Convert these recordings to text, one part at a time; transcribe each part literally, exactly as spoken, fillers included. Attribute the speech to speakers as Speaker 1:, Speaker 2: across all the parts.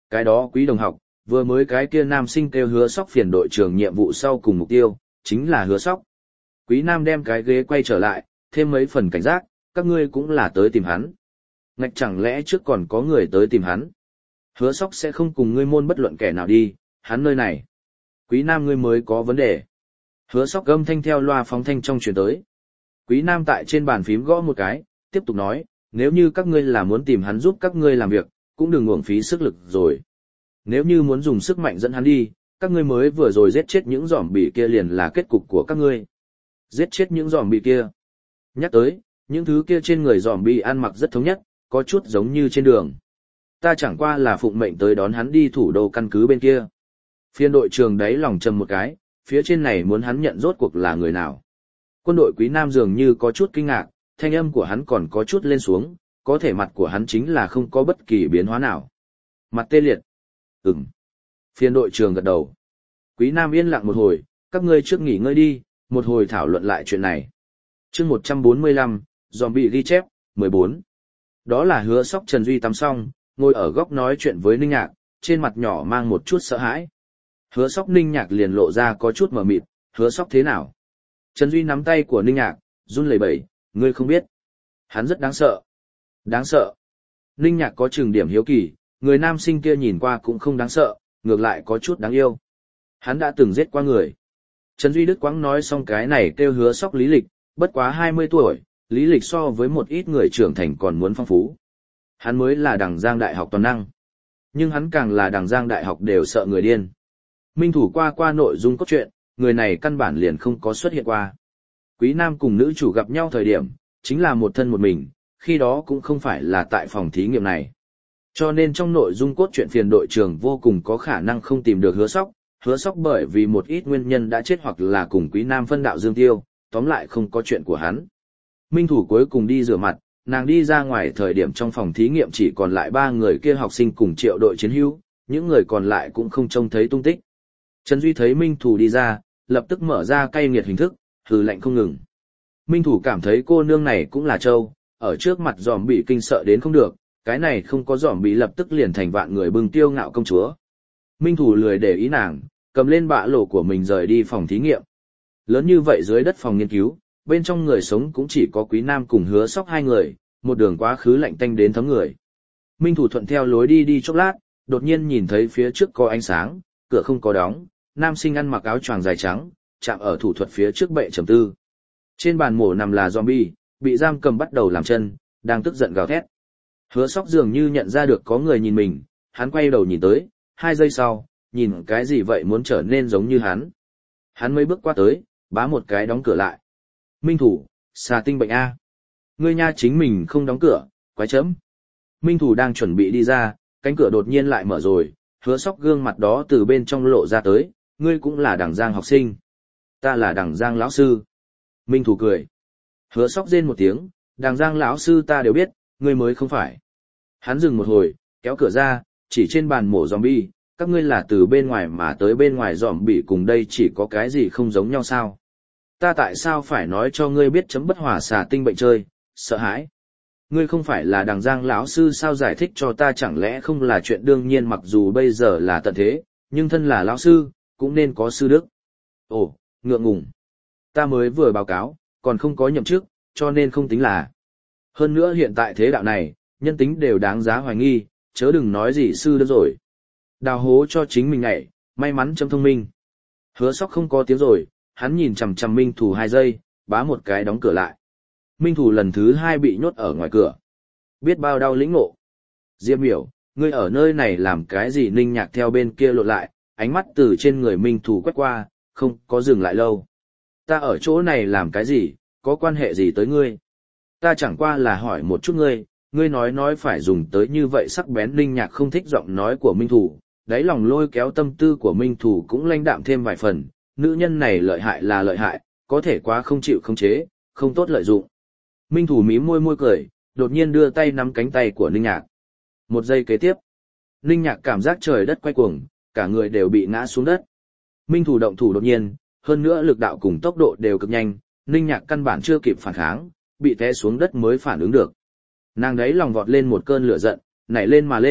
Speaker 1: Cái đó quý đồng học, vừa mới cái kia nam sinh kêu Hứa Sóc phiền đội trưởng nhiệm vụ sau cùng mục tiêu, chính là Hứa Sóc. Quý nam đem cái ghế quay trở lại, thêm mấy phần cảnh giác, các ngươi cũng là tới tìm hắn. Ngạch chẳng lẽ trước còn có người tới tìm hắn? Hứa Sóc sẽ không cùng ngươi môn bất luận kẻ nào đi, hắn nơi này. Quý nam ngươi mới có vấn đề. Hứa Sóc gầm thanh theo loa phóng thanh trong truyền tới. Quý nam tại trên bàn phím gõ một cái, tiếp tục nói, nếu như các ngươi là muốn tìm hắn giúp các ngươi làm việc, cũng đừng uổng phí sức lực rồi. Nếu như muốn dùng sức mạnh dẫn hắn đi, các ngươi mới vừa rồi giết chết những giòm bị kia liền là kết cục của các ngươi. Giết chết những giòm bị kia. Nhắc tới, những thứ kia trên người giòm bị ăn mặc rất thống nhất, có chút giống như trên đường. Ta chẳng qua là phụng mệnh tới đón hắn đi thủ đô căn cứ bên kia. Phiên đội trưởng đấy lòng trầm một cái, phía trên này muốn hắn nhận rốt cuộc là người nào. Quân đội Quý Nam dường như có chút kinh ngạc, thanh âm của hắn còn có chút lên xuống, có thể mặt của hắn chính là không có bất kỳ biến hóa nào. Mặt tê liệt. Ừm. Phiên đội trưởng gật đầu. Quý Nam yên lặng một hồi, các ngươi trước nghỉ ngơi đi, một hồi thảo luận lại chuyện này. Chương một trăm bốn mươi lăm, zombie ghi chép, mười bốn. Đó là Hứa Sóc Trần Duy tắm xong, ngồi ở góc nói chuyện với Ninh Nhạc, trên mặt nhỏ mang một chút sợ hãi. Hứa Sóc Ninh Nhạc liền lộ ra có chút mờ mịt, Hứa Sóc thế nào? Trần Duy nắm tay của Ninh Nhạc, run lẩy bẩy, ngươi không biết. Hắn rất đáng sợ. Đáng sợ. Ninh Nhạc có chừng điểm hiếu kỳ, người nam sinh kia nhìn qua cũng không đáng sợ, ngược lại có chút đáng yêu. Hắn đã từng giết qua người. Trần Duy Đức quãng nói xong cái này kêu Hứa Sóc lý lịch, bất quá hai mươi tuổi, lý lịch so với một ít người trưởng thành còn muốn phong phú. Hắn mới là Đằng Giang Đại học toàn năng. Nhưng hắn càng là Đằng Giang Đại học đều sợ người điên. Minh thủ qua qua nội dung cốt truyện, người này căn bản liền không có xuất hiện qua. Quý nam cùng nữ chủ gặp nhau thời điểm, chính là một thân một mình, khi đó cũng không phải là tại phòng thí nghiệm này. Cho nên trong nội dung cốt truyện phiền đội trưởng vô cùng có khả năng không tìm được Hứa Sóc, Hứa Sóc bởi vì một ít nguyên nhân đã chết hoặc là cùng Quý nam phân đạo dương tiêu, tóm lại không có chuyện của hắn. Minh thủ cuối cùng đi rửa mặt, nàng đi ra ngoài thời điểm trong phòng thí nghiệm chỉ còn lại ba người kia học sinh cùng Triệu đội chiến hữu, những người còn lại cũng không trông thấy tung tích. Trần Duy thấy Minh thủ đi ra, lập tức mở ra cay nghiệt hình thức, hừ lạnh không ngừng. Minh thủ cảm thấy cô nương này cũng là trâu, ở trước mặt giòm bị kinh sợ đến không được, cái này không có giòm bị lập tức liền thành vạn người bừng tiêu ngạo công chúa. Minh thủ lười để ý nàng, cầm lên bạ lộ của mình rời đi phòng thí nghiệm. Lớn như vậy dưới đất phòng nghiên cứu, bên trong người sống cũng chỉ có Quý Nam cùng Hứa Sóc hai người, một đường quá khứ lạnh tanh đến thấm người. Minh thủ thuận theo lối đi đi chốc lát, đột nhiên nhìn thấy phía trước có ánh sáng, cửa không có đóng, nam sinh ăn mặc áo choàng dài trắng, chạm ở thủ thuật phía trước bệ trầm tư. Trên bàn mổ nằm là zombie, bị giam cầm bắt đầu làm chân, đang tức giận gào thét. Hứa Sóc dường như nhận ra được có người nhìn mình, hắn quay đầu nhìn tới, hai giây sau, nhìn cái gì vậy muốn trở nên giống như hắn. Hắn mới bước qua tới, bá một cái đóng cửa lại. Minh thủ, xà tinh bệnh A. Ngươi nha chính mình không đóng cửa, quái chấm. Minh thủ đang chuẩn bị đi ra, cánh cửa đột nhiên lại mở rồi, Hứa Sóc gương mặt đó từ bên trong lộ ra tới, ngươi cũng là Đằng Giang học sinh. Ta là Đằng Giang lão sư. Minh thủ cười. Hứa Sóc rên một tiếng, Đằng Giang lão sư ta đều biết, ngươi mới không phải. Hắn dừng một hồi, kéo cửa ra, chỉ trên bàn mổ zombie, các ngươi là từ bên ngoài mà tới bên ngoài zombie cùng đây chỉ có cái gì không giống nhau sao? Ta tại sao phải nói cho ngươi biết chấm bất hòa xà tinh bệnh chơi, sợ hãi. Ngươi không phải là Đằng Giang lão sư sao giải thích cho ta chẳng lẽ không là chuyện đương nhiên mặc dù bây giờ là tận thế, nhưng thân là lão sư, cũng nên có sư đức. Ồ, ngượng ngùng. Ta mới vừa báo cáo, còn không có nhậm chức, cho nên không tính là. Hơn nữa hiện tại thế đạo này, nhân tính đều đáng giá hoài nghi, chớ đừng nói gì sư đức rồi. Đào hố cho chính mình nhảy, may mắn chấm thông minh. Hứa Sóc không có tiếng rồi, hắn nhìn chằm chằm Minh thủ hai giây, bá một cái đóng cửa lại. Minh thủ lần thứ hai bị nhốt ở ngoài cửa. Biết bao đau lĩnh ngộ. Diệp Miểu, ngươi ở nơi này làm cái gì? Ninh Nhạc theo bên kia lộn lại, ánh mắt từ trên người Minh thủ quét qua, không có dừng lại lâu. Ta ở chỗ này làm cái gì, có quan hệ gì tới ngươi? Ta chẳng qua là hỏi một chút ngươi, ngươi nói nói phải dùng tới như vậy sắc bén. Ninh Nhạc không thích giọng nói của Minh thủ, đáy lòng lôi kéo tâm tư của Minh thủ cũng lãnh đạm thêm vài phần. Nữ nhân này lợi hại là lợi hại, có thể quá không chịu khống chế, không tốt lợi dụng. Minh thủ mím môi môi cười, đột nhiên đưa tay nắm cánh tay của Ninh Nhạc. Một giây kế tiếp, Ninh Nhạc cảm giác trời đất quay cuồng, cả người đều bị ngã xuống đất. Minh thủ động thủ đột nhiên, hơn nữa lực đạo cùng tốc độ đều cực nhanh, Ninh Nhạc căn bản chưa kịp phản kháng, bị té xuống đất mới phản ứng được. Nàng đấy lòng vọt lên một cơn lửa giận, nảy lên mà lên,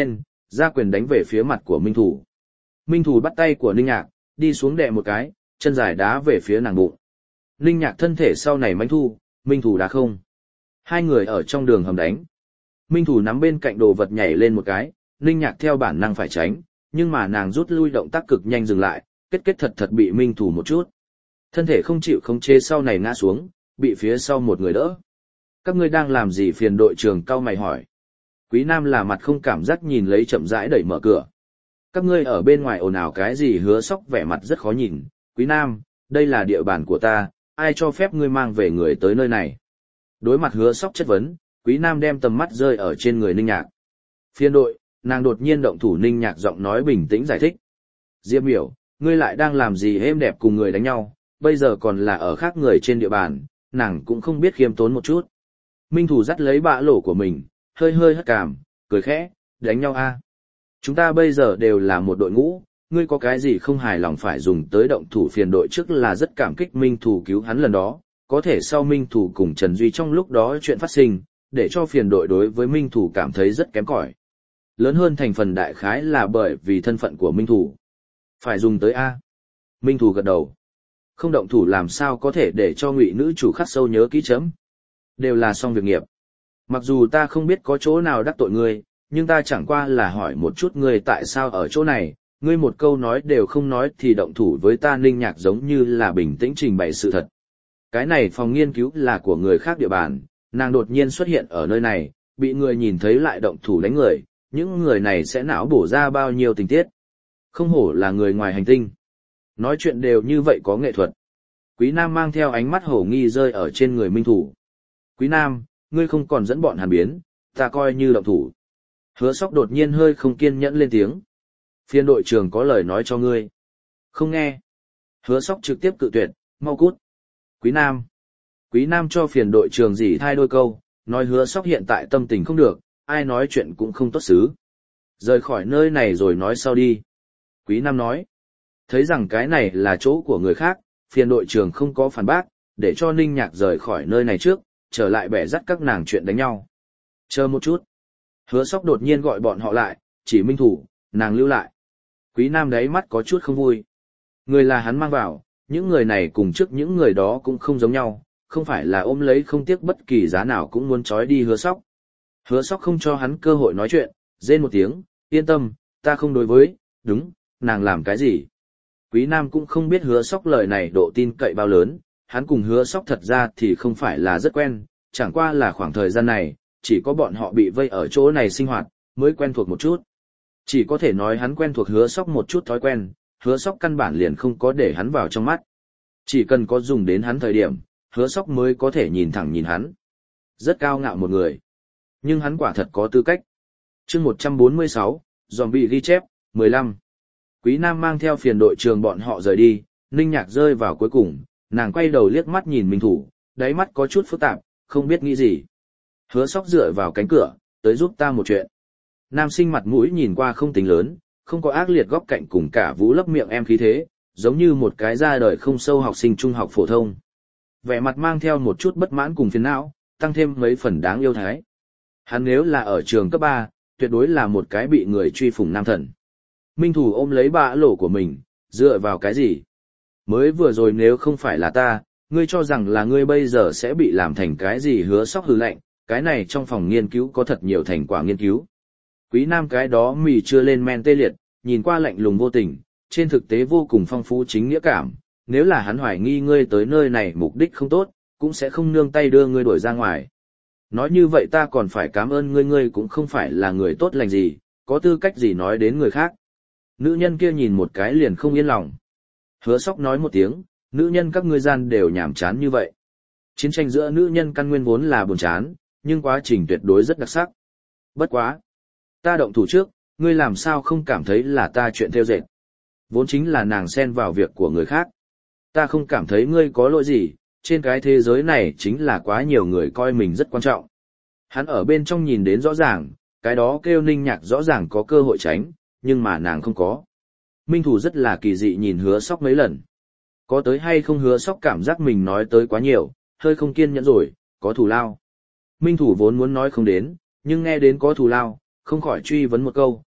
Speaker 1: ra quyền đánh về phía mặt của Minh Thủ. Minh Thủ bắt tay của Ninh Nhạc, đi xuống đè một cái, chân dài đá về phía nàng bụng. Ninh Nhạc thân thể sau này mãnh thu, Minh Thủ đá không. Hai người ở trong đường hầm đánh. Minh Thủ nắm bên cạnh đồ vật nhảy lên một cái, Ninh Nhạc theo bản năng phải tránh, nhưng mà nàng rút lui động tác cực nhanh dừng lại, kết kết thật thật bị Minh Thủ một chút. Thân thể không chịu khống chế sau này ngã xuống, bị phía sau một người đỡ. Các ngươi đang làm gì? Phiền đội trưởng cau mày hỏi. Quý Nam là mặt không cảm giác nhìn lấy chậm rãi đẩy mở cửa. Các ngươi ở bên ngoài ồn ào cái gì? Hứa Sóc vẻ mặt rất khó nhìn. Quý Nam, đây là địa bàn của ta, ai cho phép ngươi mang về người tới nơi này? Đối mặt Hứa Sóc chất vấn, Quý Nam đem tầm mắt rơi ở trên người Ninh Nhạc. Phiên đội, nàng đột nhiên động thủ. Ninh Nhạc giọng nói bình tĩnh giải thích. Diệp Miểu, ngươi lại đang làm gì êm đẹp cùng người đánh nhau, bây giờ còn là ở khác người trên địa bàn, nàng cũng không biết khiêm tốn một chút. Minh Thủ dắt lấy bạ lỗ của mình, hơi hơi hất cảm, cười khẽ, đánh nhau a? Chúng ta bây giờ đều là một đội ngũ, ngươi có cái gì không hài lòng phải dùng tới động thủ? Phiền đội trước là rất cảm kích Minh Thủ cứu hắn lần đó, có thể sau Minh Thủ cùng Trần Duy trong lúc đó chuyện phát sinh, để cho phiền đội đối với Minh Thủ cảm thấy rất kém cỏi. Lớn hơn thành phần đại khái là bởi vì thân phận của Minh Thủ. Phải dùng tới a? Minh Thủ gật đầu. Không động thủ làm sao có thể để cho Ngụy nữ chủ khắc sâu nhớ kỹ chấm. Đều là xong việc nghiệp. Mặc dù ta không biết có chỗ nào đắc tội ngươi, nhưng ta chẳng qua là hỏi một chút ngươi tại sao ở chỗ này, ngươi một câu nói đều không nói thì động thủ với ta. Ninh Nhạc giống như là bình tĩnh trình bày sự thật. Cái này phòng nghiên cứu là của người khác địa bàn, nàng đột nhiên xuất hiện ở nơi này, bị người nhìn thấy lại động thủ đánh người, những người này sẽ não bổ ra bao nhiêu tình tiết. Không hổ là người ngoài hành tinh. Nói chuyện đều như vậy có nghệ thuật. Quý Nam mang theo ánh mắt hổ nghi rơi ở trên người Minh Thủ. Quý Nam, ngươi không còn dẫn bọn hàn biến, ta coi như động thủ. Hứa Sóc đột nhiên hơi không kiên nhẫn lên tiếng. Phiên đội trưởng có lời nói cho ngươi. Không nghe. Hứa Sóc trực tiếp cự tuyệt, mau cút. Quý Nam. Quý Nam cho phiền đội trưởng dỉ thai đôi câu, nói Hứa Sóc hiện tại tâm tình không được, ai nói chuyện cũng không tốt xứ. Rời khỏi nơi này rồi nói sau đi. Quý Nam nói. Thấy rằng cái này là chỗ của người khác, phiền đội trưởng không có phản bác, để cho Ninh Nhạc rời khỏi nơi này trước, trở lại bẻ dắt các nàng chuyện đánh nhau. Chờ một chút. Hứa Sóc đột nhiên gọi bọn họ lại, chỉ Minh Thủ, nàng lưu lại. Quý Nam đáy mắt có chút không vui. Người là hắn mang vào, những người này cùng trước những người đó cũng không giống nhau, không phải là ôm lấy không tiếc bất kỳ giá nào cũng muốn trói đi Hứa Sóc. Hứa Sóc không cho hắn cơ hội nói chuyện, rên một tiếng, yên tâm, ta không đối với, đúng, nàng làm cái gì. Quý Nam cũng không biết Hứa Sóc lời này độ tin cậy bao lớn, hắn cùng Hứa Sóc thật ra thì không phải là rất quen, chẳng qua là khoảng thời gian này, chỉ có bọn họ bị vây ở chỗ này sinh hoạt, mới quen thuộc một chút. Chỉ có thể nói hắn quen thuộc Hứa Sóc một chút thói quen, Hứa Sóc căn bản liền không có để hắn vào trong mắt. Chỉ cần có dùng đến hắn thời điểm, Hứa Sóc mới có thể nhìn thẳng nhìn hắn. Rất cao ngạo một người. Nhưng hắn quả thật có tư cách. Chương một trăm bốn mươi sáu, Zombie ghi chép, mười lăm. Quý Nam mang theo phiền đội trường bọn họ rời đi, Ninh Nhạc rơi vào cuối cùng, nàng quay đầu liếc mắt nhìn Minh Thủ, đáy mắt có chút phức tạp, không biết nghĩ gì. Hứa Sóc dựa vào cánh cửa, tới giúp ta một chuyện. Nam sinh mặt mũi nhìn qua không tính lớn, không có ác liệt góc cạnh cùng cả vũ lấp miệng em khí thế, giống như một cái ra đời không sâu học sinh trung học phổ thông. Vẻ mặt mang theo một chút bất mãn cùng phiền não, tăng thêm mấy phần đáng yêu thái. Hắn nếu là ở trường cấp ba, tuyệt đối là một cái bị người truy phủng nam thần. Minh Thủ ôm lấy bạ lỗ của mình, dựa vào cái gì? Mới vừa rồi nếu không phải là ta, ngươi cho rằng là ngươi bây giờ sẽ bị làm thành cái gì? Hứa Sóc hừ lạnh, cái này trong phòng nghiên cứu có thật nhiều thành quả nghiên cứu. Quý Nam cái đó mì chưa lên men tê liệt, nhìn qua lạnh lùng vô tình, trên thực tế vô cùng phong phú chính nghĩa cảm. Nếu là hắn hoài nghi ngươi tới nơi này mục đích không tốt, cũng sẽ không nương tay đưa ngươi đuổi ra ngoài. Nói như vậy ta còn phải cảm ơn ngươi, ngươi cũng không phải là người tốt lành gì, có tư cách gì nói đến người khác. Nữ nhân kia nhìn một cái liền không yên lòng. Hứa Sóc nói một tiếng, nữ nhân các ngươi gian đều nhàm chán như vậy. Chiến tranh giữa nữ nhân căn nguyên vốn là buồn chán, nhưng quá trình tuyệt đối rất đặc sắc. Bất quá. Ta động thủ trước, ngươi làm sao không cảm thấy là ta chuyện theo dệt. Vốn chính là nàng xen vào việc của người khác. Ta không cảm thấy ngươi có lỗi gì, trên cái thế giới này chính là quá nhiều người coi mình rất quan trọng. Hắn ở bên trong nhìn đến rõ ràng, cái đó kêu Ninh Nhạc rõ ràng có cơ hội tránh, nhưng mà nàng không có. Minh Thủ rất là kỳ dị nhìn Hứa Sóc mấy lần. Có tới hay không Hứa Sóc cảm giác mình nói tới quá nhiều, hơi không kiên nhẫn rồi, có thù lao. Minh Thủ vốn muốn nói không đến, nhưng nghe đến có thù lao, không khỏi truy vấn một câu,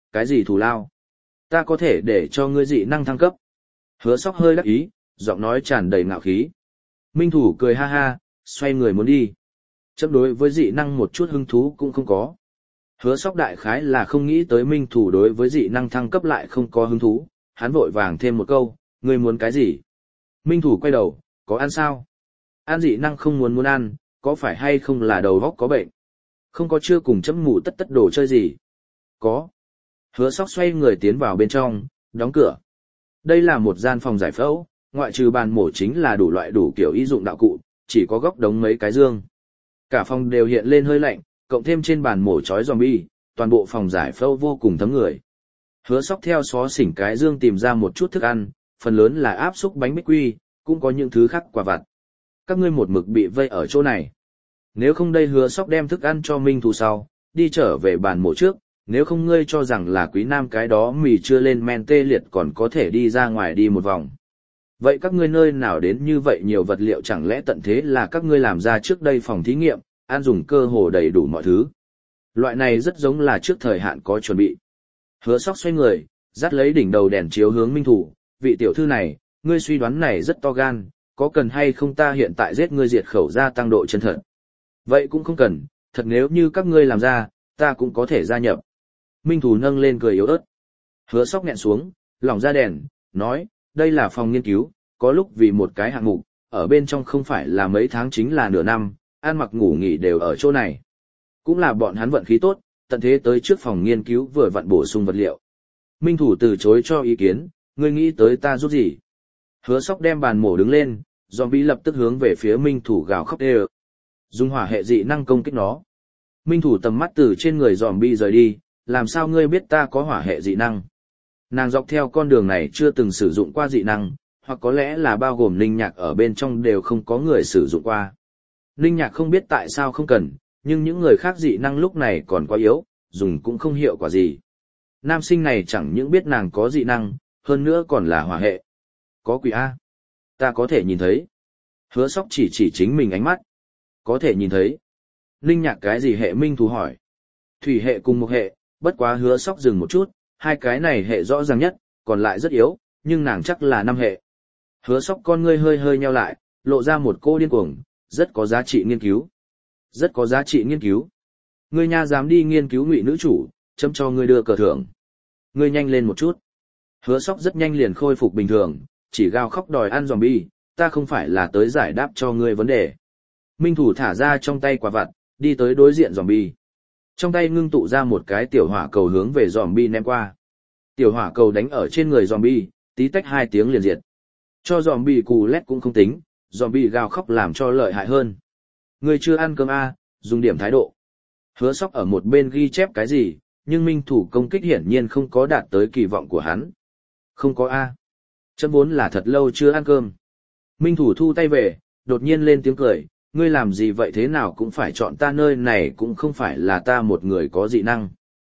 Speaker 1: cái gì thù lao? Ta có thể để cho ngươi dị năng thăng cấp. Hứa Sóc hơi đắc ý, giọng nói tràn đầy ngạo khí. Minh Thủ cười ha ha, xoay người muốn đi. Chấp đối với dị năng một chút hứng thú cũng không có. Hứa Sóc đại khái là không nghĩ tới Minh Thủ đối với dị năng thăng cấp lại không có hứng thú, hắn vội vàng thêm một câu, ngươi muốn cái gì? Minh Thủ quay đầu, có ăn sao? Ăn dị năng không muốn muốn ăn, có phải hay không là đầu óc có bệnh? Không có chưa cùng chấm ngủ tất tất đồ chơi gì? Có. Hứa Sóc xoay người tiến vào bên trong, đóng cửa. Đây là một gian phòng giải phẫu, ngoại trừ bàn mổ chính là đủ loại đủ kiểu y dụng đạo cụ, chỉ có góc đống mấy cái dương. Cả phòng đều hiện lên hơi lạnh, cộng thêm trên bàn mổ chói zombie, toàn bộ phòng giải phẫu vô cùng thấm người. Hứa Sóc theo xó xỉnh cái dương tìm ra một chút thức ăn, phần lớn là áp xúc bánh bích quy, cũng có những thứ khác quả vặt. Các ngươi một mực bị vây ở chỗ này. Nếu không đây Hứa Sóc đem thức ăn cho Minh Thủ sau, đi trở về bàn mổ trước, nếu không ngươi cho rằng là Quý Nam cái đó mì chưa lên men tê liệt còn có thể đi ra ngoài đi một vòng. Vậy các ngươi nơi nào đến như vậy nhiều vật liệu chẳng lẽ tận thế là các ngươi làm ra trước đây phòng thí nghiệm, ăn dùng cơ hồ đầy đủ mọi thứ. Loại này rất giống là trước thời hạn có chuẩn bị. Hứa Sóc xoay người, dắt lấy đỉnh đầu đèn chiếu hướng Minh Thủ, vị tiểu thư này, ngươi suy đoán này rất to gan, có cần hay không ta hiện tại giết ngươi diệt khẩu gia tăng độ chân thật. Vậy cũng không cần, thật nếu như các ngươi làm ra, ta cũng có thể gia nhập. Minh Thủ nâng lên cười yếu ớt. Hứa Sóc nghẹn xuống, lỏng ra đèn, nói, đây là phòng nghiên cứu, có lúc vì một cái hạng mục, ở bên trong không phải là mấy tháng chính là nửa năm, ăn mặc ngủ nghỉ đều ở chỗ này. Cũng là bọn hắn vận khí tốt, tận thế tới trước phòng nghiên cứu vừa vặn bổ sung vật liệu. Minh Thủ từ chối cho ý kiến, ngươi nghĩ tới ta giúp gì? Hứa Sóc đem bàn mổ đứng lên, zombie lập tức hướng về phía Minh Thủ gào khóc đê. Dùng hỏa hệ dị năng công kích nó. Minh Thủ tầm mắt từ trên người zombie rời đi, làm sao ngươi biết ta có hỏa hệ dị năng? Nàng dọc theo con đường này chưa từng sử dụng qua dị năng, hoặc có lẽ là bao gồm Ninh Nhạc ở bên trong đều không có người sử dụng qua. Ninh Nhạc không biết tại sao không cần, nhưng những người khác dị năng lúc này còn quá yếu, dùng cũng không hiệu quả gì. Nam sinh này chẳng những biết nàng có dị năng, hơn nữa còn là hỏa hệ. Có quỷ A. Ta có thể nhìn thấy. Hứa Sóc chỉ chỉ chính mình ánh mắt. Có thể nhìn thấy. Ninh Nhạc cái gì hệ? Minh Thủ hỏi. Thủy hệ cùng một hệ, bất quá Hứa Sóc dừng một chút, hai cái này hệ rõ ràng nhất, còn lại rất yếu, nhưng nàng chắc là năm hệ. Hứa Sóc con ngươi hơi hơi nheo lại, lộ ra một cô điên cuồng, rất có giá trị nghiên cứu. Rất có giá trị nghiên cứu. Ngươi nha dám đi nghiên cứu Ngụy nữ chủ, chấm cho ngươi đưa cờ thưởng. Ngươi nhanh lên một chút. Hứa Sóc rất nhanh liền khôi phục bình thường, chỉ gào khóc đòi ăn zombie, ta không phải là tới giải đáp cho ngươi vấn đề. Minh Thủ thả ra trong tay quả vặt, đi tới đối diện zombie. Trong tay ngưng tụ ra một cái tiểu hỏa cầu hướng về zombie ném qua. Tiểu hỏa cầu đánh ở trên người zombie, tí tách hai tiếng liền diệt. Cho zombie cù lét cũng không tính, zombie gào khóc làm cho lợi hại hơn. Ngươi chưa ăn cơm a, dùng điểm thái độ. Hứa Sóc ở một bên ghi chép cái gì, nhưng Minh Thủ công kích hiển nhiên không có đạt tới kỳ vọng của hắn. Không có a. Chấm vốn là thật lâu chưa ăn cơm. Minh Thủ thu tay về, đột nhiên lên tiếng cười, ngươi làm gì vậy, thế nào cũng phải chọn ta, nơi này cũng không phải là ta một người có dị năng.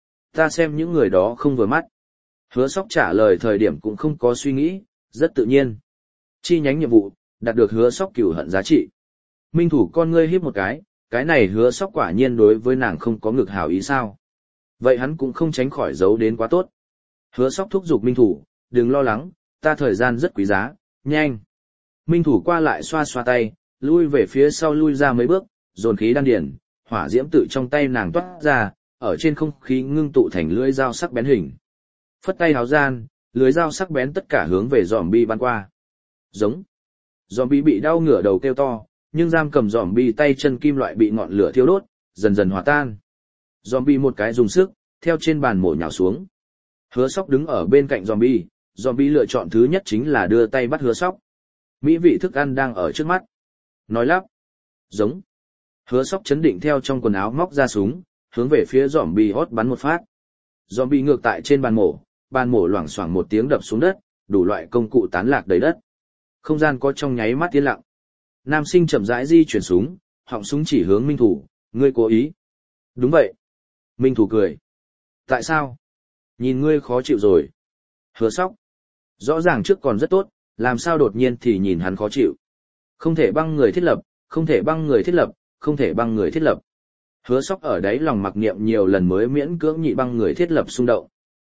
Speaker 1: Ta xem những người đó không vừa mắt. Hứa Sóc trả lời thời điểm cũng không có suy nghĩ, rất tự nhiên. Chi nhánh nhiệm vụ, đạt được Hứa Sóc cửu hận giá trị. Minh Thủ con ngươi híp một cái, cái này Hứa Sóc quả nhiên đối với nàng không có ngược hảo ý sao. Vậy hắn cũng không tránh khỏi giấu đến quá tốt. Hứa Sóc thúc giục Minh Thủ, đừng lo lắng, ta thời gian rất quý giá, nhanh. Minh Thủ qua lại xoa xoa tay, lui về phía sau lui ra mấy bước, dồn khí đan điền, hỏa diễm tự trong tay nàng toát ra, ở trên không khí ngưng tụ thành lưỡi dao sắc bén hình. Phất tay háo gian, lưỡi dao sắc bén tất cả hướng về zombie bắn qua. Giống. Zombie bị đau ngửa đầu kêu to, nhưng giam cầm zombie tay chân kim loại bị ngọn lửa thiêu đốt, dần dần hòa tan. Zombie một cái dùng sức, theo trên bàn mổ nhào xuống. Hứa Sóc đứng ở bên cạnh zombie, zombie lựa chọn thứ nhất chính là đưa tay bắt Hứa Sóc. Mỹ vị thức ăn đang ở trước mắt. Nói lắp. Giống. Hứa Sóc chấn định theo trong quần áo móc ra súng, hướng về phía zombie hót bắn một phát. Zombie ngược tại trên bàn mổ, bàn mổ loảng xoảng một tiếng đập xuống đất, đủ loại công cụ tán lạc đầy đất. Không gian có trong nháy mắt yên lặng. Nam sinh chậm rãi di chuyển súng, họng súng chỉ hướng Minh Thủ, ngươi cố ý. Đúng vậy. Minh Thủ cười. Tại sao? Nhìn ngươi khó chịu rồi. Hứa Sóc. Rõ ràng trước còn rất tốt, làm sao đột nhiên thì nhìn hắn khó chịu. Không thể băng người thiết lập, không thể băng người thiết lập, không thể băng người thiết lập. Hứa Sóc ở đấy lòng mặc niệm nhiều lần mới miễn cưỡng nhị băng người thiết lập xung động.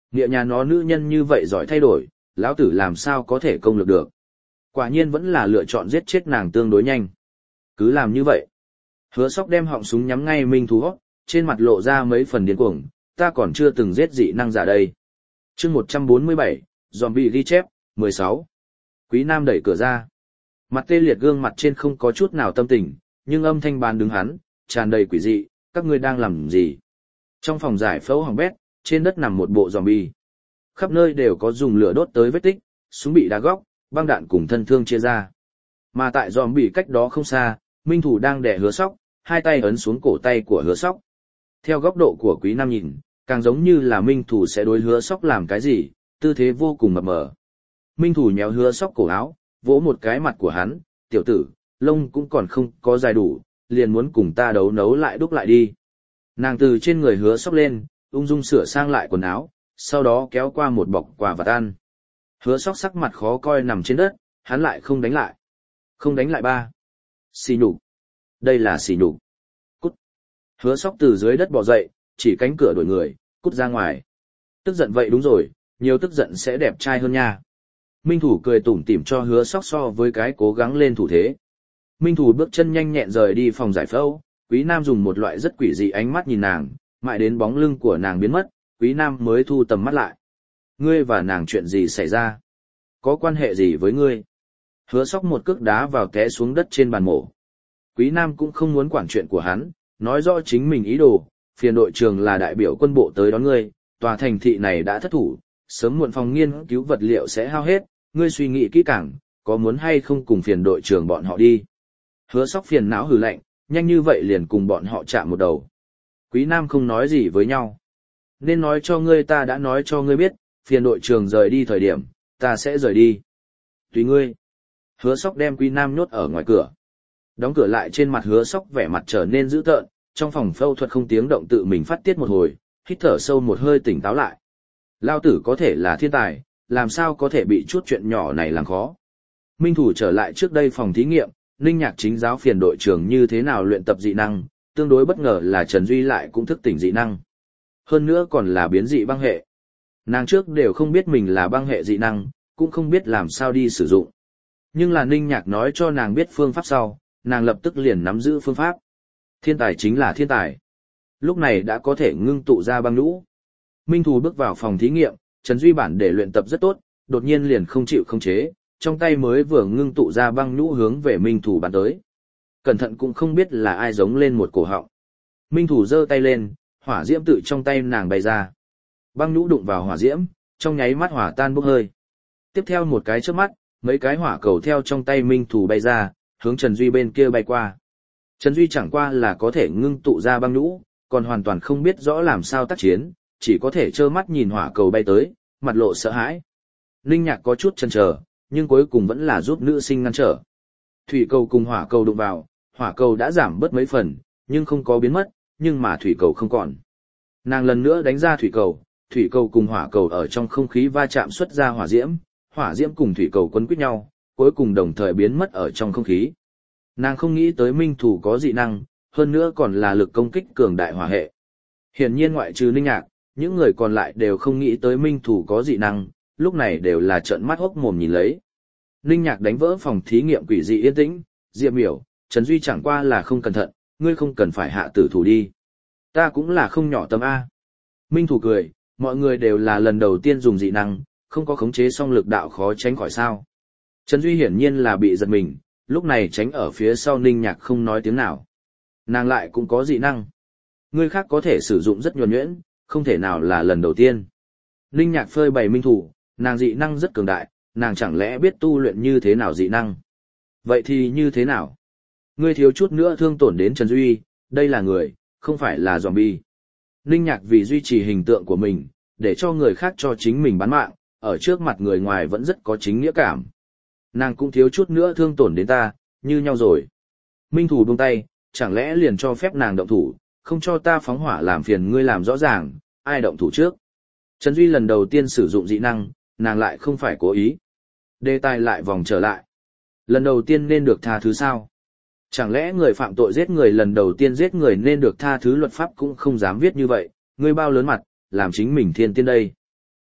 Speaker 1: Nghĩa nhà nó nữ nhân như vậy giỏi thay đổi, lão tử làm sao có thể công lực được. Quả nhiên vẫn là lựa chọn giết chết nàng tương đối nhanh. Cứ làm như vậy. Hứa Sóc đem họng súng nhắm ngay Minh Thù hót, trên mặt lộ ra mấy phần điên cuồng, ta còn chưa từng giết dị năng giả đây. chương một trăm bốn mươi bảy, Zombie ghi chép, mười sáu. Quý Nam đẩy cửa ra. Mặt tê liệt gương mặt trên không có chút nào tâm tình, nhưng âm thanh bàn đứng hắn, tràn đầy quỷ dị, các ngươi đang làm gì? Trong phòng giải phẫu hỏng bét, trên đất nằm một bộ zombie. Khắp nơi đều có dùng lửa đốt tới vết tích, súng bị đá góc, băng đạn cùng thân thương chia ra. Mà tại zombie cách đó không xa, Minh Thủ đang đè Hứa Sóc, hai tay ấn xuống cổ tay của Hứa Sóc. Theo góc độ của Quý Nam nhìn, càng giống như là Minh Thủ sẽ đối Hứa Sóc làm cái gì, tư thế vô cùng mập mờ. Minh Thủ nhéo Hứa Sóc cổ áo, vỗ một cái mặt của hắn, tiểu tử, lông cũng còn không có dài đủ, liền muốn cùng ta đấu nấu lại đúc lại đi. Nàng từ trên người Hứa Sóc lên, ung dung sửa sang lại quần áo, sau đó kéo qua một bọc quà vặt ăn. Hứa Sóc sắc mặt khó coi nằm trên đất, hắn lại không đánh lại. Không đánh lại ba. Xì nhục. Đây là xì nhục. Cút. Hứa Sóc từ dưới đất bò dậy, chỉ cánh cửa đuổi người, cút ra ngoài. Tức giận vậy đúng rồi, nhiều tức giận sẽ đẹp trai hơn nha. Minh Thủ cười tủm tỉm cho Hứa Sóc so với cái cố gắng lên thủ thế. Minh Thủ bước chân nhanh nhẹn rời đi phòng giải phẫu, Quý Nam dùng một loại rất quỷ dị ánh mắt nhìn nàng, mãi đến bóng lưng của nàng biến mất, Quý Nam mới thu tầm mắt lại. Ngươi và nàng chuyện gì xảy ra? Có quan hệ gì với ngươi? Hứa Sóc một cước đá vào té xuống đất trên bàn mổ. Quý Nam cũng không muốn quản chuyện của hắn, nói rõ chính mình ý đồ, phiền đội trưởng là đại biểu quân bộ tới đón ngươi, tòa thành thị này đã thất thủ, sớm muộn phòng nghiên cứu vật liệu sẽ hao hết, ngươi suy nghĩ kỹ càng, có muốn hay không cùng phiền đội trưởng bọn họ đi. Hứa Sóc phiền não hừ lạnh, nhanh như vậy liền cùng bọn họ chạm một đầu. Quý Nam không nói gì với nhau. Nên nói cho ngươi ta đã nói cho ngươi biết, phiền đội trưởng rời đi thời điểm, ta sẽ rời đi. Tùy ngươi. Hứa Sóc đem Quý Nam nhốt ở ngoài cửa. Đóng cửa lại trên mặt Hứa Sóc vẻ mặt trở nên dữ tợn, trong phòng phẫu thuật không tiếng động tự mình phát tiết một hồi, hít thở sâu một hơi tỉnh táo lại. Lao tử có thể là thiên tài, làm sao có thể bị chút chuyện nhỏ này làm khó. Minh Thủ trở lại trước đây phòng thí nghiệm, Ninh Nhạc chính giáo phiền đội trưởng như thế nào luyện tập dị năng, tương đối bất ngờ là Trần Duy lại cũng thức tỉnh dị năng. Hơn nữa còn là biến dị băng hệ. Nàng trước đều không biết mình là băng hệ dị năng, cũng không biết làm sao đi sử dụng. Nhưng là Ninh Nhạc nói cho nàng biết phương pháp sau, nàng lập tức liền nắm giữ phương pháp. Thiên tài chính là thiên tài. Lúc này đã có thể ngưng tụ ra băng nhũ. Minh Thù bước vào phòng thí nghiệm, Trần Duy bản để luyện tập rất tốt, đột nhiên liền không chịu khống chế, trong tay mới vừa ngưng tụ ra băng nhũ hướng về Minh Thù bắn tới. Cẩn thận cũng không biết là ai giống lên một cổ họng. Minh Thù giơ tay lên, hỏa diễm tự trong tay nàng bay ra. Băng nhũ đụng vào hỏa diễm, trong nháy mắt hỏa tan bốc hơi. Tiếp theo một cái chớp mắt, mấy cái hỏa cầu theo trong tay Minh Thù bay ra, hướng Trần Duy bên kia bay qua. Trần Duy chẳng qua là có thể ngưng tụ ra băng nhũ, còn hoàn toàn không biết rõ làm sao tác chiến, chỉ có thể trơ mắt nhìn hỏa cầu bay tới, mặt lộ sợ hãi. Ninh Nhạc có chút chần chờ, nhưng cuối cùng vẫn là giúp nữ sinh ngăn trở. Thủy cầu cùng hỏa cầu đụng vào, hỏa cầu đã giảm bớt mấy phần, nhưng không có biến mất, nhưng mà thủy cầu không còn. Nàng lần nữa đánh ra thủy cầu, thủy cầu cùng hỏa cầu ở trong không khí va chạm xuất ra hỏa diễm, hỏa diễm cùng thủy cầu quấn quýt nhau, cuối cùng đồng thời biến mất ở trong không khí. Nàng không nghĩ tới Minh Thủ có dị năng, hơn nữa còn là lực công kích cường đại hỏa hệ. Hiển nhiên ngoại trừ Ninh Nhạc, những người còn lại đều không nghĩ tới Minh Thủ có dị năng, lúc này đều là trợn mắt hốc mồm nhìn lấy. Ninh Nhạc đánh vỡ phòng thí nghiệm quỷ dị yên tĩnh, Diệp Miểu, Trần Duy chẳng qua là không cẩn thận, ngươi không cần phải hạ tử thủ đi. Ta cũng là không nhỏ tâm A. Minh Thủ cười, mọi người đều là lần đầu tiên dùng dị năng, không có khống chế song lực đạo khó tránh khỏi sao. Trần Duy hiển nhiên là bị giật mình, lúc này tránh ở phía sau Ninh Nhạc không nói tiếng nào. Nàng lại cũng có dị năng. Người khác có thể sử dụng rất nhuần nhuyễn, không thể nào là lần đầu tiên. Ninh Nhạc phơi bày Minh Thủ, nàng dị năng rất cường đại, nàng chẳng lẽ biết tu luyện như thế nào dị năng. Vậy thì như thế nào? Ngươi thiếu chút nữa thương tổn đến Trần Duy, đây là người, không phải là zombie. Ninh Nhạc vì duy trì hình tượng của mình, để cho người khác cho chính mình bán mạng, ở trước mặt người ngoài vẫn rất có chính nghĩa cảm. Nàng cũng thiếu chút nữa thương tổn đến ta, như nhau rồi. Minh Thủ buông tay, chẳng lẽ liền cho phép nàng động thủ, không cho ta phóng hỏa làm phiền ngươi làm rõ ràng, ai động thủ trước. Trần Duy lần đầu tiên sử dụng dị năng, nàng lại không phải cố ý. Đề tài lại vòng trở lại. Lần đầu tiên nên được tha thứ sao? Chẳng lẽ người phạm tội giết người lần đầu tiên giết người nên được tha thứ luật pháp cũng không dám viết như vậy, ngươi bao lớn mặt, làm chính mình thiên tiên đây.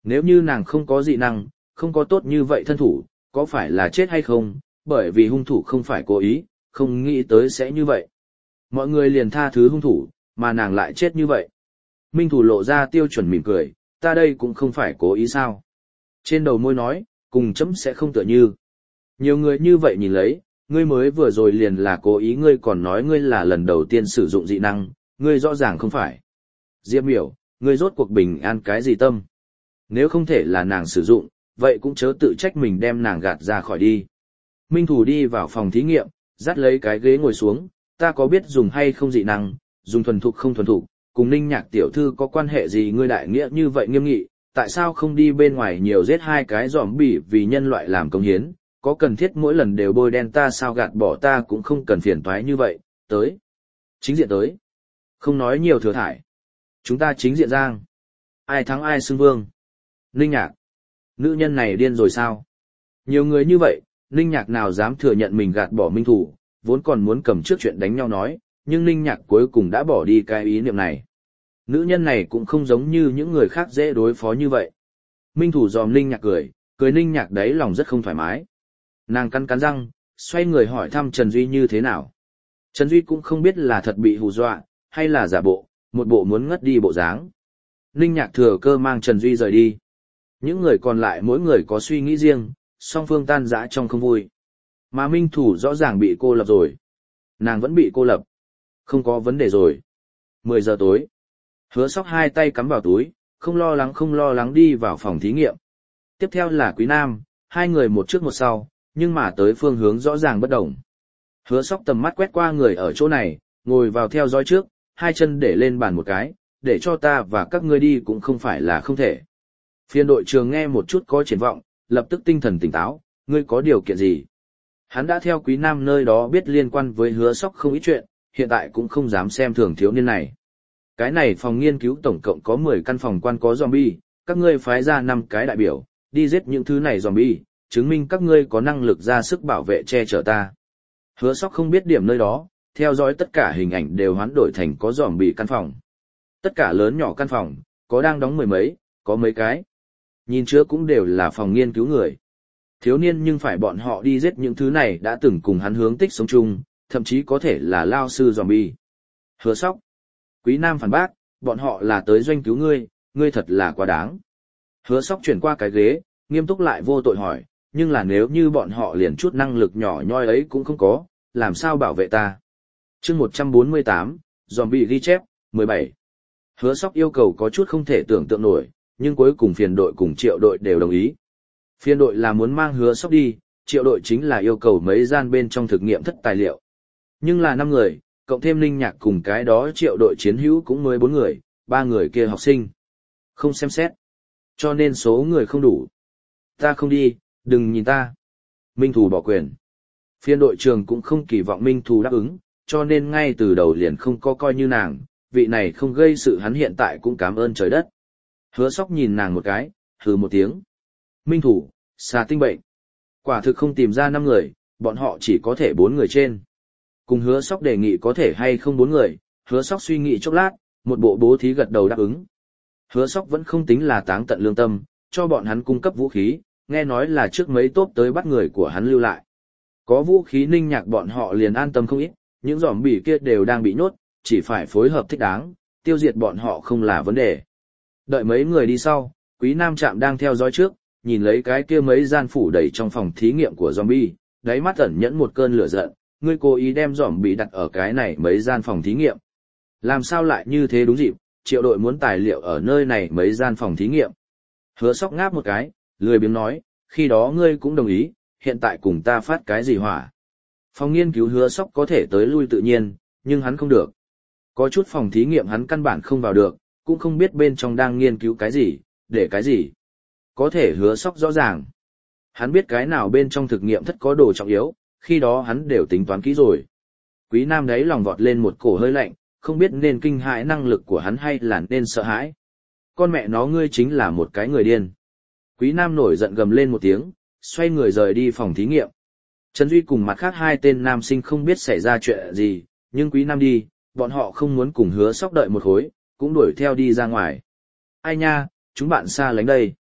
Speaker 1: Nếu như nàng không có dị năng, không có tốt như vậy thân thủ, có phải là chết hay không, bởi vì hung thủ không phải cố ý, không nghĩ tới sẽ như vậy. Mọi người liền tha thứ hung thủ, mà nàng lại chết như vậy. Minh Thủ lộ ra tiêu chuẩn mỉm cười, ta đây cũng không phải cố ý sao. Trên đầu môi nói, cùng chấm sẽ không tựa như. Nhiều người như vậy nhìn lấy, ngươi mới vừa rồi liền là cố ý, ngươi còn nói ngươi là lần đầu tiên sử dụng dị năng, ngươi rõ ràng không phải. Diệp Miểu, ngươi rốt cuộc bình an cái gì tâm? Nếu không thể là nàng sử dụng, vậy cũng chớ tự trách mình đem nàng gạt ra khỏi đi. Minh Thủ đi vào phòng thí nghiệm, dắt lấy cái ghế ngồi xuống, ta có biết dùng hay không dị năng, dùng thuần thục không thuần thục, cùng Ninh Nhạc tiểu thư có quan hệ gì, ngươi đại nghĩa như vậy nghiêm nghị, tại sao không đi bên ngoài nhiều giết hai cái zombie vì nhân loại làm công hiến, có cần thiết mỗi lần đều bôi đen ta sao, gạt bỏ ta cũng không cần phiền toái như vậy, tới. Chính diện tới. Không nói nhiều thừa thải. Chúng ta chính diện giang. Ai thắng ai xưng vương. Ninh Nhạc. Nữ nhân này điên rồi sao? Nhiều người như vậy, Ninh Nhạc nào dám thừa nhận mình gạt bỏ Minh Thủ, vốn còn muốn cầm trước chuyện đánh nhau nói, nhưng Ninh Nhạc cuối cùng đã bỏ đi cái ý niệm này. Nữ nhân này cũng không giống như những người khác dễ đối phó như vậy. Minh Thủ dòm Ninh Nhạc cười, cười Ninh Nhạc đấy lòng rất không thoải mái. Nàng cắn cắn răng, xoay người hỏi thăm Trần Duy như thế nào. Trần Duy cũng không biết là thật bị hù dọa, hay là giả bộ, một bộ muốn ngất đi bộ dáng. Ninh Nhạc thừa cơ mang Trần Duy rời đi. Những người còn lại mỗi người có suy nghĩ riêng, song phương tan rã trong không vui. Mà Minh Thủ rõ ràng bị cô lập rồi. Nàng vẫn bị cô lập. Không có vấn đề rồi. mười giờ tối. Hứa Sóc hai tay cắm vào túi, không lo lắng không lo lắng đi vào phòng thí nghiệm. Tiếp theo là Quý Nam, hai người một trước một sau, nhưng mà tới phương hướng rõ ràng bất đồng. Hứa Sóc tầm mắt quét qua người ở chỗ này, ngồi vào theo dõi trước, hai chân để lên bàn một cái, để cho ta và các ngươi đi cũng không phải là không thể. Phiên đội trưởng nghe một chút có triển vọng, lập tức tinh thần tỉnh táo, ngươi có điều kiện gì? Hắn đã theo Quý Nam nơi đó biết liên quan với Hứa Sóc không ít chuyện, hiện tại cũng không dám xem thường thiếu niên này. Cái này phòng nghiên cứu tổng cộng có mười căn phòng quan có zombie, các ngươi phái ra năm cái đại biểu, đi giết những thứ này zombie, chứng minh các ngươi có năng lực ra sức bảo vệ che chở ta. Hứa Sóc không biết điểm nơi đó, theo dõi tất cả hình ảnh đều hoán đổi thành có zombie căn phòng. Tất cả lớn nhỏ căn phòng, có đang đóng mười mấy, có mấy cái. Nhìn trước cũng đều là phòng nghiên cứu người. Thiếu niên nhưng phải bọn họ đi giết những thứ này đã từng cùng hắn hướng tích sống chung, thậm chí có thể là lao sư zombie. Hứa Sóc. Quý Nam phản bác, bọn họ là tới doanh cứu ngươi, ngươi thật là quá đáng. Hứa Sóc chuyển qua cái ghế, nghiêm túc lại vô tội hỏi, nhưng là nếu như bọn họ liền chút năng lực nhỏ nhoi ấy cũng không có, làm sao bảo vệ ta? Chương một trăm bốn mươi tám, zombie ghi chép, mười bảy. Hứa Sóc yêu cầu có chút không thể tưởng tượng nổi, nhưng cuối cùng phiền đội cùng triệu đội đều đồng ý. Phiền đội là muốn mang Hứa Sóc đi, triệu đội chính là yêu cầu mấy gian bên trong thực nghiệm thất tài liệu. Nhưng là năm người, cộng thêm Ninh Nhạc cùng cái đó triệu đội chiến hữu cũng mới bốn người, ba người kia học sinh. Không xem xét. Cho nên số người không đủ. Ta không đi, đừng nhìn ta. Minh Thù bỏ quyền. Phiên đội trường cũng không kỳ vọng Minh Thù đáp ứng, cho nên ngay từ đầu liền không có coi như nàng, vị này không gây sự hắn hiện tại cũng cảm ơn trời đất. Hứa Sóc nhìn nàng một cái, hừ một tiếng. Minh Thù, xà tinh bệnh. Quả thực không tìm ra năm người, bọn họ chỉ có thể bốn người trên. Cùng Hứa Sóc đề nghị có thể hay không bốn người, Hứa Sóc suy nghĩ chốc lát, một bộ bố thí gật đầu đáp ứng. Hứa Sóc vẫn không tính là táng tận lương tâm, cho bọn hắn cung cấp vũ khí, nghe nói là trước mấy tốp tới bắt người của hắn lưu lại. Có vũ khí Ninh Nhạc bọn họ liền an tâm không ít, những zombie kia đều đang bị nhốt, chỉ phải phối hợp thích đáng, tiêu diệt bọn họ không là vấn đề. Đợi mấy người đi sau, Quý Nam Trạm đang theo dõi trước, nhìn lấy cái kia mấy gian phủ đầy trong phòng thí nghiệm của zombie, đáy mắt ẩn nhẫn một cơn lửa giận, ngươi cố ý đem zombie đặt ở cái này mấy gian phòng thí nghiệm. Làm sao lại như thế đúng dịp, triệu đội muốn tài liệu ở nơi này mấy gian phòng thí nghiệm. Hứa Sóc ngáp một cái, lười biếng nói, khi đó ngươi cũng đồng ý, hiện tại cùng ta phát cái gì hỏa. Phòng nghiên cứu Hứa Sóc có thể tới lui tự nhiên, nhưng hắn không được. Có chút phòng thí nghiệm hắn căn bản không vào được, cũng không biết bên trong đang nghiên cứu cái gì, để cái gì. Có thể Hứa Sóc rõ ràng. Hắn biết cái nào bên trong thực nghiệm thất có đồ trọng yếu, khi đó hắn đều tính toán kỹ rồi. Quý Nam đấy lòng vọt lên một cổ hơi lạnh, không biết nên kinh hãi năng lực của hắn hay là nên sợ hãi. Con mẹ nó ngươi chính là một cái người điên. Quý Nam nổi giận gầm lên một tiếng, xoay người rời đi phòng thí nghiệm. Trần Duy cùng mặt khác hai tên nam sinh không biết xảy ra chuyện gì, nhưng Quý Nam đi, bọn họ không muốn cùng Hứa Sóc đợi một khối, cũng đuổi theo đi ra ngoài. Ai nha, chúng bạn xa lánh đây.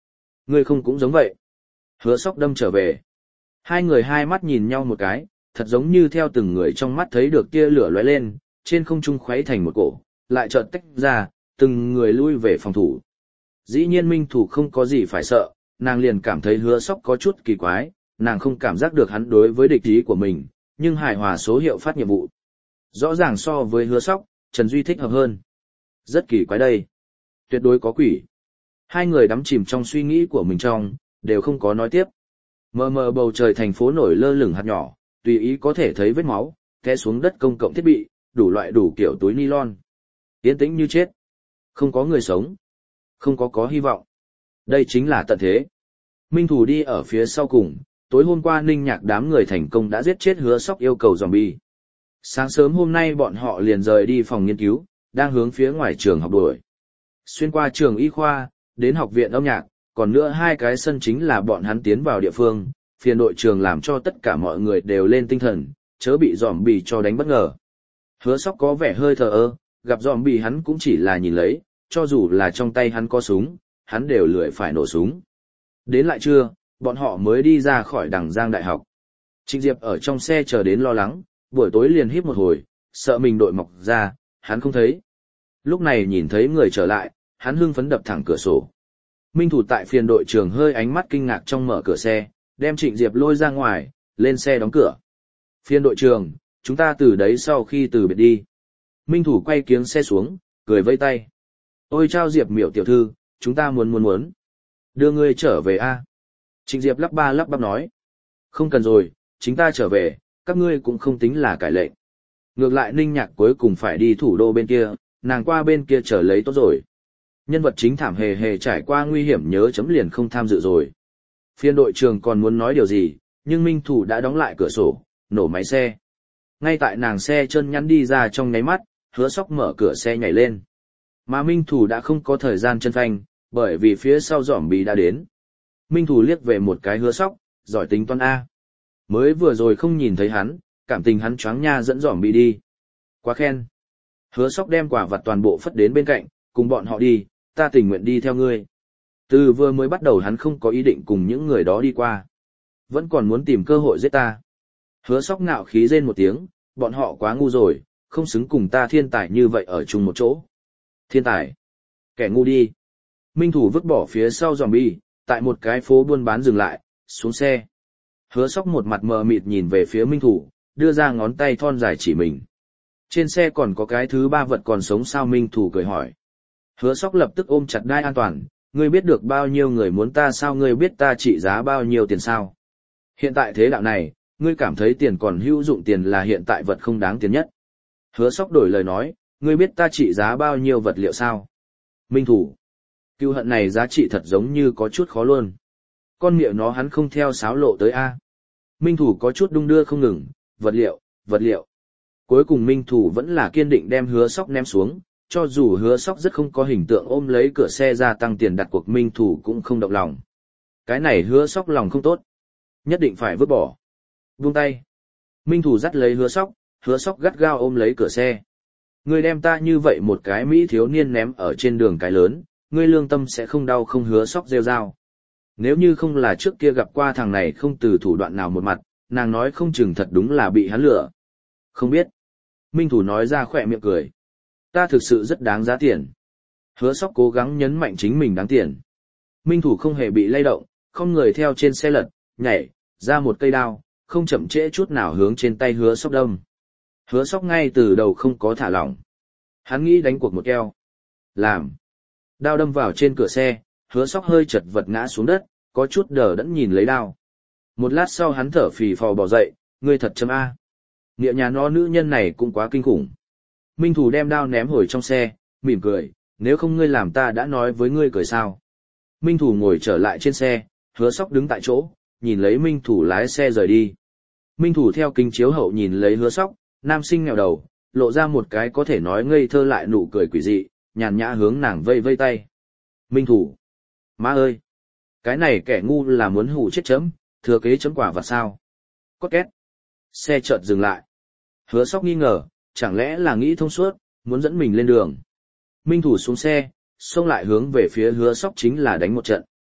Speaker 1: Ngươi không cũng giống vậy. Hứa Sóc đâm trở về. Hai người hai mắt nhìn nhau một cái, thật giống như theo từng người trong mắt thấy được tia lửa lóe lên, trên không trung khuấy thành một cổ, lại chợt tách ra, từng người lui về phòng thủ. Dĩ nhiên Minh Thủ không có gì phải sợ, nàng liền cảm thấy Hứa Sóc có chút kỳ quái, nàng không cảm giác được hắn đối với địch ý của mình, nhưng hài hòa số hiệu phát nhiệm vụ. Rõ ràng so với Hứa Sóc, Trần Duy thích hợp hơn. Rất kỳ quái đây. Tuyệt đối có quỷ. Hai người đắm chìm trong suy nghĩ của mình trong, đều không có nói tiếp. Mờ mờ bầu trời thành phố nổi lơ lửng hạt nhỏ, tùy ý có thể thấy vết máu, té xuống đất công cộng thiết bị, đủ loại đủ kiểu túi nylon. Yên tĩnh như chết. Không có người sống. Không có có hy vọng. Đây chính là tận thế. Minh Thủ đi ở phía sau cùng, tối hôm qua Ninh Nhạc đám người thành công đã giết chết Hứa Sóc yêu cầu zombie. Sáng sớm hôm nay bọn họ liền rời đi phòng nghiên cứu, đang hướng phía ngoài trường học đuổi. Xuyên qua trường y khoa, đến học viện âm nhạc, còn nữa hai cái sân chính là bọn hắn tiến vào địa phương, phiền đội trường làm cho tất cả mọi người đều lên tinh thần, chớ bị zombie cho đánh bất ngờ. Hứa Sóc có vẻ hơi thờ ơ, gặp zombie hắn cũng chỉ là nhìn lấy, cho dù là trong tay hắn có súng, hắn đều lười phải nổ súng. Đến lại trưa, bọn họ mới đi ra khỏi đằng Giang Đại học. Trịnh Diệp ở trong xe chờ đến lo lắng, buổi tối liền híp một hồi, sợ mình đội mọc ra, hắn không thấy. Lúc này nhìn thấy người trở lại, hắn hưng phấn đập thẳng cửa sổ. Minh Thủ tại phiền đội trưởng hơi ánh mắt kinh ngạc trong mở cửa xe, đem Trịnh Diệp lôi ra ngoài, lên xe đóng cửa. Phiền đội trưởng, chúng ta từ đấy sau khi từ biệt đi. Minh Thủ quay kiếng xe xuống, cười vây tay. Ôi chao Diệp miểu tiểu thư, chúng ta muốn muốn muốn. Đưa ngươi trở về a. Trịnh Diệp lắp ba lắp bắp nói. Không cần rồi, chính ta trở về, các ngươi cũng không tính là cải lệnh. Ngược lại Ninh Nhạc cuối cùng phải đi thủ đô bên kia, nàng qua bên kia trở lấy tốt rồi. Nhân vật chính thảm hề hề trải qua nguy hiểm nhớ chấm liền không tham dự rồi. Phiên đội trưởng còn muốn nói điều gì, nhưng Minh Thủ đã đóng lại cửa sổ, nổ máy xe. Ngay tại nàng xe chân nhắn đi ra trong nháy mắt, Hứa Sóc mở cửa xe nhảy lên. Mà Minh Thủ đã không có thời gian chân phanh, bởi vì phía sau zombie đã đến. Minh Thủ liếc về một cái Hứa Sóc, giỏi tính toán A. Mới vừa rồi không nhìn thấy hắn, cảm tình hắn choáng nha dẫn zombie đi. Quá khen. Hứa Sóc đem quả vật toàn bộ phất đến bên cạnh, cùng bọn họ đi, ta tình nguyện đi theo ngươi. Từ vừa mới bắt đầu hắn không có ý định cùng những người đó đi qua. Vẫn còn muốn tìm cơ hội giết ta. Hứa Sóc ngạo khí rên một tiếng, bọn họ quá ngu rồi, không xứng cùng ta thiên tài như vậy ở chung một chỗ. Thiên tài. Kẻ ngu đi. Minh Thủ vứt bỏ phía sau zombie, tại một cái phố buôn bán dừng lại, xuống xe. Hứa Sóc một mặt mờ mịt nhìn về phía Minh Thủ, đưa ra ngón tay thon dài chỉ mình. Trên xe còn có cái thứ ba vật còn sống sao? Minh Thủ cười hỏi. Hứa Sóc lập tức ôm chặt đai an toàn, ngươi biết được bao nhiêu người muốn ta sao? Ngươi biết ta trị giá bao nhiêu tiền sao? Hiện tại thế đạo này, ngươi cảm thấy tiền còn hữu dụng tiền là hiện tại vật không đáng tiền nhất. Hứa Sóc đổi lời nói, ngươi biết ta trị giá bao nhiêu vật liệu sao? Minh Thủ. Cưu hận này giá trị thật giống như có chút khó luôn. Con miệng nó hắn không theo sáo lộ tới A. Minh Thủ có chút đung đưa không ngừng, vật liệu, vật liệu. Cuối cùng Minh Thủ vẫn là kiên định đem Hứa Sóc ném xuống, cho dù Hứa Sóc rất không có hình tượng ôm lấy cửa xe ra tăng tiền đặt cuộc, Minh Thủ cũng không động lòng. Cái này Hứa Sóc lòng không tốt. Nhất định phải vứt bỏ. Buông tay. Minh Thủ dắt lấy Hứa Sóc, Hứa Sóc gắt gao ôm lấy cửa xe. Ngươi đem ta như vậy một cái mỹ thiếu niên ném ở trên đường cái lớn, ngươi lương tâm sẽ không đau không? Hứa Sóc rêu rao. Nếu như không là trước kia gặp qua thằng này không từ thủ đoạn nào một mặt, nàng nói không chừng thật đúng là bị hắn lừa. Không biết. Minh Thủ nói ra khỏe miệng cười. Ta thực sự rất đáng giá tiền. Hứa Sóc cố gắng nhấn mạnh chính mình đáng tiền. Minh Thủ không hề bị lay động, không người theo trên xe lật, nhảy, ra một cây đao, không chậm trễ chút nào hướng trên tay Hứa Sóc đâm. Hứa Sóc ngay từ đầu không có thả lỏng. Hắn nghĩ đánh cuộc một keo. Làm. Đao đâm vào trên cửa xe, Hứa Sóc hơi chật vật ngã xuống đất, có chút đờ đẫn nhìn lấy đao. Một lát sau hắn thở phì phò bò dậy, ngươi thật chấm A. Nghĩa nhà nó nữ nhân này cũng quá kinh khủng. Minh Thủ đem đao ném hồi trong xe, mỉm cười, nếu không ngươi làm ta đã nói với ngươi cười sao. Minh Thủ ngồi trở lại trên xe, Hứa Sóc đứng tại chỗ, nhìn lấy Minh Thủ lái xe rời đi. Minh Thủ theo kính chiếu hậu nhìn lấy Hứa Sóc, nam sinh nghèo đầu, lộ ra một cái có thể nói ngây thơ lại nụ cười quỷ dị, nhàn nhã hướng nàng vây vây tay. Minh Thủ. Má ơi! Cái này kẻ ngu là muốn hù chết chấm, thừa kế chấm quả và sao? Có két. Xe chợt dừng lại. Hứa Sóc nghi ngờ, chẳng lẽ là nghĩ thông suốt, muốn dẫn mình lên đường. Minh Thủ xuống xe, xông lại hướng về phía Hứa Sóc chính là đánh một trận.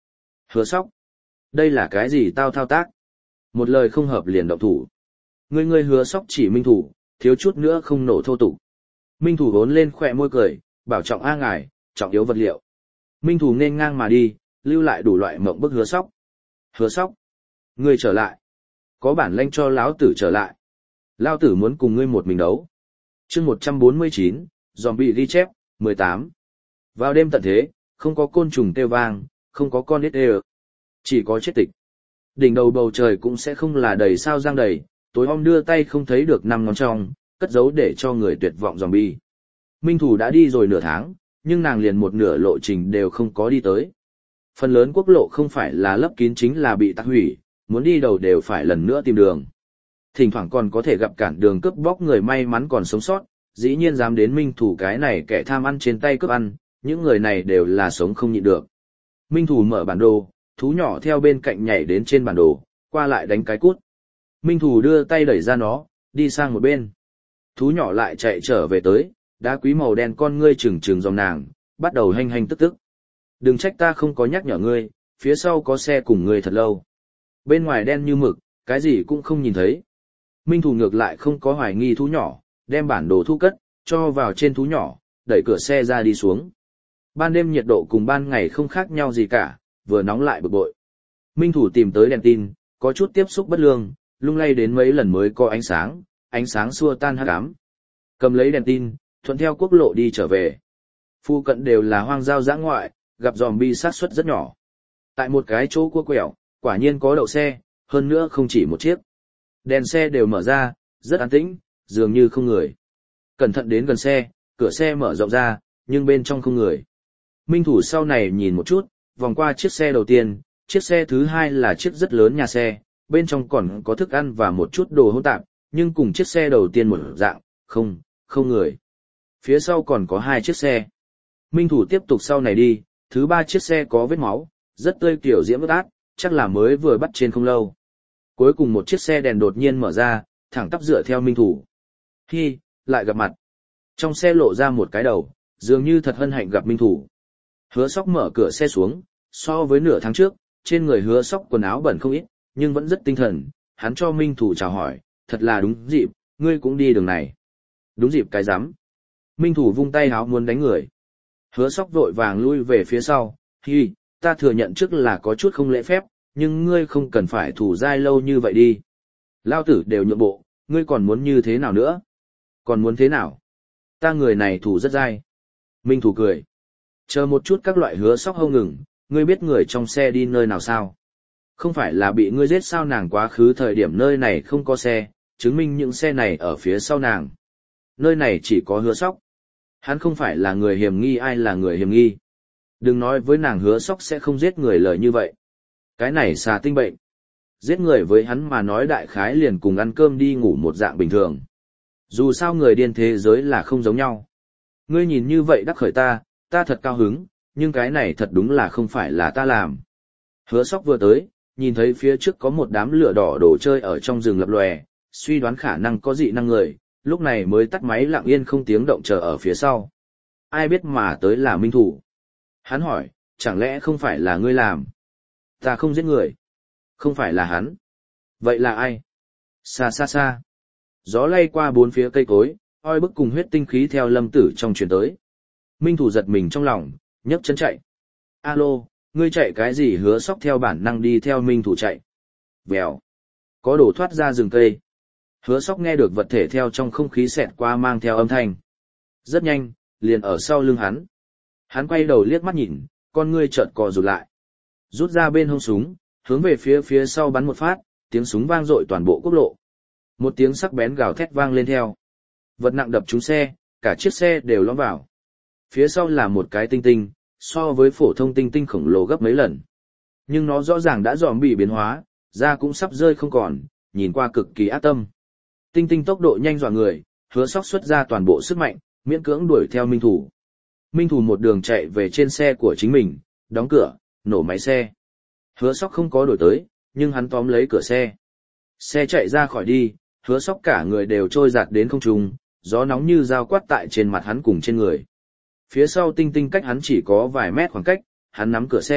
Speaker 1: Hứa Sóc, đây là cái gì tao thao tác? Một lời không hợp liền động thủ. Ngươi ngươi Hứa Sóc chỉ Minh Thủ, thiếu chút nữa không nổ thô tục. Minh Thủ vốn lên khỏe môi cười, bảo trọng a ngài, trọng yếu vật liệu. Minh Thủ nên ngang mà đi, lưu lại đủ loại mộng bức Hứa Sóc. Hứa Sóc, ngươi trở lại. Có bản lĩnh cho lão tử trở lại. Lão tử muốn cùng ngươi một mình đấu. Chương một trăm bốn mươi chín, zombie ghi chép, mười tám. Vào đêm tận thế, không có côn trùng kêu vang, không có con nít ê, chỉ có chết tịch. Đỉnh đầu bầu trời cũng sẽ không là đầy sao giăng đầy, tối om đưa tay không thấy được năm ngón trong, cất giấu để cho người tuyệt vọng zombie. Minh Thủ đã đi rồi nửa tháng, nhưng nàng liền một nửa lộ trình đều không có đi tới. Phần lớn quốc lộ không phải là lấp kín chính là bị tắc hủy, muốn đi đầu đều phải lần nữa tìm đường. Thỉnh thoảng còn có thể gặp cản đường cướp bóc người may mắn còn sống sót, dĩ nhiên dám đến Minh Thủ cái này kẻ tham ăn trên tay cướp ăn, những người này đều là sống không nhịn được. Minh Thủ mở bản đồ, thú nhỏ theo bên cạnh nhảy đến trên bản đồ, qua lại đánh cái cút. Minh Thủ đưa tay đẩy ra nó, đi sang một bên. Thú nhỏ lại chạy trở về tới, đá quý màu đen con ngươi trừng trừng dòng nàng, bắt đầu hành hành tức tức. Đừng trách ta không có nhắc nhở ngươi, phía sau có xe cùng ngươi thật lâu. Bên ngoài đen như mực, cái gì cũng không nhìn thấy. Minh Thủ ngược lại không có hoài nghi thú nhỏ, đem bản đồ thu cất, cho vào trên thú nhỏ, đẩy cửa xe ra đi xuống. Ban đêm nhiệt độ cùng ban ngày không khác nhau gì cả, vừa nóng lại bực bội. Minh Thủ tìm tới đèn tin, có chút tiếp xúc bất lương, lung lay đến mấy lần mới có ánh sáng, ánh sáng xua tan hắc ám. Cầm lấy đèn tin, thuận theo quốc lộ đi trở về. Phu cận đều là hoang giao dã ngoại, gặp zombie sát suất rất nhỏ. Tại một cái chỗ cua quẹo, quả nhiên có đậu xe, hơn nữa không chỉ một chiếc. Đèn xe đều mở ra, rất an tĩnh, dường như không người. Cẩn thận đến gần xe, cửa xe mở rộng ra, nhưng bên trong không người. Minh Thủ sau này nhìn một chút, vòng qua chiếc xe đầu tiên, chiếc xe thứ hai là chiếc rất lớn nhà xe, bên trong còn có thức ăn và một chút đồ hỗn tạp, nhưng cùng chiếc xe đầu tiên một dạng, không, không người. Phía sau còn có hai chiếc xe. Minh Thủ tiếp tục sau này đi, thứ ba chiếc xe có vết máu, rất tươi kiểu diễm ướt át, chắc là mới vừa bắt trên không lâu. Cuối cùng một chiếc xe đèn đột nhiên mở ra, thẳng tắp dựa theo Minh Thủ. Hi, lại gặp mặt. Trong xe lộ ra một cái đầu, dường như thật hân hạnh gặp Minh Thủ. Hứa Sóc mở cửa xe xuống, so với nửa tháng trước, trên người Hứa Sóc quần áo bẩn không ít, nhưng vẫn rất tinh thần. Hắn cho Minh Thủ chào hỏi, thật là đúng dịp, ngươi cũng đi đường này. Đúng dịp cái rắm. Minh Thủ vung tay háo muốn đánh người. Hứa Sóc vội vàng lui về phía sau, hi, ta thừa nhận trước là có chút không lễ phép, nhưng ngươi không cần phải thủ dai lâu như vậy đi. Lao tử đều nhượng bộ, ngươi còn muốn như thế nào nữa? Còn muốn thế nào? Ta người này thủ rất dai. Minh Thủ cười. Chờ một chút các loại Hứa Sóc hâu ngừng, ngươi biết người trong xe đi nơi nào sao? Không phải là bị ngươi giết sao nàng quá khứ thời điểm nơi này không có xe, chứng minh những xe này ở phía sau nàng. Nơi này chỉ có Hứa Sóc. Hắn không phải là người hiểm nghi ai là người hiểm nghi. Đừng nói với nàng Hứa Sóc sẽ không giết người lời như vậy. Cái này xà tinh bệnh. Giết người với hắn mà nói đại khái liền cùng ăn cơm đi ngủ một dạng bình thường. Dù sao người điên thế giới là không giống nhau. Ngươi nhìn như vậy đắc khởi ta, ta thật cao hứng, nhưng cái này thật đúng là không phải là ta làm. Hứa Sóc vừa tới, nhìn thấy phía trước có một đám lửa đỏ đồ chơi ở trong rừng lập lòe, suy đoán khả năng có dị năng người, lúc này mới tắt máy lặng yên không tiếng động chờ ở phía sau. Ai biết mà tới là Minh Thủ. Hắn hỏi, chẳng lẽ không phải là ngươi làm? Ta không giết người. Không phải là hắn. Vậy là ai? Xa xa xa. Gió lay qua bốn phía cây cối, oi bức cùng huyết tinh khí theo Lâm Tử trong truyền tới. Minh Thủ giật mình trong lòng, nhấc chân chạy. Alo, ngươi chạy cái gì? Hứa Sóc theo bản năng đi theo Minh Thủ chạy. Vèo. Có đổ thoát ra rừng cây. Hứa Sóc nghe được vật thể theo trong không khí xẹt qua mang theo âm thanh. Rất nhanh, liền ở sau lưng hắn. Hắn quay đầu liếc mắt nhìn, con ngươi chợt co rụt lại. Rút ra bên hông súng, hướng về phía phía sau bắn một phát, tiếng súng vang dội toàn bộ quốc lộ. Một tiếng sắc bén gào thét vang lên theo. Vật nặng đập trúng xe, cả chiếc xe đều lõm vào. Phía sau là một cái tinh tinh, so với phổ thông tinh tinh khổng lồ gấp mấy lần. Nhưng nó rõ ràng đã dòm bị biến hóa, da cũng sắp rơi không còn, nhìn qua cực kỳ ác tâm. Tinh tinh tốc độ nhanh dọa người, Hứa Sóc xuất ra toàn bộ sức mạnh, miễn cưỡng đuổi theo Minh Thủ. Minh Thủ một đường chạy về trên xe của chính mình, đóng cửa, nổ máy xe. Hứa Sóc không có đuổi tới, nhưng hắn tóm lấy cửa xe. Xe chạy ra khỏi đi, Hứa Sóc cả người đều trôi giạt đến không trung, gió nóng như dao quát tại trên mặt hắn cùng trên người. Phía sau tinh tinh cách hắn chỉ có vài mét khoảng cách, hắn nắm cửa xe,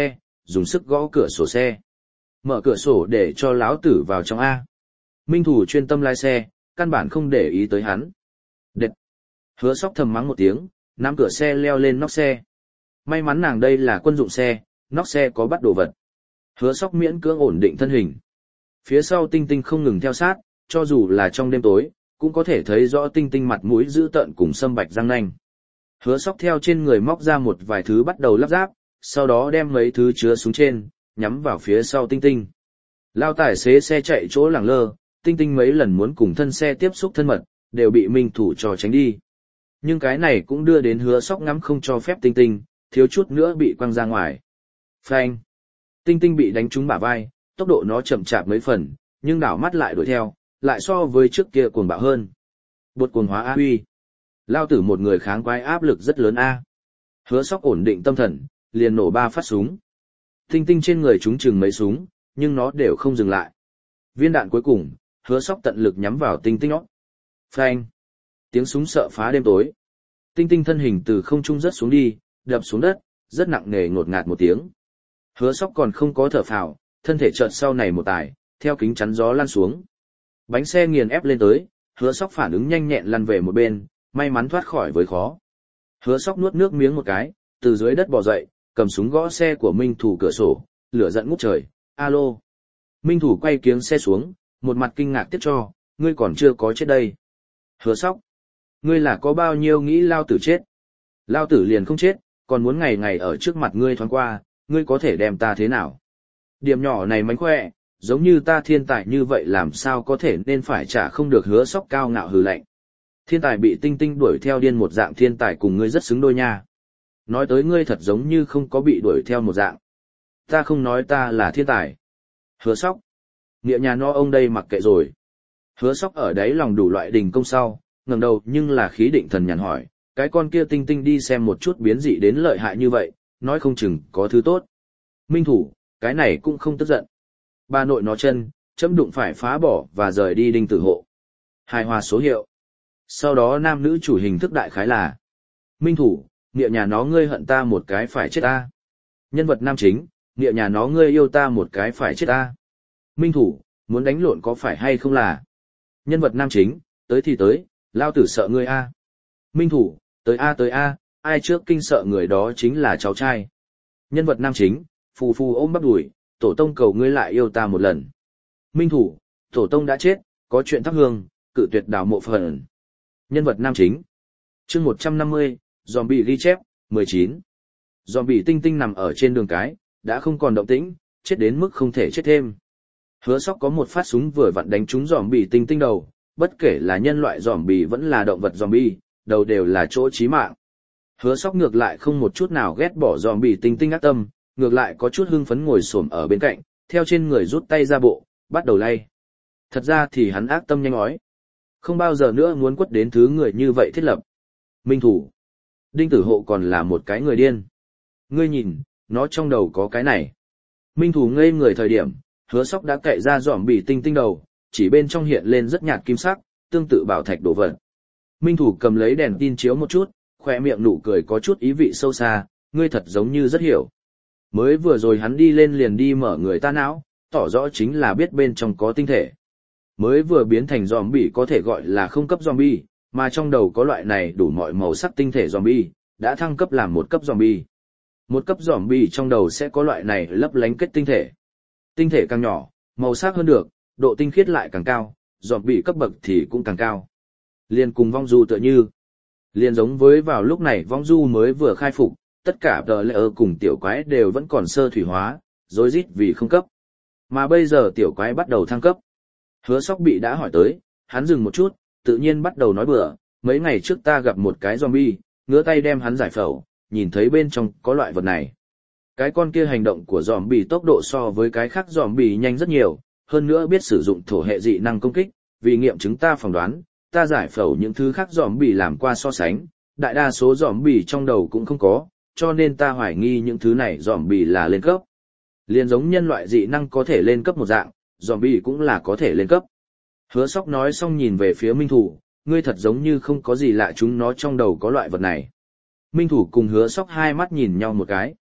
Speaker 1: dùng sức gõ cửa sổ xe. Mở cửa sổ để cho lão tử vào trong A. Minh Thủ chuyên tâm lái xe, căn bản không để ý tới hắn. Đệt! Hứa Sóc thầm mắng một tiếng, nắm cửa xe leo lên nóc xe. May mắn nàng đây là quân dụng xe, nóc xe có bắt đồ vật. Hứa Sóc miễn cưỡng ổn định thân hình. Phía sau Tinh Tinh không ngừng theo sát, cho dù là trong đêm tối, cũng có thể thấy rõ Tinh Tinh mặt mũi dữ tợn cùng sâm bạch răng nanh. Hứa Sóc theo trên người móc ra một vài thứ bắt đầu lắp ráp, sau đó đem mấy thứ chứa xuống trên, nhắm vào phía sau Tinh Tinh. Lao tài xế xe chạy chỗ lẳng lơ, Tinh Tinh mấy lần muốn cùng thân xe tiếp xúc thân mật, đều bị Minh Thủ trò tránh đi. Nhưng cái này cũng đưa đến Hứa Sóc ngắm không cho phép Tinh Tinh, thiếu chút nữa bị quăng ra ngoài. Phanh! Tinh Tinh bị đánh trúng bả vai, tốc độ nó chậm chạp mấy phần, nhưng đảo mắt lại đuổi theo, lại so với trước kia cuồng bạo hơn. Bột cuồng hóa A huy. Lao tử một người kháng quái áp lực rất lớn A. Hứa Sóc ổn định tâm thần, liền nổ ba phát súng. Tinh Tinh trên người chúng chừng mấy súng, nhưng nó đều không dừng lại. Viên đạn cuối cùng, Hứa Sóc tận lực nhắm vào Tinh Tinh nó. Phanh! Tiếng súng sợ phá đêm tối. Tinh Tinh thân hình từ không trung rớt xuống đi, đập xuống đất, rất nặng nề ngột ngạt một tiếng. Hứa Sóc còn không có thở phào, thân thể chợt sau này một tài, theo kính chắn gió lăn xuống. Bánh xe nghiền ép lên tới, Hứa Sóc phản ứng nhanh nhẹn lăn về một bên, may mắn thoát khỏi với khó. Hứa Sóc nuốt nước miếng một cái, từ dưới đất bò dậy, cầm súng gõ xe của Minh Thủ cửa sổ, lửa giận ngút trời. Alo. Minh Thủ quay kiếng xe xuống, một mặt kinh ngạc tiếp cho, ngươi còn chưa có chết đây. Hứa Sóc. Ngươi là có bao nhiêu nghĩ lao tử chết? Lao tử liền không chết, còn muốn ngày ngày ở trước mặt ngươi thoáng qua, ngươi có thể đem ta thế nào? Điểm nhỏ này mánh khỏe, giống như ta thiên tài như vậy làm sao có thể nên phải trả không được. Hứa Sóc cao ngạo hừ lạnh. Thiên tài bị Tinh Tinh đuổi theo điên một dạng thiên tài cùng ngươi rất xứng đôi nha. Nói tới ngươi thật giống như không có bị đuổi theo một dạng. Ta không nói ta là thiên tài. Hứa Sóc. Nghĩa nhà no ông đây mặc kệ rồi. Hứa Sóc ở đấy lòng đủ loại đình công sau, ngẩng đầu nhưng là khí định thần nhàn hỏi, cái con kia Tinh Tinh đi xem một chút biến dị đến lợi hại như vậy, nói không chừng có thứ tốt. Minh Thủ, cái này cũng không tức giận. Bà nội nó chân, chấm đụng phải phá bỏ và rời đi đinh tử hộ. Hài hòa số hiệu. Sau đó nam nữ chủ hình thức đại khái là Minh Thủ, nghĩa nhà nó ngươi hận ta một cái phải chết ta. Nhân vật nam chính, nghĩa nhà nó ngươi yêu ta một cái phải chết ta. Minh Thủ, muốn đánh lộn có phải hay không là. Nhân vật nam chính, tới thì tới, lao tử sợ ngươi a. Minh Thủ, tới a tới a, ai trước kinh sợ người đó chính là cháu trai. Nhân vật nam chính, phù phù ôm bắp đùi, tổ tông cầu ngươi lại yêu ta một lần. Minh Thủ, tổ tông đã chết, có chuyện thắp hương, cự tuyệt đào mộ phần. Nhân vật nam chính. Chương một trăm năm mươi, zombie ghi chép, mười chín. Zombie Tinh Tinh nằm ở trên đường cái, đã không còn động tĩnh, chết đến mức không thể chết thêm. Hứa Sóc có một phát súng vừa vặn đánh trúng zombie Tinh Tinh đầu, bất kể là nhân loại zombie vẫn là động vật zombie, đầu đều là chỗ chí mạng. Hứa Sóc ngược lại không một chút nào ghét bỏ zombie Tinh Tinh ác tâm, ngược lại có chút hưng phấn ngồi xổm ở bên cạnh, theo trên người rút tay ra bộ, bắt đầu lay. Thật ra thì hắn ác tâm nhanh ói. Không bao giờ nữa muốn quất đến thứ người như vậy thiết lập. Minh Thủ. Đinh Tử Hộ còn là một cái người điên. Ngươi nhìn, nó trong đầu có cái này. Minh Thủ ngây người thời điểm, Hứa Sóc đã cậy ra zombie Tinh Tinh đầu, chỉ bên trong hiện lên rất nhạt kim sắc, tương tự bảo thạch đổ vật. Minh Thủ cầm lấy đèn tin chiếu một chút, khoe miệng nụ cười có chút ý vị sâu xa, ngươi thật giống như rất hiểu. Mới vừa rồi hắn đi lên liền đi mở người ta não, tỏ rõ chính là biết bên trong có tinh thể. Mới vừa biến thành zombie có thể gọi là không cấp zombie, mà trong đầu có loại này đủ mọi màu sắc tinh thể zombie, đã thăng cấp làm một cấp zombie. Một cấp zombie trong đầu sẽ có loại này lấp lánh kết tinh thể. Tinh thể càng nhỏ, màu sắc hơn được, độ tinh khiết lại càng cao, zombie cấp bậc thì cũng càng cao. Liên cùng vong du tựa như. Liên giống với vào lúc này vong du mới vừa khai phục, tất cả tờ lệ ơ cùng tiểu quái đều vẫn còn sơ thủy hóa, rối rít vì không cấp. Mà bây giờ tiểu quái bắt đầu thăng cấp. Hứa Sóc bị đã hỏi tới, hắn dừng một chút, tự nhiên bắt đầu nói bừa, mấy ngày trước ta gặp một cái zombie, ngứa tay đem hắn giải phẫu, nhìn thấy bên trong có loại vật này. Cái con kia hành động của zombie tốc độ so với cái khác zombie nhanh rất nhiều, hơn nữa biết sử dụng thổ hệ dị năng công kích, vì nghiệm chứng ta phỏng đoán, ta giải phẫu những thứ khác zombie làm qua so sánh, đại đa số zombie trong đầu cũng không có, cho nên ta hoài nghi những thứ này zombie là lên cấp. Liên giống nhân loại dị năng có thể lên cấp một dạng, zombie cũng là có thể lên cấp. Hứa Sóc nói xong nhìn về phía Minh Thủ, ngươi thật giống như không có gì lạ chúng nó trong đầu có loại vật này. Minh Thủ cùng Hứa Sóc hai mắt nhìn nhau một cái.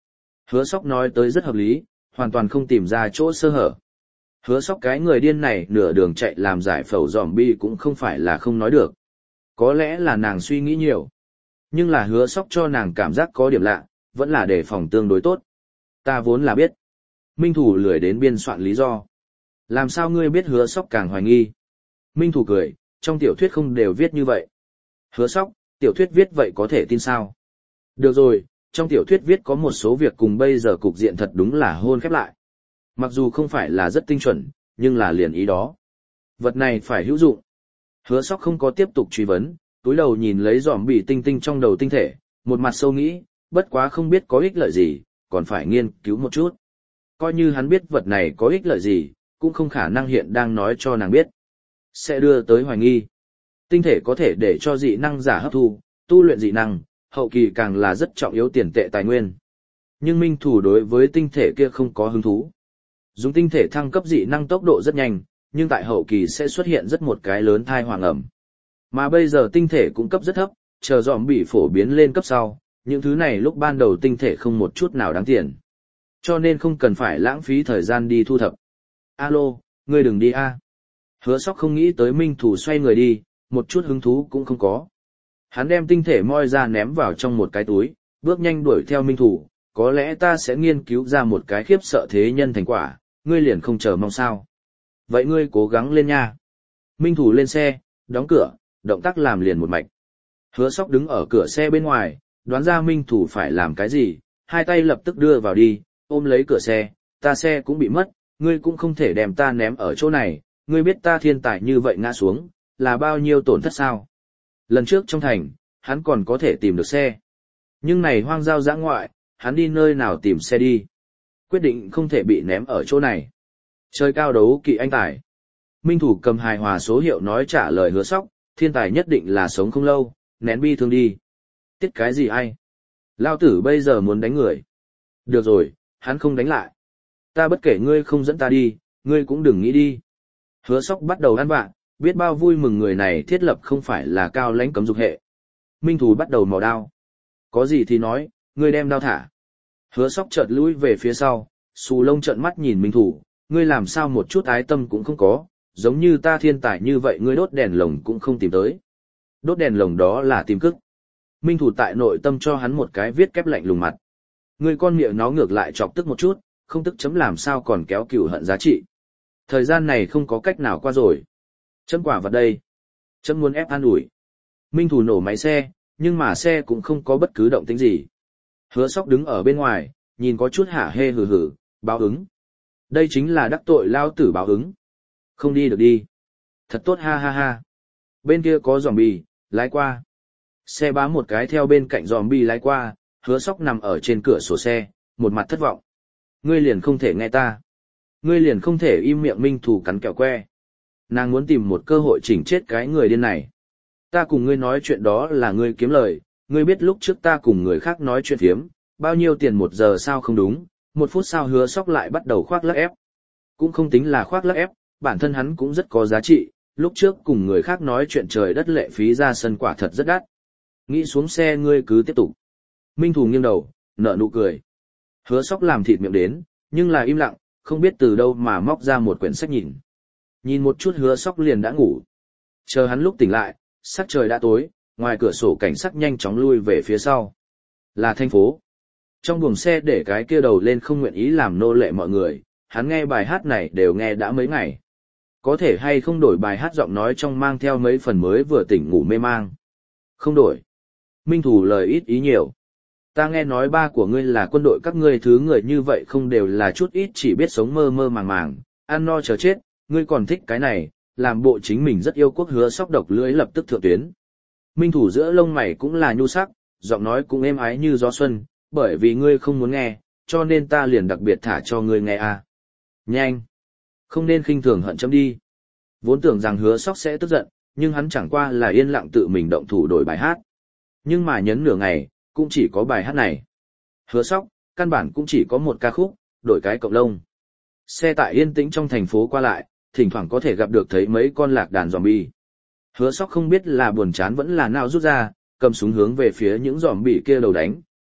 Speaker 1: Hứa Sóc nói tới rất hợp lý, hoàn toàn không tìm ra chỗ sơ hở. Hứa Sóc cái người điên này nửa đường chạy làm giải phẫu zombie cũng không phải là không nói được. Có lẽ là nàng suy nghĩ nhiều. Nhưng là Hứa Sóc cho nàng cảm giác có điểm lạ, vẫn là đề phòng tương đối tốt. Ta vốn là biết. Minh Thủ lười đến biên soạn lý do. Làm sao ngươi biết Hứa Sóc càng hoài nghi? Minh Thủ cười, trong tiểu thuyết không đều viết như vậy. Hứa Sóc, tiểu thuyết viết vậy có thể tin sao? Được rồi, trong tiểu thuyết viết có một số việc cùng bây giờ cục diện thật đúng là hôn khép lại. Mặc dù không phải là rất tinh chuẩn, nhưng là liền ý đó. Vật này phải hữu dụng. Hứa Sóc không có tiếp tục truy vấn, túi đầu nhìn lấy giòm bị tinh tinh trong đầu tinh thể, một mặt sâu nghĩ, bất quá không biết có ích lợi gì, còn phải nghiên cứu một chút. Coi như hắn biết vật này có ích lợi gì, cũng không khả năng hiện đang nói cho nàng biết. Sẽ đưa tới hoài nghi. Tinh thể có thể để cho dị năng giả hấp thu, tu luyện dị năng, hậu kỳ càng là rất trọng yếu tiền tệ tài nguyên. Nhưng Minh Thủ đối với tinh thể kia không có hứng thú. Dùng tinh thể thăng cấp dị năng tốc độ rất nhanh, nhưng tại hậu kỳ sẽ xuất hiện rất một cái lớn thai hoàng ẩm. Mà bây giờ tinh thể cũng cấp rất thấp, chờ dòm bị phổ biến lên cấp sau, những thứ này lúc ban đầu tinh thể không một chút nào đáng tiền. Cho nên không cần phải lãng phí thời gian đi thu thập. Alo, ngươi đừng đi a. Hứa Sóc không nghĩ tới Minh Thủ xoay người đi, một chút hứng thú cũng không có. Hắn đem tinh thể moi ra ném vào trong một cái túi, bước nhanh đuổi theo Minh Thủ, có lẽ ta sẽ nghiên cứu ra một cái khiếp sợ thế nhân thành quả, ngươi liền không chờ mong sao. Vậy ngươi cố gắng lên nha. Minh Thủ lên xe, đóng cửa, động tác làm liền một mạch. Hứa Sóc đứng ở cửa xe bên ngoài, đoán ra Minh Thủ phải làm cái gì, hai tay lập tức đưa vào đi, ôm lấy cửa xe, ta xe cũng bị mất, ngươi cũng không thể đem ta ném ở chỗ này, ngươi biết ta thiên tài như vậy ngã xuống, là bao nhiêu tổn thất sao. Lần trước trong thành, hắn còn có thể tìm được xe. Nhưng này hoang giao dã ngoại, hắn đi nơi nào tìm xe đi. Quyết định không thể bị ném ở chỗ này. Chơi cao đấu kỵ anh tài. Minh Thủ cầm hài hòa số hiệu nói trả lời Hứa Sóc, thiên tài nhất định là sống không lâu, nén bi thương đi. Tiết cái gì ai? Lao tử bây giờ muốn đánh người. Được rồi, hắn không đánh lại. Ta bất kể ngươi không dẫn ta đi, ngươi cũng đừng nghĩ đi. Hứa Sóc bắt đầu ăn vạ, biết bao vui mừng người này thiết lập không phải là cao lãnh cấm dục hệ. Minh Thủ bắt đầu mò đao. Có gì thì nói, ngươi đem đao thả. Hứa Sóc chợt lùi về phía sau, xù lông trợn mắt nhìn Minh Thủ, ngươi làm sao một chút ái tâm cũng không có, giống như ta thiên tài như vậy ngươi đốt đèn lồng cũng không tìm tới. Đốt đèn lồng đó là tìm cức. Minh Thủ tại nội tâm cho hắn một cái viết kép lạnh lùng mặt. Ngươi con miệng nó ngược lại chọc tức một chút, không tức chấm làm sao còn kéo cừu hận giá trị. Thời gian này không có cách nào qua rồi. Chấm quả vật đây. Chấm muốn ép an ủi. Minh Thủ nổ máy xe, nhưng mà xe cũng không có bất cứ động tĩnh gì. Hứa Sóc đứng ở bên ngoài, nhìn có chút hả hê hừ hừ, báo ứng. Đây chính là đắc tội lao tử báo ứng. Không đi được đi. Thật tốt ha ha ha. Bên kia có zombie, lái qua. Xe bám một cái theo bên cạnh zombie lái qua, Hứa Sóc nằm ở trên cửa sổ xe, một mặt thất vọng. Ngươi liền không thể nghe ta. Ngươi liền không thể im miệng. Minh Thủ cắn kẹo que. Nàng muốn tìm một cơ hội chỉnh chết cái người điên này. Ta cùng ngươi nói chuyện đó là ngươi kiếm lời, ngươi biết lúc trước ta cùng người khác nói chuyện phiếm, bao nhiêu tiền một giờ sao không đúng, một phút sau Hứa Sóc lại bắt đầu khoác lác ép. Cũng không tính là khoác lác ép, bản thân hắn cũng rất có giá trị, lúc trước cùng người khác nói chuyện trời đất lệ phí ra sân quả thật rất đắt. Nghĩ xuống xe ngươi cứ tiếp tục. Minh Thủ nghiêng đầu, nở nụ cười. Hứa Sóc làm thịt miệng đến, nhưng là im lặng, không biết từ đâu mà móc ra một quyển sách nhìn. Nhìn một chút Hứa Sóc liền đã ngủ. Chờ hắn lúc tỉnh lại, sắc trời đã tối, ngoài cửa sổ cảnh sắc nhanh chóng lui về phía sau. Là thành phố. Trong buồng xe để cái kia đầu lên không nguyện ý làm nô lệ mọi người, hắn nghe bài hát này đều nghe đã mấy ngày. Có thể hay không đổi bài hát giọng nói trong mang theo mấy phần mới vừa tỉnh ngủ mê mang. Không đổi. Minh Thủ lời ít ý nhiều. Ta nghe nói ba của ngươi là quân đội các ngươi thứ người như vậy không đều là chút ít chỉ biết sống mơ mơ màng màng, ăn no chờ chết, ngươi còn thích cái này, làm bộ chính mình rất yêu quốc. Hứa Sóc độc lưỡi lập tức thượng tuyến. Minh Thủ giữa lông mày cũng là nhu sắc, giọng nói cũng êm ái như gió xuân, bởi vì ngươi không muốn nghe, cho nên ta liền đặc biệt thả cho ngươi nghe à. Nhanh! Không nên khinh thường hận chấm đi. Vốn tưởng rằng Hứa Sóc sẽ tức giận, nhưng hắn chẳng qua là yên lặng tự mình động thủ đổi bài hát. Nhưng mà nhấn nửa ngày, cũng chỉ có bài hát này. Hứa Sóc, căn bản cũng chỉ có một ca khúc, đổi cái cộng lông. Xe tại yên tĩnh trong thành phố qua lại, thỉnh thoảng có thể gặp được thấy mấy con lạc đàn zombie. Hứa Sóc không biết là buồn chán vẫn là nào rút ra, cầm súng hướng về phía những zombie kia đầu đánh,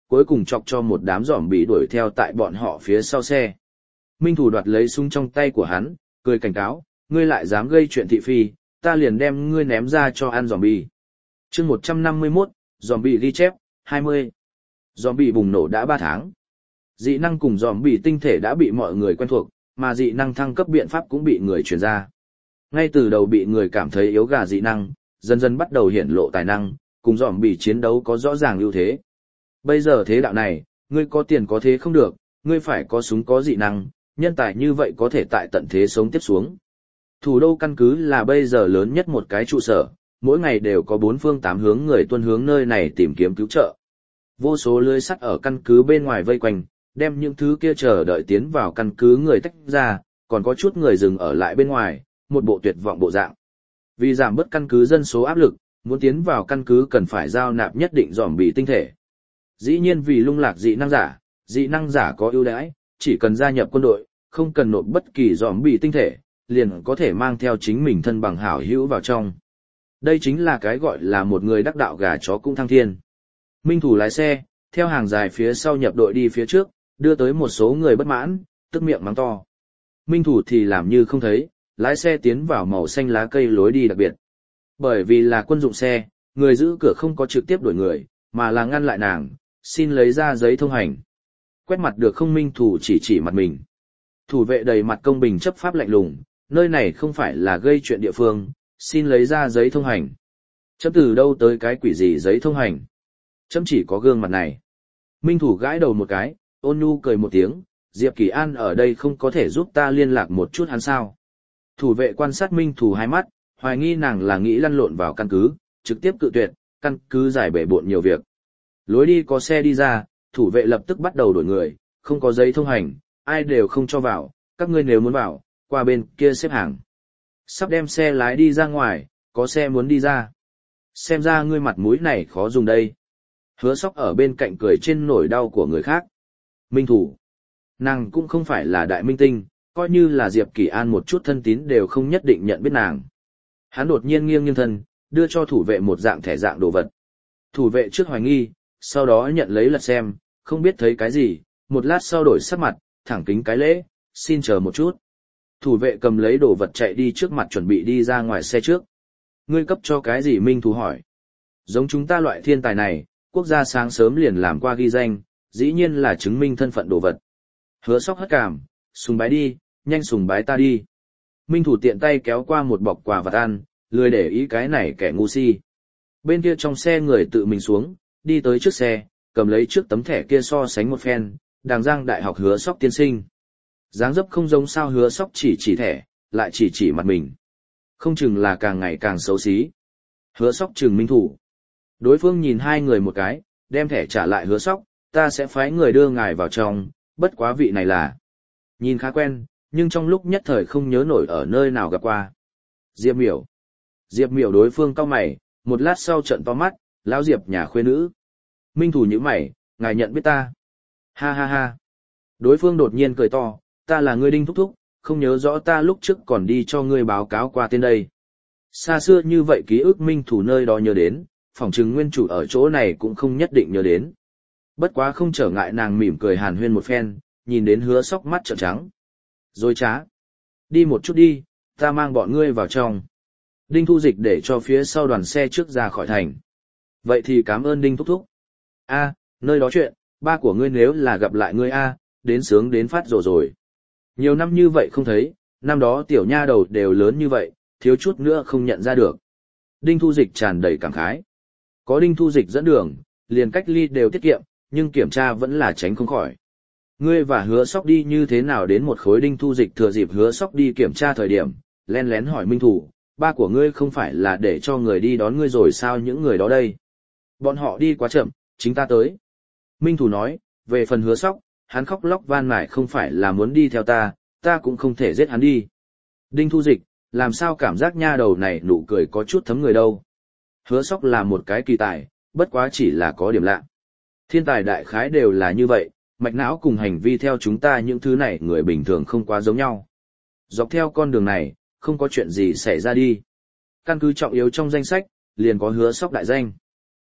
Speaker 1: cuối cùng chọc cho một đám giòm bị đuổi theo tại bọn họ phía sau xe. Minh Thủ đoạt lấy súng trong tay của hắn, cười cảnh cáo, ngươi lại dám gây chuyện thị phi, ta liền đem ngươi ném ra cho ăn giòm bị. Chương một trăm năm mươi mốt, giòm bị ghi chép, hai mươi. Giòm bị bùng nổ đã ba tháng. Dị năng cùng giòm bị tinh thể đã bị mọi người quen thuộc, mà dị năng thăng cấp biện pháp cũng bị người truyền ra. Ngay từ đầu bị người cảm thấy yếu gà dị năng, dần dần bắt đầu hiển lộ tài năng, cùng giòm bị chiến đấu có rõ ràng ưu thế. Bây giờ thế đạo này, ngươi có tiền có thế không được, ngươi phải có súng có dị năng, nhân tài như vậy có thể tại tận thế sống tiếp xuống. Thủ đô căn cứ là bây giờ lớn nhất một cái trụ sở, mỗi ngày đều có bốn phương tám hướng người tuân hướng nơi này tìm kiếm cứu trợ. Vô số lưới sắt ở căn cứ bên ngoài vây quanh, đem những thứ kia chờ đợi tiến vào căn cứ người tách ra, còn có chút người dừng ở lại bên ngoài, một bộ tuyệt vọng bộ dạng. Vì giảm bớt căn cứ dân số áp lực, muốn tiến vào căn cứ cần phải giao nạp nhất định giòm bị tinh thể. Dĩ nhiên vì lung lạc dị năng giả, dị năng giả có ưu đãi, chỉ cần gia nhập quân đội, không cần nộp bất kỳ giòm bị tinh thể, liền có thể mang theo chính mình thân bằng hảo hữu vào trong. Đây chính là cái gọi là một người đắc đạo gà chó cũng thăng thiên. Minh Thủ lái xe, theo hàng dài phía sau nhập đội đi phía trước, đưa tới một số người bất mãn, tức miệng mắng to. Minh Thủ thì làm như không thấy, lái xe tiến vào màu xanh lá cây lối đi đặc biệt. Bởi vì là quân dụng xe, người giữ cửa không có trực tiếp đuổi người, mà là ngăn lại nàng, xin lấy ra giấy thông hành. Quét mặt được không, Minh Thủ chỉ chỉ mặt mình. Thủ vệ đầy mặt công bình chấp pháp lạnh lùng, nơi này không phải là gây chuyện địa phương, xin lấy ra giấy thông hành. Chấm từ đâu tới cái quỷ gì giấy thông hành? Chấm chỉ có gương mặt này. Minh Thủ gãi đầu một cái, ôn nhu cười một tiếng, Diệp Kỳ An ở đây không có thể giúp ta liên lạc một chút hắn sao? Thủ vệ quan sát Minh Thủ hai mắt, hoài nghi nàng là nghĩ lăn lộn vào căn cứ, trực tiếp cự tuyệt, căn cứ giải bể bộn nhiều việc. Lối đi có xe đi ra, thủ vệ lập tức bắt đầu đổi người, không có giấy thông hành, ai đều không cho vào, các ngươi nếu muốn vào, qua bên kia xếp hàng. Sắp đem xe lái đi ra ngoài, có xe muốn đi ra. Xem ra ngươi mặt mũi này khó dùng đây. Hứa Sóc ở bên cạnh cười trên nỗi đau của người khác. Minh Thủ. Nàng cũng không phải là đại minh tinh, coi như là Diệp Kỳ An một chút thân tín đều không nhất định nhận biết nàng. Hắn đột nhiên nghiêng nghiêng thân, đưa cho thủ vệ một dạng thẻ dạng đồ vật. Thủ vệ trước hoài nghi, sau đó nhận lấy lật xem, không biết thấy cái gì, một lát sau đổi sắc mặt, thẳng kính cái lễ, xin chờ một chút. Thủ vệ cầm lấy đồ vật chạy đi trước mặt chuẩn bị đi ra ngoài xe trước. Ngươi cấp cho cái gì? Minh Thủ hỏi. Giống chúng ta loại thiên tài này, quốc gia sáng sớm liền làm qua ghi danh, dĩ nhiên là chứng minh thân phận đồ vật. Hứa Sóc hất cảm, sùng bái đi, nhanh sùng bái ta đi. Minh Thủ tiện tay kéo qua một bọc quà vặt ăn, lười để ý cái này kẻ ngu si. Bên kia trong xe người tự mình xuống, đi tới trước xe, cầm lấy trước tấm thẻ kia so sánh một phen, Đàng Giang Đại học Hứa Sóc tiên sinh. Dáng dấp không giống sao, Hứa Sóc chỉ chỉ thẻ, lại chỉ chỉ mặt mình. Không chừng là càng ngày càng xấu xí. Hứa Sóc chừng Minh Thủ. Đối phương nhìn hai người một cái, đem thẻ trả lại Hứa Sóc, ta sẽ phái người đưa ngài vào trong, bất quá vị này là. Nhìn khá quen, nhưng trong lúc nhất thời không nhớ nổi ở nơi nào gặp qua. Diệp Miểu. Diệp Miểu đối phương cau mày, một lát sau trợn to mắt, lão Diệp nhà khuê nữ. Minh Thủ nhíu mày, ngài nhận biết ta. Ha ha ha. Đối phương đột nhiên cười to, ta là ngươi Đinh thúc thúc, không nhớ rõ ta lúc trước còn đi cho ngươi báo cáo qua tên đây. Xa xưa như vậy ký ức Minh Thủ nơi đó nhớ đến, phỏng chừng nguyên chủ ở chỗ này cũng không nhất định nhớ đến. Bất quá không trở ngại nàng mỉm cười hàn huyên một phen, nhìn đến Hứa Sóc mắt trợn trắng. Rồi trá. Đi một chút đi, ta mang bọn ngươi vào trong. Đinh Thu Dịch để cho phía sau đoàn xe trước ra khỏi thành. Vậy thì cảm ơn Đinh thúc thúc. A, nơi đó chuyện, ba của ngươi nếu là gặp lại ngươi a, đến sướng đến phát rồi rồi. Nhiều năm như vậy không thấy, năm đó tiểu nha đầu đều lớn như vậy, thiếu chút nữa không nhận ra được. Đinh Thu Dịch tràn đầy cảm khái. Có Đinh Thu Dịch dẫn đường, liền cách ly đều tiết kiệm, nhưng kiểm tra vẫn là tránh không khỏi. Ngươi và Hứa Sóc đi như thế nào đến một khối? Đinh Thu Dịch thừa dịp Hứa Sóc đi kiểm tra thời điểm, len lén hỏi Minh Thủ, ba của ngươi không phải là để cho người đi đón ngươi rồi sao? Những người đó đây? Bọn họ đi quá chậm, chính ta tới. Minh Thủ nói, về phần Hứa Sóc, hắn khóc lóc van nài không phải là muốn đi theo ta, ta cũng không thể giết hắn đi. Đinh Thu Dịch, làm sao cảm giác nha đầu này nụ cười có chút thấm người đâu? Hứa Sóc là một cái kỳ tài, bất quá chỉ là có điểm lạ. Thiên tài đại khái đều là như vậy, mạch não cùng hành vi theo chúng ta những thứ này người bình thường không quá giống nhau. Dọc theo con đường này, không có chuyện gì xảy ra đi. Căn cứ trọng yếu trong danh sách, liền có Hứa Sóc đại danh.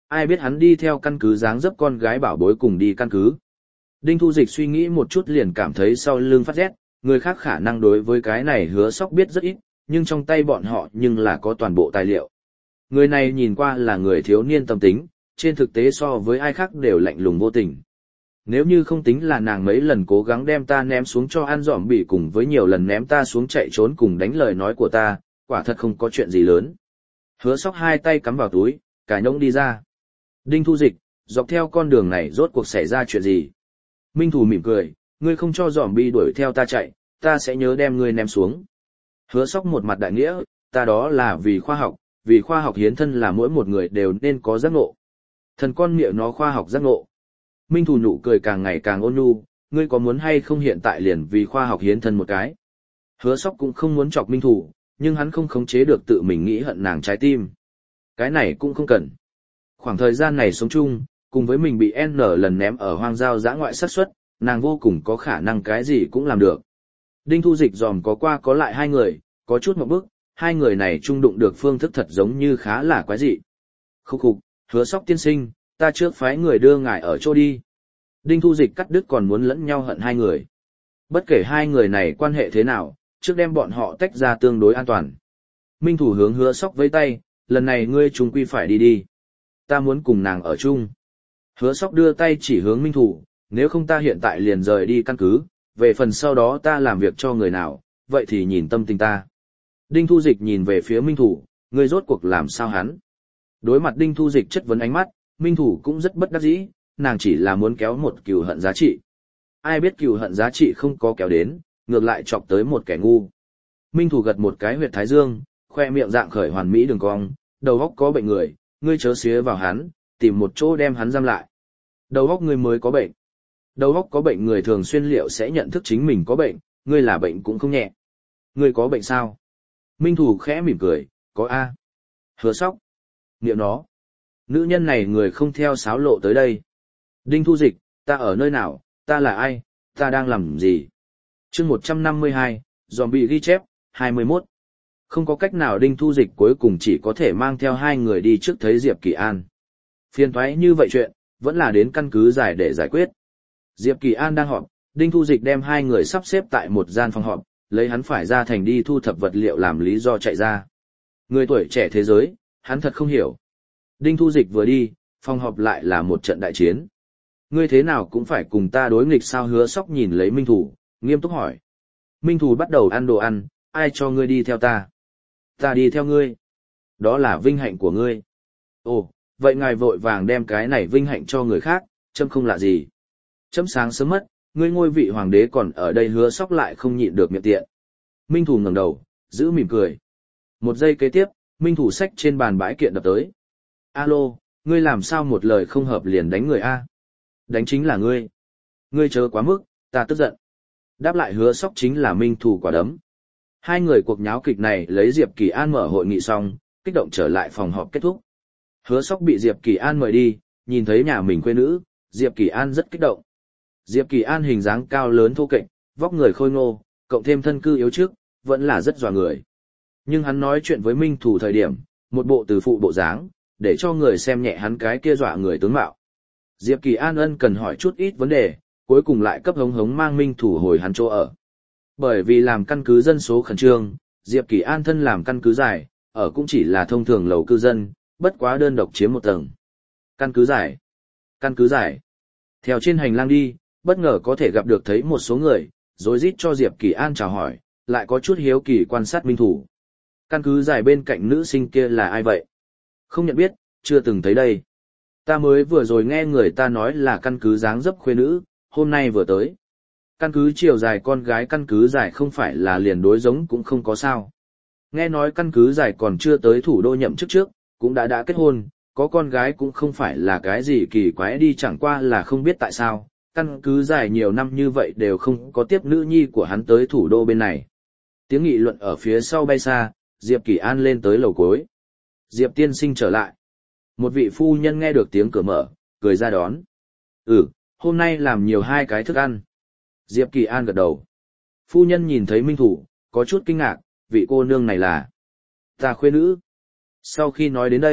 Speaker 1: Ai biết hắn đi theo căn cứ dáng dấp con gái bảo bối cùng đi căn cứ. Đinh Thu Dịch suy nghĩ một chút liền cảm thấy sau lưng phát rét, người khác khả năng đối với cái này Hứa Sóc biết rất ít, nhưng trong tay bọn họ nhưng là có toàn bộ tài liệu. Người này nhìn qua là người thiếu niên tâm tính, trên thực tế so với ai khác đều lạnh lùng vô tình. Nếu như không tính là nàng mấy lần cố gắng đem ta ném xuống cho ăn dọm bị cùng với nhiều lần ném ta xuống chạy trốn cùng đánh lời nói của ta, quả thật không có chuyện gì lớn. Hứa Sóc hai tay cắm vào túi, cả nhông đi ra. Đinh Thu Dịch, dọc theo con đường này rốt cuộc xảy ra chuyện gì? Minh Thủ mỉm cười, ngươi không cho dòm bi đuổi theo ta chạy, ta sẽ nhớ đem ngươi ném xuống. Hứa Sóc một mặt đại nghĩa, ta đó là vì khoa học, vì khoa học hiến thân là mỗi một người đều nên có giác ngộ. Thần con miệng nó khoa học giác ngộ. Minh Thủ nụ cười càng ngày càng ôn nhu, ngươi có muốn hay không hiện tại liền vì khoa học hiến thân một cái. Hứa Sóc cũng không muốn chọc Minh Thủ, nhưng hắn không khống chế được tự mình nghĩ hận nàng trái tim. Cái này cũng không cần. Khoảng thời gian này sống chung, cùng với mình bị N lần ném ở hoang giao dã ngoại xác suất, nàng vô cùng có khả năng cái gì cũng làm được. Đinh Thu Dịch dòm có qua có lại hai người, có chút một bước, hai người này chung đụng được phương thức thật giống như khá là quái dị. Khúc khục, Hứa Sóc tiên sinh, ta trước phái người đưa ngài ở chỗ đi. Đinh Thu Dịch cắt đứt còn muốn lẫn nhau hận hai người. Bất kể hai người này quan hệ thế nào, trước đem bọn họ tách ra tương đối an toàn. Minh Thủ hướng Hứa Sóc với tay, lần này ngươi chung quy phải đi đi. Ta muốn cùng nàng ở chung. Hứa Sóc đưa tay chỉ hướng Minh Thủ, nếu không ta hiện tại liền rời đi căn cứ, về phần sau đó ta làm việc cho người nào, vậy thì nhìn tâm tình ta. Đinh Thu Dịch nhìn về phía Minh Thủ, ngươi rốt cuộc làm sao hắn? Đối mặt Đinh Thu Dịch chất vấn ánh mắt, Minh Thủ cũng rất bất đắc dĩ, nàng chỉ là muốn kéo một cừu hận giá trị. Ai biết cừu hận giá trị không có kéo đến, ngược lại chọc tới một kẻ ngu. Minh Thủ gật một cái huyệt thái dương, khoe miệng dạng khởi hoàn mỹ đường cong, đầu óc có bệnh người, ngươi chớ xía vào hắn, tìm một chỗ đem hắn giam lại. Đầu óc ngươi mới có bệnh. Đầu óc có bệnh người thường xuyên liệu sẽ nhận thức chính mình có bệnh, ngươi là bệnh cũng không nhẹ. Ngươi có bệnh sao? Minh Thủ khẽ mỉm cười, có a. Hứa Sóc. Niệm nó. Nữ nhân này người không theo sáo lộ tới đây. Đinh Thu Dịch, ta ở nơi nào, ta là ai, ta đang làm gì? Chương một trăm năm mươi hai, dòm bị ghi chép, hai mươi mốt. Không có cách nào Đinh Thu Dịch cuối cùng chỉ có thể mang theo hai người đi trước thấy Diệp Kỳ An. Phiền toái như vậy chuyện, vẫn là đến căn cứ giải để giải quyết. Diệp Kỳ An đang họp, Đinh Thu Dịch đem hai người sắp xếp tại một gian phòng họp, lấy hắn phải ra thành đi thu thập vật liệu làm lý do chạy ra. Người tuổi trẻ thế giới, hắn thật không hiểu. Đinh Thu Dịch vừa đi, phòng họp lại là một trận đại chiến. Ngươi thế nào cũng phải cùng ta đối nghịch sao? Hứa Sóc nhìn lấy Minh Thủ, nghiêm túc hỏi. Minh Thủ bắt đầu ăn đồ ăn, ai cho ngươi đi theo ta? Ta đi theo ngươi. Đó là vinh hạnh của ngươi. Ồ, vậy ngài vội vàng đem cái này vinh hạnh cho người khác, chấm không lạ gì. Chấm sáng sớm mất, ngươi ngôi vị hoàng đế còn ở đây. Hứa Sóc lại không nhịn được miệng tiện. Minh Thủ ngẩng đầu, giữ mỉm cười. Một giây kế tiếp, Minh Thủ xách trên bàn bãi kiện đập tới. Alo, ngươi làm sao một lời không hợp liền đánh người a? Đánh chính là ngươi. Ngươi chớ quá mức, ta tức giận. Đáp lại Hứa Sóc chính là Minh Thủ quả đấm. Hai người cuộc nháo kịch này lấy Diệp Kỳ An mở hội nghị xong, kích động trở lại phòng họp kết thúc. Hứa Sóc bị Diệp Kỳ An mời đi, nhìn thấy nhà mình quê nữ, Diệp Kỳ An rất kích động. Diệp Kỳ An hình dáng cao lớn thô kệch, vóc người khôi ngô, cộng thêm thân cư yếu trước, vẫn là rất dọa người. Nhưng hắn nói chuyện với Minh Thủ thời điểm, một bộ từ phụ bộ dáng, để cho người xem nhẹ hắn cái kia dọa người tướng mạo. Diệp Kỳ An ân cần hỏi chút ít vấn đề, cuối cùng lại cấp hống hống mang Minh Thủ hồi hắn chỗ ở. Bởi vì làm căn cứ dân số khẩn trương, Diệp Kỳ An thân làm căn cứ giải, ở cũng chỉ là thông thường lầu cư dân, bất quá đơn độc chiếm một tầng. Căn cứ giải. Căn cứ giải. Theo trên hành lang đi, bất ngờ có thể gặp được thấy một số người, rối rít cho Diệp Kỳ An chào hỏi, lại có chút hiếu kỳ quan sát Minh Thủ. Căn cứ giải bên cạnh nữ sinh kia là ai vậy? Không nhận biết, chưa từng thấy đây. Ta mới vừa rồi nghe người ta nói là căn cứ dáng dấp khuê nữ, hôm nay vừa tới. Căn cứ chiều dài con gái căn cứ giải không phải là liền đối giống cũng không có sao. Nghe nói căn cứ giải còn chưa tới thủ đô nhậm chức trước, cũng đã đã kết hôn, có con gái cũng không phải là cái gì kỳ quái đi, chẳng qua là không biết tại sao, căn cứ giải nhiều năm như vậy đều không có tiếp nữ nhi của hắn tới thủ đô bên này. Tiếng nghị luận ở phía sau bay xa, Diệp Kỳ An lên tới lầu cuối. Diệp tiên sinh trở lại. Một vị phu nhân nghe được tiếng cửa mở, cười ra đón. Ừ, hôm nay làm nhiều hai cái thức ăn. Diệp Kỳ An gật đầu. Phu nhân nhìn thấy Minh Thủ, có chút kinh ngạc, vị cô nương này là ta khuê nữ. Sau khi nói đến đây,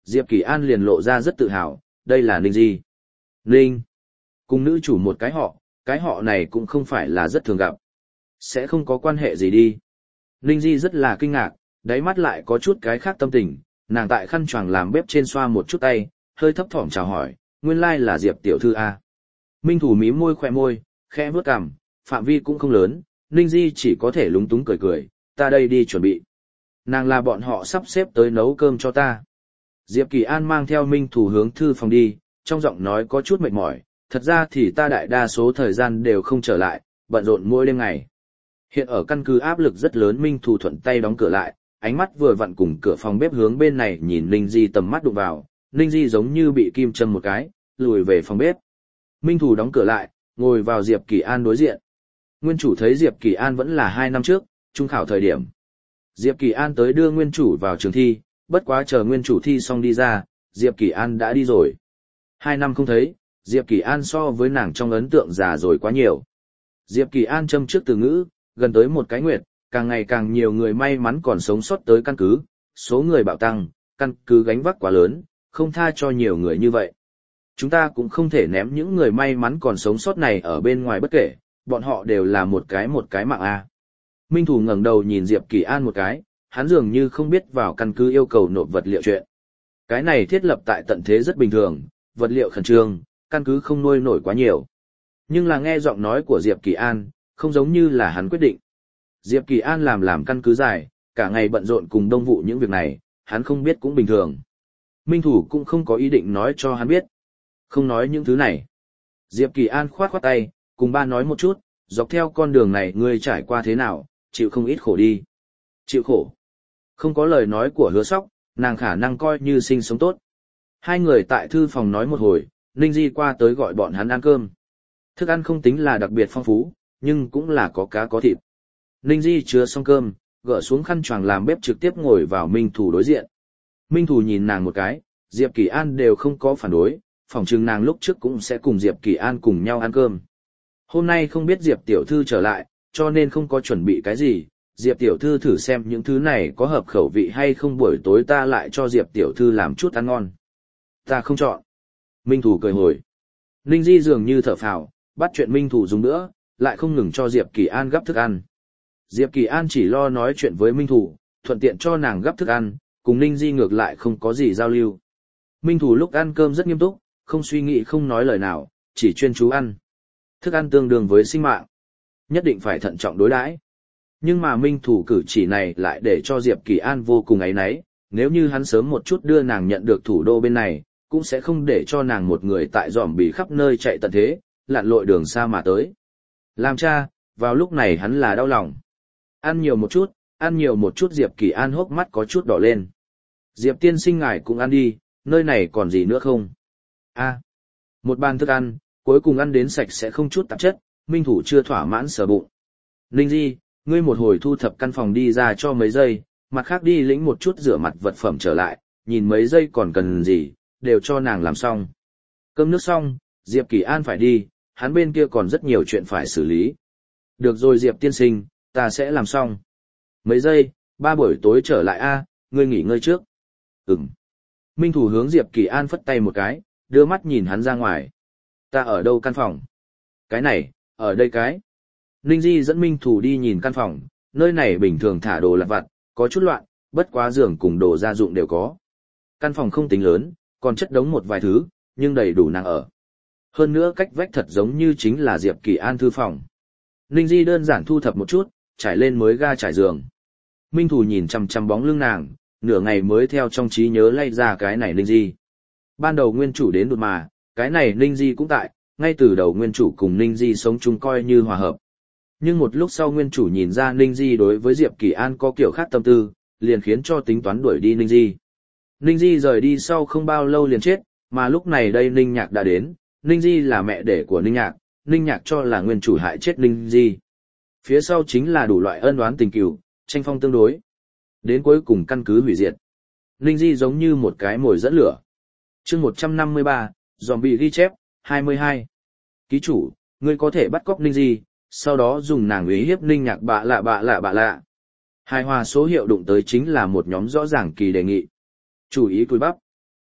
Speaker 1: Diệp Kỳ An liền lộ ra rất tự hào, đây là Ninh Di. Ninh. Cùng nữ chủ một cái họ, cái họ này cũng không phải là rất thường gặp. Sẽ không có quan hệ gì đi. Ninh Di rất là kinh ngạc, đáy mắt lại có chút cái khác tâm tình, nàng tại khăn choàng làm bếp trên xoa một chút tay, hơi thấp thỏm chào hỏi, nguyên lai là Diệp tiểu thư a. Minh Thủ mím môi khỏe môi, khẽ vướt cằm, phạm vi cũng không lớn, Ninh Di chỉ có thể lúng túng cười cười, ta đây đi chuẩn bị. Nàng là bọn họ sắp xếp tới nấu cơm cho ta. Diệp Kỳ An mang theo Minh Thủ hướng thư phòng đi, trong giọng nói có chút mệt mỏi, thật ra thì ta đại đa số thời gian đều không trở lại, bận rộn mỗi đêm ngày. Hiện ở căn cứ áp lực rất lớn, Minh Thủ thuận tay đóng cửa lại, ánh mắt vừa vặn cùng cửa phòng bếp hướng bên này nhìn Ninh Di tầm mắt đụng vào, Ninh Di giống như bị kim châm một cái, lùi về phòng bếp. Minh Thủ đóng cửa lại, ngồi vào Diệp Kỳ An đối diện. Nguyên chủ thấy Diệp Kỳ An vẫn là hai năm trước, trung khảo thời điểm. Diệp Kỳ An tới đưa nguyên chủ vào trường thi, bất quá chờ nguyên chủ thi xong đi ra, Diệp Kỳ An đã đi rồi. Hai năm không thấy, Diệp Kỳ An so với nàng trong ấn tượng già rồi quá nhiều. Diệp Kỳ An châm trước từ ngữ, gần tới một cái nguyệt, càng ngày càng nhiều người may mắn còn sống sót tới căn cứ, số người bạo tăng, căn cứ gánh vác quá lớn, không tha cho nhiều người như vậy. Chúng ta cũng không thể ném những người may mắn còn sống sót này ở bên ngoài bất kể, bọn họ đều là một cái một cái mạng a. Minh Thủ ngẩng đầu nhìn Diệp Kỳ An một cái, hắn dường như không biết vào căn cứ yêu cầu nộp vật liệu chuyện. Cái này thiết lập tại tận thế rất bình thường, vật liệu khẩn trương, căn cứ không nuôi nổi quá nhiều. Nhưng là nghe giọng nói của Diệp Kỳ An, không giống như là hắn quyết định. Diệp Kỳ An làm làm căn cứ dài, cả ngày bận rộn cùng đông vụ những việc này, hắn không biết cũng bình thường. Minh Thủ cũng không có ý định nói cho hắn biết. Không nói những thứ này. Diệp Kỳ An khoát khoát tay, cùng ba nói một chút, dọc theo con đường này ngươi trải qua thế nào, chịu không ít khổ đi. Chịu khổ. Không có lời nói của Hứa Sóc, nàng khả năng coi như sinh sống tốt. Hai người tại thư phòng nói một hồi, Ninh Di qua tới gọi bọn hắn ăn cơm. Thức ăn không tính là đặc biệt phong phú, nhưng cũng là có cá có thịt. Ninh Di chứa xong cơm, gỡ xuống khăn choàng làm bếp trực tiếp ngồi vào Minh Thủ đối diện. Minh Thủ nhìn nàng một cái, Diệp Kỳ An đều không có phản đối, phỏng chừng nàng lúc trước cũng sẽ cùng Diệp Kỳ An cùng nhau ăn cơm. Hôm nay không biết Diệp tiểu thư trở lại, cho nên không có chuẩn bị cái gì, Diệp tiểu thư thử xem những thứ này có hợp khẩu vị hay không, buổi tối ta lại cho Diệp tiểu thư làm chút ăn ngon. Ta không chọn. Minh Thủ cười hồi. Ninh Di dường như thở phào, bắt chuyện Minh Thủ dùng nữa, lại không ngừng cho Diệp Kỳ An gấp thức ăn. Diệp Kỳ An chỉ lo nói chuyện với Minh Thủ, thuận tiện cho nàng gấp thức ăn, cùng Ninh Di ngược lại không có gì giao lưu. Minh Thủ lúc ăn cơm rất nghiêm túc, không suy nghĩ không nói lời nào, chỉ chuyên chú ăn. Thức ăn tương đương với sinh mạng, nhất định phải thận trọng đối đãi. Nhưng mà Minh Thủ cử chỉ này lại để cho Diệp Kỳ An vô cùng áy náy, nếu như hắn sớm một chút đưa nàng nhận được thủ đô bên này, cũng sẽ không để cho nàng một người tại dòm bì khắp nơi chạy tận thế, lặn lội đường xa mà tới. Làm cha, vào lúc này hắn là đau lòng. Ăn nhiều một chút, ăn nhiều một chút. Diệp Kỳ An hốc mắt có chút đỏ lên. Diệp tiên sinh ngài cũng ăn đi, nơi này còn gì nữa không? A, một bàn thức ăn, cuối cùng ăn đến sạch sẽ không chút tạp chất, Minh Thủ chưa thỏa mãn sở bụng. Ninh Di, ngươi một hồi thu thập căn phòng đi ra cho mấy giây, mặt khác đi lĩnh một chút rửa mặt vật phẩm trở lại, nhìn mấy giây còn cần gì, đều cho nàng làm xong. Cơm nước xong, Diệp Kỳ An phải đi, hắn bên kia còn rất nhiều chuyện phải xử lý. Được rồi Diệp tiên sinh, ta sẽ làm xong. Mấy giây, ba buổi tối trở lại a, ngươi nghỉ ngơi trước. Ừm. Minh Thủ hướng Diệp Kỳ An phất tay một cái, đưa mắt nhìn hắn ra ngoài. Ta ở đâu căn phòng? Cái này, ở đây cái. Ninh Di dẫn Minh Thủ đi nhìn căn phòng, nơi này bình thường thả đồ lặt vặt, có chút loạn, bất quá giường cùng đồ gia dụng đều có. Căn phòng không tính lớn, còn chất đống một vài thứ, nhưng đầy đủ nàng ở. Hơn nữa cách vách thật giống như chính là Diệp Kỳ An thư phòng. Ninh Di đơn giản thu thập một chút, trải lên mới ga trải giường. Minh Thủ nhìn chằm chằm bóng lưng nàng, nửa ngày mới theo trong trí nhớ lay ra cái này Ninh Di. Ban đầu nguyên chủ đến đột mà, cái này Ninh Di cũng tại, ngay từ đầu nguyên chủ cùng Ninh Di sống chung coi như hòa hợp. Nhưng một lúc sau nguyên chủ nhìn ra Ninh Di đối với Diệp Kỳ An có kiểu khác tâm tư, liền khiến cho tính toán đuổi đi Ninh Di. Ninh Di rời đi sau không bao lâu liền chết, mà lúc này đây Ninh Nhạc đã đến, Ninh Di là mẹ đẻ của Ninh Nhạc, Ninh Nhạc cho là nguyên chủ hại chết Ninh Di. Phía sau chính là đủ loại ân oán tình cừu, tranh phong tương đối. Đến cuối cùng căn cứ hủy diệt. Ninh Di giống như một cái mồi dẫn lửa. Chương một trăm năm mươi ba, zombie ghi chép, hai mươi hai. Ký chủ, ngươi có thể bắt cóc Ninh Di, sau đó dùng nàng uy hiếp Ninh Nhạc bạ lạ bạ lạ bạ lạ. Hài hòa số hiệu đụng tới chính là một nhóm rõ ràng kỳ đề nghị. Chủ ý cùi bắp.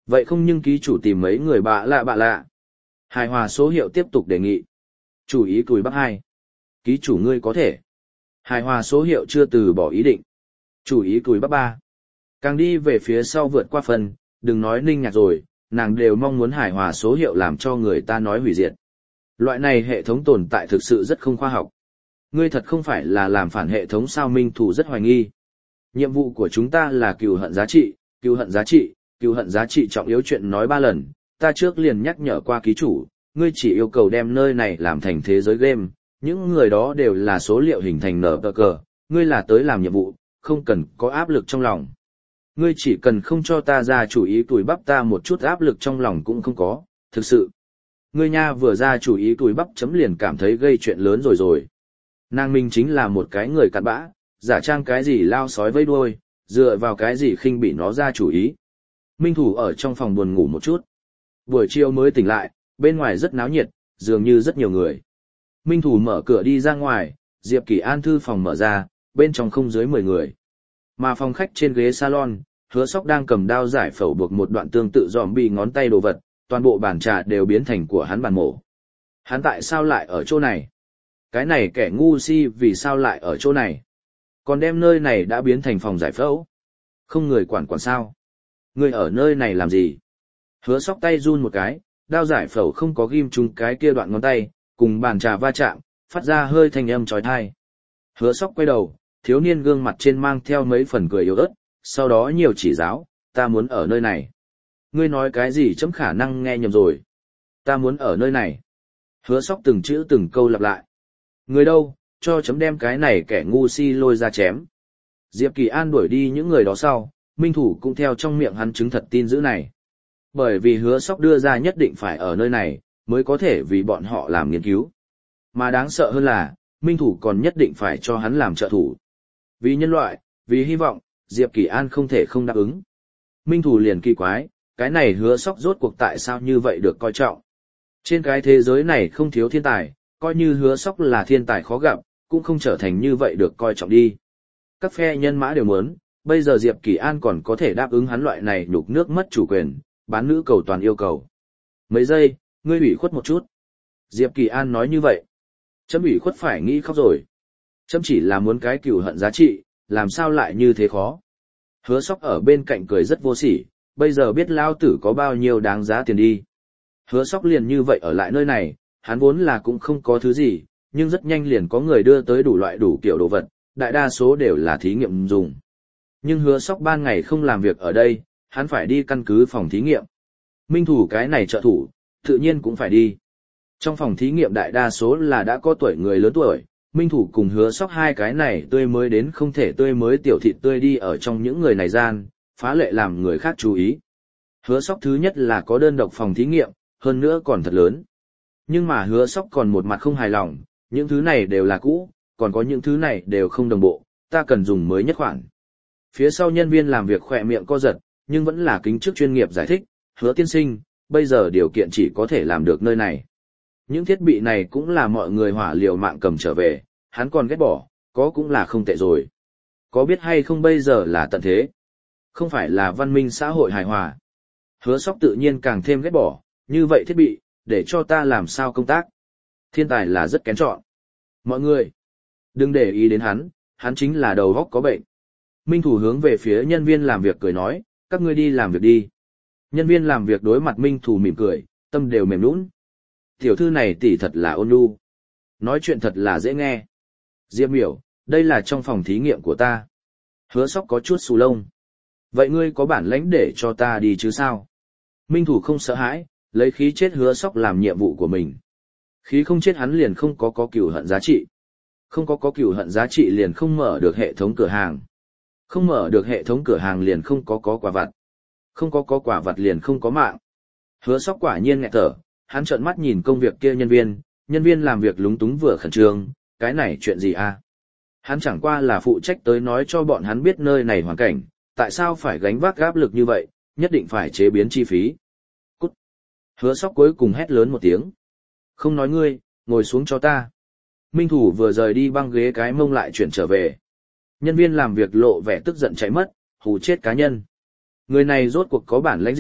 Speaker 1: Vậy không nhưng ký chủ tìm mấy người bạ lạ bạ lạ. Hài hòa số hiệu tiếp tục đề nghị. Chủ ý cùi bắp hai. Ký chủ ngươi có thể. Hài hòa số hiệu chưa từ bỏ ý định. Chủ ý cùi bắp ba. Càng đi về phía sau vượt qua phần, đừng nói ninh nhạc rồi, nàng đều mong muốn hài hòa số hiệu làm cho người ta nói hủy diệt. Loại này hệ thống tồn tại thực sự rất không khoa học. Ngươi thật không phải là làm phản hệ thống sao? Minh Thủ rất hoài nghi. Nhiệm vụ của chúng ta là cừu hận giá trị, cừu hận giá trị, cừu hận giá trị trọng yếu chuyện nói ba lần, ta trước liền nhắc nhở qua ký chủ, ngươi chỉ yêu cầu đem nơi này làm thành thế giới game, những người đó đều là số liệu hình thành nở tờ cờ, ngươi là tới làm nhiệm vụ, không cần có áp lực trong lòng. Ngươi chỉ cần không cho ta ra chủ ý tuổi bắp, ta một chút áp lực trong lòng cũng không có, thực sự. Ngươi nha vừa ra chủ ý tuổi bắp chấm liền cảm thấy gây chuyện lớn rồi rồi. Nàng minh chính là một cái người cặn bã, giả trang cái gì lao sói vây đuôi, dựa vào cái gì khinh bị nó ra chủ ý. Minh Thủ ở trong phòng buồn ngủ một chút. Buổi chiều mới tỉnh lại, bên ngoài rất náo nhiệt, dường như rất nhiều người. Minh Thủ mở cửa đi ra ngoài, Diệp Kỳ An thư phòng mở ra, bên trong không dưới mười người. Mà phòng khách trên ghế salon, Hứa Sóc đang cầm đao giải phẫu buộc một đoạn tương tự dòm bị ngón tay đồ vật, toàn bộ bàn trà đều biến thành của hắn bàn mổ. Hắn tại sao lại ở chỗ này? Cái này kẻ ngu si vì sao lại ở chỗ này? Còn đem nơi này đã biến thành phòng giải phẫu. Không người quản quản sao? Người ở nơi này làm gì? Hứa Sóc tay run một cái, đao giải phẫu không có ghim trúng cái kia đoạn ngón tay, cùng bàn trà va chạm, phát ra hơi thanh âm chói tai. Hứa Sóc quay đầu, thiếu niên gương mặt trên mang theo mấy phần cười yếu ớt, sau đó nhiều chỉ giáo, ta muốn ở nơi này. Ngươi nói cái gì chấm khả năng nghe nhầm rồi. Ta muốn ở nơi này. Hứa Sóc từng chữ từng câu lặp lại. Người đâu, cho chấm đem cái này kẻ ngu si lôi ra chém. Diệp Kỳ An đuổi đi những người đó sau, Minh Thủ cũng theo trong miệng hắn chứng thật tin dữ này. Bởi vì Hứa Sóc đưa ra nhất định phải ở nơi này, mới có thể vì bọn họ làm nghiên cứu. Mà đáng sợ hơn là, Minh Thủ còn nhất định phải cho hắn làm trợ thủ. Vì nhân loại, vì hy vọng, Diệp Kỳ An không thể không đáp ứng. Minh Thủ liền kỳ quái, cái này Hứa Sóc rốt cuộc tại sao như vậy được coi trọng. Trên cái thế giới này không thiếu thiên tài, coi như Hứa Sóc là thiên tài khó gặp, cũng không trở thành như vậy được coi trọng đi. Các phe nhân mã đều muốn, bây giờ Diệp Kỳ An còn có thể đáp ứng hắn loại này nhục nước mất chủ quyền, bán nữ cầu toàn yêu cầu. Mấy giây, ngươi ủy khuất một chút. Diệp Kỳ An nói như vậy. Chấm ủy khuất phải nghĩ khóc rồi. Chấm chỉ là muốn cái cừu hận giá trị, làm sao lại như thế khó. Hứa Sóc ở bên cạnh cười rất vô sỉ, bây giờ biết lao tử có bao nhiêu đáng giá tiền đi. Hứa Sóc liền như vậy ở lại nơi này, hắn vốn là cũng không có thứ gì, nhưng rất nhanh liền có người đưa tới đủ loại đủ kiểu đồ vật, đại đa số đều là thí nghiệm dùng. Nhưng Hứa Sóc ban ngày không làm việc ở đây, hắn phải đi căn cứ phòng thí nghiệm. Minh Thủ cái này trợ thủ, tự nhiên cũng phải đi. Trong phòng thí nghiệm đại đa số là đã có tuổi người lớn tuổi, Minh Thủ cùng Hứa Sóc hai cái này tươi mới đến không thể tươi mới tiểu thịt tươi đi ở trong những người này gian, phá lệ làm người khác chú ý. Hứa Sóc thứ nhất là có đơn độc phòng thí nghiệm, hơn nữa còn thật lớn. Nhưng mà Hứa Sóc còn một mặt không hài lòng, những thứ này đều là cũ, còn có những thứ này đều không đồng bộ, ta cần dùng mới nhất khoản. Phía sau nhân viên làm việc khỏe miệng co giật, nhưng vẫn là kính chức chuyên nghiệp giải thích, Hứa tiên sinh, bây giờ điều kiện chỉ có thể làm được nơi này. Những thiết bị này cũng là mọi người hỏa liều mạng cầm trở về, hắn còn ghét bỏ, có cũng là không tệ rồi. Có biết hay không bây giờ là tận thế? Không phải là văn minh xã hội hài hòa. Hứa Sóc tự nhiên càng thêm ghét bỏ, như vậy thiết bị, để cho ta làm sao công tác. Thiên tài là rất kén chọn. Mọi người, đừng để ý đến hắn, hắn chính là đầu óc có bệnh. Minh Thủ hướng về phía nhân viên làm việc cười nói, các ngươi đi làm việc đi. Nhân viên làm việc đối mặt Minh Thủ mỉm cười, tâm đều mềm nhũn. Tiểu thư này tỷ thật là ôn nhu. Nói chuyện thật là dễ nghe. Diệp Miểu, đây là trong phòng thí nghiệm của ta. Hứa Sóc có chút xù lông. Vậy ngươi có bản lãnh để cho ta đi chứ sao? Minh Thủ không sợ hãi, lấy khí chết Hứa Sóc làm nhiệm vụ của mình. Khí không chết hắn liền không có có cừu hận giá trị. Không có có cừu hận giá trị liền không mở được hệ thống cửa hàng. Không mở được hệ thống cửa hàng liền không có có quả vặt. Không có có quả vặt liền không có mạng. Hứa Sóc quả nhiên nghẹt thở, hắn trợn mắt nhìn công việc kia nhân viên, nhân viên làm việc lúng túng vừa khẩn trương, cái này chuyện gì à? Hắn chẳng qua là phụ trách tới nói cho bọn hắn biết nơi này hoàn cảnh, tại sao phải gánh vác áp lực như vậy, nhất định phải chế biến chi phí. Cút! Hứa Sóc cuối cùng hét lớn một tiếng. Không nói ngươi, ngồi xuống cho ta. Minh Thủ vừa rời đi băng ghế cái mông lại chuyển trở về. Nhân viên làm việc lộ vẻ tức giận chạy mất, hù chết cá nhân. Người này rốt cuộc có bản lĩnh gì,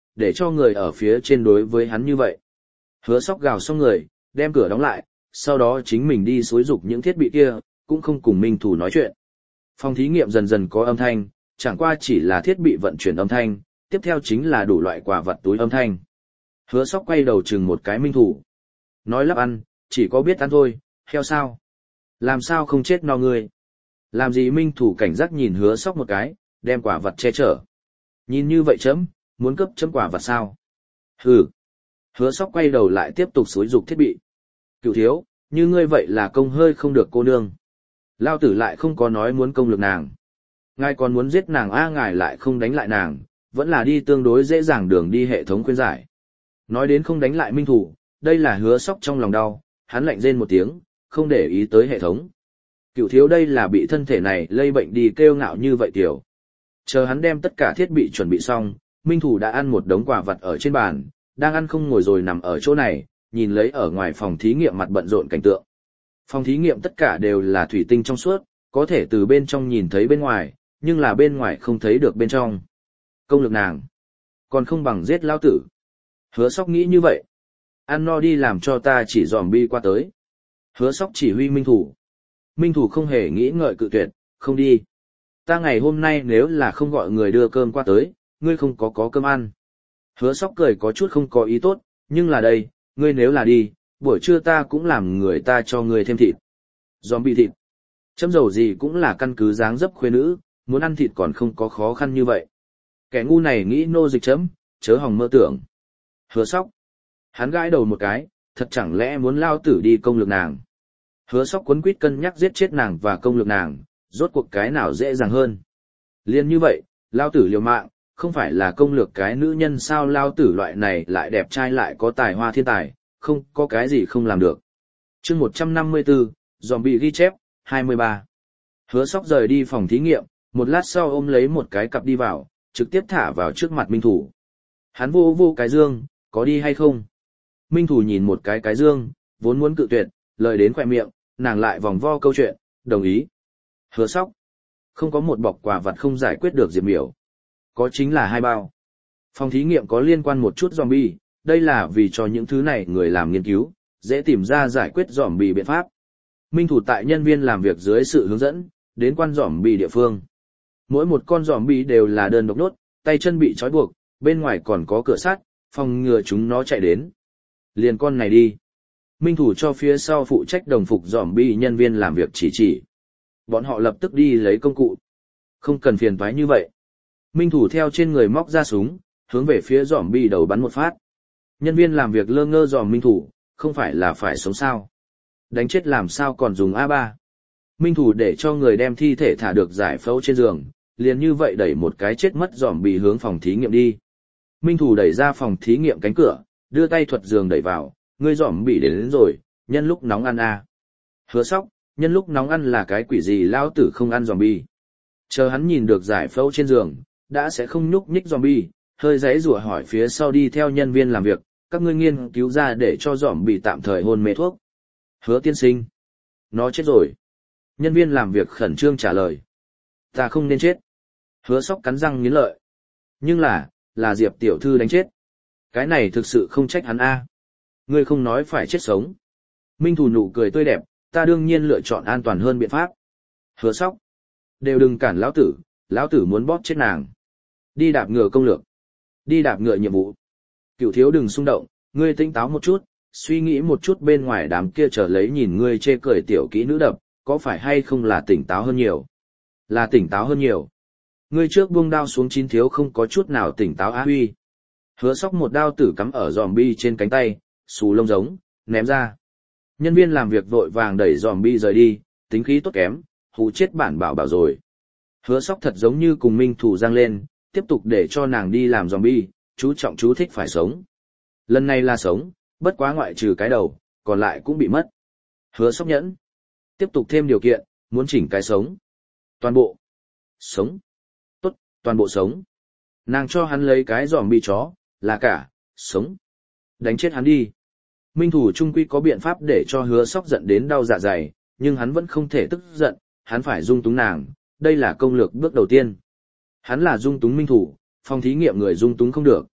Speaker 1: để cho người ở phía trên đối với hắn như vậy. Hứa Sóc gào xong người, đem cửa đóng lại, sau đó chính mình đi xúi dục những thiết bị kia, cũng không cùng Minh Thủ nói chuyện. Phòng thí nghiệm dần dần có âm thanh, chẳng qua chỉ là thiết bị vận chuyển âm thanh, tiếp theo chính là đủ loại quà vật túi âm thanh. Hứa Sóc quay đầu chừng một cái Minh Thủ. Nói lắp ăn, chỉ có biết ăn thôi, heo sao? Làm sao không chết no ngươi? Làm gì? Minh Thủ cảnh giác nhìn Hứa Sóc một cái, đem quả vật che chở. Nhìn như vậy chấm, muốn cướp chấm quả vật sao? Hừ. Hứa Sóc quay đầu lại tiếp tục xúi dục thiết bị. Cửu thiếu, như ngươi vậy là công hơi không được cô nương. Lao tử lại không có nói muốn công lực nàng. Ngài còn muốn giết nàng a ngài lại không đánh lại nàng, vẫn là đi tương đối dễ dàng đường đi hệ thống khuyên giải. Nói đến không đánh lại Minh Thủ, đây là Hứa Sóc trong lòng đau, hắn lạnh rên một tiếng, không để ý tới hệ thống. Cửu thiếu đây là bị thân thể này lây bệnh đi kêu ngạo như vậy tiểu. Chờ hắn đem tất cả thiết bị chuẩn bị xong, Minh Thủ đã ăn một đống quả vật ở trên bàn, đang ăn không ngồi rồi nằm ở chỗ này, nhìn lấy ở ngoài phòng thí nghiệm mặt bận rộn cảnh tượng. Phòng thí nghiệm tất cả đều là thủy tinh trong suốt, có thể từ bên trong nhìn thấy bên ngoài, nhưng là bên ngoài không thấy được bên trong. Công lực nàng, còn không bằng giết lao tử. Hứa Sóc nghĩ như vậy. Ăn no đi làm cho ta chỉ dòm bi qua tới. Hứa Sóc chỉ huy Minh Thủ. Minh Thủ không hề nghĩ ngợi cự tuyệt, không đi. Ta ngày hôm nay nếu là không gọi người đưa cơm qua tới, ngươi không có có cơm ăn. Hứa Sóc cười có chút không có ý tốt, nhưng là đây, ngươi nếu là đi, buổi trưa ta cũng làm người ta cho ngươi thêm thịt. Zombie thịt. Chấm dầu gì cũng là căn cứ dáng dấp khuê nữ, muốn ăn thịt còn không có khó khăn như vậy. Kẻ ngu này nghĩ nô dịch chấm, chớ hòng mơ tưởng. Hứa Sóc. Hắn gãi đầu một cái, thật chẳng lẽ muốn lao tử đi công lực nàng. Hứa Sóc quấn quýt cân nhắc giết chết nàng và công lực nàng, rốt cuộc cái nào dễ dàng hơn. Liên như vậy, lao tử liều mạng, không phải là công lược cái nữ nhân sao? Lao tử loại này lại đẹp trai lại có tài hoa thiên tài, không có cái gì không làm được. Chương một trăm năm mươi tư, Zombie ghi chép, hai mươi ba. Hứa Sóc rời đi phòng thí nghiệm, một lát sau ôm lấy một cái cặp đi vào, trực tiếp thả vào trước mặt Minh Thủ. Hắn vô vô cái dương, có đi hay không? Minh Thủ nhìn một cái cái dương, vốn muốn cự tuyệt, lời đến khỏe miệng, nàng lại vòng vo câu chuyện, đồng ý. Hứa Sóc. Không có một bọc quà vặt không giải quyết được Diệp Miểu. Có chính là hai bao. Phòng thí nghiệm có liên quan một chút zombie, đây là vì cho những thứ này người làm nghiên cứu, dễ tìm ra giải quyết zombie biện pháp. Minh Thủ tại nhân viên làm việc dưới sự hướng dẫn, đến quan zombie địa phương. Mỗi một con zombie đều là đơn độc nốt, tay chân bị trói buộc, bên ngoài còn có cửa sắt, phòng ngừa chúng nó chạy đến. Liền con này đi. Minh Thủ cho phía sau phụ trách đồng phục zombie nhân viên làm việc chỉ chỉ. Bọn họ lập tức đi lấy công cụ. Không cần phiền toái như vậy. Minh Thủ theo trên người móc ra súng, hướng về phía zombie đầu bắn một phát. Nhân viên làm việc lơ ngơ dòm Minh Thủ, không phải là phải sống sao. Đánh chết làm sao còn dùng a ba. Minh Thủ để cho người đem thi thể thả được giải phẫu trên giường, liền như vậy đẩy một cái chết mất zombie hướng phòng thí nghiệm đi. Minh Thủ đẩy ra phòng thí nghiệm cánh cửa, đưa tay thuật giường đẩy vào, ngươi zombie đến, đến rồi, nhân lúc nóng ăn a. Hứa Sóc, nhân lúc nóng ăn là cái quỷ gì? Lão tử không ăn zombie. Chờ hắn nhìn được giải phẫu trên giường, đã sẽ không nhúc nhích zombie, hơi giãy giụa hỏi phía sau đi theo nhân viên làm việc, các ngươi nghiên cứu ra để cho zombie tạm thời hôn mê thuốc. Hứa tiên sinh. Nó chết rồi. Nhân viên làm việc khẩn trương trả lời. Ta không nên chết. Hứa Sóc cắn răng nghiến lợi. Nhưng là, là Diệp tiểu thư đánh chết. Cái này thực sự không trách hắn a. Ngươi không nói phải chết sống. Minh Thủ nụ cười tươi đẹp, ta đương nhiên lựa chọn an toàn hơn biện pháp. Hứa Sóc. Đều đừng cản lão tử, lão tử muốn bóp chết nàng. Đi đạp ngựa công lược. Đi đạp ngựa nhiệm vụ. Cửu thiếu đừng xung động, ngươi tỉnh táo một chút, suy nghĩ một chút bên ngoài đám kia trở lấy nhìn ngươi chê cười tiểu kỹ nữ đập, có phải hay không là tỉnh táo hơn nhiều? Là tỉnh táo hơn nhiều. Ngươi trước buông đao xuống chín thiếu không có chút nào tỉnh táo á huy. Hứa Sóc một đao tử cắm ở zombie trên cánh tay, xù lông giống, ném ra. Nhân viên làm việc vội vàng đẩy zombie rời đi, tính khí tốt kém, hù chết bản bảo bảo rồi. Hứa Sóc thật giống như cùng Minh Thủ giang lên, tiếp tục để cho nàng đi làm zombie, chú trọng chú thích phải sống. Lần này là sống, bất quá ngoại trừ cái đầu, còn lại cũng bị mất. Hứa Sóc nhẫn. Tiếp tục thêm điều kiện, muốn chỉnh cái sống. Toàn bộ. Sống. Tốt, toàn bộ sống. Nàng cho hắn lấy cái zombie chó, là cả, sống. Đánh chết hắn đi. Minh Thủ trung quy có biện pháp để cho Hứa Sóc giận đến đau dạ dày, nhưng hắn vẫn không thể tức giận, hắn phải dung túng nàng, đây là công lược bước đầu tiên. Hắn là dung túng Minh Thủ, phòng thí nghiệm người dung túng không được.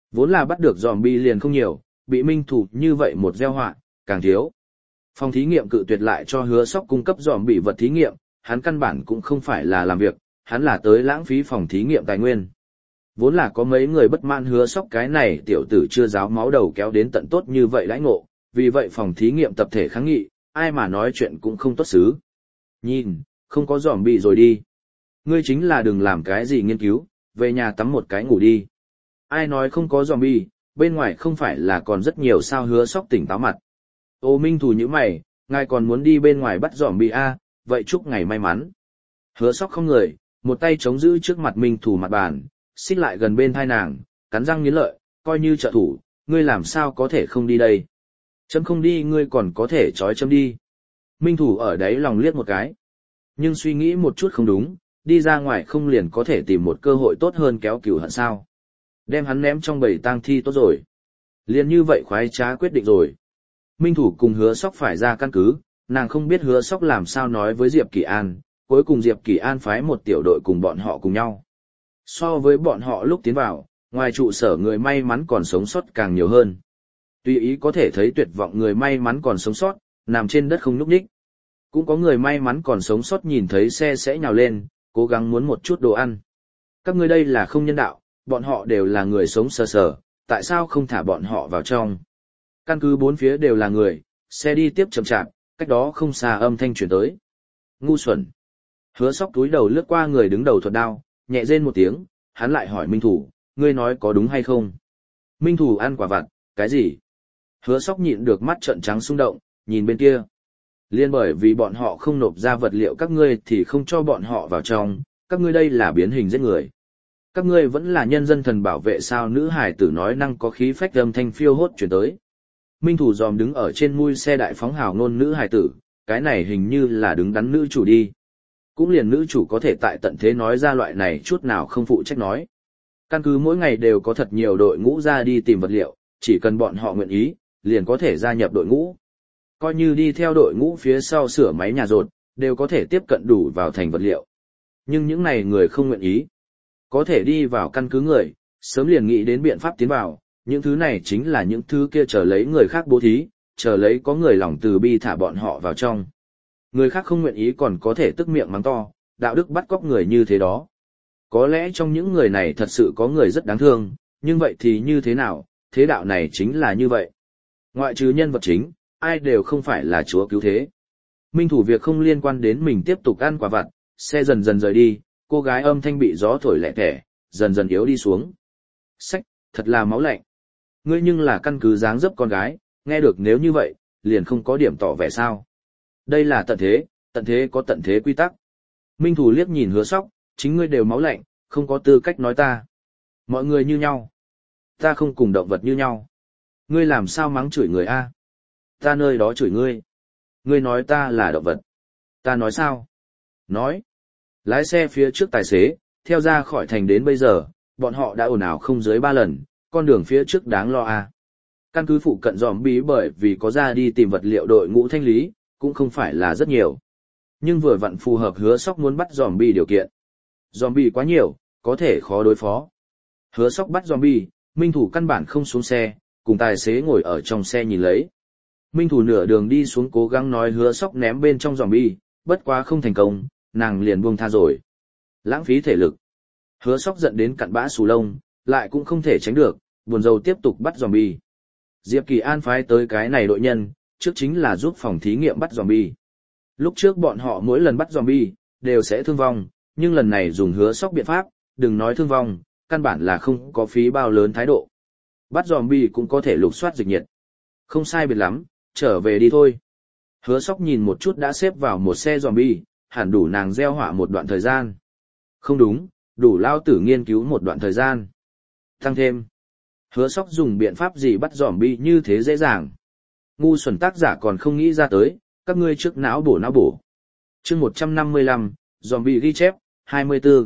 Speaker 1: Vốn là bắt được zombie liền không nhiều, bị Minh Thủ như vậy một gieo họa, càng thiếu. Phòng thí nghiệm cự tuyệt lại cho Hứa Sóc cung cấp zombie vật thí nghiệm, hắn căn bản cũng không phải là làm việc, hắn là tới lãng phí phòng thí nghiệm tài nguyên. Vốn là có mấy người bất mãn Hứa Sóc cái này tiểu tử chưa giáo máu đầu kéo đến tận tốt như vậy đãi ngộ, vì vậy phòng thí nghiệm tập thể kháng nghị, ai mà nói chuyện cũng không tốt xứ. Nhìn, không có zombie rồi đi. Ngươi chính là đừng làm cái gì nghiên cứu, về nhà tắm một cái ngủ đi. Ai nói không có zombie, bên ngoài không phải là còn rất nhiều sao. Hứa Sóc tỉnh táo mặt. Ô Minh Thủ như mày, ngài còn muốn đi bên ngoài bắt zombie a, vậy chúc ngài may mắn. Hứa Sóc không người, một tay chống giữ trước mặt Minh Thủ mặt bàn, xích lại gần bên thai nàng, cắn răng nghiến lợi, coi như trợ thủ, ngươi làm sao có thể không đi đây. Chấm không đi ngươi còn có thể trói chấm đi. Minh Thủ ở đấy lòng liếc một cái. Nhưng suy nghĩ một chút không đúng, đi ra ngoài không liền có thể tìm một cơ hội tốt hơn kéo cửu hận sao. Đem hắn ném trong bầy tang thi tốt rồi. Liền như vậy khoái trá quyết định rồi. Minh Thủ cùng Hứa Sóc phải ra căn cứ, nàng không biết Hứa Sóc làm sao nói với Diệp Kỳ An, cuối cùng Diệp Kỳ An phái một tiểu đội cùng bọn họ cùng nhau. So với bọn họ lúc tiến vào, ngoài trụ sở người may mắn còn sống sót càng nhiều hơn. Tuy ý có thể thấy tuyệt vọng người may mắn còn sống sót, nằm trên đất không nhúc nhích. Cũng có người may mắn còn sống sót nhìn thấy xe sẽ nhào lên, cố gắng muốn một chút đồ ăn. Các ngươi đây là không nhân đạo, bọn họ đều là người sống sờ sờ, tại sao không thả bọn họ vào trong? Căn cứ bốn phía đều là người, xe đi tiếp chậm chạp, cách đó không xa âm thanh chuyển tới. Ngu xuẩn. Hứa Sóc túi đầu lướt qua người đứng đầu thuật đao, nhẹ rên một tiếng, hắn lại hỏi Minh Thủ, ngươi nói có đúng hay không? Minh Thủ ăn quả vặt, cái gì? Hứa Sóc nhịn được mắt trợn trắng xung động, nhìn bên kia. Liên bởi vì bọn họ không nộp ra vật liệu các ngươi thì không cho bọn họ vào trong, các ngươi đây là biến hình giết người. Các ngươi vẫn là nhân dân thần bảo vệ sao? Nữ hải tử nói năng có khí phách âm thanh phiêu hốt chuyển tới. Minh Thủ dòm đứng ở trên mui xe đại phóng hào ngôn nữ hải tử, cái này hình như là đứng đắn nữ chủ đi. Cũng liền nữ chủ có thể tại tận thế nói ra loại này chút nào không phụ trách nói. Căn cứ mỗi ngày đều có thật nhiều đội ngũ ra đi tìm vật liệu, chỉ cần bọn họ nguyện ý, liền có thể gia nhập đội ngũ. Coi như đi theo đội ngũ phía sau sửa máy nhà rột, đều có thể tiếp cận đủ vào thành vật liệu. Nhưng những này người không nguyện ý. Có thể đi vào căn cứ người, sớm liền nghĩ đến biện pháp tiến vào, những thứ này chính là những thứ kia chờ lấy người khác bố thí, chờ lấy có người lòng từ bi thả bọn họ vào trong. Người khác không nguyện ý còn có thể tức miệng mắng to, đạo đức bắt cóc người như thế đó. Có lẽ trong những người này thật sự có người rất đáng thương, nhưng vậy thì như thế nào, thế đạo này chính là như vậy. Ngoại trừ nhân vật chính, ai đều không phải là chúa cứu thế. Minh Thủ việc không liên quan đến mình tiếp tục ăn quả vặt, xe dần dần rời đi, cô gái âm thanh bị gió thổi lẹ tẻ, dần dần yếu đi xuống. Sách, thật là máu lạnh. Ngươi nhưng là căn cứ dáng dấp con gái, nghe được nếu như vậy, liền không có điểm tỏ vẻ sao. Đây là tận thế, tận thế có tận thế quy tắc. Minh Thủ liếc nhìn Hứa Sóc, chính ngươi đều máu lạnh, không có tư cách nói ta. Mọi người như nhau. Ta không cùng động vật như nhau. Ngươi làm sao mắng chửi người a? Ta nơi đó chửi ngươi. Ngươi nói ta là động vật. Ta nói sao? Nói. Lái xe phía trước tài xế, theo ra khỏi thành đến bây giờ, bọn họ đã ồn ào không dưới ba lần, con đường phía trước đáng lo a. Căn cứ phụ cận dòm bí bởi vì có ra đi tìm vật liệu đội ngũ thanh lý, cũng không phải là rất nhiều. Nhưng vừa vặn phù hợp Hứa Sóc muốn bắt zombie điều kiện. Zombie quá nhiều, có thể khó đối phó. Hứa Sóc bắt zombie, Minh Thủ căn bản không xuống xe, cùng tài xế ngồi ở trong xe nhìn lấy. Minh Thủ nửa đường đi xuống cố gắng nói Hứa Sóc ném bên trong zombie, bất quá không thành công, nàng liền buông tha rồi. Lãng phí thể lực. Hứa Sóc giận đến cặn bã xù lông, lại cũng không thể tránh được, buồn rầu tiếp tục bắt zombie. Diệp Kỳ An phái tới cái này đội nhân, trước chính là giúp phòng thí nghiệm bắt zombie. Lúc trước bọn họ mỗi lần bắt zombie, đều sẽ thương vong, nhưng lần này dùng Hứa Sóc biện pháp, đừng nói thương vong, căn bản là không có phí bao lớn thái độ. Bắt zombie cũng có thể lục soát dịch nhiệt. Không sai biệt lắm, trở về đi thôi. Hứa Sóc nhìn một chút đã xếp vào một xe zombie, hẳn đủ nàng gieo họa một đoạn thời gian. Không đúng, đủ lao tử nghiên cứu một đoạn thời gian. Tăng thêm. Hứa Sóc dùng biện pháp gì bắt zombie như thế dễ dàng. Ngu xuẩn tác giả còn không nghĩ ra tới, các ngươi trước não bổ não bổ. Chương một trăm năm mươi lăm, zombie ghi chép, hai mươi tư.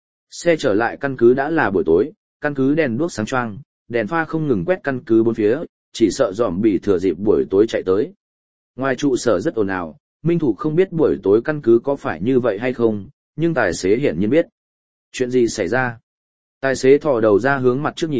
Speaker 1: Xe trở lại căn cứ đã là buổi tối, căn cứ đèn đuốc sáng choang, đèn pha không ngừng quét căn cứ bốn phía, chỉ sợ zombie thừa dịp buổi tối chạy tới. Ngoài trụ sở rất ồn ào, Minh Thủ không biết buổi tối căn cứ có phải như vậy hay không, nhưng tài xế hiển nhiên biết. Chuyện gì xảy ra? Tài xế thò đầu ra hướng mặt trước nhìn,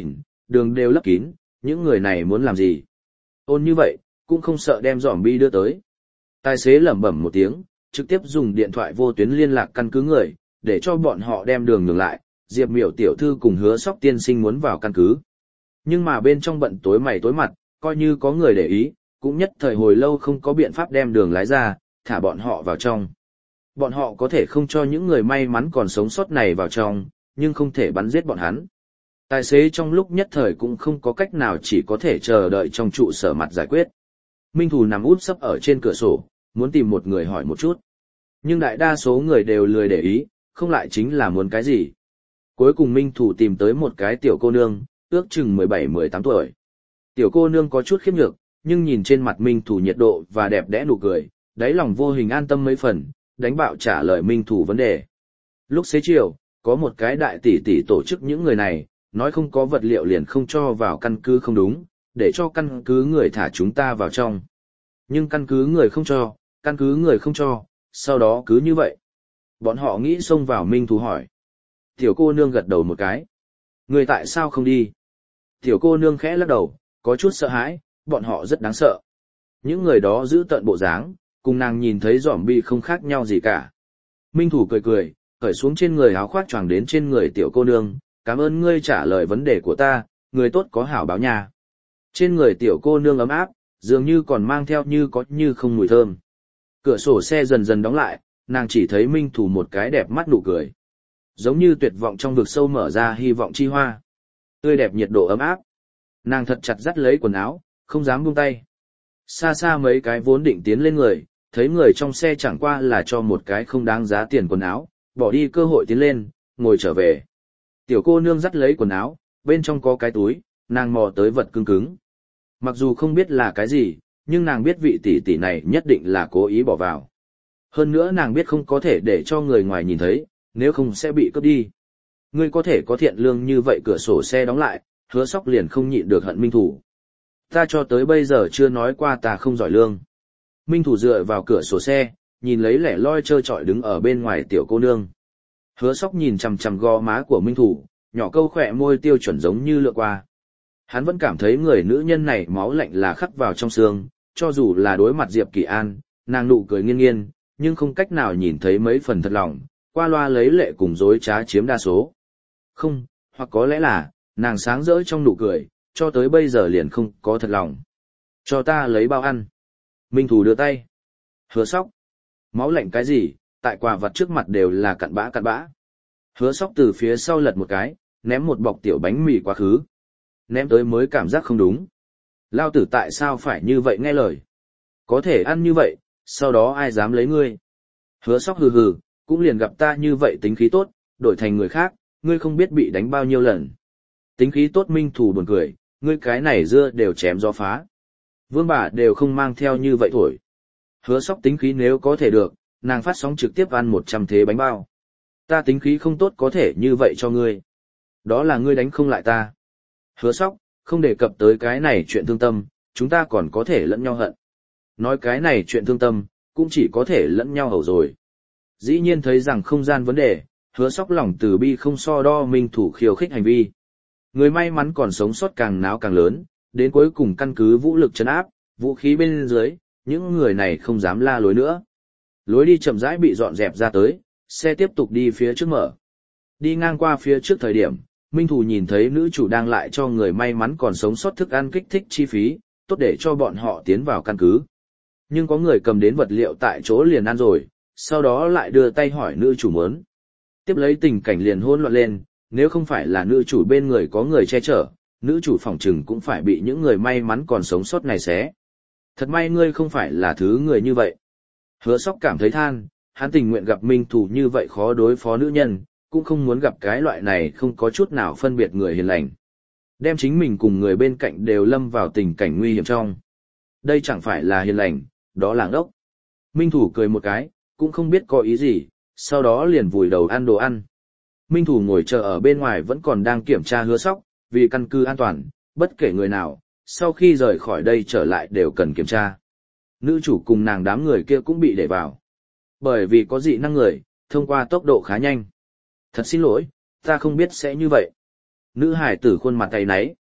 Speaker 1: đường đều lấp kín, những người này muốn làm gì? Ôn như vậy, cũng không sợ đem zombie đưa tới. Tài xế lẩm bẩm một tiếng, trực tiếp dùng điện thoại vô tuyến liên lạc căn cứ người, để cho bọn họ đem đường ngừng lại, Diệp Miểu tiểu thư cùng Hứa Sóc tiên sinh muốn vào căn cứ. Nhưng mà bên trong bận tối mày tối mặt, coi như có người để ý, cũng nhất thời hồi lâu không có biện pháp đem đường lái ra, thả bọn họ vào trong. Bọn họ có thể không cho những người may mắn còn sống sót này vào trong, nhưng không thể bắn giết bọn hắn. Tài xế trong lúc nhất thời cũng không có cách nào, chỉ có thể chờ đợi trong trụ sở mặt giải quyết. Minh Thủ nằm úp sấp ở trên cửa sổ, muốn tìm một người hỏi một chút. Nhưng đại đa số người đều lười để ý, không lại chính là muốn cái gì. Cuối cùng Minh Thủ tìm tới một cái tiểu cô nương, ước chừng mười bảy mười tám tuổi. Tiểu cô nương có chút khiếp nhược, nhưng nhìn trên mặt Minh Thủ nhiệt độ và đẹp đẽ nụ cười, đáy lòng vô hình an tâm mấy phần, đánh bạo trả lời Minh Thủ vấn đề. Lúc xế chiều, có một cái đại tỷ tỷ tổ chức những người này, nói không có vật liệu liền không cho vào căn cứ không đúng, để cho căn cứ người thả chúng ta vào trong. Nhưng căn cứ người không cho, căn cứ người không cho, sau đó cứ như vậy. Bọn họ nghĩ xông vào Minh Thủ hỏi. Tiểu cô nương gật đầu một cái. Người tại sao không đi? Tiểu cô nương khẽ lắc đầu, có chút sợ hãi, bọn họ rất đáng sợ. Những người đó giữ tận bộ dáng, cùng nàng nhìn thấy zombie không khác nhau gì cả. Minh Thủ cười cười, cởi xuống trên người áo khoác choàng đến trên người tiểu cô nương, cảm ơn ngươi trả lời vấn đề của ta, người tốt có hảo báo nhà. Trên người tiểu cô nương ấm áp, dường như còn mang theo như có như không mùi thơm. Cửa sổ xe dần dần đóng lại, nàng chỉ thấy Minh Thủ một cái đẹp mắt nụ cười. Giống như tuyệt vọng trong vực sâu mở ra hy vọng chi hoa. Tươi đẹp nhiệt độ ấm áp. Nàng thật chặt dắt lấy quần áo, không dám buông tay. Xa xa mấy cái vốn định tiến lên người, thấy người trong xe chẳng qua là cho một cái không đáng giá tiền quần áo, bỏ đi cơ hội tiến lên, ngồi trở về. Tiểu cô nương dắt lấy quần áo, bên trong có cái túi, nàng mò tới vật cứng cứng. Mặc dù không biết là cái gì, nhưng nàng biết vị tỷ tỷ này nhất định là cố ý bỏ vào. Hơn nữa nàng biết không có thể để cho người ngoài nhìn thấy, nếu không sẽ bị cướp đi. Ngươi có thể có thiện lương như vậy, cửa sổ xe đóng lại, Hứa Sóc liền không nhịn được hận Minh Thủ. Ta cho tới bây giờ chưa nói qua ta không giỏi lương. Minh Thủ dựa vào cửa sổ xe, nhìn lấy lẻ loi trơ trọi đứng ở bên ngoài tiểu cô nương. Hứa Sóc nhìn chằm chằm gò má của Minh Thủ, nhỏ câu khỏe môi tiêu chuẩn giống như lựa qua. Hắn vẫn cảm thấy người nữ nhân này máu lạnh là khắc vào trong xương, cho dù là đối mặt Diệp Kỳ An, nàng nụ cười nghiêng nghiêng, nhưng không cách nào nhìn thấy mấy phần thật lòng, qua loa lấy lệ cùng dối trá chiếm đa số. Không, hoặc có lẽ là, nàng sáng rỡ trong nụ cười, cho tới bây giờ liền không có thật lòng. Cho ta lấy bao ăn. Minh Thủ đưa tay. Hứa Sóc. Máu lạnh cái gì, tại quà vặt trước mặt đều là cặn bã cặn bã. Hứa Sóc từ phía sau lật một cái, ném một bọc tiểu bánh mì quá khứ. Ném tới mới cảm giác không đúng. Lao tử tại sao phải như vậy nghe lời? Có thể ăn như vậy, sau đó ai dám lấy ngươi? Hứa Sóc hừ hừ, cũng liền gặp ta như vậy tính khí tốt, đổi thành người khác, ngươi không biết bị đánh bao nhiêu lần. Tính khí tốt Minh Thủ buồn cười, ngươi cái này dưa đều chém gió phá. Vương bà đều không mang theo như vậy thổi. Hứa Sóc tính khí nếu có thể được, nàng phát sóng trực tiếp ăn một trăm thế bánh bao. Ta tính khí không tốt có thể như vậy cho ngươi. Đó là ngươi đánh không lại ta. Hứa Sóc, không đề cập tới cái này chuyện thương tâm, chúng ta còn có thể lẫn nhau hận. Nói cái này chuyện thương tâm, cũng chỉ có thể lẫn nhau hầu rồi. Dĩ nhiên thấy rằng không gian vấn đề, Hứa Sóc lòng từ bi không so đo Minh Thủ khiêu khích hành vi. Người may mắn còn sống sót càng náo càng lớn, đến cuối cùng căn cứ vũ lực trấn áp, vũ khí bên dưới, những người này không dám la lối nữa. Lối đi chậm rãi bị dọn dẹp ra tới, xe tiếp tục đi phía trước mở. Đi ngang qua phía trước thời điểm, Minh Thủ nhìn thấy nữ chủ đang lại cho người may mắn còn sống sót thức ăn kích thích chi phí, tốt để cho bọn họ tiến vào căn cứ. Nhưng có người cầm đến vật liệu tại chỗ liền ăn rồi, sau đó lại đưa tay hỏi nữ chủ muốn. Tiếp lấy tình cảnh liền hỗn loạn lên, nếu không phải là nữ chủ bên người có người che chở, nữ chủ phỏng chừng cũng phải bị những người may mắn còn sống sót này xé. Thật may ngươi không phải là thứ người như vậy. Hứa Sóc cảm thấy than, hắn tình nguyện gặp Minh Thủ như vậy khó đối phó nữ nhân, cũng không muốn gặp cái loại này không có chút nào phân biệt người hiền lành. Đem chính mình cùng người bên cạnh đều lâm vào tình cảnh nguy hiểm trong. Đây chẳng phải là hiền lành, đó là ngốc. Minh Thủ cười một cái, cũng không biết có ý gì, sau đó liền vùi đầu ăn đồ ăn. Minh Thủ ngồi chờ ở bên ngoài vẫn còn đang kiểm tra Hứa Sóc, vì căn cứ an toàn, bất kể người nào, sau khi rời khỏi đây trở lại đều cần kiểm tra. Nữ chủ cùng nàng đám người kia cũng bị để vào. Bởi vì có dị năng người, thông qua tốc độ khá nhanh. Thật xin lỗi, ta không biết sẽ như vậy. Nữ hải tử khuôn mặt tay náy.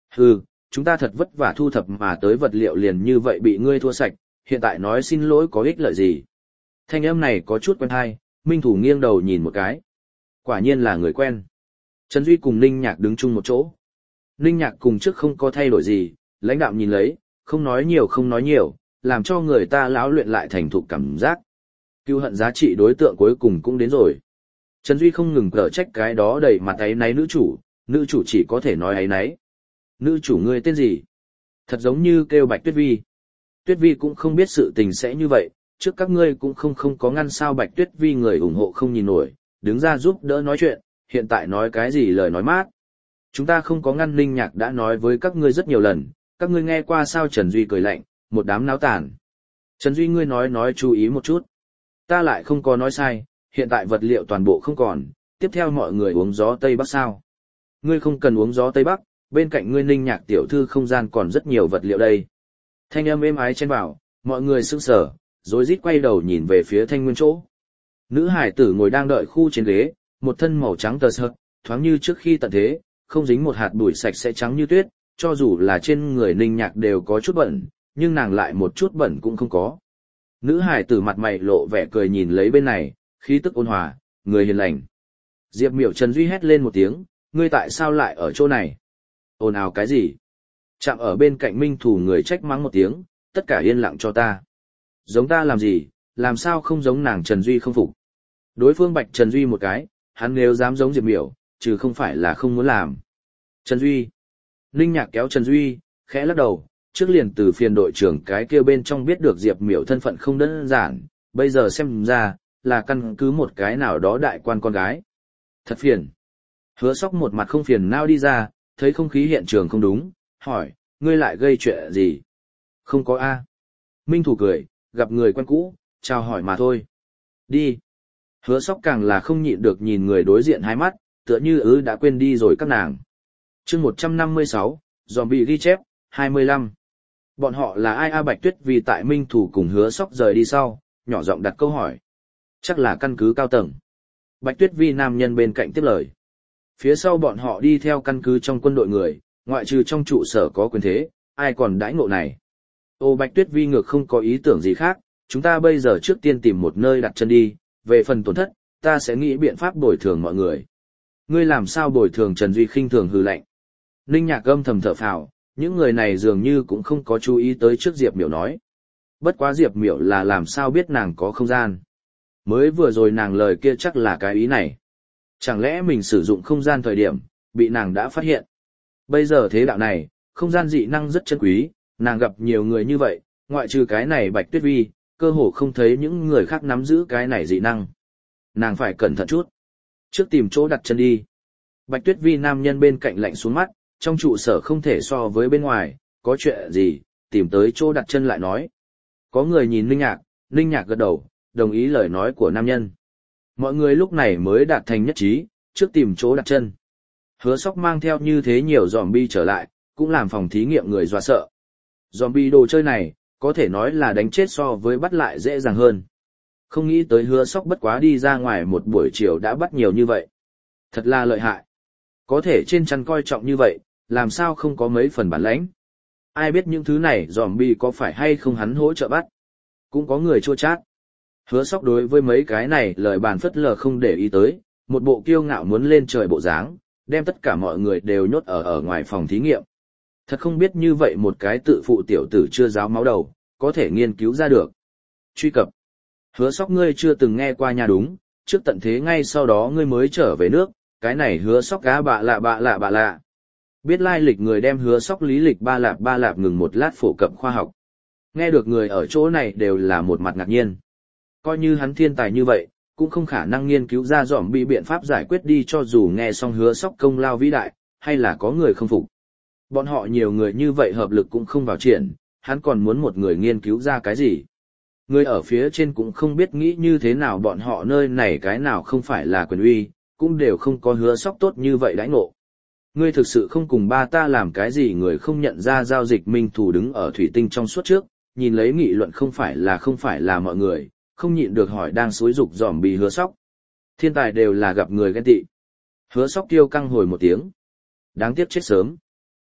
Speaker 1: Hừ, chúng ta thật vất vả thu thập mà tới vật liệu liền như vậy bị ngươi thua sạch, hiện tại nói xin lỗi có ích lợi gì. Thanh âm này có chút quen hay, Minh Thủ nghiêng đầu nhìn một cái. Quả nhiên là người quen. Trần Duy cùng Ninh Nhạc đứng chung một chỗ. Ninh Nhạc cùng trước không có thay đổi gì, lãnh đạm nhìn lấy, không nói nhiều không nói nhiều, làm cho người ta lão luyện lại thành thục cảm giác. Cưu hận giá trị đối tượng cuối cùng cũng đến rồi. Trần Duy không ngừng cở trách cái đó đầy mặt ấy náy nữ chủ, nữ chủ chỉ có thể nói ấy náy. Nữ chủ ngươi tên gì? Thật giống như kêu Bạch Tuyết Vi. Tuyết Vi cũng không biết sự tình sẽ như vậy, trước các ngươi cũng không không có ngăn sao Bạch Tuyết Vi người ủng hộ không nhìn nổi, đứng ra giúp đỡ nói chuyện, hiện tại nói cái gì lời nói mát. Chúng ta không có ngăn. Linh Nhạc đã nói với các ngươi rất nhiều lần, các ngươi nghe qua sao? Trần Duy cười lạnh, một đám náo tàn. Trần Duy ngươi nói nói chú ý một chút. Ta lại không có nói sai, hiện tại vật liệu toàn bộ không còn, tiếp theo mọi người uống gió Tây Bắc sao. Ngươi không cần uống gió Tây Bắc, bên cạnh ngươi Ninh Nhạc tiểu thư không gian còn rất nhiều vật liệu đây. Thanh âm êm ái chen vào, mọi người sững sờ, rối rít quay đầu nhìn về phía Thanh Nguyên chỗ. Nữ hải tử ngồi đang đợi khu trên ghế, một thân màu trắng tờ sợt, thoáng như trước khi tận thế, không dính một hạt bụi, sạch sẽ trắng như tuyết, cho dù là trên người Ninh Nhạc đều có chút bẩn, nhưng nàng lại một chút bẩn cũng không có. Nữ hải tử mặt mày lộ vẻ cười nhìn lấy bên này, khí tức ôn hòa, người hiền lành. Diệp Miểu Trần Duy hét lên một tiếng, ngươi tại sao lại ở chỗ này? Ồn ào cái gì? Chạm ở bên cạnh Minh Thủ người trách mắng một tiếng, tất cả yên lặng cho ta. Giống ta làm gì, làm sao không giống nàng? Trần Duy không phục. Đối phương bạch Trần Duy một cái, hắn nếu dám giống Diệp Miểu, chứ không phải là không muốn làm. Trần Duy. Ninh Nhạc kéo Trần Duy, khẽ lắc đầu, trước liền từ phiền đội trưởng cái kia bên trong biết được Diệp Miểu thân phận không đơn giản, bây giờ xem ra, là căn cứ một cái nào đó đại quan con gái. Thật phiền. Hứa Sóc một mặt không phiền nào đi ra, thấy không khí hiện trường không đúng, hỏi, ngươi lại gây chuyện gì? Không có a. Minh Thủ cười, gặp người quen cũ, chào hỏi mà thôi. Đi. Hứa Sóc càng là không nhịn được nhìn người đối diện hai mắt, tựa như ứ đã quên đi rồi các nàng. Chương một trăm năm mươi sáu, Zombie ghi chép, hai mươi lăm. Bọn họ là ai? A Bạch Tuyết vì tại Minh Thủ cùng Hứa Sóc rời đi sau, nhỏ giọng đặt câu hỏi. Chắc là căn cứ cao tầng. Bạch Tuyết Vi nam nhân bên cạnh tiếp lời. Phía sau bọn họ đi theo căn cứ trong quân đội người, ngoại trừ trong trụ sở có quyền thế, ai còn đãi ngộ này. Ô Bạch Tuyết Vi ngược không có ý tưởng gì khác, chúng ta bây giờ trước tiên tìm một nơi đặt chân đi, về phần tổn thất, ta sẽ nghĩ biện pháp bồi thường mọi người. Ngươi làm sao bồi thường? Trần Duy khinh thường hừ lạnh. Ninh Nhạc âm thầm thở phào, những người này dường như cũng không có chú ý tới trước Diệp Miểu nói. Bất quá Diệp Miểu là làm sao biết nàng có không gian. Mới vừa rồi nàng lời kia chắc là cái ý này. Chẳng lẽ mình sử dụng không gian thời điểm, bị nàng đã phát hiện. Bây giờ thế đạo này, không gian dị năng rất chân quý, nàng gặp nhiều người như vậy, ngoại trừ cái này Bạch Tuyết Vi, cơ hồ không thấy những người khác nắm giữ cái này dị năng. Nàng phải cẩn thận chút. Trước tìm chỗ đặt chân đi. Bạch Tuyết Vi nam nhân bên cạnh lạnh xuống mắt, trong trụ sở không thể so với bên ngoài, có chuyện gì, tìm tới chỗ đặt chân lại nói. Có người nhìn Ninh Nhạc, Ninh Nhạc gật đầu, đồng ý lời nói của nam nhân. Mọi người lúc này mới đạt thành nhất trí, trước tìm chỗ đặt chân. Hứa Sóc mang theo như thế nhiều zombie trở lại, cũng làm phòng thí nghiệm người dọa sợ. Zombie đồ chơi này, có thể nói là đánh chết so với bắt lại dễ dàng hơn. Không nghĩ tới Hứa Sóc bất quá đi ra ngoài một buổi chiều đã bắt nhiều như vậy. Thật là lợi hại. Có thể trên chăn coi trọng như vậy, làm sao không có mấy phần bản lãnh. Ai biết những thứ này zombie có phải hay không hắn hỗ trợ bắt. Cũng có người chua chát. Hứa Sóc đối với mấy cái này lời bàn phất lờ không để ý tới, một bộ kiêu ngạo muốn lên trời bộ dáng, đem tất cả mọi người đều nhốt ở ở ngoài phòng thí nghiệm. Thật không biết như vậy một cái tự phụ tiểu tử chưa ráo máu đầu, có thể nghiên cứu ra được. Truy cập. Hứa Sóc ngươi chưa từng nghe qua nhà đúng, trước tận thế ngay sau đó ngươi mới trở về nước, cái này Hứa Sóc cá bạ lạ bạ lạ bạ lạ. Biết lai lịch người đem Hứa Sóc lý lịch ba lạp ba lạp ngừng một lát phổ cập khoa học. Nghe được người ở chỗ này đều là một mặt ngạc nhiên. Coi như hắn thiên tài như vậy, cũng không khả năng nghiên cứu ra dòm bị biện pháp giải quyết đi, cho dù nghe xong Hứa Sóc công lao vĩ đại, hay là có người không phục. Bọn họ nhiều người như vậy hợp lực cũng không vào triển, hắn còn muốn một người nghiên cứu ra cái gì. Người ở phía trên cũng không biết nghĩ như thế nào, bọn họ nơi này cái nào không phải là quyền uy, cũng đều không có Hứa Sóc tốt như vậy đãi ngộ. Ngươi thực sự không cùng ba ta làm cái gì? Người không nhận ra giao dịch Minh Thủ đứng ở thủy tinh trong suốt trước, nhìn lấy nghị luận không phải là không phải là mọi người, không nhịn được hỏi đang xúi dục dòm bị Hứa Sóc. Thiên tài đều là gặp người ghen tị. Hứa Sóc tiêu căng hồi một tiếng. Đáng tiếc chết sớm.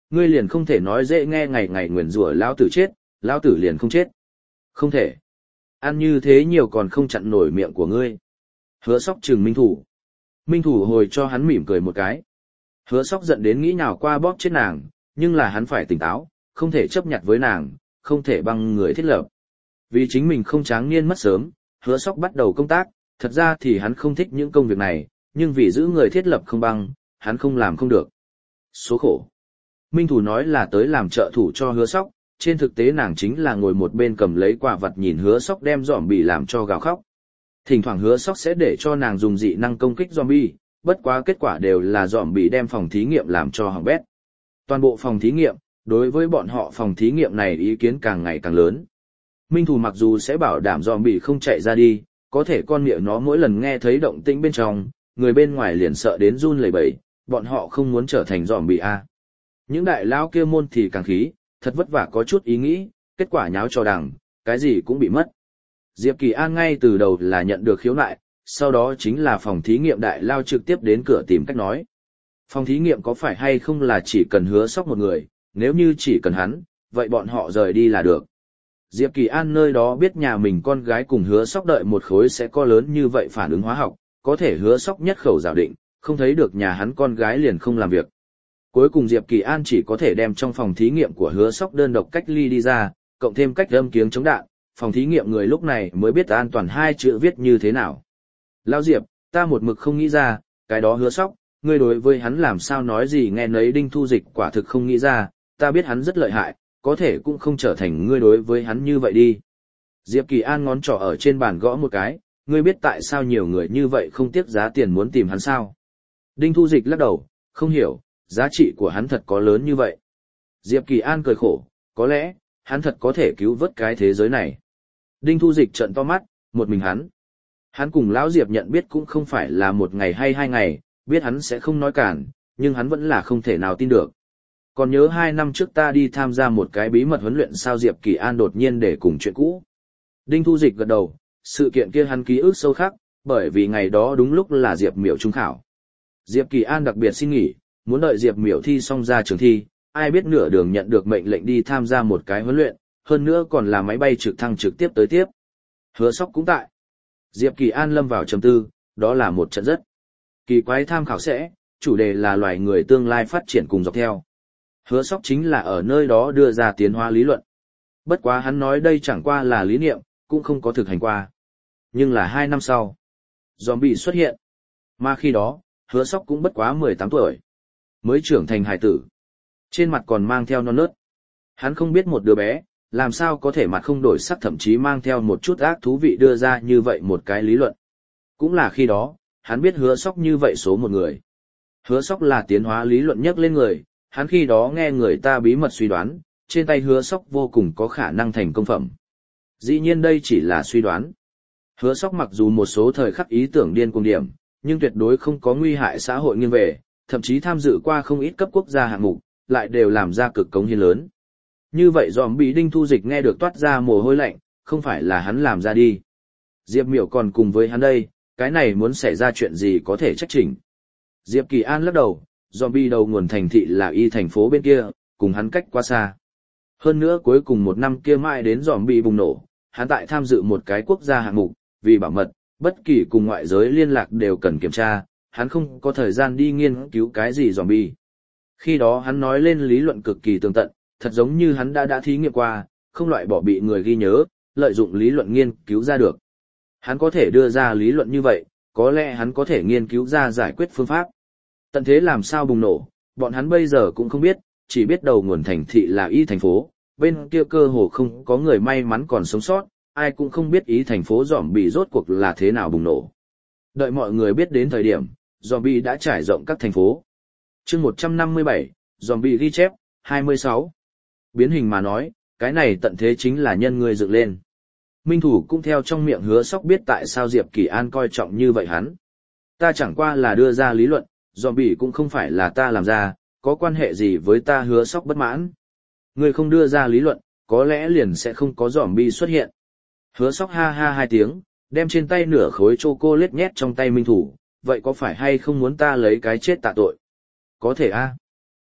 Speaker 1: Ngươi liền không thể nói dễ nghe ngày ngày nguyền rủa lão tử chết, lão tử liền không chết. Không thể. Ăn như thế nhiều còn không chặn nổi miệng của ngươi. Hứa Sóc trừng Minh Thủ. Minh Thủ hồi cho hắn mỉm cười một cái. Hứa Sóc giận đến nghĩ nào qua bóp chết nàng, nhưng là hắn phải tỉnh táo, không thể chấp nhặt với nàng, không thể băng người thiết lập. Vì chính mình không tráng niên mất sớm, Hứa Sóc bắt đầu công tác, thật ra thì hắn không thích những công việc này, nhưng vì giữ người thiết lập không băng, hắn không làm không được. Số khổ. Minh Thủ nói là tới làm trợ thủ cho Hứa Sóc, trên thực tế nàng chính là ngồi một bên cầm lấy quả vật nhìn Hứa Sóc đem zombie làm cho gào khóc. Thỉnh thoảng Hứa Sóc sẽ để cho nàng dùng dị năng công kích zombie, bất quá kết quả đều là zombie đem phòng thí nghiệm làm cho hỏng bét. Toàn bộ phòng thí nghiệm, đối với bọn họ phòng thí nghiệm này ý kiến càng ngày càng lớn. Minh Thủ mặc dù sẽ bảo đảm zombie không chạy ra đi, có thể con miệng nó mỗi lần nghe thấy động tĩnh bên trong, người bên ngoài liền sợ đến run lẩy bẩy, bọn họ không muốn trở thành zombie a. Những đại lão kia môn thì càng khí, thật vất vả có chút ý nghĩ, kết quả nháo cho đằng, cái gì cũng bị mất. Diệp Kỳ An ngay từ đầu là nhận được khiếu nại, sau đó chính là phòng thí nghiệm đại lao trực tiếp đến cửa tìm cách nói. Phòng thí nghiệm có phải hay không là chỉ cần Hứa Sóc một người, nếu như chỉ cần hắn, vậy bọn họ rời đi là được. Diệp Kỳ An nơi đó biết nhà mình con gái cùng Hứa Sóc đợi một khối sẽ có lớn như vậy phản ứng hóa học, có thể Hứa Sóc nhất khẩu giả định, không thấy được nhà hắn con gái liền không làm việc. Cuối cùng Diệp Kỳ An chỉ có thể đem trong phòng thí nghiệm của Hứa Sóc đơn độc cách ly đi ra, cộng thêm cách âm kiếng chống đạn, phòng thí nghiệm người lúc này mới biết an toàn hai chữ viết như thế nào. Lão Diệp, ta một mực không nghĩ ra, cái đó Hứa Sóc, ngươi đối với hắn làm sao nói gì nghe nấy. Đinh Thu Dịch quả thực không nghĩ ra, ta biết hắn rất lợi hại, có thể cũng không trở thành ngươi đối với hắn như vậy đi. Diệp Kỳ An ngón trỏ ở trên bàn gõ một cái, ngươi biết tại sao nhiều người như vậy không tiếc giá tiền muốn tìm hắn sao? Đinh Thu Dịch lắc đầu, không hiểu, giá trị của hắn thật có lớn như vậy. Diệp Kỳ An cười khổ, có lẽ, hắn thật có thể cứu vớt cái thế giới này. Đinh Thu Dịch trợn to mắt, một mình hắn. Hắn cùng lão Diệp nhận biết cũng không phải là một ngày hay hai ngày, biết hắn sẽ không nói cản, nhưng hắn vẫn là không thể nào tin được. Còn nhớ hai năm trước ta đi tham gia một cái bí mật huấn luyện sao? Diệp Kỳ An đột nhiên để cùng chuyện cũ. Đinh Thu Dịch gật đầu, sự kiện kia hắn ký ức sâu khắc, bởi vì ngày đó đúng lúc là Diệp Miểu trung khảo. Diệp Kỳ An đặc biệt xin nghỉ, muốn đợi Diệp Miểu thi xong ra trường thi, ai biết nửa đường nhận được mệnh lệnh đi tham gia một cái huấn luyện, hơn nữa còn là máy bay trực thăng trực tiếp tới tiếp. Hứa Sóc cũng tại. Diệp Kỳ An lâm vào trầm tư, đó là một trận rất kỳ quái tham khảo sẽ, chủ đề là loài người tương lai phát triển cùng dọc theo. Hứa Sóc chính là ở nơi đó đưa ra tiến hóa lý luận. Bất quá hắn nói đây chẳng qua là lý niệm, cũng không có thực hành qua. Nhưng là hai năm sau, zombie xuất hiện. Mà khi đó, Hứa Sóc cũng bất quá mười tám tuổi. Mới trưởng thành hài tử. Trên mặt còn mang theo non nớt. Hắn không biết một đứa bé, làm sao có thể mặt không đổi sắc, thậm chí mang theo một chút ác thú vị đưa ra như vậy một cái lý luận. Cũng là khi đó, hắn biết Hứa Sóc như vậy số một người. Hứa Sóc là tiến hóa lý luận nhất lên người, hắn khi đó nghe người ta bí mật suy đoán, trên tay Hứa Sóc vô cùng có khả năng thành công phẩm. Dĩ nhiên đây chỉ là suy đoán. Hứa Sóc mặc dù một số thời khắc ý tưởng điên cuồng điểm, nhưng tuyệt đối không có nguy hại xã hội nghiêng về, thậm chí tham dự qua không ít cấp quốc gia hạng mục, lại đều làm ra cực cống hiến lớn. Như vậy zombie Đinh Thu Dịch nghe được toát ra mồ hôi lạnh, không phải là hắn làm ra đi. Diệp Miểu còn cùng với hắn đây, cái này muốn xảy ra chuyện gì có thể trách chỉnh. Diệp Kỳ An lắc đầu, zombie đầu nguồn thành thị là y thành phố bên kia, cùng hắn cách quá xa. Hơn nữa cuối cùng một năm kia mãi đến zombie bùng nổ, hắn tại tham dự một cái quốc gia hạng mục, vì bảo mật, bất kỳ cùng ngoại giới liên lạc đều cần kiểm tra, hắn không có thời gian đi nghiên cứu cái gì zombie. Khi đó hắn nói lên lý luận cực kỳ tường tận, thật giống như hắn đã đã thí nghiệm qua, không loại bỏ bị người ghi nhớ, lợi dụng lý luận nghiên cứu ra được. Hắn có thể đưa ra lý luận như vậy, có lẽ hắn có thể nghiên cứu ra giải quyết phương pháp. Tận thế làm sao bùng nổ, bọn hắn bây giờ cũng không biết, chỉ biết đầu nguồn thành thị là y thành phố, bên kia cơ hồ không có người may mắn còn sống sót, ai cũng không biết ý thành phố zombie rốt cuộc là thế nào bùng nổ. Đợi mọi người biết đến thời điểm, zombie đã trải rộng các thành phố. Chương một trăm năm mươi bảy, zombie ghi chép, hai mươi sáu. Biến hình mà nói, cái này tận thế chính là nhân người dựng lên. Minh Thủ cũng theo trong miệng Hứa Sóc biết tại sao Diệp Kỳ An coi trọng như vậy hắn. Ta chẳng qua là đưa ra lý luận, zombie cũng không phải là ta làm ra, có quan hệ gì với ta? Hứa Sóc bất mãn. Ngươi không đưa ra lý luận, có lẽ liền sẽ không có zombie xuất hiện. Hứa Sóc ha ha hai tiếng, đem trên tay nửa khối chocolate nhét trong tay Minh Thủ, vậy có phải hay không muốn ta lấy cái chết tạ tội? Có thể a.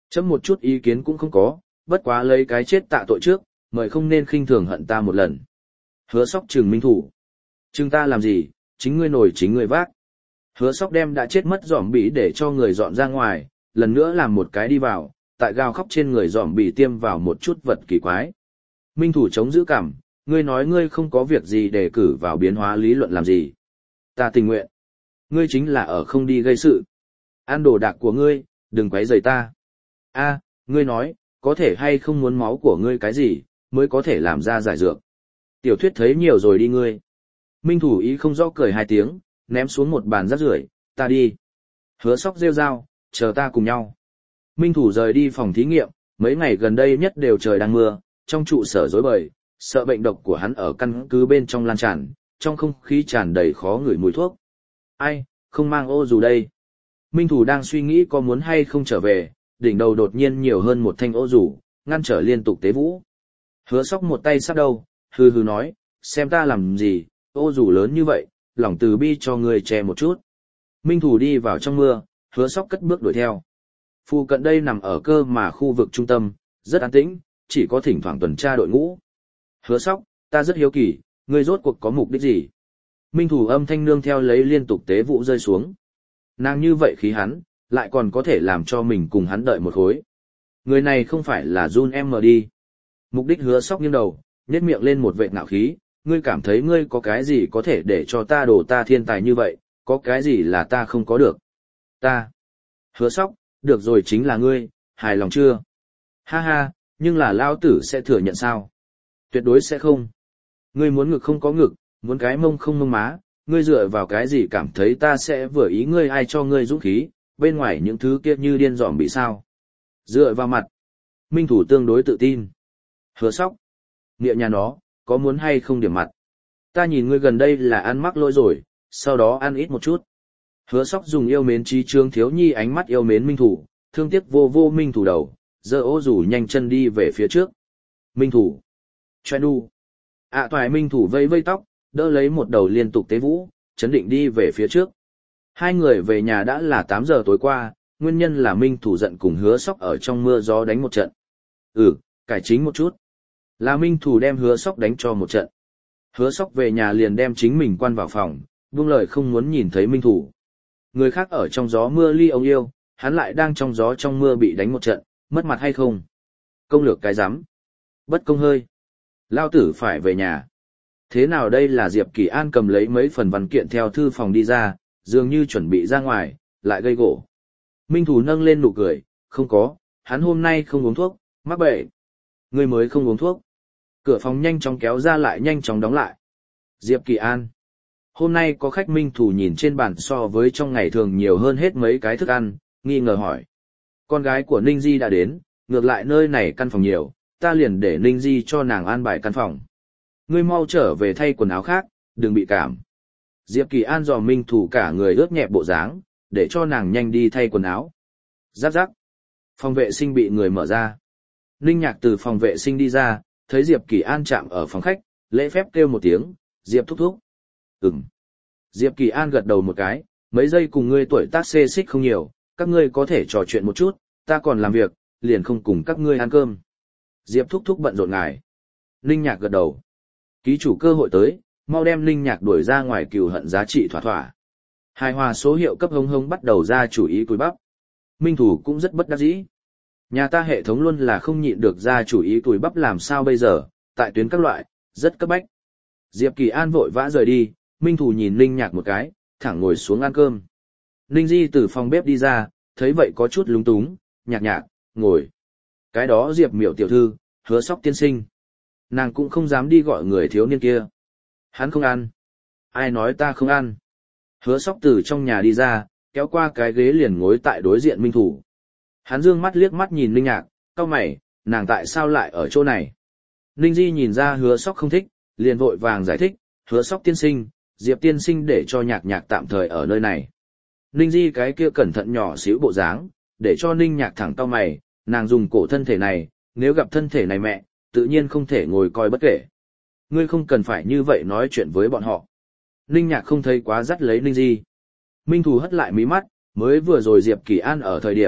Speaker 1: Chấm một chút ý kiến cũng không có, bất quá lấy cái chết tạ tội trước, mời không nên khinh thường hận ta một lần. Hứa Sóc trừng Minh Thủ. Trừng ta làm gì, chính ngươi nổi chính ngươi vác. Hứa Sóc đem đã chết mất giòm bị để cho người dọn ra ngoài, lần nữa làm một cái đi vào, tại gào khóc trên người giòm bị tiêm vào một chút vật kỳ quái. Minh Thủ chống giữ cảm, ngươi nói ngươi không có việc gì để cử vào biến hóa lý luận làm gì. Ta tình nguyện. Ngươi chính là ở không đi gây sự. Ăn đồ đạc của ngươi, đừng quấy rầy ta. A, ngươi nói, có thể hay không muốn máu của ngươi cái gì, mới có thể làm ra giải dược. Tiểu thuyết thấy nhiều rồi đi ngươi. Minh Thủ ý không rõ cười hai tiếng, ném xuống một bàn rác rưởi, ta đi. Hứa Sóc rêu rao, chờ ta cùng nhau. Minh Thủ rời đi phòng thí nghiệm, mấy ngày gần đây nhất đều trời đang mưa, trong trụ sở rối bời, sợ bệnh độc của hắn ở căn cứ bên trong lan tràn, trong không khí tràn đầy khó ngửi mùi thuốc. Ai, không mang ô dù đây. Minh Thủ đang suy nghĩ có muốn hay không trở về, đỉnh đầu đột nhiên nhiều hơn một thanh ô dù, ngăn trở liên tục tế vũ. Hứa Sóc một tay sát đầu, hừ hừ nói, xem ta làm gì, ô dù lớn như vậy, lòng từ bi cho người che một chút. Minh Thủ đi vào trong mưa, Hứa Sóc cất bước đuổi theo. Phu cận đây nằm ở cơ mà khu vực trung tâm, rất an tĩnh, chỉ có thỉnh thoảng tuần tra đội ngũ. Hứa Sóc, ta rất hiếu kỳ, ngươi rốt cuộc có mục đích gì? Minh Thủ âm thanh nương theo lấy liên tục tế vụ rơi xuống. Nàng như vậy khí hắn, lại còn có thể làm cho mình cùng hắn đợi một khối. Người này không phải là Jun em đi. Mục đích Hứa Sóc nghiêng đầu, nhếch miệng lên một vệt ngạo khí, ngươi cảm thấy ngươi có cái gì có thể để cho ta đổ ta thiên tài như vậy, có cái gì là ta không có được? Ta. Hứa Sóc, được rồi chính là ngươi, hài lòng chưa? Ha ha, nhưng là lao tử sẽ thừa nhận sao? Tuyệt đối sẽ không. Ngươi muốn ngực không có ngực, muốn cái mông không mông má, ngươi dựa vào cái gì cảm thấy ta sẽ vừa ý ngươi ai cho ngươi dũng khí, bên ngoài những thứ kia như điên dòm bị sao? Dựa vào mặt. Minh Thủ tương đối tự tin. Hứa Sóc. Nghĩa nhà nó, có muốn hay không điểm mặt? Ta nhìn ngươi gần đây là ăn mắc lỗi rồi, sau đó ăn ít một chút. Hứa Sóc dùng yêu mến trí trương thiếu nhi ánh mắt yêu mến Minh Thủ, thương tiếc vô vô Minh Thủ đầu, giơ ô rủ nhanh chân đi về phía trước. Minh Thủ. Choe đu. ạ toài Minh Thủ vây vây tóc, đỡ lấy một đầu liên tục tế vũ, chấn định đi về phía trước. Hai người về nhà đã là tám giờ tối qua, nguyên nhân là Minh Thủ giận cùng Hứa Sóc ở trong mưa gió đánh một trận. Ừ, cải chính một chút. Là Minh Thủ đem Hứa Sóc đánh cho một trận. Hứa Sóc về nhà liền đem chính mình quan vào phòng, buông lời không muốn nhìn thấy Minh Thủ. Người khác ở trong gió mưa ly ông yêu, hắn lại đang trong gió trong mưa bị đánh một trận, mất mặt hay không? Công lược cái rắm Bất công hơi. Lao tử phải về nhà. Thế nào đây là Diệp Kỳ An cầm lấy mấy phần văn kiện theo thư phòng đi ra, dường như chuẩn bị ra ngoài, lại gây gỗ. Minh Thủ nâng lên nụ cười, không có, hắn hôm nay không uống thuốc, mắc bệnh. Người mới không uống thuốc. Cửa phòng nhanh chóng kéo ra lại nhanh chóng đóng lại. Diệp Kỳ An. Hôm nay có khách. Minh Thủ nhìn trên bàn so với trong ngày thường nhiều hơn hết mấy cái thức ăn, nghi ngờ hỏi. Con gái của Ninh Di đã đến, ngược lại nơi này căn phòng nhiều, ta liền để Ninh Di cho nàng an bài căn phòng. Ngươi mau trở về thay quần áo khác, đừng bị cảm. Diệp Kỳ An dò Minh Thủ cả người ướt nhẹp bộ dáng, để cho nàng nhanh đi thay quần áo. Giáp giáp. Phòng vệ sinh bị người mở ra. Ninh Nhạc từ phòng vệ sinh đi ra, thấy Diệp Kỳ An chạm ở phòng khách, lễ phép kêu một tiếng, Diệp thúc thúc. Ừm. Diệp Kỳ An gật đầu một cái, mấy giây cùng ngươi tuổi tác xê xích không nhiều, các ngươi có thể trò chuyện một chút, ta còn làm việc, liền không cùng các ngươi ăn cơm. Diệp thúc thúc bận rộn ngài. Ninh Nhạc gật đầu. Ký chủ cơ hội tới, mau đem Ninh Nhạc đuổi ra ngoài cừu hận giá trị thỏa thỏa. Hài hòa số hiệu cấp hống hống bắt đầu ra chủ ý cùi bắp. Minh Thủ cũng rất bất đắc dĩ. Nhà ta hệ thống luôn là không nhịn được ra chủ ý cùi bắp làm sao bây giờ, tại tuyến các loại, rất cấp bách. Diệp Kỳ An vội vã rời đi, Minh Thủ nhìn Ninh Nhạc một cái, thẳng ngồi xuống ăn cơm. Ninh Di từ phòng bếp đi ra, thấy vậy có chút lúng túng, nhạc nhạc, ngồi. Cái đó Diệp Miểu tiểu thư, Hứa Sóc tiên sinh. Nàng cũng không dám đi gọi người thiếu niên kia. Hắn không ăn. Ai nói ta không ăn. Hứa Sóc từ trong nhà đi ra, kéo qua cái ghế liền ngồi tại đối diện Minh Thủ. Hắn dương mắt liếc mắt nhìn Ninh Nhạc, cau mày, nàng tại sao lại ở chỗ này? Ninh Di nhìn ra Hứa Sóc không thích, liền vội vàng giải thích, Hứa Sóc tiên sinh, Diệp tiên sinh để cho Nhạc Nhạc tạm thời ở nơi này. Ninh Di cái kia cẩn thận nhỏ xíu bộ dáng, để cho Ninh Nhạc thẳng cau mày, nàng dùng cổ thân thể này, nếu gặp thân thể này mẹ, tự nhiên không thể ngồi coi bất kể. Ngươi không cần phải như vậy nói chuyện với bọn họ. Ninh Nhạc không thấy quá dắt lấy Ninh Di. Minh Thủ hất lại mí mắt, mới vừa rồi Diệp Kỳ An ở thời điểm,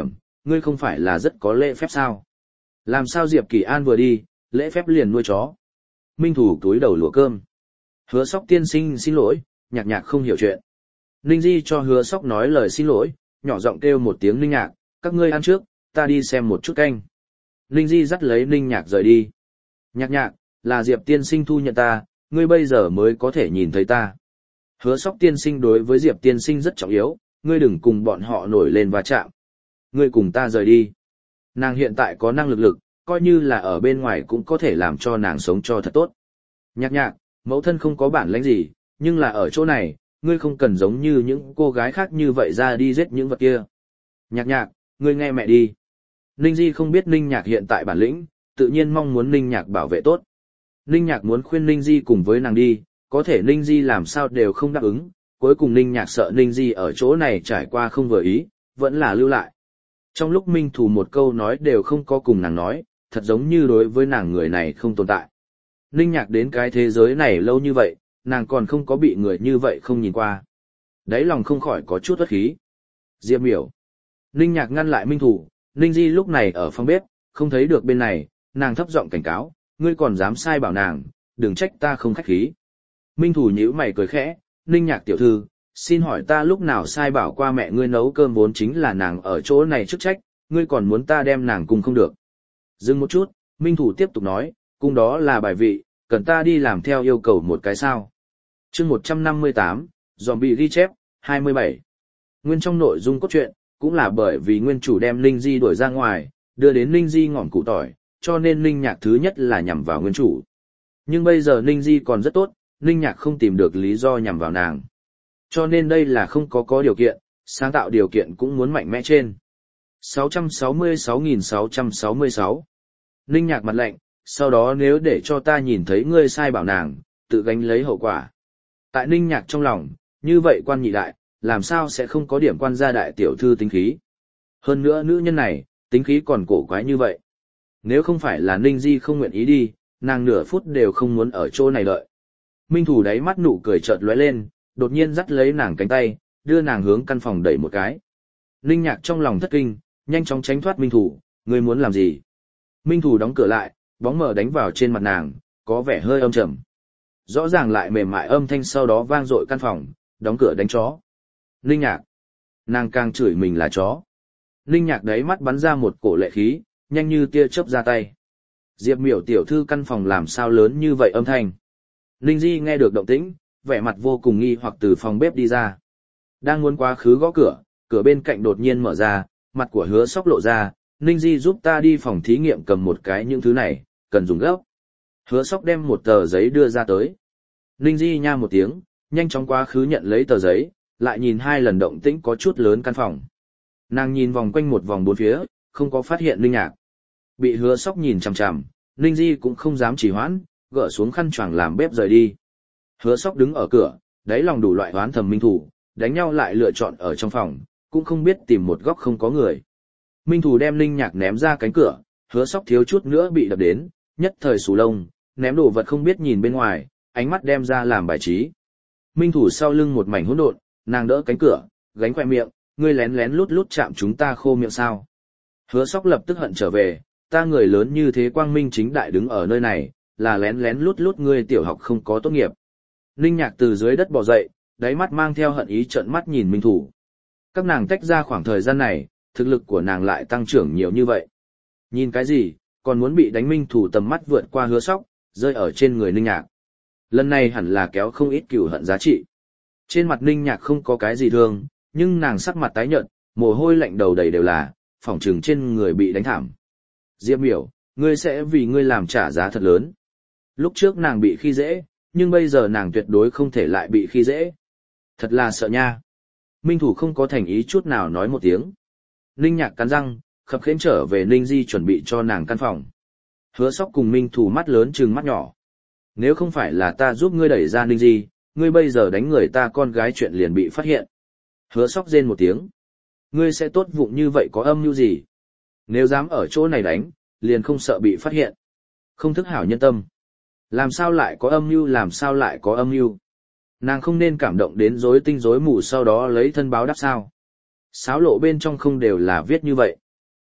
Speaker 1: ngươi không phải là rất có lễ phép sao? Làm sao Diệp Kỳ An vừa đi, lễ phép liền nuôi chó? Minh Thủ túi đầu lùa cơm. Hứa Sóc tiên sinh xin lỗi, Nhạc Nhạc không hiểu chuyện. Ninh Di cho Hứa Sóc nói lời xin lỗi, nhỏ giọng kêu một tiếng Ninh Nhạc, các ngươi ăn trước, ta đi xem một chút canh. Ninh Di dắt lấy Ninh Nhạc rời đi. Nhạc Nhạc, là Diệp tiên sinh thu nhận ta, ngươi bây giờ mới có thể nhìn thấy ta. Hứa Sóc tiên sinh đối với Diệp tiên sinh rất trọng yếu, ngươi đừng cùng bọn họ nổi lên va chạm. Ngươi cùng ta rời đi. Nàng hiện tại có năng lực lực, coi như là ở bên ngoài cũng có thể làm cho nàng sống cho thật tốt. Nhạc Nhạc, mẫu thân không có bản lĩnh gì, nhưng là ở chỗ này, ngươi không cần giống như những cô gái khác như vậy ra đi giết những vật kia. Nhạc Nhạc, ngươi nghe mẹ đi. Ninh Di không biết Ninh Nhạc hiện tại bản lĩnh, tự nhiên mong muốn Ninh Nhạc bảo vệ tốt. Ninh Nhạc muốn khuyên Ninh Di cùng với nàng đi, có thể Ninh Di làm sao đều không đáp ứng, cuối cùng Ninh Nhạc sợ Ninh Di ở chỗ này trải qua không vừa ý, vẫn là lưu lại. Trong lúc Minh Thủ một câu nói đều không có cùng nàng nói, thật giống như đối với nàng người này không tồn tại. Ninh Nhạc đến cái thế giới này lâu như vậy, nàng còn không có bị người như vậy không nhìn qua. Đáy lòng không khỏi có chút uất khí. Diệp Miểu. Ninh Nhạc ngăn lại Minh Thủ, Ninh Di lúc này ở phòng bếp, không thấy được bên này, nàng thấp giọng cảnh cáo, ngươi còn dám sai bảo nàng, đừng trách ta không khách khí. Minh Thủ nhíu mày cười khẽ, Ninh Nhạc tiểu thư, xin hỏi ta lúc nào sai bảo qua mẹ ngươi nấu cơm vốn chính là nàng ở chỗ này chức trách, ngươi còn muốn ta đem nàng cùng không được. Dừng một chút, Minh Thủ tiếp tục nói, cung đó là bài vị, cần ta đi làm theo yêu cầu một cái sao. Chương một trăm năm mươi tám, Zombie ghi chép, hai mươi bảy. Nguyên trong nội dung cốt truyện, cũng là bởi vì nguyên chủ đem Ninh Di đuổi ra ngoài, đưa đến Ninh Di ngỏm củ tỏi, cho nên Ninh Nhạc thứ nhất là nhằm vào nguyên chủ. Nhưng bây giờ Ninh Di còn rất tốt, Ninh Nhạc không tìm được lý do nhằm vào nàng. Cho nên đây là không có có điều kiện, sáng tạo điều kiện cũng muốn mạnh mẽ trên. sáu trăm sáu mươi sáu nghìn sáu trăm sáu mươi sáu. Ninh Nhạc mặt lạnh, sau đó nếu để cho ta nhìn thấy ngươi sai bảo nàng, tự gánh lấy hậu quả. Tại Ninh Nhạc trong lòng, như vậy quan nhị đại, làm sao sẽ không có điểm quan gia đại tiểu thư tính khí. Hơn nữa nữ nhân này, tính khí còn cổ quái như vậy. Nếu không phải là Ninh Di không nguyện ý đi, nàng nửa phút đều không muốn ở chỗ này đợi. Minh Thủ đáy mắt nụ cười chợt lóe lên, đột nhiên dắt lấy nàng cánh tay, đưa nàng hướng căn phòng đẩy một cái. Ninh Nhạc trong lòng thất kinh, nhanh chóng tránh thoát Minh Thủ, ngươi muốn làm gì? Minh Thủ đóng cửa lại, bóng mờ đánh vào trên mặt nàng, có vẻ hơi âm trầm. Rõ ràng lại mềm mại âm thanh sau đó vang dội căn phòng, đóng cửa đánh chó. Ninh Nhạc. Nàng càng chửi mình là chó. Ninh Nhạc đáy mắt bắn ra một cổ lệ khí, nhanh như tia chớp ra tay. Diệp Miểu tiểu thư căn phòng làm sao lớn như vậy âm thanh. Ninh Di nghe được động tĩnh, vẻ mặt vô cùng nghi hoặc từ phòng bếp đi ra. Đang muốn quá khứ gõ cửa, cửa bên cạnh đột nhiên mở ra, mặt của Hứa Sóc lộ ra, Ninh Di giúp ta đi phòng thí nghiệm cầm một cái những thứ này, cần dùng gấp. Hứa Sóc đem một tờ giấy đưa ra tới. Ninh Di nha một tiếng, nhanh chóng quá khứ nhận lấy tờ giấy, lại nhìn hai lần động tĩnh có chút lớn căn phòng. Nàng nhìn vòng quanh một vòng bốn phía, không có phát hiện Ninh Nhạc. Bị Hứa Sóc nhìn chằm chằm, Ninh Di cũng không dám trì hoãn, gỡ xuống khăn choàng làm bếp rời đi. Hứa Sóc đứng ở cửa, đáy lòng đủ loại oán thầm Minh Thủ, đánh nhau lại lựa chọn ở trong phòng, cũng không biết tìm một góc không có người. Minh Thủ đem Ninh Nhạc ném ra cánh cửa, Hứa Sóc thiếu chút nữa bị đập đến, nhất thời sù lông, ném đồ vật không biết nhìn bên ngoài, ánh mắt đem ra làm bài trí. Minh Thủ sau lưng một mảnh hỗn độn, nàng đỡ cánh cửa, gánh khoe miệng, ngươi lén lén lút lút chạm chúng ta khô miệng sao? Hứa Sóc lập tức hận trở về, ta người lớn như thế quang minh chính đại đứng ở nơi này, là lén lén lút lút ngươi tiểu học không có tốt nghiệp. Ninh Nhạc từ dưới đất bò dậy, đáy mắt mang theo hận ý trợn mắt nhìn Minh Thủ. Các nàng tách ra khoảng thời gian này, thực lực của nàng lại tăng trưởng nhiều như vậy. Nhìn cái gì, còn muốn bị đánh Minh Thủ tầm mắt vượt qua Hứa Sóc, rơi ở trên người Ninh Nhạc. Lần này hẳn là kéo không ít cừu hận giá trị. Trên mặt Ninh Nhạc không có cái gì thương, nhưng nàng sắc mặt tái nhợt, mồ hôi lạnh đầu đầy đều là, phỏng trừng trên người bị đánh thảm. Diệp Miểu, ngươi sẽ vì ngươi làm trả giá thật lớn. Lúc trước nàng bị khi dễ, nhưng bây giờ nàng tuyệt đối không thể lại bị khi dễ. Thật là sợ nha. Minh Thủ không có thành ý chút nào nói một tiếng. Ninh Nhạc cắn răng, khập khiễng trở về Ninh Di chuẩn bị cho nàng căn phòng. Hứa Sóc cùng Minh Thủ mắt lớn trừng mắt nhỏ. Nếu không phải là ta giúp ngươi đẩy ra Ninh Di, ngươi bây giờ đánh người ta con gái chuyện liền bị phát hiện. Hứa Sóc rên một tiếng. Ngươi sẽ tốt vụng như vậy có âm mưu gì? Nếu dám ở chỗ này đánh, liền không sợ bị phát hiện. Không thức hảo nhân tâm. Làm sao lại có âm mưu làm sao lại có âm mưu? Nàng không nên cảm động đến rối tinh rối mù sau đó lấy thân báo đáp sao? Sáo lộ bên trong không đều là viết như vậy.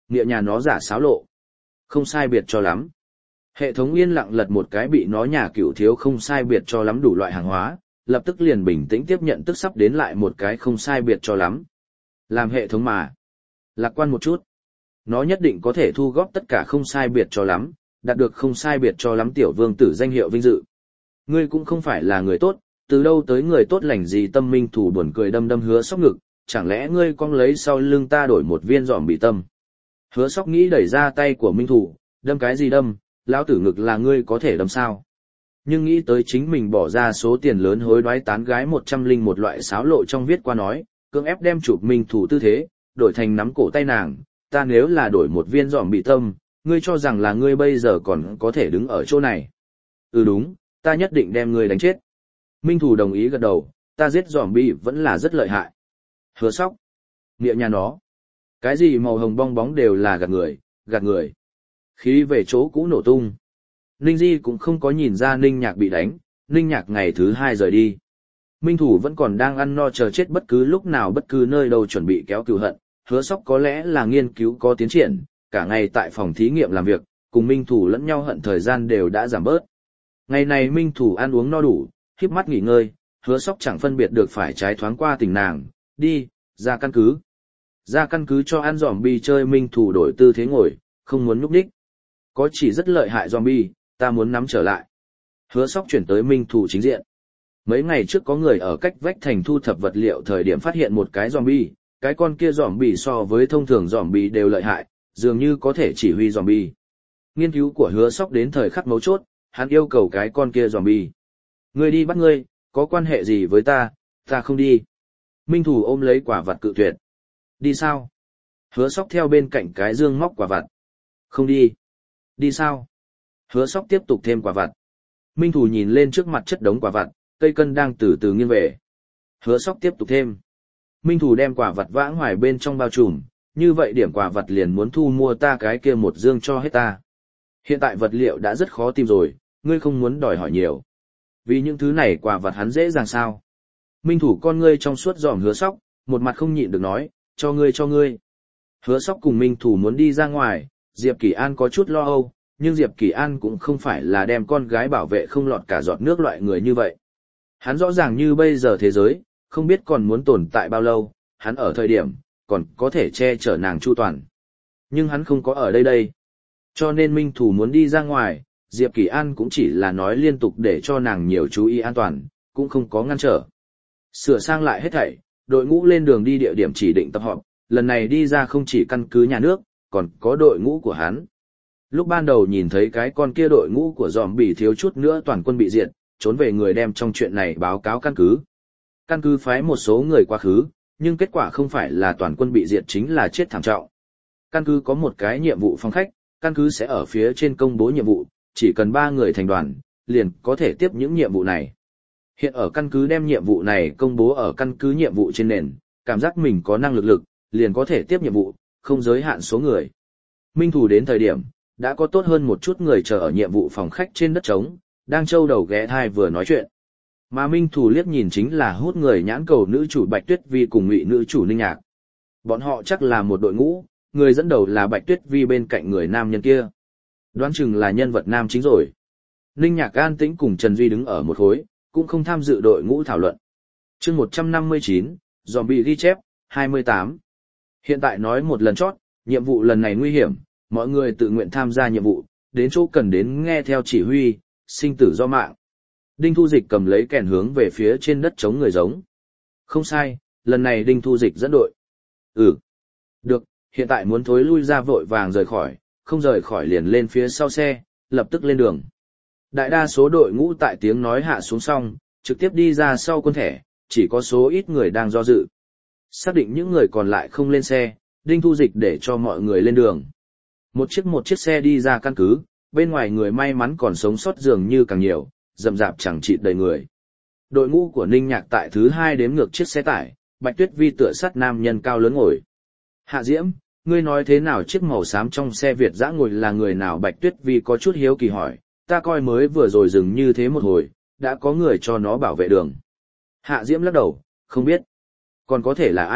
Speaker 1: Nghĩa nhà nó giả xáo lộ. Không sai biệt cho lắm. Hệ thống yên lặng lật một cái bị nó nhà cựu thiếu không sai biệt cho lắm đủ loại hàng hóa, lập tức liền bình tĩnh tiếp nhận tức sắp đến lại một cái không sai biệt cho lắm. Làm hệ thống mà. Lạc quan một chút. Nó nhất định có thể thu góp tất cả không sai biệt cho lắm, đạt được không sai biệt cho lắm tiểu vương tử danh hiệu vinh dự. Ngươi cũng không phải là người tốt, từ đâu tới người tốt lành gì tâm minh thủ buồn cười đâm đâm hứa sóc ngực, chẳng lẽ ngươi cong lấy sau lưng ta đổi một viên giòm bị tâm. Hứa sóc nghĩ đẩy ra tay của minh thủ, đâm cái gì đâm, lão tử ngực là ngươi có thể đâm sao. Nhưng nghĩ tới chính mình bỏ ra số tiền lớn hối đoái tán gái một trăm linh một loại xáo lộ trong viết qua nói, cưỡng ép đem chụp minh thủ tư thế, đổi thành nắm cổ tay nàng, ta nếu là đổi một viên giòm bị tâm, ngươi cho rằng là ngươi bây giờ còn có thể đứng ở chỗ này. Ừ đúng, ta nhất định đem ngươi đánh chết. Minh thủ đồng ý gật đầu, ta giết giòm bị vẫn là rất lợi hại. Hứa sóc. Nghĩa nhà nó. Cái gì màu hồng bong bóng đều là gạt người, gạt người. Khí về chỗ cũ nổ tung. Ninh Di cũng không có nhìn ra Ninh Nhạc bị đánh, Ninh Nhạc ngày thứ hai rời đi. Minh thủ vẫn còn đang ăn no chờ chết bất cứ lúc nào bất cứ nơi đâu chuẩn bị kéo cừu hận, hứa sóc có lẽ là nghiên cứu có tiến triển, cả ngày tại phòng thí nghiệm làm việc, cùng Minh thủ lẫn nhau hận thời gian đều đã giảm bớt. Ngày này Minh thủ ăn uống no đủ, híp mắt nghỉ ngơi, hứa sóc chẳng phân biệt được phải trái thoáng qua tình nàng, đi, ra căn cứ. Ra căn cứ cho ăn zombie chơi Minh thủ đổi tư thế ngồi, không muốn nhúc đích. Có chỉ rất lợi hại zombie, ta muốn nắm trở lại. Hứa sóc chuyển tới Minh thủ chính diện. Mấy ngày trước có người ở cách vách thành thu thập vật liệu thời điểm phát hiện một cái zombie, cái con kia zombie so với thông thường zombie đều lợi hại, dường như có thể chỉ huy zombie. Nghiên cứu của hứa sóc đến thời khắc mấu chốt, hắn yêu cầu cái con kia zombie. Ngươi đi bắt ngươi, có quan hệ gì với ta, ta không đi. Minh thủ ôm lấy quả vặt cự tuyệt. Đi sao? Hứa sóc theo bên cạnh cái dương móc quả vặt. Không đi. Đi sao? Hứa sóc tiếp tục thêm quả vặt. Minh thủ nhìn lên trước mặt chất đống quả vặt, cây cân đang từ từ nghiêng về. Hứa sóc tiếp tục thêm. Minh thủ đem quả vặt vãng hoài bên trong bao trùm, như vậy điểm quả vặt liền muốn thu mua ta cái kia một dương cho hết ta. Hiện tại vật liệu đã rất khó tìm rồi, ngươi không muốn đòi hỏi nhiều. Vì những thứ này quả vặt hắn dễ dàng sao? Minh thủ con ngươi trong suốt giòm hứa sóc, một mặt không nhịn được nói, cho ngươi cho ngươi. Hứa sóc cùng Minh thủ muốn đi ra ngoài, Diệp Kỳ An có chút lo âu, nhưng Diệp Kỳ An cũng không phải là đem con gái bảo vệ không lọt cả giọt nước loại người như vậy. Hắn rõ ràng như bây giờ thế giới, không biết còn muốn tồn tại bao lâu, hắn ở thời điểm, còn có thể che chở nàng chu toàn. Nhưng hắn không có ở đây đây. Cho nên Minh thủ muốn đi ra ngoài, Diệp Kỳ An cũng chỉ là nói liên tục để cho nàng nhiều chú ý an toàn, cũng không có ngăn trở. Sửa sang lại hết thảy, đội ngũ lên đường đi địa điểm chỉ định tập họp, lần này đi ra không chỉ căn cứ nhà nước, còn có đội ngũ của hắn. Lúc ban đầu nhìn thấy cái con kia đội ngũ của zombie thiếu chút nữa toàn quân bị diệt, trốn về người đem trong chuyện này báo cáo căn cứ. Căn cứ phái một số người quá khứ, nhưng kết quả không phải là toàn quân bị diệt chính là chết thảm trọng. Căn cứ có một cái nhiệm vụ phong khách, căn cứ sẽ ở phía trên công bố nhiệm vụ, chỉ cần ba người thành đoàn, liền có thể tiếp những nhiệm vụ này. Hiện ở căn cứ đem nhiệm vụ này công bố ở căn cứ nhiệm vụ trên nền, cảm giác mình có năng lực lực, liền có thể tiếp nhiệm vụ, không giới hạn số người. Minh thủ đến thời điểm, đã có tốt hơn một chút người chờ ở nhiệm vụ phòng khách trên đất trống, đang trâu đầu ghé thai vừa nói chuyện. Mà Minh thủ liếc nhìn chính là hút người nhãn cầu nữ chủ Bạch Tuyết Vi cùng ngụy nữ chủ Ninh Nhạc. Bọn họ chắc là một đội ngũ, người dẫn đầu là Bạch Tuyết Vi bên cạnh người nam nhân kia. Đoán chừng là nhân vật nam chính rồi. Ninh Nhạc an tĩnh cùng Trần Duy đứng ở một khối, cũng không tham dự đội ngũ thảo luận. Chương một trăm năm mươi chín, zombie ghi chép, hai mươi tám. Hiện tại nói một lần chót, nhiệm vụ lần này nguy hiểm, mọi người tự nguyện tham gia nhiệm vụ, đến chỗ cần đến nghe theo chỉ huy, sinh tử do mạng. Đinh Thu Dịch cầm lấy kèn hướng về phía trên đất chống người giống. Không sai, lần này Đinh Thu Dịch dẫn đội. Ừ. Được, hiện tại muốn thối lui ra vội vàng rời khỏi, không rời khỏi liền lên phía sau xe, lập tức lên đường. Đại đa số đội ngũ tại tiếng nói hạ xuống xong, trực tiếp đi ra sau quân thẻ, chỉ có số ít người đang do dự. Xác định những người còn lại không lên xe, Đinh Thu Dịch để cho mọi người lên đường. Một chiếc một chiếc xe đi ra căn cứ, bên ngoài người may mắn còn sống sót dường như càng nhiều, rậm rạp chẳng chịt đầy người. Đội ngũ của Ninh Nhạc tại thứ hai đếm ngược chiếc xe tải, Bạch Tuyết Vi tựa sát nam nhân cao lớn ngồi. Hạ Diễm, ngươi nói thế nào chiếc màu xám trong xe Việt dã ngồi là người nào? Bạch Tuyết Vi có chút hiếu kỳ hỏi, ta coi mới vừa rồi dừng như thế một hồi, đã có người cho nó bảo vệ đường. Hạ Diễm lắc đầu, không biết. Còn có thể là ai,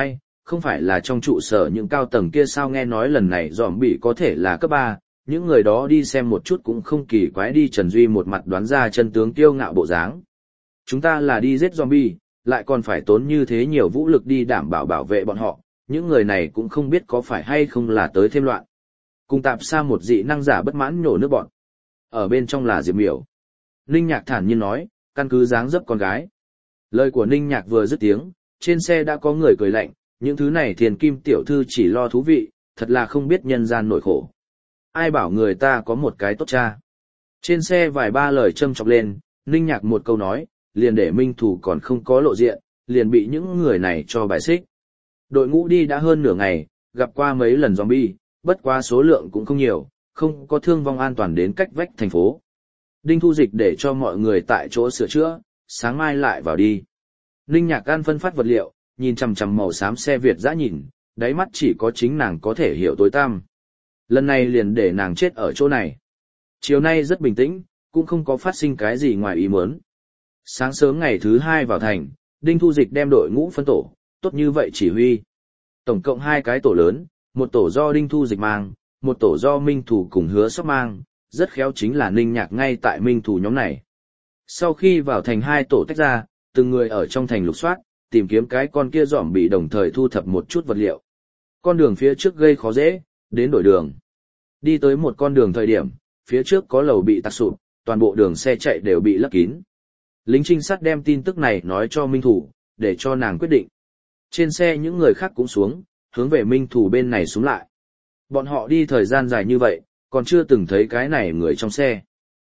Speaker 1: không phải là trong trụ sở những cao tầng kia sao nghe nói lần này zombie có thể là cấp ba, những người đó đi xem một chút cũng không kỳ quái đi Trần Duy một mặt đoán ra chân tướng kiêu ngạo bộ dáng. Chúng ta là đi giết zombie, lại còn phải tốn như thế nhiều vũ lực đi đảm bảo bảo vệ bọn họ, những người này cũng không biết có phải hay không là tới thêm loạn. Cùng tạp xa một dị năng giả bất mãn nhổ nước bọn. Ở bên trong là Diệp Miểu. Ninh Nhạc thản nhiên nói, căn cứ dáng dấp con gái. Lời của Ninh Nhạc vừa dứt tiếng, trên xe đã có người cười lạnh, những thứ này thiền kim tiểu thư chỉ lo thú vị, thật là không biết nhân gian nỗi khổ. Ai bảo người ta có một cái tốt cha. Trên xe vài ba lời châm chọc lên, Ninh Nhạc một câu nói, liền để Minh Thủ còn không có lộ diện, liền bị những người này cho bài xích. Đội ngũ đi đã hơn nửa ngày, gặp qua mấy lần zombie, bất quá số lượng cũng không nhiều, không có thương vong an toàn đến cách vách thành phố. Đinh Thu Dịch để cho mọi người tại chỗ sửa chữa, sáng mai lại vào đi. Ninh Nhạc An phân phát vật liệu, nhìn chằm chằm màu xám xe Việt dã nhìn, đáy mắt chỉ có chính nàng có thể hiểu tối tăm. Lần này liền để nàng chết ở chỗ này. Chiều nay rất bình tĩnh, cũng không có phát sinh cái gì ngoài ý muốn. Sáng sớm ngày thứ hai vào thành, Đinh Thu Dịch đem đội ngũ phân tổ, tốt như vậy chỉ huy. Tổng cộng hai cái tổ lớn, một tổ do Đinh Thu Dịch mang, một tổ do Minh Thủ cùng Hứa Sóc mang, rất khéo chính là Ninh Nhạc ngay tại Minh Thủ nhóm này. Sau khi vào thành hai tổ tách ra, từng người ở trong thành lục soát, tìm kiếm cái con kia dòm bị đồng thời thu thập một chút vật liệu. Con đường phía trước gây khó dễ, đến đổi đường. Đi tới một con đường thời điểm, phía trước có lầu bị tạc sụp, toàn bộ đường xe chạy đều bị lấp kín. Lính trinh sát đem tin tức này nói cho Minh Thủ, để cho nàng quyết định. Trên xe những người khác cũng xuống, hướng về Minh Thủ bên này xuống lại. Bọn họ đi thời gian dài như vậy, còn chưa từng thấy cái này người trong xe.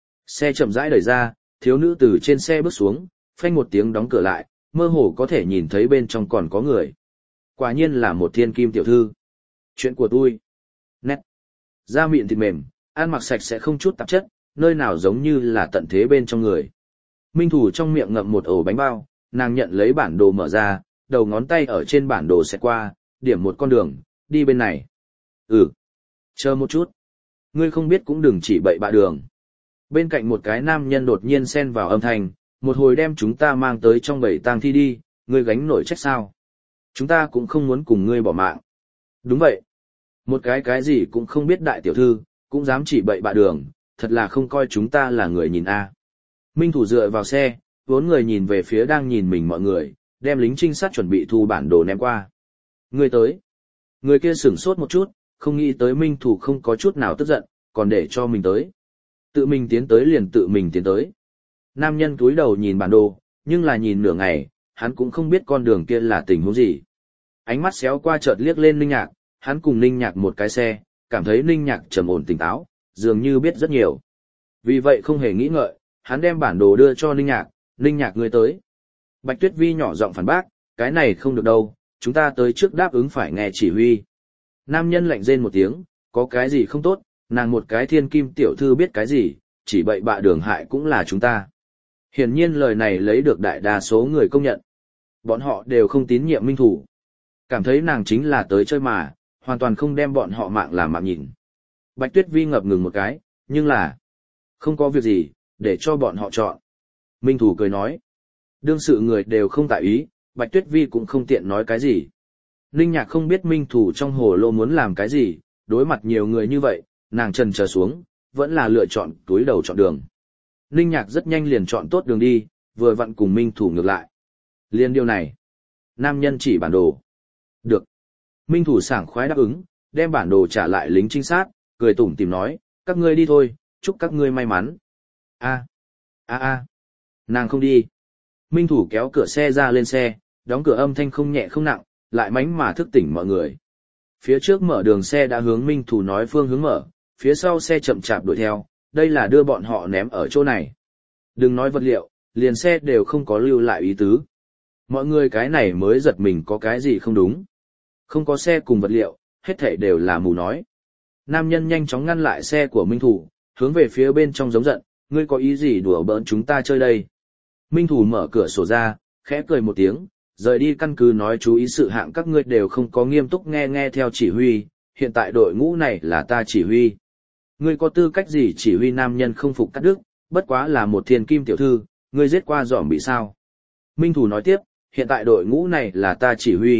Speaker 1: Xe chậm rãi đẩy ra, thiếu nữ từ trên xe bước xuống, phanh một tiếng đóng cửa lại, mơ hồ có thể nhìn thấy bên trong còn có người. Quả nhiên là một thiên kim tiểu thư. Chuyện của tôi. Nét. Da mịn thịt mềm, ăn mặc sạch sẽ không chút tạp chất, nơi nào giống như là tận thế bên trong người. Minh Thủ trong miệng ngậm một ổ bánh bao, nàng nhận lấy bản đồ mở ra, đầu ngón tay ở trên bản đồ xẹt qua, điểm một con đường, đi bên này. Ừ. Chờ một chút. Ngươi không biết cũng đừng chỉ bậy bạ đường. Bên cạnh một cái nam nhân đột nhiên xen vào âm thanh, một hồi đem chúng ta mang tới trong bầy tang thi đi, ngươi gánh nổi trách sao? Chúng ta cũng không muốn cùng ngươi bỏ mạng. Đúng vậy. Một cái cái gì cũng không biết đại tiểu thư, cũng dám chỉ bậy bạ đường, thật là không coi chúng ta là người nhìn a. Minh Thủ dựa vào xe, vốn người nhìn về phía đang nhìn mình mọi người, đem lính trinh sát chuẩn bị thu bản đồ ném qua. Người tới. Người kia sửng sốt một chút, không nghĩ tới Minh Thủ không có chút nào tức giận, còn để cho mình tới. Tự mình tiến tới liền tự mình tiến tới. Nam nhân cúi đầu nhìn bản đồ, nhưng là nhìn nửa ngày, hắn cũng không biết con đường kia là tình huống gì. Ánh mắt xéo qua chợt liếc lên Ninh Nhạc, hắn cùng Ninh Nhạc một cái xe, cảm thấy Ninh Nhạc trầm ổn tỉnh táo, dường như biết rất nhiều. Vì vậy không hề nghĩ ngợi, hắn đem bản đồ đưa cho Ninh Nhạc, Ninh Nhạc ngươi tới. Bạch Tuyết Vi nhỏ giọng phản bác, cái này không được đâu, chúng ta tới trước đáp ứng phải nghe chỉ huy. Nam nhân lạnh rên một tiếng, có cái gì không tốt, nàng một cái thiên kim tiểu thư biết cái gì, chỉ bậy bạ đường hại cũng là chúng ta. Hiển nhiên lời này lấy được đại đa số người công nhận. Bọn họ đều không tín nhiệm Minh Thủ. Cảm thấy nàng chính là tới chơi mà, hoàn toàn không đem bọn họ mạng làm mạng nhìn. Bạch Tuyết Vi ngập ngừng một cái, nhưng là không có việc gì, để cho bọn họ chọn. Minh Thủ cười nói. Đương sự người đều không tại ý, Bạch Tuyết Vi cũng không tiện nói cái gì. Ninh Nhạc không biết Minh Thủ trong hồ lô muốn làm cái gì, đối mặt nhiều người như vậy, nàng trần chờ xuống, vẫn là lựa chọn túi đầu chọn đường. Ninh Nhạc rất nhanh liền chọn tốt đường đi, vừa vặn cùng Minh Thủ ngược lại. Liên điều này. Nam nhân chỉ bản đồ. Được. Minh Thủ sảng khoái đáp ứng, đem bản đồ trả lại lính trinh sát, cười tủm tỉm nói, các ngươi đi thôi, chúc các ngươi may mắn. A, a a, nàng không đi. Minh Thủ kéo cửa xe ra lên xe, đóng cửa âm thanh không nhẹ không nặng, lại mánh mà thức tỉnh mọi người. Phía trước mở đường xe đã hướng Minh Thủ nói phương hướng mở, phía sau xe chậm chạp đuổi theo, đây là đưa bọn họ ném ở chỗ này. Đừng nói vật liệu, liền xe đều không có lưu lại ý tứ. Mọi người cái này mới giật mình có cái gì không đúng. Không có xe cùng vật liệu, hết thảy đều là mù nói. Nam nhân nhanh chóng ngăn lại xe của Minh Thủ, hướng về phía bên trong giống giận, ngươi có ý gì đùa bỡn chúng ta chơi đây. Minh Thủ mở cửa sổ ra, khẽ cười một tiếng, rời đi căn cứ nói chú ý sự hạng các ngươi đều không có nghiêm túc nghe nghe theo chỉ huy, hiện tại đội ngũ này là ta chỉ huy. Ngươi có tư cách gì chỉ huy nam nhân không phục cắt đứt, bất quá là một thiên kim tiểu thư, ngươi giết qua dòm bị sao. Minh Thủ nói tiếp, hiện tại đội ngũ này là ta chỉ huy,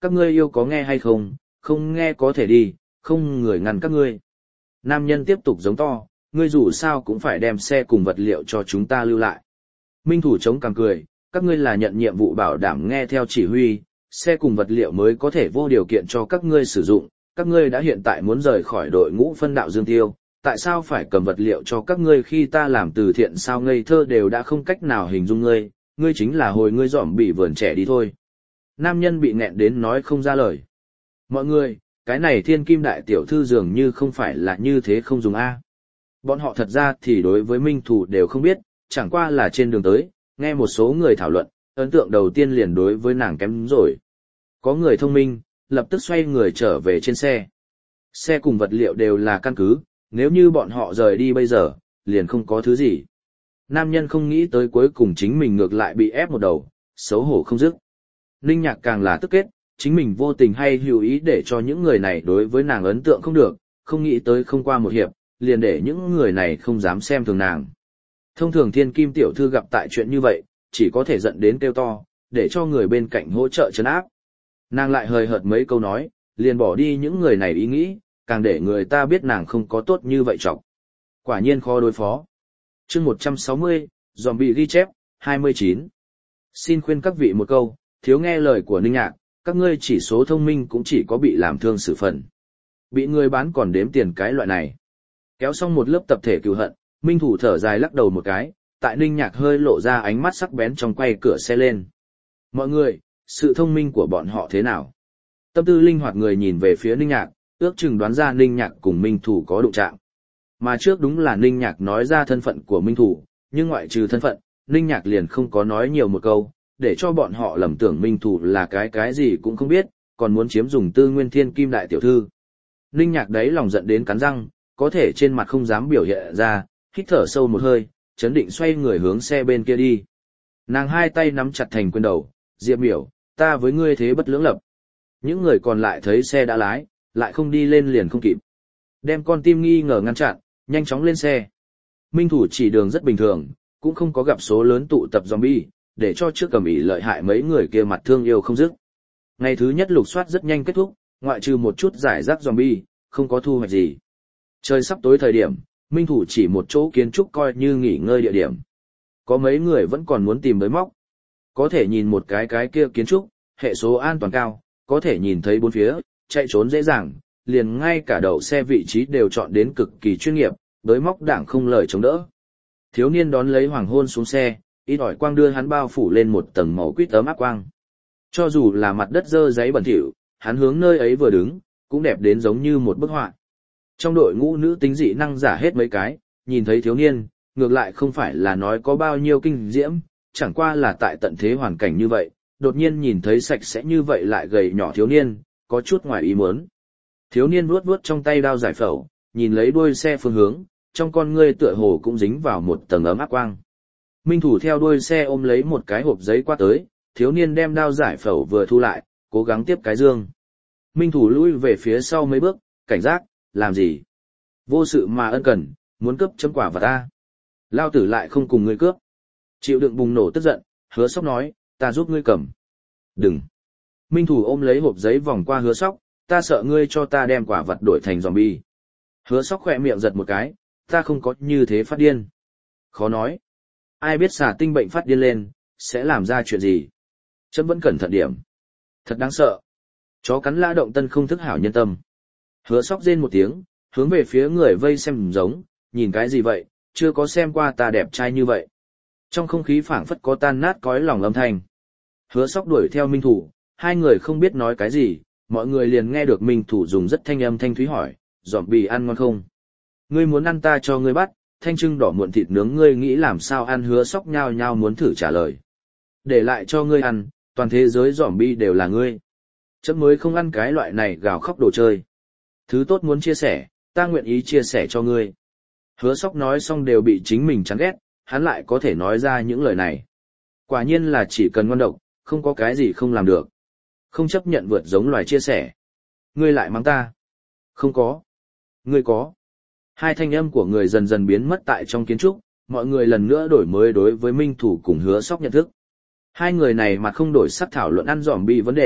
Speaker 1: các ngươi yêu có nghe hay không, không nghe có thể đi, không người ngăn các ngươi. Nam nhân tiếp tục giống to, ngươi dù sao cũng phải đem xe cùng vật liệu cho chúng ta lưu lại. Minh thủ chống cằm cười, các ngươi là nhận nhiệm vụ bảo đảm nghe theo chỉ huy, xe cùng vật liệu mới có thể vô điều kiện cho các ngươi sử dụng, các ngươi đã hiện tại muốn rời khỏi đội ngũ phân đạo Dương Tiêu, tại sao phải cầm vật liệu cho các ngươi khi ta làm từ thiện sao ngây thơ đều đã không cách nào hình dung ngươi, ngươi chính là hồi ngươi dỏm bị vườn trẻ đi thôi. Nam nhân bị nghẹn đến nói không ra lời. Mọi người, cái này thiên kim đại tiểu thư dường như không phải là như thế không dùng A. Bọn họ thật ra thì đối với minh thủ đều không biết, chẳng qua là trên đường tới, nghe một số người thảo luận, ấn tượng đầu tiên liền đối với nàng kém rồi. Có người thông minh, lập tức xoay người trở về trên xe. Xe cùng vật liệu đều là căn cứ, nếu như bọn họ rời đi bây giờ, liền không có thứ gì. Nam nhân không nghĩ tới cuối cùng chính mình ngược lại bị ép một đầu, xấu hổ không dứt. Ninh Nhạc càng là tức kết, chính mình vô tình hay hữu ý để cho những người này đối với nàng ấn tượng không được, không nghĩ tới không qua một hiệp, liền để những người này không dám xem thường nàng. Thông thường thiên kim tiểu thư gặp tại chuyện như vậy, chỉ có thể giận đến kêu to, để cho người bên cạnh hỗ trợ trấn áp. Nàng lại hời hợt mấy câu nói, liền bỏ đi những người này ý nghĩ, càng để người ta biết nàng không có tốt như vậy trọng. Quả nhiên khó đối phó. Chương một trăm sáu mươi, Zombie ghi chép, hai mươi chín. Xin khuyên các vị một câu, thiếu nghe lời của Ninh Nhạc, các ngươi chỉ số thông minh cũng chỉ có bị làm thương xử phần. Bị người bán còn đếm tiền cái loại này. Kéo xong một lớp tập thể cừu hận, Minh thủ thở dài lắc đầu một cái, tại Ninh Nhạc hơi lộ ra ánh mắt sắc bén trong quay cửa xe lên. Mọi người, sự thông minh của bọn họ thế nào? Tâm tư linh hoạt người nhìn về phía Ninh Nhạc, ước chừng đoán ra Ninh Nhạc cùng Minh thủ có đụng chạm. Mà trước đúng là Ninh Nhạc nói ra thân phận của Minh thủ, nhưng ngoại trừ thân phận, Ninh Nhạc liền không có nói nhiều một câu, để cho bọn họ lầm tưởng Minh thủ là cái cái gì cũng không biết, còn muốn chiếm dùng tư nguyên thiên kim đại tiểu thư. Ninh Nhạc đấy lòng giận đến cắn răng, có thể trên mặt không dám biểu hiện ra, hít thở sâu một hơi, chấn định xoay người hướng xe bên kia đi. Nàng hai tay nắm chặt thành quyền đầu, Diệp Miểu, ta với ngươi thế bất lưỡng lập. Những người còn lại thấy xe đã lái, lại không đi lên liền không kịp. Đem con tim nghi ngờ ngăn chặn, nhanh chóng lên xe. Minh thủ chỉ đường rất bình thường, cũng không có gặp số lớn tụ tập zombie, để cho trước cầm ỉ lợi hại mấy người kia mặt thương yêu không dứt. Ngày thứ nhất lục soát rất nhanh kết thúc, ngoại trừ một chút giải rác zombie, không có thu hoạch gì. Trời sắp tối thời điểm, Minh thủ chỉ một chỗ kiến trúc coi như nghỉ ngơi địa điểm. Có mấy người vẫn còn muốn tìm tới móc. Có thể nhìn một cái cái kia kiến trúc, hệ số an toàn cao, có thể nhìn thấy bốn phía, chạy trốn dễ dàng, liền ngay cả đậu xe vị trí đều chọn đến cực kỳ chuyên nghiệp, với móc đảng không lời chống đỡ. Thiếu niên đón lấy hoàng hôn xuống xe, ít ỏi quang đưa hắn bao phủ lên một tầng màu quýt ấm áp quang. Cho dù là mặt đất dơ giấy bẩn thỉu, hắn hướng nơi ấy vừa đứng, cũng đẹp đến giống như một bức họa. Trong đội ngũ nữ tính dị năng giả hết mấy cái, nhìn thấy thiếu niên, ngược lại không phải là nói có bao nhiêu kinh diễm, chẳng qua là tại tận thế hoàn cảnh như vậy, đột nhiên nhìn thấy sạch sẽ như vậy lại gầy nhỏ thiếu niên, có chút ngoài ý muốn. Thiếu niên vuốt vuốt trong tay đao giải phẫu, nhìn lấy đuôi xe phương hướng, trong con ngươi tựa hồ cũng dính vào một tầng ấm áp quang. Minh thủ theo đuôi xe ôm lấy một cái hộp giấy qua tới, thiếu niên đem đao giải phẫu vừa thu lại, cố gắng tiếp cái dương. Minh thủ lui về phía sau mấy bước, cảnh giác, làm gì? Vô sự mà ân cần, muốn cướp chấm quả vào ta. Lao tử lại không cùng ngươi cướp. Chịu đựng bùng nổ tức giận, Hứa Sóc nói, ta giúp ngươi cầm. Đừng. Minh thủ ôm lấy hộp giấy vòng qua Hứa Sóc, ta sợ ngươi cho ta đem quả vật đổi thành zombie. Hứa Sóc khỏe miệng giật một cái, ta không có như thế phát điên. Khó nói. Ai biết xà tinh bệnh phát điên lên, sẽ làm ra chuyện gì? Chấm vẫn cẩn thận điểm. Thật đáng sợ. Chó cắn lã động tân không thức hảo nhân tâm. Hứa Sóc rên một tiếng, hướng về phía người vây xem giống, nhìn cái gì vậy, chưa có xem qua ta đẹp trai như vậy. Trong không khí phảng phất có tan nát cõi lòng âm thanh. Hứa Sóc đuổi theo Minh thủ, hai người không biết nói cái gì, mọi người liền nghe được Minh thủ dùng rất thanh âm thanh thúy hỏi, dòm bì ăn ngon không? Ngươi muốn ăn ta cho ngươi bắt, thanh trưng đỏ muộn thịt nướng ngươi nghĩ làm sao ăn? Hứa Sóc nhao nhao muốn thử trả lời. Để lại cho ngươi ăn, toàn thế giới dòm bi đều là ngươi. Chấm mới không ăn cái loại này gào khóc đồ chơi. Thứ tốt muốn chia sẻ, ta nguyện ý chia sẻ cho ngươi. Hứa Sóc nói xong đều bị chính mình chán ghét, hắn lại có thể nói ra những lời này. Quả nhiên là chỉ cần ngon độc, không có cái gì không làm được. Không chấp nhận vượt giống loài chia sẻ. Ngươi lại mắng ta. Không có. Ngươi có. Hai thanh âm của người dần dần biến mất tại trong kiến trúc, mọi người lần nữa đổi mới đối với Minh thủ cùng Hứa Sóc nhận thức. Hai người này mặt không đổi sắc thảo luận ăn dòm bi vấn đề,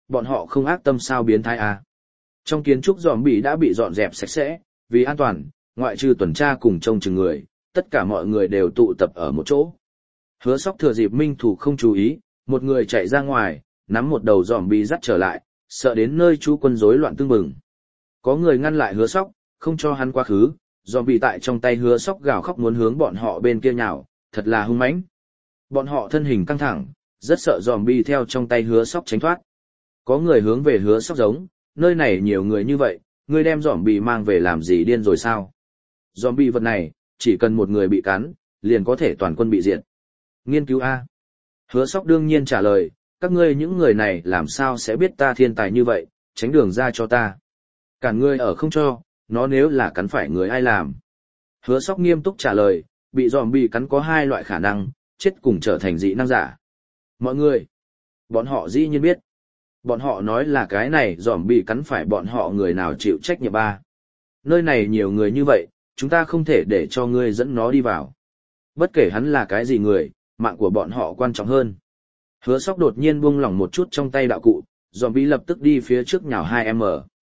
Speaker 1: bọn họ không ác tâm sao biến thái à. Trong kiến trúc zombie đã bị dọn dẹp sạch sẽ, vì an toàn, ngoại trừ tuần tra cùng trông chừng người, tất cả mọi người đều tụ tập ở một chỗ. Hứa Sóc thừa dịp Minh Thủ không chú ý, một người chạy ra ngoài, nắm một đầu zombie dắt trở lại, sợ đến nơi chú quân rối loạn tương bừng. Có người ngăn lại Hứa Sóc, không cho hắn quá khứ, zombie tại trong tay Hứa Sóc gào khóc muốn hướng bọn họ bên kia nhào, thật là hung mãnh. Bọn họ thân hình căng thẳng, rất sợ zombie theo trong tay Hứa Sóc tránh thoát. Có người hướng về Hứa Sóc giống, nơi này nhiều người như vậy, ngươi đem zombie mang về làm gì điên rồi sao? Zombie vật này, chỉ cần một người bị cắn, liền có thể toàn quân bị diệt. Nghiên cứu A. Hứa Sóc đương nhiên trả lời, các ngươi những người này làm sao sẽ biết ta thiên tài như vậy, tránh đường ra cho ta. Cản ngươi ở không cho, nó nếu là cắn phải người ai làm. Hứa Sóc nghiêm túc trả lời, bị zombie cắn có hai loại khả năng, chết cùng trở thành dị năng giả. Mọi người, bọn họ dĩ nhiên biết. Bọn họ nói là cái này zombie cắn phải bọn họ người nào chịu trách nhiệm ba. Nơi này nhiều người như vậy, chúng ta không thể để cho ngươi dẫn nó đi vào. Bất kể hắn là cái gì người, mạng của bọn họ quan trọng hơn. Hứa Sóc đột nhiên buông lỏng một chút trong tay đạo cụ, zombie lập tức đi phía trước nhào hai m.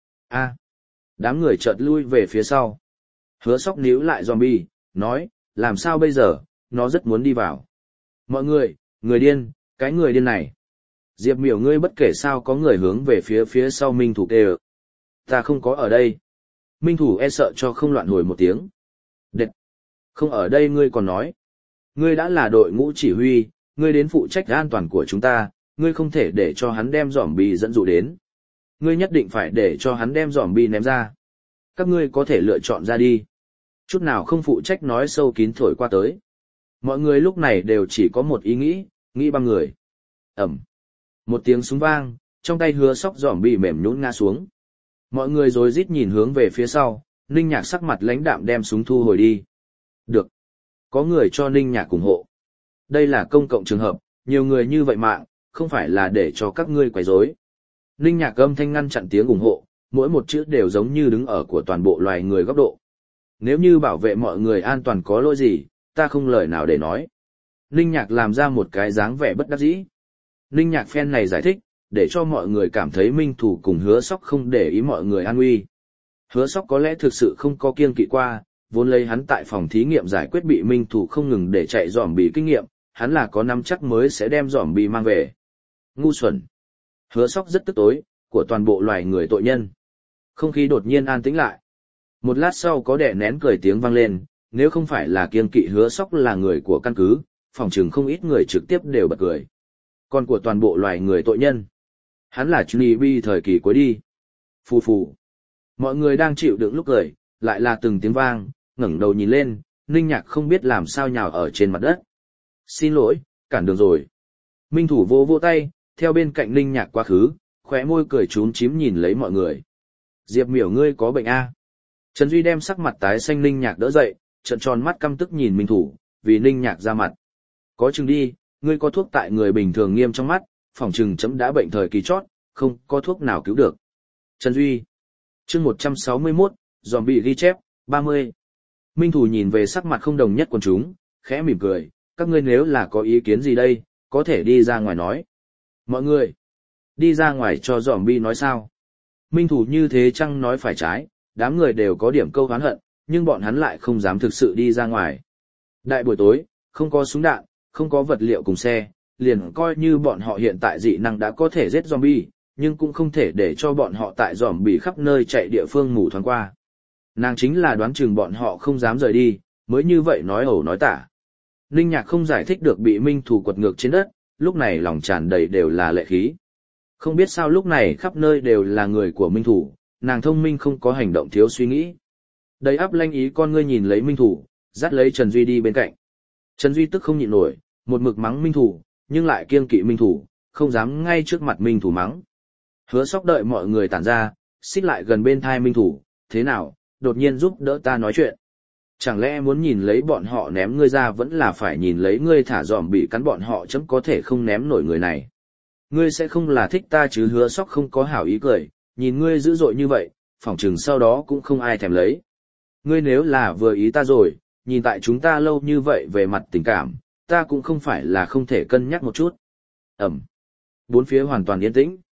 Speaker 1: A. Đám người chợt lui về phía sau. Hứa Sóc níu lại zombie, nói, làm sao bây giờ, nó rất muốn đi vào. Mọi người, người điên, cái người điên này. Diệp Miểu ngươi bất kể sao có người hướng về phía phía sau Minh Thủ kêu. Ta không có ở đây. Minh Thủ e sợ cho không loạn hồi một tiếng. Đệt. Không ở đây ngươi còn nói. Ngươi đã là đội ngũ chỉ huy, ngươi đến phụ trách an toàn của chúng ta, ngươi không thể để cho hắn đem zombie dẫn dụ đến. Ngươi nhất định phải để cho hắn đem zombie ném ra. Các ngươi có thể lựa chọn ra đi. Chút nào không phụ trách nói sâu kín thổi qua tới. Mọi người lúc này đều chỉ có một ý nghĩ, nghĩ băng người. Ẩm. Một tiếng súng vang, trong tay Hứa Sóc zombie mềm nhũn ngã xuống. Mọi người rối rít nhìn hướng về phía sau, Ninh Nhạc sắc mặt lãnh đạm đem súng thu hồi đi. Được. Có người cho Ninh Nhạc ủng hộ. Đây là công cộng trường hợp, nhiều người như vậy mạng, không phải là để cho các ngươi quấy rối. Ninh Nhạc âm thanh ngăn chặn tiếng ủng hộ, mỗi một chữ đều giống như đứng ở của toàn bộ loài người góc độ. Nếu như bảo vệ mọi người an toàn có lỗi gì, ta không lời nào để nói. Ninh Nhạc làm ra một cái dáng vẻ bất đắc dĩ. Ninh Nhạc phen này giải thích, để cho mọi người cảm thấy Minh Thủ cùng Hứa Sóc không để ý mọi người an nguy. Hứa Sóc có lẽ thực sự không có kiêng kỵ qua, vốn lấy hắn tại phòng thí nghiệm giải quyết bị Minh Thủ không ngừng để chạy zombie kinh nghiệm, hắn là có nắm chắc mới sẽ đem zombie mang về. Ngu xuẩn. Hứa Sóc rất tức tối, của toàn bộ loài người tội nhân. Không khí đột nhiên an tĩnh lại. Một lát sau có đẻ nén cười tiếng vang lên, nếu không phải là kiêng kỵ Hứa Sóc là người của căn cứ, phòng chừng không ít người trực tiếp đều bật cười. Còn của toàn bộ loài người tội nhân. Hắn là Chunibi thời kỳ cuối đi. Phù phù. Mọi người đang chịu đựng lúc cười, lại là từng tiếng vang, ngẩng đầu nhìn lên, Ninh Nhạc không biết làm sao nhào ở trên mặt đất. Xin lỗi, cản đường rồi. Minh Thủ vô vô tay, theo bên cạnh Ninh Nhạc quá khứ, khóe môi cười trúng chím nhìn lấy mọi người. Diệp Miểu ngươi có bệnh a? Trần Duy đem sắc mặt tái xanh Ninh Nhạc đỡ dậy, trợn tròn mắt căm tức nhìn Minh Thủ, vì Ninh Nhạc ra mặt. Có chừng đi, ngươi có thuốc tại người bình thường nghiêm trong mắt, phòng chừng chấm đã bệnh thời kỳ chót, không có thuốc nào cứu được. Trần Duy. Chương một trăm sáu mươi mốt, zombie ghi chép, ba mươi. Minh Thủ nhìn về sắc mặt không đồng nhất quần chúng, khẽ mỉm cười, các ngươi nếu là có ý kiến gì đây, có thể đi ra ngoài nói. Mọi người, đi ra ngoài cho zombie nói sao? Minh Thủ như thế chăng nói phải trái, đám người đều có điểm câu oán hận, nhưng bọn hắn lại không dám thực sự đi ra ngoài. Đại buổi tối, không có súng đạn, không có vật liệu cùng xe, liền coi như bọn họ hiện tại dị năng đã có thể giết zombie, nhưng cũng không thể để cho bọn họ tại zombie khắp nơi chạy địa phương ngủ thoáng qua. Nàng chính là đoán chừng bọn họ không dám rời đi, mới như vậy nói ẩu nói tả. Ninh Nhạc không giải thích được bị Minh Thủ quật ngược trên đất, lúc này lòng tràn đầy đều là lệ khí. Không biết sao lúc này khắp nơi đều là người của Minh Thủ, nàng thông minh không có hành động thiếu suy nghĩ. Đầy áp lanh ý con ngươi nhìn lấy Minh Thủ, dắt lấy Trần Duy đi bên cạnh. Trần Duy tức không nhịn nổi, một mực mắng Minh Thủ, nhưng lại kiêng kỵ Minh Thủ, không dám ngay trước mặt Minh Thủ mắng. Hứa Sóc đợi mọi người tản ra, xích lại gần bên thai Minh Thủ, thế nào, đột nhiên giúp đỡ ta nói chuyện. Chẳng lẽ muốn nhìn lấy bọn họ ném ngươi ra vẫn là phải nhìn lấy ngươi thả dòm bị cắn bọn họ chấm có thể không ném nổi người này. Ngươi sẽ không là thích ta chứ? Hứa Sóc không có hảo ý cười, nhìn ngươi dữ dội như vậy, phỏng chừng sau đó cũng không ai thèm lấy. Ngươi nếu là vừa ý ta rồi, nhìn tại chúng ta lâu như vậy về mặt tình cảm, ta cũng không phải là không thể cân nhắc một chút. Ẩm. Bốn phía hoàn toàn yên tĩnh.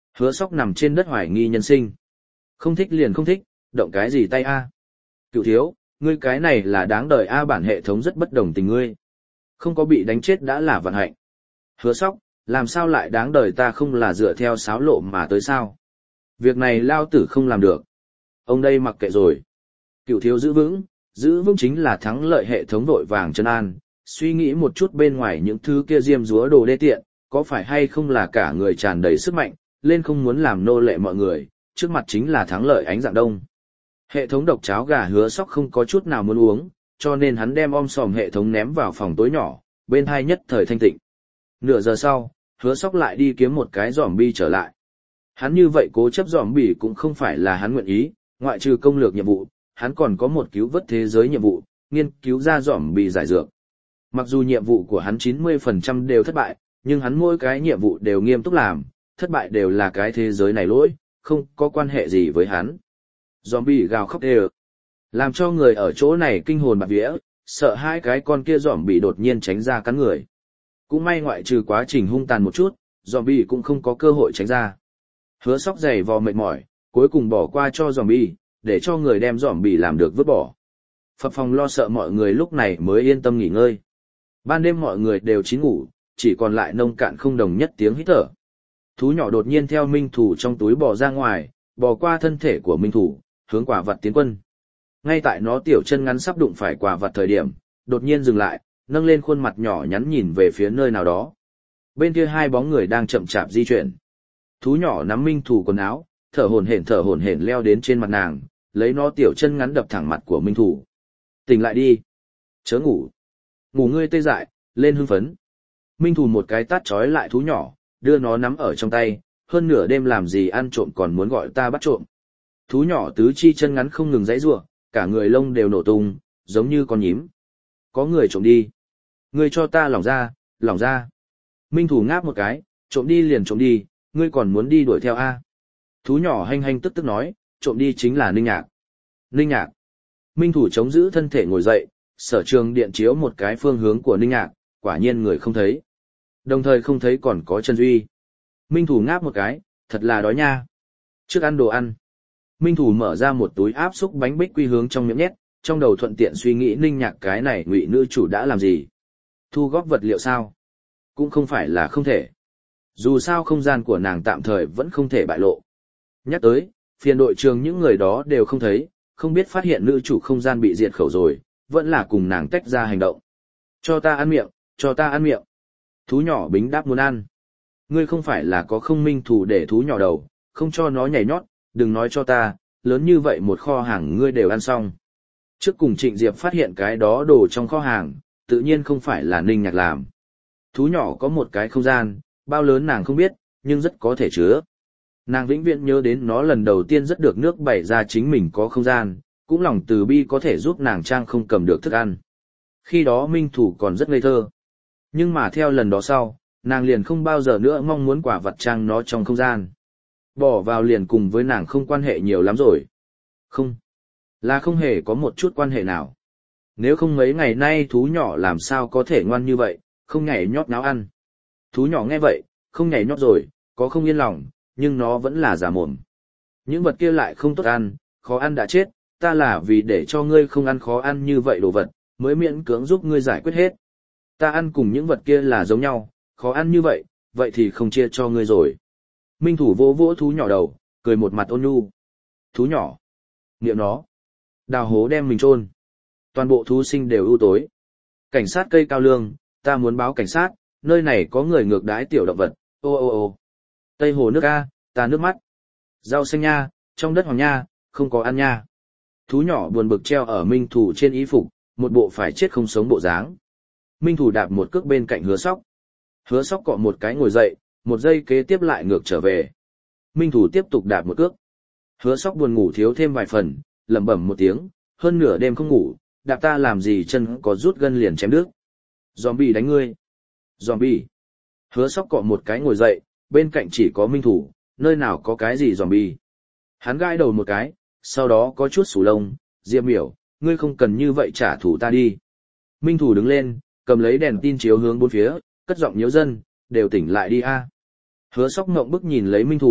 Speaker 1: Hứa Sóc nằm trên đất hoài nghi nhân sinh. Không thích liền không thích, động cái gì tay a? Cựu thiếu, ngươi cái này là đáng đời a, bản hệ thống rất bất đồng tình ngươi. Không có bị đánh chết đã là vận hạnh. Hứa Sóc, làm sao lại đáng đời, ta không là dựa theo sáo lộ mà tới sao? Việc này lao tử không làm được. Ông đây mặc kệ rồi. Cựu thiếu giữ vững, giữ vững chính là thắng lợi, hệ thống vội vàng chân an, suy nghĩ một chút bên ngoài những thứ kia diêm dúa đồ đê tiện, có phải hay không là cả người tràn đầy sức mạnh, lên không muốn làm nô lệ mọi người, trước mặt chính là thắng lợi ánh dạng đông. Hệ thống độc cháo gà Hứa Sóc không có chút nào muốn uống, cho nên hắn đem om sòm hệ thống ném vào phòng tối nhỏ, bên hai nhất thời thanh tịnh. Nửa giờ sau, Hứa Sóc lại đi kiếm một cái zombie trở lại. Hắn như vậy cố chấp zombie cũng không phải là hắn nguyện ý, ngoại trừ công lược nhiệm vụ, hắn còn có một cứu vớt thế giới nhiệm vụ, nghiên cứu ra zombie giải dược. Mặc dù nhiệm vụ của hắn chín mươi phần trăm đều thất bại, nhưng hắn mỗi cái nhiệm vụ đều nghiêm túc làm, thất bại đều là cái thế giới này lỗi, không có quan hệ gì với hắn. Zombie gào khóc đều, làm cho người ở chỗ này kinh hồn bạt vía, sợ hai cái con kia zombie đột nhiên tránh ra cắn người. Cũng may ngoại trừ quá trình hung tàn một chút, zombie cũng không có cơ hội tránh ra. Hứa Sóc giày vò mệt mỏi, cuối cùng bỏ qua cho zombie, để cho người đem zombie làm được vứt bỏ. Phập phòng lo sợ mọi người lúc này mới yên tâm nghỉ ngơi. Ban đêm mọi người đều chín ngủ, chỉ còn lại nông cạn không đồng nhất tiếng hít thở. Thú nhỏ đột nhiên theo Minh Thủ trong túi bò ra ngoài, bò qua thân thể của Minh Thủ, hướng quả vật tiến quân. Ngay tại nó tiểu chân ngắn sắp đụng phải quả vật thời điểm, đột nhiên dừng lại, nâng lên khuôn mặt nhỏ nhắn nhìn về phía nơi nào đó. Bên kia hai bóng người đang chậm chạp di chuyển. Thú nhỏ nắm Minh Thủ quần áo, thở hổn hển thở hổn hển leo đến trên mặt nàng, lấy nó tiểu chân ngắn đập thẳng mặt của Minh Thủ. Tỉnh lại đi, chớ ngủ, ngủ ngươi tê dại, lên hưng phấn. Minh Thủ một cái tát trói lại thú nhỏ, đưa nó nắm ở trong tay, hơn nửa đêm làm gì ăn trộm còn muốn gọi ta bắt trộm. Thú nhỏ tứ chi chân ngắn không ngừng giãy giụa, cả người lông đều nổ tung, giống như con nhím. Có người trộm đi. Ngươi cho ta lỏng ra, lỏng ra. Minh Thủ ngáp một cái, trộm đi liền trộm đi, ngươi còn muốn đi đuổi theo a? Thú nhỏ hanh hanh tức tức nói, trộm đi chính là Ninh Nhạc. Ninh Nhạc. Minh Thủ chống giữ thân thể ngồi dậy, sở trường điện chiếu một cái phương hướng của Ninh Nhạc, quả nhiên người không thấy. Đồng thời không thấy còn có Trần Duy. Minh Thủ ngáp một cái, thật là đói nha. Trước ăn đồ ăn. Minh Thủ mở ra một túi áp xúc bánh bích quy hướng trong miệng nhét, trong đầu thuận tiện suy nghĩ Ninh Nhạc cái này ngụy nữ chủ đã làm gì. Thu góp vật liệu sao? Cũng không phải là không thể. Dù sao không gian của nàng tạm thời vẫn không thể bại lộ. Nhắc tới, phiền đội trường những người đó đều không thấy, không biết phát hiện nữ chủ không gian bị diệt khẩu rồi, vẫn là cùng nàng tách ra hành động. Cho ta ăn miệng, cho ta ăn miệng. Thú nhỏ bính đáp muốn ăn. Ngươi không phải là có không Minh Thủ để thú nhỏ đầu, không cho nó nhảy nhót, đừng nói cho ta, lớn như vậy một kho hàng ngươi đều ăn xong. Trước cùng Trịnh Diệp phát hiện cái đó đồ trong kho hàng, tự nhiên không phải là Ninh Nhạc làm. Thú nhỏ có một cái không gian, bao lớn nàng không biết, nhưng rất có thể chứa. Nàng vĩnh viễn nhớ đến nó lần đầu tiên rất được nước bày ra chính mình có không gian, cũng lòng từ bi có thể giúp nàng trang không cầm được thức ăn. Khi đó Minh Thủ còn rất ngây thơ. Nhưng mà theo lần đó sau, nàng liền không bao giờ nữa mong muốn quả vật trang nó trong không gian. Bỏ vào liền cùng với nàng không quan hệ nhiều lắm rồi. Không. Là không hề có một chút quan hệ nào. Nếu không mấy ngày nay thú nhỏ làm sao có thể ngoan như vậy, không nhảy nhót náo ăn. Thú nhỏ nghe vậy, không nhảy nhót rồi, có không yên lòng, nhưng nó vẫn là giả mồm. Những vật kia lại không tốt ăn, khó ăn đã chết, ta là vì để cho ngươi không ăn khó ăn như vậy đồ vật, mới miễn cưỡng giúp ngươi giải quyết hết. Ta ăn cùng những vật kia là giống nhau, khó ăn như vậy, vậy thì không chia cho ngươi rồi. Minh Thủ vỗ vỗ thú nhỏ đầu, cười một mặt ôn nhu. Thú nhỏ. Niệm nó. Đào hố đem mình chôn. Toàn bộ thú sinh đều ưu tối. Cảnh sát cây cao lương, ta muốn báo cảnh sát, nơi này có người ngược đãi tiểu động vật, ô ô ô. Tây hồ nước A, ta nước mắt. Rau xanh nha, trong đất hoàng nha, không có ăn nha. Thú nhỏ buồn bực treo ở Minh Thủ trên y phục, một bộ phải chết không sống bộ dáng. Minh Thủ đạp một cước bên cạnh Hứa Sóc. Hứa Sóc cọ một cái ngồi dậy, một giây kế tiếp lại ngược trở về. Minh Thủ tiếp tục đạp một cước. Hứa Sóc buồn ngủ thiếu thêm vài phần, lẩm bẩm một tiếng, hơn nửa đêm không ngủ, đạp ta làm gì chân có rút gân liền chém đứt. Zombie đánh ngươi. Zombie. Hứa Sóc cọ một cái ngồi dậy, bên cạnh chỉ có Minh Thủ, nơi nào có cái gì zombie. Hắn gãi đầu một cái, sau đó có chút sù lông, Diệp Miểu, ngươi không cần như vậy trả thù ta đi. Minh Thủ đứng lên, cầm lấy đèn tin chiếu hướng bốn phía, cất giọng nhiễu dân, đều tỉnh lại đi a. Hứa Sóc ngộng bức nhìn lấy Minh Thủ,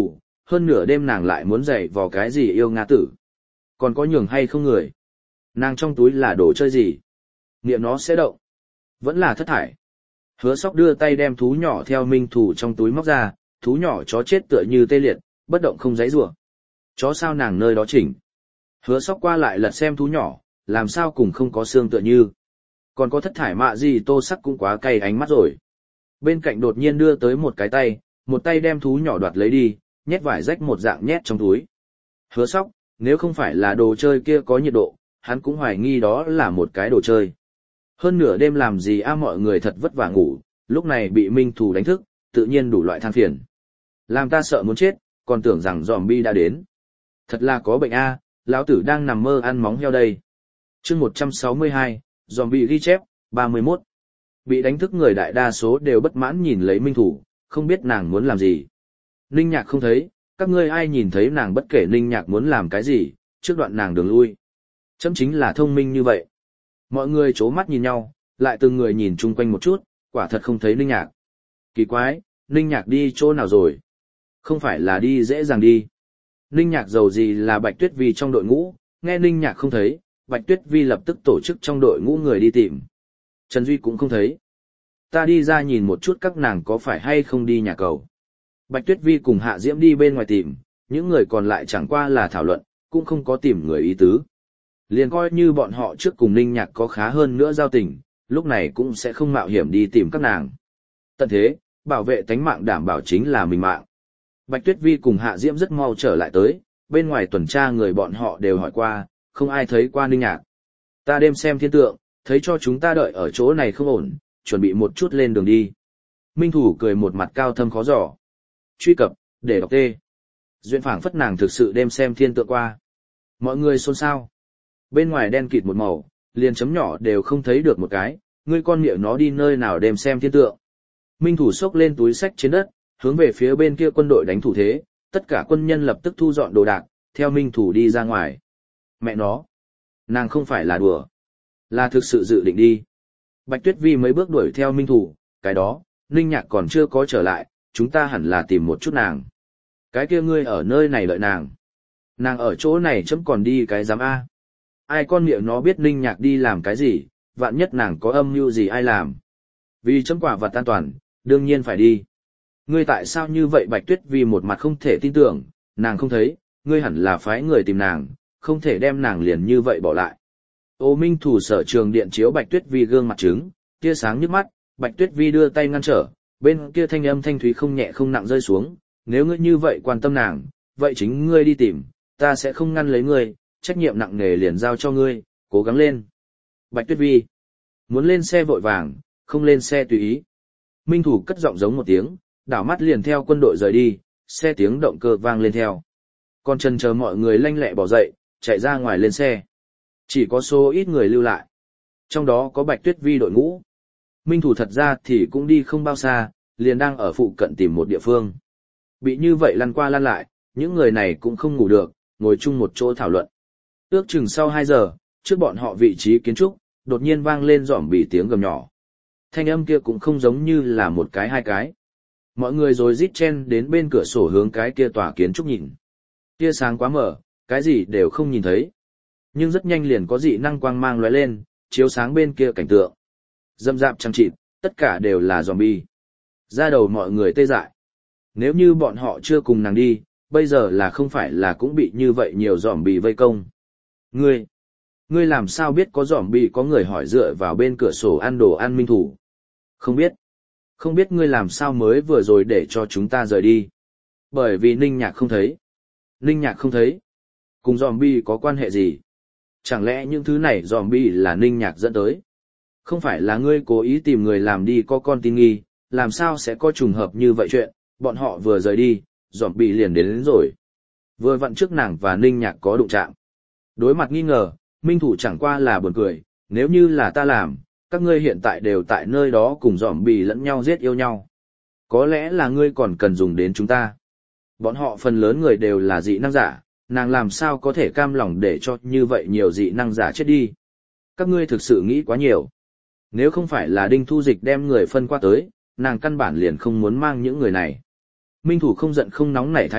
Speaker 1: hơn nửa đêm nàng lại muốn dậy vào cái gì yêu Nga tử. Còn có nhường hay không người? Nàng trong túi là đồ chơi gì? Niệm nó sẽ động. Vẫn là thất thải. Hứa Sóc đưa tay đem thú nhỏ theo Minh Thủ trong túi móc ra, thú nhỏ chó chết tựa như tê liệt, bất động không giãy giụa. Chó sao nàng nơi đó chỉnh. Hứa Sóc qua lại lật xem thú nhỏ, làm sao cùng không có xương tựa như. Còn có thất thải mạ gì tô sắc cũng quá cay ánh mắt rồi. Bên cạnh đột nhiên đưa tới một cái tay, một tay đem thú nhỏ đoạt lấy đi, nhét vải rách một dạng nhét trong túi. Hứa Sóc, nếu không phải là đồ chơi kia có nhiệt độ, hắn cũng hoài nghi đó là một cái đồ chơi. Hơn nửa đêm làm gì a mọi người thật vất vả ngủ, lúc này bị Minh Thủ đánh thức, tự nhiên đủ loại than phiền. Làm ta sợ muốn chết, còn tưởng rằng zombie đã đến. Thật là có bệnh a, lão tử đang nằm mơ ăn móng heo đây. Chương một trăm sáu mươi hai, zombie ghi chép, ba mươi mốt. Bị đánh thức người đại đa số đều bất mãn nhìn lấy Minh Thủ, không biết nàng muốn làm gì. Ninh Nhạc không thấy, các ngươi ai nhìn thấy nàng bất kể Ninh Nhạc muốn làm cái gì, trước đoạn nàng đường lui. Chấm chính là thông minh như vậy. Mọi người chố mắt nhìn nhau, lại từng người nhìn chung quanh một chút, quả thật không thấy Ninh Nhạc. Kỳ quái, Ninh Nhạc đi chỗ nào rồi? Không phải là đi dễ dàng đi. Ninh Nhạc giàu gì là Bạch Tuyết Vi trong đội ngũ, nghe Ninh Nhạc không thấy, Bạch Tuyết Vi lập tức tổ chức trong đội ngũ người đi tìm. Trần Duy cũng không thấy. Ta đi ra nhìn một chút các nàng có phải hay không đi nhà cầu. Bạch Tuyết Vi cùng Hạ Diễm đi bên ngoài tìm, những người còn lại chẳng qua là thảo luận, cũng không có tìm người ý tứ. Liền coi như bọn họ trước cùng Ninh Nhạc có khá hơn nữa giao tình, lúc này cũng sẽ không mạo hiểm đi tìm các nàng. Tận thế, bảo vệ tánh mạng đảm bảo chính là mình mạng. Bạch Tuyết Vi cùng Hạ Diễm rất mau trở lại tới, bên ngoài tuần tra người bọn họ đều hỏi qua, không ai thấy qua Ninh Nhạc. Ta đêm xem thiên tượng, thấy cho chúng ta đợi ở chỗ này không ổn, chuẩn bị một chút lên đường đi. Minh Thủ cười một mặt cao thâm khó dò. Truy cập, để đọc tê. Duyên phảng phất nàng thực sự đêm xem thiên tượng qua. Mọi người xôn xao. Bên ngoài đen kịt một màu, liền chấm nhỏ đều không thấy được một cái, ngươi con miệng nó đi nơi nào đêm xem thiên tượng. Minh Thủ xốc lên túi sách trên đất, hướng về phía bên kia quân đội đánh thủ thế, tất cả quân nhân lập tức thu dọn đồ đạc, theo Minh Thủ đi ra ngoài. Mẹ nó, nàng không phải là đùa, là thực sự dự định đi. Bạch Tuyết Vi mấy bước đuổi theo Minh Thủ, cái đó, Ninh Nhạc còn chưa có trở lại, chúng ta hẳn là tìm một chút nàng. Cái kia ngươi ở nơi này đợi nàng. Nàng ở chỗ này chấm còn đi cái giám A. Ai con miệng nó biết Ninh Nhạc đi làm cái gì, vạn nhất nàng có âm mưu gì ai làm. Vì chấm quả vật an toàn, đương nhiên phải đi. Ngươi tại sao như vậy Bạch Tuyết Vi một mặt không thể tin tưởng, nàng không thấy, ngươi hẳn là phái người tìm nàng, không thể đem nàng liền như vậy bỏ lại. Ô Minh Thủ sở trường điện chiếu Bạch Tuyết Vi gương mặt trứng, tia sáng nhức mắt, Bạch Tuyết Vi đưa tay ngăn trở, bên kia thanh âm thanh thúy không nhẹ không nặng rơi xuống, nếu ngươi như vậy quan tâm nàng, vậy chính ngươi đi tìm, ta sẽ không ngăn lấy ngươi, trách nhiệm nặng nề liền giao cho ngươi, cố gắng lên. Bạch Tuyết Vi, muốn lên xe vội vàng, không lên xe tùy ý. Minh Thủ cất giọng giống một tiếng, đảo mắt liền theo quân đội rời đi, xe tiếng động cơ vang lên theo. Còn chân chờ mọi người lanh lẹ bỏ dậy, chạy ra ngoài lên xe. Chỉ có số ít người lưu lại. Trong đó có Bạch Tuyết Vi đội ngũ. Minh Thủ thật ra thì cũng đi không bao xa, liền đang ở phụ cận tìm một địa phương. Bị như vậy lăn qua lăn lại, những người này cũng không ngủ được, ngồi chung một chỗ thảo luận. Ước chừng sau hai giờ, trước bọn họ vị trí kiến trúc, đột nhiên vang lên dỏm bì tiếng gầm nhỏ. Thanh âm kia cũng không giống như là một cái hai cái. Mọi người rồi rít chen đến bên cửa sổ hướng cái kia tòa kiến trúc nhìn. Tia sáng quá mở, cái gì đều không nhìn thấy. Nhưng rất nhanh liền có dị năng quang mang lóe lên, chiếu sáng bên kia cảnh tượng. Dâm dạp chăm chịt, tất cả đều là zombie. Ra đầu mọi người tê dại. Nếu như bọn họ chưa cùng nàng đi, bây giờ là không phải là cũng bị như vậy nhiều zombie vây công. Ngươi, ngươi làm sao biết có zombie có người hỏi dựa vào bên cửa sổ ăn đồ ăn Minh Thủ. Không biết. Không biết ngươi làm sao mới vừa rồi để cho chúng ta rời đi. Bởi vì Ninh Nhạc không thấy. Ninh Nhạc không thấy. Cùng zombie có quan hệ gì? Chẳng lẽ những thứ này zombie là Ninh Nhạc dẫn tới? Không phải là ngươi cố ý tìm người làm đi có con tin nghi, làm sao sẽ có trùng hợp như vậy chuyện, bọn họ vừa rời đi, zombie liền đến, đến rồi. Vừa vặn trước nàng và Ninh Nhạc có đụng chạm. Đối mặt nghi ngờ, Minh Thủ chẳng qua là buồn cười, nếu như là ta làm, các ngươi hiện tại đều tại nơi đó cùng zombie lẫn nhau giết yêu nhau. Có lẽ là ngươi còn cần dùng đến chúng ta. Bọn họ phần lớn người đều là dị năng giả, nàng làm sao có thể cam lòng để cho như vậy nhiều dị năng giả chết đi. Các ngươi thực sự nghĩ quá nhiều. Nếu không phải là Đinh Thu Dịch đem người phân qua tới, nàng căn bản liền không muốn mang những người này. Minh Thủ không giận không nóng nảy thái độ,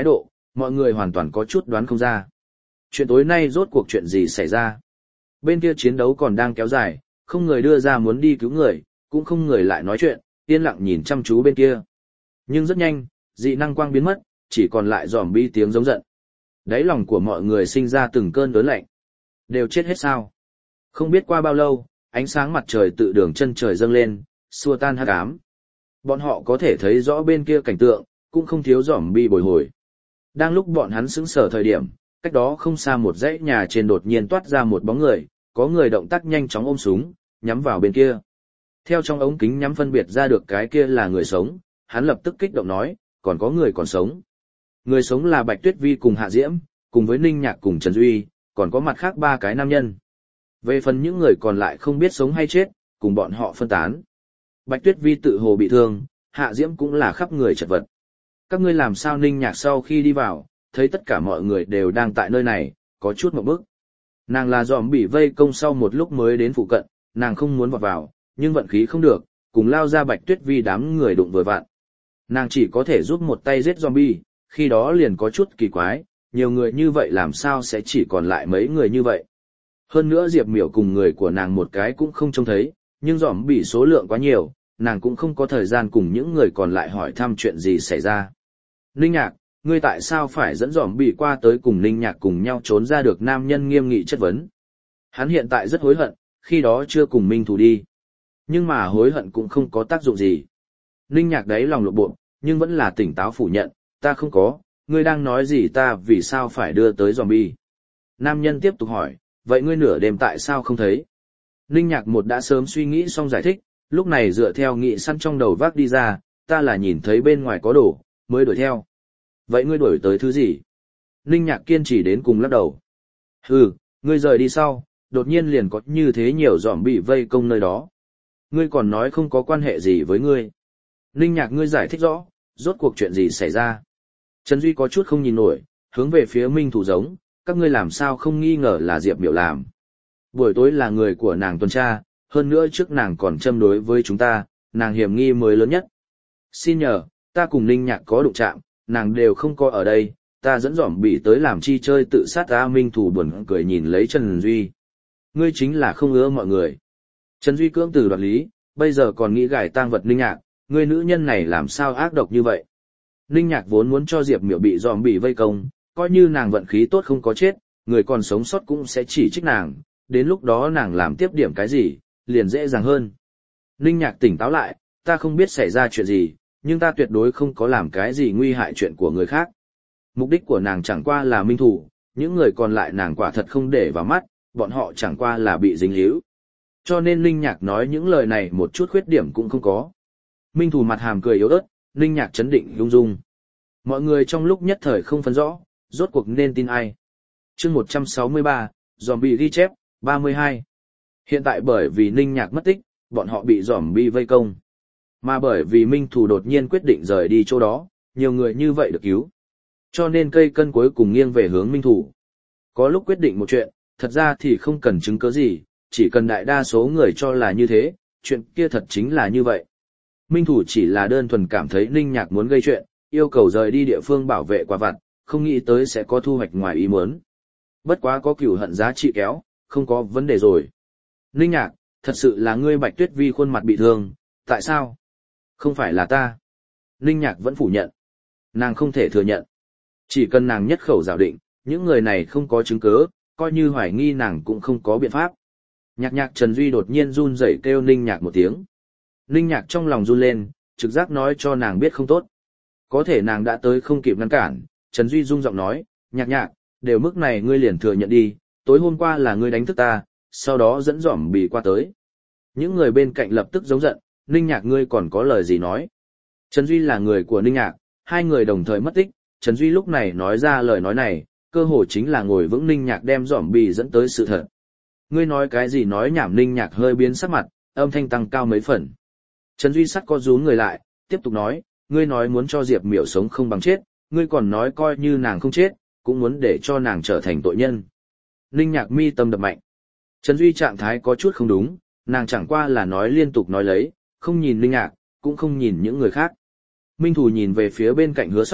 Speaker 1: Mọi người hoàn toàn có chút đoán không ra. Chuyện tối nay rốt cuộc chuyện gì xảy ra? Bên kia chiến đấu còn đang kéo dài, không người đưa ra muốn đi cứu người, cũng không người lại nói chuyện, yên lặng nhìn chăm chú bên kia. Nhưng rất nhanh, dị năng quang biến mất, chỉ còn lại zombie tiếng giống giận. Đáy lòng của mọi người sinh ra từng cơn đớn lạnh. Đều chết hết sao? Không biết qua bao lâu, ánh sáng mặt trời tự đường chân trời dâng lên, xua tan hắc ám. Bọn họ có thể thấy rõ bên kia cảnh tượng, cũng không thiếu zombie bồi hồi. Đang lúc bọn hắn sững sờ thời điểm, cách đó không xa một dãy nhà trên đột nhiên toát ra một bóng người, có người động tác nhanh chóng ôm súng, nhắm vào bên kia. Theo trong ống kính nhắm phân biệt ra được cái kia là người sống, hắn lập tức kích động nói, còn có người còn sống. Người sống là Bạch Tuyết Vi cùng Hạ Diễm, cùng với Ninh Nhạc cùng Trần Duy, còn có mặt khác ba cái nam nhân. Về phần những người còn lại không biết sống hay chết, cùng bọn họ phân tán. Bạch Tuyết Vi tự hồ bị thương, Hạ Diễm cũng là khắp người chật vật. Các ngươi làm sao? Ninh Nhạc sau khi đi vào, thấy tất cả mọi người đều đang tại nơi này, có chút một bức. Nàng là dòm bị vây công sau một lúc mới đến phụ cận, nàng không muốn vọt vào, nhưng vận khí không được, cùng lao ra Bạch Tuyết Vi đám người đụng vừa vặn. Nàng chỉ có thể giúp một tay giết zombie, khi đó liền có chút kỳ quái, nhiều người như vậy làm sao sẽ chỉ còn lại mấy người như vậy. Hơn nữa Diệp Miểu cùng người của nàng một cái cũng không trông thấy, nhưng zombie số lượng quá nhiều, nàng cũng không có thời gian cùng những người còn lại hỏi thăm chuyện gì xảy ra. Ninh Nhạc, ngươi tại sao phải dẫn zombie qua tới cùng Ninh Nhạc cùng nhau trốn ra được? Nam nhân nghiêm nghị chất vấn. Hắn hiện tại rất hối hận, khi đó chưa cùng Minh Thủ đi. Nhưng mà hối hận cũng không có tác dụng gì. Ninh Nhạc đáy lòng lộn bộn, nhưng vẫn là tỉnh táo phủ nhận, ta không có, ngươi đang nói gì? Ta vì sao phải đưa tới zombie? Nam nhân tiếp tục hỏi, vậy ngươi nửa đêm tại sao không thấy? Ninh Nhạc một đã sớm suy nghĩ xong giải thích, lúc này dựa theo nghị săn trong đầu vác đi ra, ta là nhìn thấy bên ngoài có đồ, mới đuổi theo. Vậy ngươi đuổi tới thứ gì? Ninh Nhạc kiên trì đến cùng lắc đầu. Hừ, ngươi rời đi sau, đột nhiên liền có như thế nhiều zombie vây công nơi đó. Ngươi còn nói không có quan hệ gì với ngươi. Ninh Nhạc, ngươi giải thích rõ, rốt cuộc chuyện gì xảy ra? Trần Duy có chút không nhìn nổi, hướng về phía Minh Thủ giống, các ngươi làm sao không nghi ngờ là Diệp Miểu làm. Buổi tối là người của nàng tuần tra, hơn nữa trước nàng còn châm đối với chúng ta, nàng hiểm nghi mới lớn nhất. Xin nhờ, ta cùng Ninh Nhạc có đụng chạm, nàng đều không có ở đây, ta dẫn dỏm bị tới làm chi chơi tự sát. Ta Minh Thủ buồn cười nhìn lấy Trần Duy. Ngươi chính là không ưa mọi người. Trần Duy cưỡng từ đoạt lý, bây giờ còn nghĩ gài tang vật Ninh Nhạc, ngươi nữ nhân này làm sao ác độc như vậy. Ninh Nhạc vốn muốn cho Diệp Miểu bị dòm bị vây công, coi như nàng vận khí tốt không có chết, người còn sống sót cũng sẽ chỉ trích nàng, đến lúc đó nàng làm tiếp điểm cái gì, liền dễ dàng hơn. Ninh Nhạc tỉnh táo lại, ta không biết xảy ra chuyện gì, nhưng ta tuyệt đối không có làm cái gì nguy hại chuyện của người khác. Mục đích của nàng chẳng qua là minh thủ, những người còn lại nàng quả thật không để vào mắt, bọn họ chẳng qua là bị dính líu. Cho nên Ninh Nhạc nói những lời này một chút khuyết điểm cũng không có. Minh Thủ mặt hàm cười yếu ớt, Ninh Nhạc chấn định lung dung. Mọi người trong lúc nhất thời không phân rõ, rốt cuộc nên tin ai. Chương một trăm sáu mươi ba, zombie ghi chép, ba mươi hai. Hiện tại bởi vì Ninh Nhạc mất tích, bọn họ bị zombie vây công. Mà bởi vì Minh Thủ đột nhiên quyết định rời đi chỗ đó, nhiều người như vậy được cứu. Cho nên cây cân cuối cùng nghiêng về hướng Minh Thủ. Có lúc quyết định một chuyện, thật ra thì không cần chứng cứ gì, chỉ cần đại đa số người cho là như thế, chuyện kia thật chính là như vậy. Minh Thủ chỉ là đơn thuần cảm thấy Ninh Nhạc muốn gây chuyện, yêu cầu rời đi địa phương bảo vệ quả vặt, không nghĩ tới sẽ có thu hoạch ngoài ý muốn. Bất quá có cửu hận giá trị kéo, không có vấn đề rồi. Ninh Nhạc, thật sự là ngươi Bạch Tuyết Vi khuôn mặt bị thương, tại sao? Không phải là ta. Ninh Nhạc vẫn phủ nhận. Nàng không thể thừa nhận. Chỉ cần nàng nhất khẩu giảo định, những người này không có chứng cứ, coi như hoài nghi nàng cũng không có biện pháp. Nhạc Nhạc Trần Duy đột nhiên run rẩy kêu Ninh Nhạc một tiếng. Ninh Nhạc trong lòng run lên, trực giác nói cho nàng biết không tốt. Có thể nàng đã tới không kịp ngăn cản, Trần Duy rung giọng nói, Nhạc Nhạc, đều mức này ngươi liền thừa nhận đi, tối hôm qua là ngươi đánh thức ta, sau đó dẫn dỏm bì qua tới. Những người bên cạnh lập tức giống giận, Ninh Nhạc ngươi còn có lời gì nói. Trần Duy là người của Ninh Nhạc, hai người đồng thời mất tích, Trần Duy lúc này nói ra lời nói này, cơ hồ chính là ngồi vững Ninh Nhạc đem dỏm bì dẫn tới sự thật. Ngươi nói cái gì nói nhảm? Ninh Nhạc hơi biến sắc mặt, âm thanh tăng cao mấy phần. Trần Duy sắt co rúm người lại, tiếp tục nói, ngươi nói muốn cho Diệp Miểu sống không bằng chết, ngươi còn nói coi như nàng không chết, cũng muốn để cho nàng trở thành tội nhân. Ninh Nhạc mi tâm đập mạnh. Trần Duy trạng thái có chút không đúng, nàng chẳng qua là nói liên tục nói lấy, không nhìn Ninh Nhạc, cũng không nhìn những người khác. Minh Thủ nhìn về phía bên cạnh Hứa Sóc,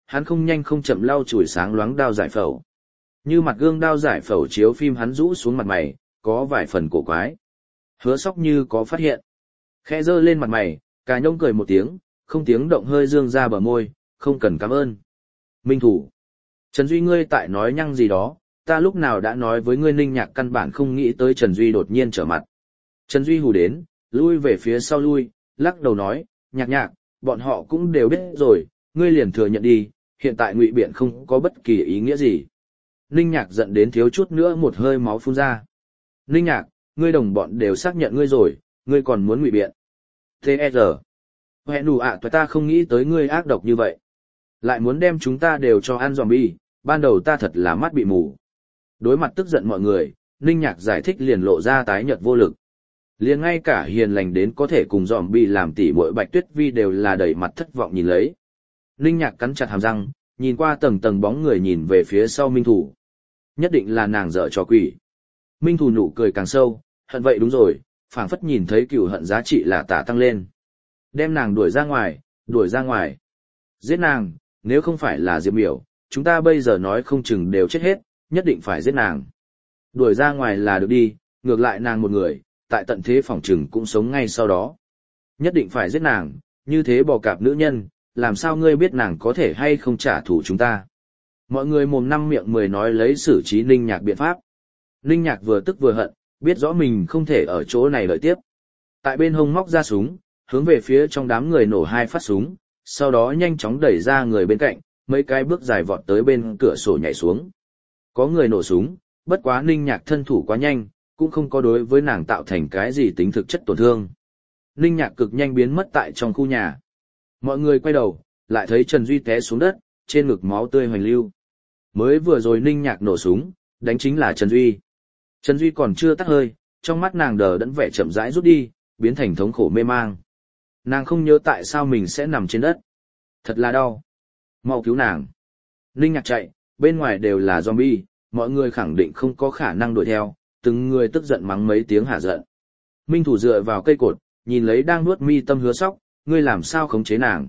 Speaker 1: hắn không nhanh không chậm lau chùi sáng loáng đao giải phẫu. Như mặt gương đao giải phẫu chiếu phim hắn rũ xuống mặt mày, có vài phần cổ quái. Hứa Sóc như có phát hiện. Khẽ giơ lên mặt mày, Cà Nhông cười một tiếng, không tiếng động hơi dương ra bờ môi, không cần cảm ơn. Minh thủ. Trần Duy ngươi tại nói nhăng gì đó, ta lúc nào đã nói với ngươi Ninh Nhạc căn bản không nghĩ tới Trần Duy đột nhiên trở mặt. Trần Duy hù đến, lui về phía sau lui, lắc đầu nói, Nhạc Nhạc, bọn họ cũng đều biết rồi, ngươi liền thừa nhận đi, hiện tại ngụy biện không có bất kỳ ý nghĩa gì. Ninh Nhạc giận đến thiếu chút nữa một hơi máu phun ra. Ninh Nhạc, ngươi đồng bọn đều xác nhận ngươi rồi, ngươi còn muốn ngụy biện. tê e rờ. Hẹn đủ ạ à, ta không nghĩ tới ngươi ác độc như vậy. Lại muốn đem chúng ta đều cho ăn zombie, ban đầu ta thật là mắt bị mù. Đối mặt tức giận mọi người, Ninh Nhạc giải thích liền lộ ra tái nhợt vô lực. Liền ngay cả hiền lành đến có thể cùng zombie làm tỉ muội Bạch Tuyết Vi đều là đầy mặt thất vọng nhìn lấy. Ninh Nhạc cắn chặt hàm răng, nhìn qua tầng tầng bóng người nhìn về phía sau Minh Thủ. Nhất định là nàng dở trò quỷ. Minh Thủ nụ cười càng sâu, hận vậy đúng rồi, phảng phất nhìn thấy cừu hận giá trị là tả tăng lên. Đem nàng đuổi ra ngoài, đuổi ra ngoài. Giết nàng, nếu không phải là Diệp Miểu, chúng ta bây giờ nói không chừng đều chết hết, nhất định phải giết nàng. Đuổi ra ngoài là được đi, ngược lại nàng một người, tại tận thế phòng chừng cũng sống ngay sau đó. Nhất định phải giết nàng, như thế bò cạp nữ nhân, làm sao ngươi biết nàng có thể hay không trả thù chúng ta. Mọi người mồm năm miệng mười nói lấy xử trí Ninh Nhạc biện pháp. Ninh Nhạc vừa tức vừa hận, biết rõ mình không thể ở chỗ này đợi tiếp. Tại bên hông móc ra súng, hướng về phía trong đám người nổ hai phát súng, sau đó nhanh chóng đẩy ra người bên cạnh, mấy cái bước dài vọt tới bên cửa sổ nhảy xuống. Có người nổ súng, bất quá Ninh Nhạc thân thủ quá nhanh, cũng không có đối với nàng tạo thành cái gì tính thực chất tổn thương. Ninh Nhạc cực nhanh biến mất tại trong khu nhà. Mọi người quay đầu, lại thấy Trần Duy té xuống đất, trên ngực máu tươi hoành lưu. Mới vừa rồi Ninh Nhạc nổ súng, đánh chính là Trần Duy. Trần Duy còn chưa tắt hơi, trong mắt nàng đờ đẫn vẻ chậm rãi rút đi, biến thành thống khổ mê mang. Nàng không nhớ tại sao mình sẽ nằm trên đất. Thật là đau. Mau cứu nàng. Ninh Nhạc chạy, bên ngoài đều là zombie, mọi người khẳng định không có khả năng đuổi theo, từng người tức giận mắng mấy tiếng hả giận. Minh Thủ dựa vào cây cột, nhìn lấy đang nuốt mi tâm Hứa Sóc, ngươi làm sao khống chế nàng.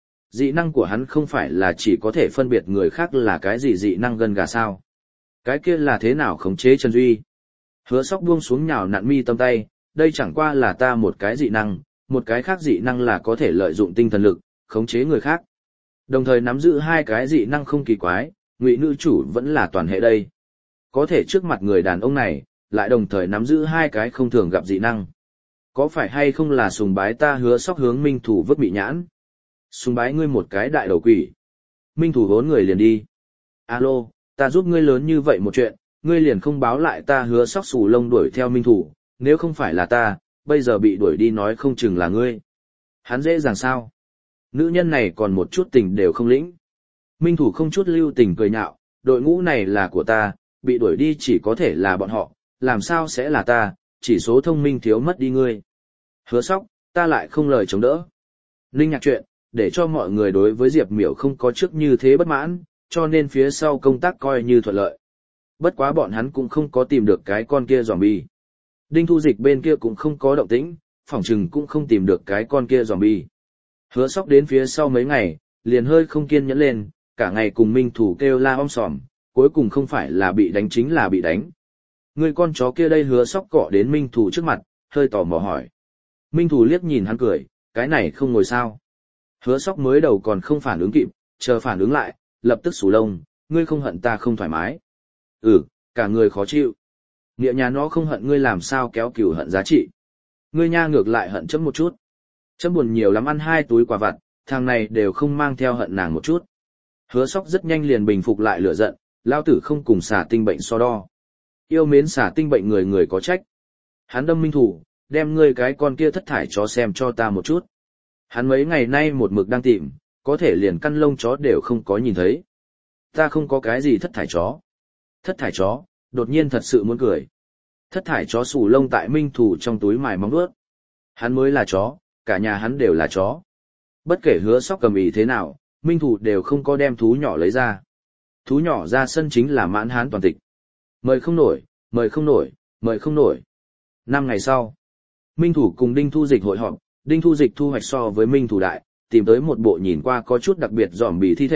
Speaker 1: Dị năng của hắn không phải là chỉ có thể phân biệt người khác là cái gì dị năng gần gà sao. Cái kia là thế nào khống chế Trần Duy. Hứa Sóc buông xuống nhào nặn mi tâm tay, đây chẳng qua là ta một cái dị năng, một cái khác dị năng là có thể lợi dụng tinh thần lực, khống chế người khác. Đồng thời nắm giữ hai cái dị năng không kỳ quái, Ngụy nữ chủ vẫn là toàn hệ đây. Có thể trước mặt người đàn ông này, lại đồng thời nắm giữ hai cái không thường gặp dị năng. Có phải hay không là sùng bái ta Hứa Sóc hướng Minh Thủ vứt bị nhãn? Sùng bái ngươi một cái đại đầu quỷ. Minh Thủ vốn người liền đi. Alo, ta giúp ngươi lớn như vậy một chuyện, ngươi liền không báo lại ta Hứa Sóc xù lông đuổi theo Minh Thủ, nếu không phải là ta, bây giờ bị đuổi đi nói không chừng là ngươi. Hắn dễ dàng sao? Nữ nhân này còn một chút tình đều không lĩnh. Minh Thủ không chút lưu tình cười nhạo, đội ngũ này là của ta, bị đuổi đi chỉ có thể là bọn họ, làm sao sẽ là ta, chỉ số thông minh thiếu mất đi ngươi. Hứa Sóc, ta lại không lời chống đỡ. Ninh Nhạc chuyện, để cho mọi người đối với Diệp Miểu không có trước như thế bất mãn, cho nên phía sau công tác coi như thuận lợi. Bất quá bọn hắn cũng không có tìm được cái con kia zombie. Đinh Thu Dịch bên kia cũng không có động tĩnh, phỏng chừng cũng không tìm được cái con kia zombie. Hứa Sóc đến phía sau mấy ngày, liền hơi không kiên nhẫn lên, cả ngày cùng Minh Thủ kêu la om sòm, cuối cùng không phải là bị đánh chính là bị đánh. Người con chó kia đây. Hứa Sóc cọ đến Minh Thủ trước mặt, hơi tò mò hỏi. Minh Thủ liếc nhìn hắn cười, cái này không ngồi sao. Hứa Sóc mới đầu còn không phản ứng kịp, chờ phản ứng lại, lập tức sủ lông, ngươi không hận ta không thoải mái. Ừ, cả người khó chịu. Nghĩa nhà nó không hận ngươi làm sao kéo cừu hận giá trị. Ngươi nha ngược lại hận chấm một chút. Chấm buồn nhiều lắm ăn hai túi quả vặt, thằng này đều không mang theo hận nàng một chút. Hứa Sóc rất nhanh liền bình phục lại lửa giận, lao tử không cùng xả tinh bệnh so đo. Yêu mến xả tinh bệnh người người có trách. Hắn đâm Minh Thủ, đem ngươi cái con kia thất thải chó xem cho ta một chút. Hắn mấy ngày nay một mực đang tìm, có thể liền căn lông chó đều không có nhìn thấy. Ta không có cái gì thất thải chó. Thất thải chó, đột nhiên thật sự muốn cười. Thất thải chó xù lông tại Minh Thủ trong túi mài móng vuốt. Hắn mới là chó, cả nhà hắn đều là chó. Bất kể Hứa Sóc cầm ý thế nào, Minh Thủ đều không có đem thú nhỏ lấy ra. Thú nhỏ ra sân chính là mãn hán toàn tịch. Mời không nổi, mời không nổi, mời không nổi. Năm ngày sau, Minh Thủ cùng Đinh Thu Dịch hội họp, Đinh Thu Dịch thu hoạch so với Minh Thủ đại, tìm tới một bộ nhìn qua có chút đặc biệt dòm bì thi thể,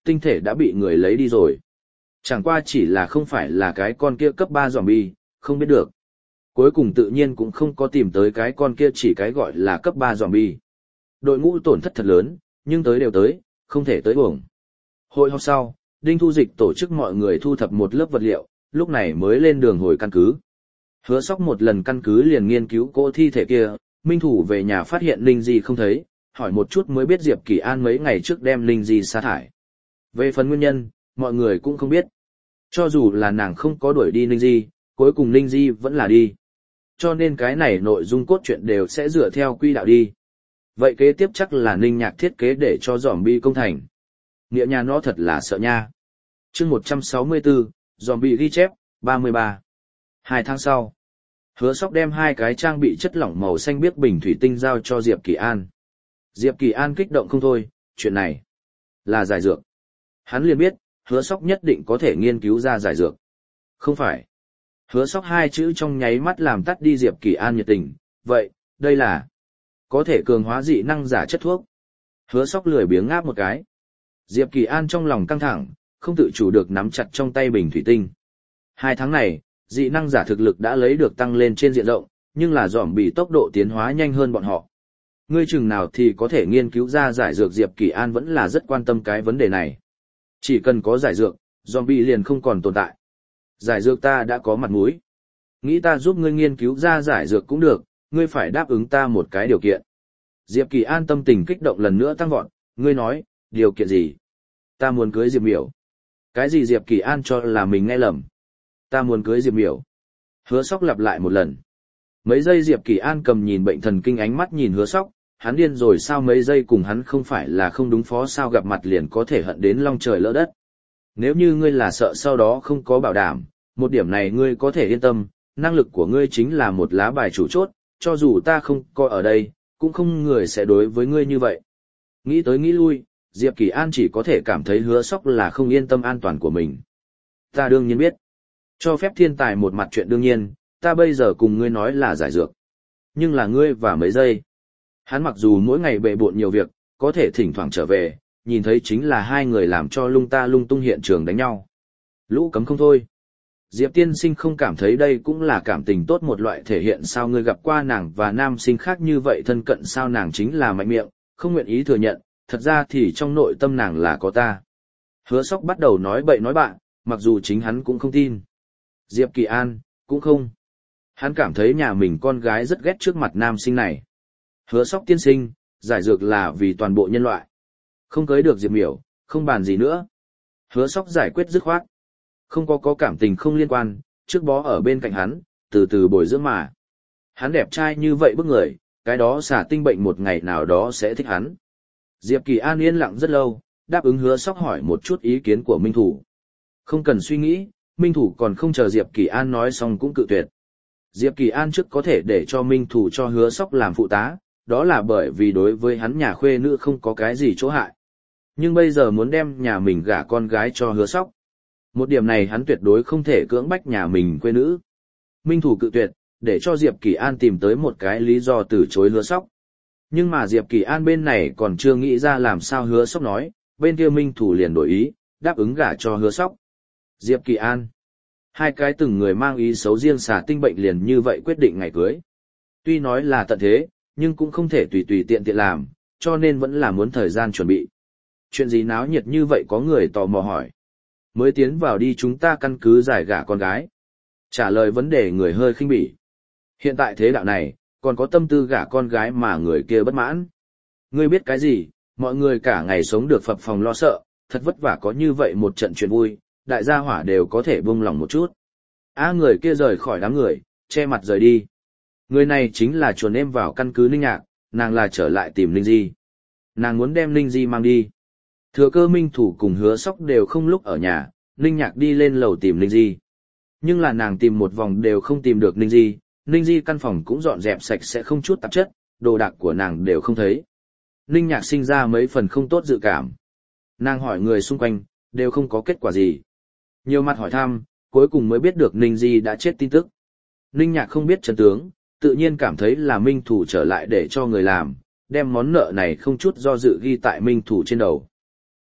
Speaker 1: tinh thể đã bị người lấy đi rồi. Chẳng qua chỉ là không phải là cái con kia cấp ba zombie, không biết được. Cuối cùng tự nhiên cũng không có tìm tới cái con kia chỉ cái gọi là cấp ba zombie. Đội ngũ tổn thất thật lớn, nhưng tới đều tới, không thể tới uổng. Hội họp sau, Đinh Thu Dịch tổ chức mọi người thu thập một lớp vật liệu, lúc này mới lên đường hồi căn cứ. Hứa Sóc một lần căn cứ liền nghiên cứu cỗ thi thể kia, Minh Thủ về nhà phát hiện Linh Di không thấy, hỏi một chút mới biết Diệp Kỳ An mấy ngày trước đem Linh Di sa thải. Về phần nguyên nhân, mọi người cũng không biết. Cho dù là nàng không có đuổi đi Linh Di, cuối cùng Linh Di vẫn là đi. Cho nên cái này nội dung cốt truyện đều sẽ dựa theo quy đạo đi. Vậy kế tiếp chắc là Ninh Nhạc thiết kế để cho zombie công thành. Nghĩa nhà nó thật là sợ nha. Chương một trăm sáu mươi tư, zombie ghi chép, ba mươi ba. Hai tháng sau, Hứa Sóc đem hai cái trang bị chất lỏng màu xanh biếc bình thủy tinh giao cho Diệp Kỳ An. Diệp Kỳ An kích động không thôi, chuyện này là giải dược. Hắn liền biết, Hứa Sóc nhất định có thể nghiên cứu ra giải dược. Không phải. Hứa Sóc hai chữ trong nháy mắt làm tắt đi Diệp Kỳ An nhiệt tình, vậy, đây là có thể cường hóa dị năng giả chất thuốc. Hứa Sóc lười biếng ngáp một cái. Diệp Kỳ An trong lòng căng thẳng, không tự chủ được nắm chặt trong tay bình thủy tinh. Hai tháng này, dị năng giả thực lực đã lấy được tăng lên trên diện rộng, nhưng là dòm bị tốc độ tiến hóa nhanh hơn bọn họ. Ngươi chừng nào thì có thể nghiên cứu ra giải dược, Diệp Kỳ An vẫn là rất quan tâm cái vấn đề này. Chỉ cần có giải dược, zombie liền không còn tồn tại. Giải dược ta đã có mặt mũi. Nghĩ ta giúp ngươi nghiên cứu ra giải dược cũng được, ngươi phải đáp ứng ta một cái điều kiện. Diệp Kỳ An tâm tình kích động lần nữa tăng vọt, ngươi nói, điều kiện gì? Ta muốn cưới Diệp Miểu. Cái gì? Diệp Kỳ An cho là mình nghe lầm. Ta muốn cưới Diệp Miểu. Hứa Sóc lặp lại một lần. Mấy giây Diệp Kỳ An cầm nhìn bệnh thần kinh ánh mắt nhìn Hứa Sóc, hắn điên rồi sao? Mấy giây cùng hắn không phải là không đúng phó sao? Gặp mặt liền có thể hận đến long trời lỡ đất. Nếu như ngươi là sợ sau đó không có bảo đảm, một điểm này ngươi có thể yên tâm, năng lực của ngươi chính là một lá bài chủ chốt, cho dù ta không coi ở đây, cũng không người sẽ đối với ngươi như vậy. Nghĩ tới nghĩ lui, Diệp Kỳ An chỉ có thể cảm thấy Hứa Sóc là không yên tâm an toàn của mình. Ta đương nhiên biết. Cho phép thiên tài một mặt chuyện đương nhiên, ta bây giờ cùng ngươi nói là giải dược. Nhưng là ngươi và mấy giây. Hắn mặc dù mỗi ngày bề bộn nhiều việc, có thể thỉnh thoảng trở về, nhìn thấy chính là hai người làm cho lung ta lung tung hiện trường đánh nhau. Lũ cấm không thôi. Diệp tiên sinh không cảm thấy đây cũng là cảm tình tốt một loại thể hiện sao? Ngươi gặp qua nàng và nam sinh khác như vậy thân cận sao? Nàng chính là mạnh miệng, không nguyện ý thừa nhận, thật ra thì trong nội tâm nàng là có ta. Hứa Sóc bắt đầu nói bậy nói bạ, mặc dù chính hắn cũng không tin. Diệp Kỳ An, cũng không. Hắn cảm thấy nhà mình con gái rất ghét trước mặt nam sinh này. Hứa Sóc tiên sinh, giải dược là vì toàn bộ nhân loại. Không cưới được Diệp Miểu, không bàn gì nữa. Hứa Sóc giải quyết dứt khoát. Không có có cảm tình không liên quan, trước bó ở bên cạnh hắn, từ từ bồi dưỡng mà. Hắn đẹp trai như vậy bức người, cái đó xả tinh bệnh một ngày nào đó sẽ thích hắn. Diệp Kỳ An yên lặng rất lâu, đáp ứng Hứa Sóc hỏi một chút ý kiến của Minh Thủ. Không cần suy nghĩ, Minh Thủ còn không chờ Diệp Kỳ An nói xong cũng cự tuyệt. Diệp Kỳ An trước có thể để cho Minh Thủ cho Hứa Sóc làm phụ tá, đó là bởi vì đối với hắn nhà khuê nữ không có cái gì chỗ hại. Nhưng bây giờ muốn đem nhà mình gả con gái cho Hứa Sóc. Một điểm này hắn tuyệt đối không thể cưỡng bách nhà mình khuê nữ. Minh Thủ cự tuyệt, để cho Diệp Kỳ An tìm tới một cái lý do từ chối Hứa Sóc. Nhưng mà Diệp Kỳ An bên này còn chưa nghĩ ra làm sao Hứa Sóc nói, bên kia Minh Thủ liền đổi ý, đáp ứng gả cho Hứa Sóc. Diệp Kỳ An. Hai cái từng người mang ý xấu riêng xả tinh bệnh liền như vậy quyết định ngày cưới. Tuy nói là tận thế, nhưng cũng không thể tùy tùy tiện tiện làm, cho nên vẫn là muốn thời gian chuẩn bị. Chuyện gì náo nhiệt như vậy có người tò mò hỏi. Mới tiến vào đi chúng ta căn cứ giải gả con gái. Trả lời vấn đề người hơi khinh bỉ. Hiện tại thế đạo này, còn có tâm tư gả con gái mà người kia bất mãn. Ngươi biết cái gì, mọi người cả ngày sống được phập phòng lo sợ, thật vất vả có như vậy một trận chuyện vui, đại gia hỏa đều có thể buông lòng một chút. A người kia rời khỏi đám người, che mặt rời đi. Người này chính là chuồn em vào căn cứ Ninh Nhạc, nàng là trở lại tìm Ninh Di. Nàng muốn đem Ninh Di mang đi. Thừa cơ Minh Thủ cùng Hứa Sóc đều không lúc ở nhà, Ninh Nhạc đi lên lầu tìm Ninh Di. Nhưng là nàng tìm một vòng đều không tìm được Ninh Di, Ninh Di căn phòng cũng dọn dẹp sạch sẽ không chút tạp chất, đồ đạc của nàng đều không thấy. Ninh Nhạc sinh ra mấy phần không tốt dự cảm. Nàng hỏi người xung quanh, đều không có kết quả gì. Nhiều mặt hỏi thăm, cuối cùng mới biết được Ninh Di đã chết tin tức. Ninh Nhạc không biết chân tướng, tự nhiên cảm thấy là Minh Thủ trở lại để cho người làm, đem món nợ này không chút do dự ghi tại Minh Thủ trên đầu.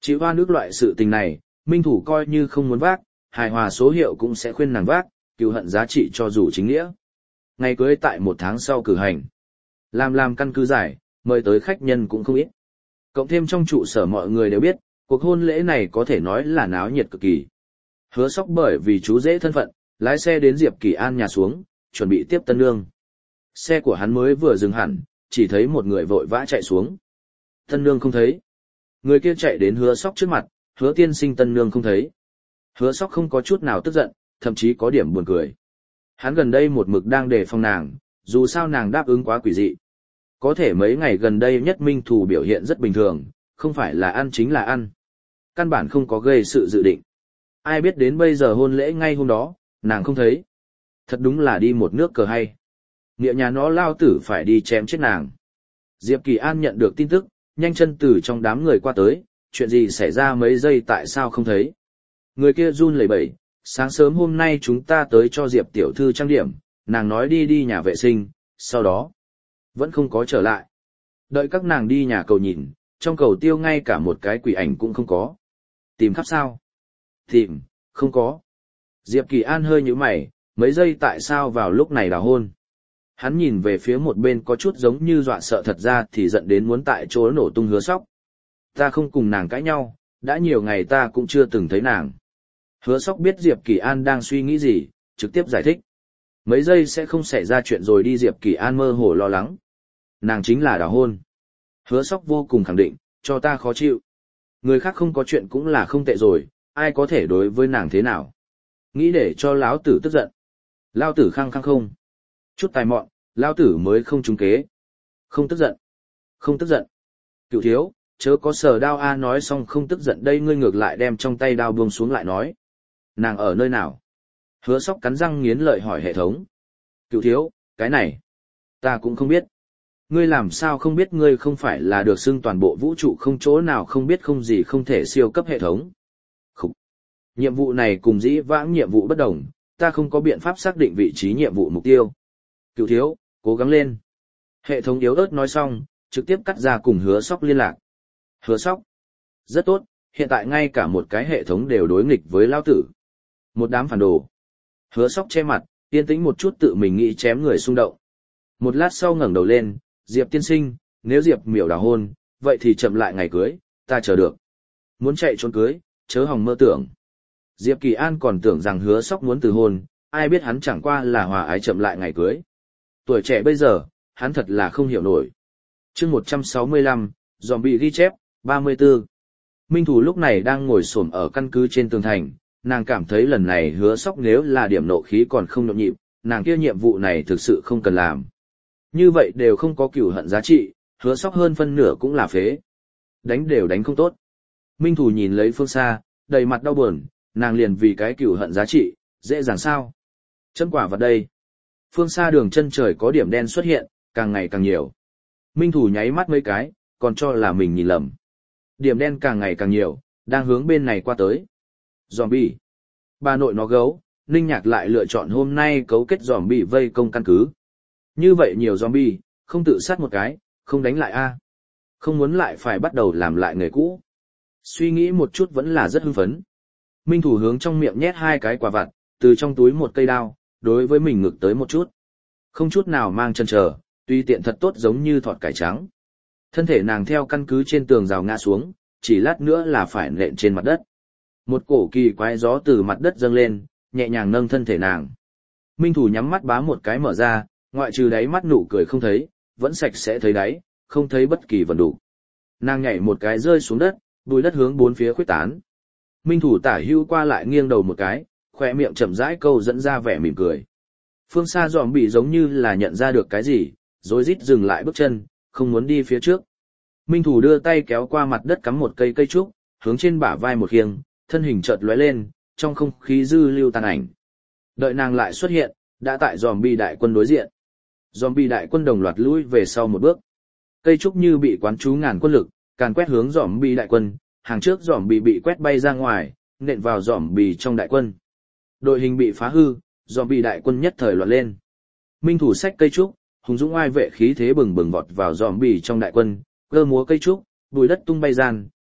Speaker 1: Chịu hoa nước loại sự tình này, minh thủ coi như không muốn vác, hài hòa số hiệu cũng sẽ khuyên nàng vác, cựu hận giá trị cho dù chính nghĩa. Ngày cưới tại một tháng sau cử hành. Làm làm căn cứ giải, mời tới khách nhân cũng không ít. Cộng thêm trong trụ sở mọi người đều biết, cuộc hôn lễ này có thể nói là náo nhiệt cực kỳ. Hứa Sóc bởi vì chú dễ thân phận, lái xe đến Diệp Kỳ An nhà xuống, chuẩn bị tiếp tân nương. Xe của hắn mới vừa dừng hẳn, chỉ thấy một người vội vã chạy xuống. Tân nương không thấy. Người kia chạy đến Hứa Sóc trước mặt, Hứa tiên sinh tân nương không thấy. Hứa Sóc không có chút nào tức giận, thậm chí có điểm buồn cười. Hắn gần đây một mực đang đề phòng nàng, dù sao nàng đáp ứng quá quỷ dị. Có thể mấy ngày gần đây nhất minh thủ biểu hiện rất bình thường, không phải là ăn chính là ăn. Căn bản không có gây sự dự định. Ai biết đến bây giờ hôn lễ ngay hôm đó, nàng không thấy. Thật đúng là đi một nước cờ hay. Nghĩa nhà nó lao tử phải đi chém chết nàng. Diệp Kỳ An nhận được tin tức, nhanh chân từ trong đám người qua tới, chuyện gì xảy ra mấy giây tại sao không thấy. Người kia run lẩy bẩy, sáng sớm hôm nay chúng ta tới cho Diệp tiểu thư trang điểm, nàng nói đi đi nhà vệ sinh, sau đó vẫn không có trở lại. Đợi các nàng đi nhà cầu nhìn, trong cầu tiêu ngay cả một cái quỷ ảnh cũng không có. Tìm khắp sao? Tìm, không có. Diệp Kỳ An hơi nhíu mày, mấy giây tại sao vào lúc này đào hôn. Hắn nhìn về phía một bên có chút giống như dọa sợ thật ra thì giận đến muốn tại chỗ nổ tung Hứa Sóc. Ta không cùng nàng cãi nhau, đã nhiều ngày ta cũng chưa từng thấy nàng. Hứa Sóc biết Diệp Kỳ An đang suy nghĩ gì, trực tiếp giải thích. Mấy giây sẽ không xảy ra chuyện rồi đi. Diệp Kỳ An mơ hồ lo lắng. Nàng chính là đào hôn. Hứa Sóc vô cùng khẳng định, cho ta khó chịu. Người khác không có chuyện cũng là không tệ rồi, ai có thể đối với nàng thế nào. Nghĩ để cho lão tử tức giận. Lão tử khăng khăng không. Chút tài mọn, lão tử mới không trúng kế. Không tức giận. Không tức giận. Cựu thiếu, chớ có sờ đao a. Nói xong không tức giận đây ngươi ngược lại đem trong tay đao buông xuống lại nói. Nàng ở nơi nào? Hứa Sóc cắn răng nghiến lợi hỏi hệ thống. Cựu thiếu, cái này, ta cũng không biết. Ngươi làm sao không biết? Ngươi không phải là được xưng toàn bộ vũ trụ không chỗ nào không biết không gì không thể siêu cấp hệ thống. Khúc. Nhiệm vụ này cùng dĩ vãng nhiệm vụ bất đồng, ta không có biện pháp xác định vị trí nhiệm vụ mục tiêu. Cựu thiếu, cố gắng lên. Hệ thống yếu ớt nói xong, trực tiếp cắt ra cùng Hứa Sóc liên lạc. Hứa Sóc. Rất tốt, hiện tại ngay cả một cái hệ thống đều đối nghịch với lao tử. Một đám phản đồ. Hứa Sóc che mặt, yên tĩnh một chút tự mình nghĩ chém người xung động. Một lát sau ngẩng đầu lên, Diệp tiên sinh, nếu Diệp miểu đào hôn, vậy thì chậm lại ngày cưới, ta chờ được. Muốn chạy trốn cưới, chớ hòng mơ tưởng. Diệp Kỳ An còn tưởng rằng Hứa Sóc muốn từ hôn, ai biết hắn chẳng qua là hòa ái chậm lại ngày cưới. Tuổi trẻ bây giờ, hắn thật là không hiểu nổi. Chương một trăm sáu mươi lăm, Zombie ghi chép, ba mươi tư. Minh Thủ lúc này đang ngồi xổm ở căn cứ trên tường thành, nàng cảm thấy lần này Hứa Sóc nếu là điểm nộ khí còn không nhộn nhịp, nàng kia nhiệm vụ này thực sự không cần làm. Như vậy đều không có cửu hận giá trị, Hứa Sóc hơn phân nửa cũng là phế. Đánh đều đánh không tốt. Minh Thủ nhìn lấy phương xa, đầy mặt đau buồn, nàng liền vì cái cửu hận giá trị, dễ dàng sao? Chấm quả vào đây. Phương xa đường chân trời có điểm đen xuất hiện, càng ngày càng nhiều. Minh Thủ nháy mắt mấy cái, còn cho là mình nhìn lầm. Điểm đen càng ngày càng nhiều, đang hướng bên này qua tới. Zombie. Bà nội nó gấu, Ninh Nhạc lại lựa chọn hôm nay cấu kết zombie vây công căn cứ. Như vậy nhiều zombie, không tự sát một cái, không đánh lại a. Không muốn lại phải bắt đầu làm lại người cũ. Suy nghĩ một chút vẫn là rất hưng phấn. Minh Thủ hướng trong miệng nhét hai cái quả vặt, từ trong túi một cây đao, đối với mình ngực tới một chút. Không chút nào mang chân chờ, tuy tiện thật tốt giống như thọt cải trắng. Thân thể nàng theo căn cứ trên tường rào ngã xuống, chỉ lát nữa là phải nện trên mặt đất. Một cổ kỳ quái gió từ mặt đất dâng lên, nhẹ nhàng nâng thân thể nàng. Minh Thủ nhắm mắt bá một cái mở ra, ngoại trừ đáy mắt nụ cười không thấy, vẫn sạch sẽ thấy đáy, không thấy bất kỳ vần đủ. Nàng nhảy một cái rơi xuống đất, bùi đất hướng bốn phía khuếch tán. Minh Thủ tả hưu qua lại nghiêng đầu một cái, khỏe miệng chậm rãi câu dẫn ra vẻ mỉm cười. Phương xa dòm bị giống như là nhận ra được cái gì, rối rít dừng lại bước chân, không muốn đi phía trước. Minh Thủ đưa tay kéo qua mặt đất cắm một cây cây trúc, hướng trên bả vai một khiêng, thân hình chợt lóe lên, trong không khí dư lưu tàn ảnh. Đợi nàng lại xuất hiện, đã tại zombie đại quân đối diện. Zombie đại quân đồng loạt lùi về sau một bước. Cây trúc như bị quán chú ngàn quân lực, càn quét hướng zombie đại quân, hàng trước zombie bị quét bay ra ngoài, nện vào zombie trong đại quân. Đội hình bị phá hư, zombie đại quân nhất thời loạn lên. Minh Thủ xách cây trúc, hùng dũng oai vệ khí thế bừng bừng vọt vào zombie trong đại quân, cơ múa cây trúc, bùi đất tung bay gian,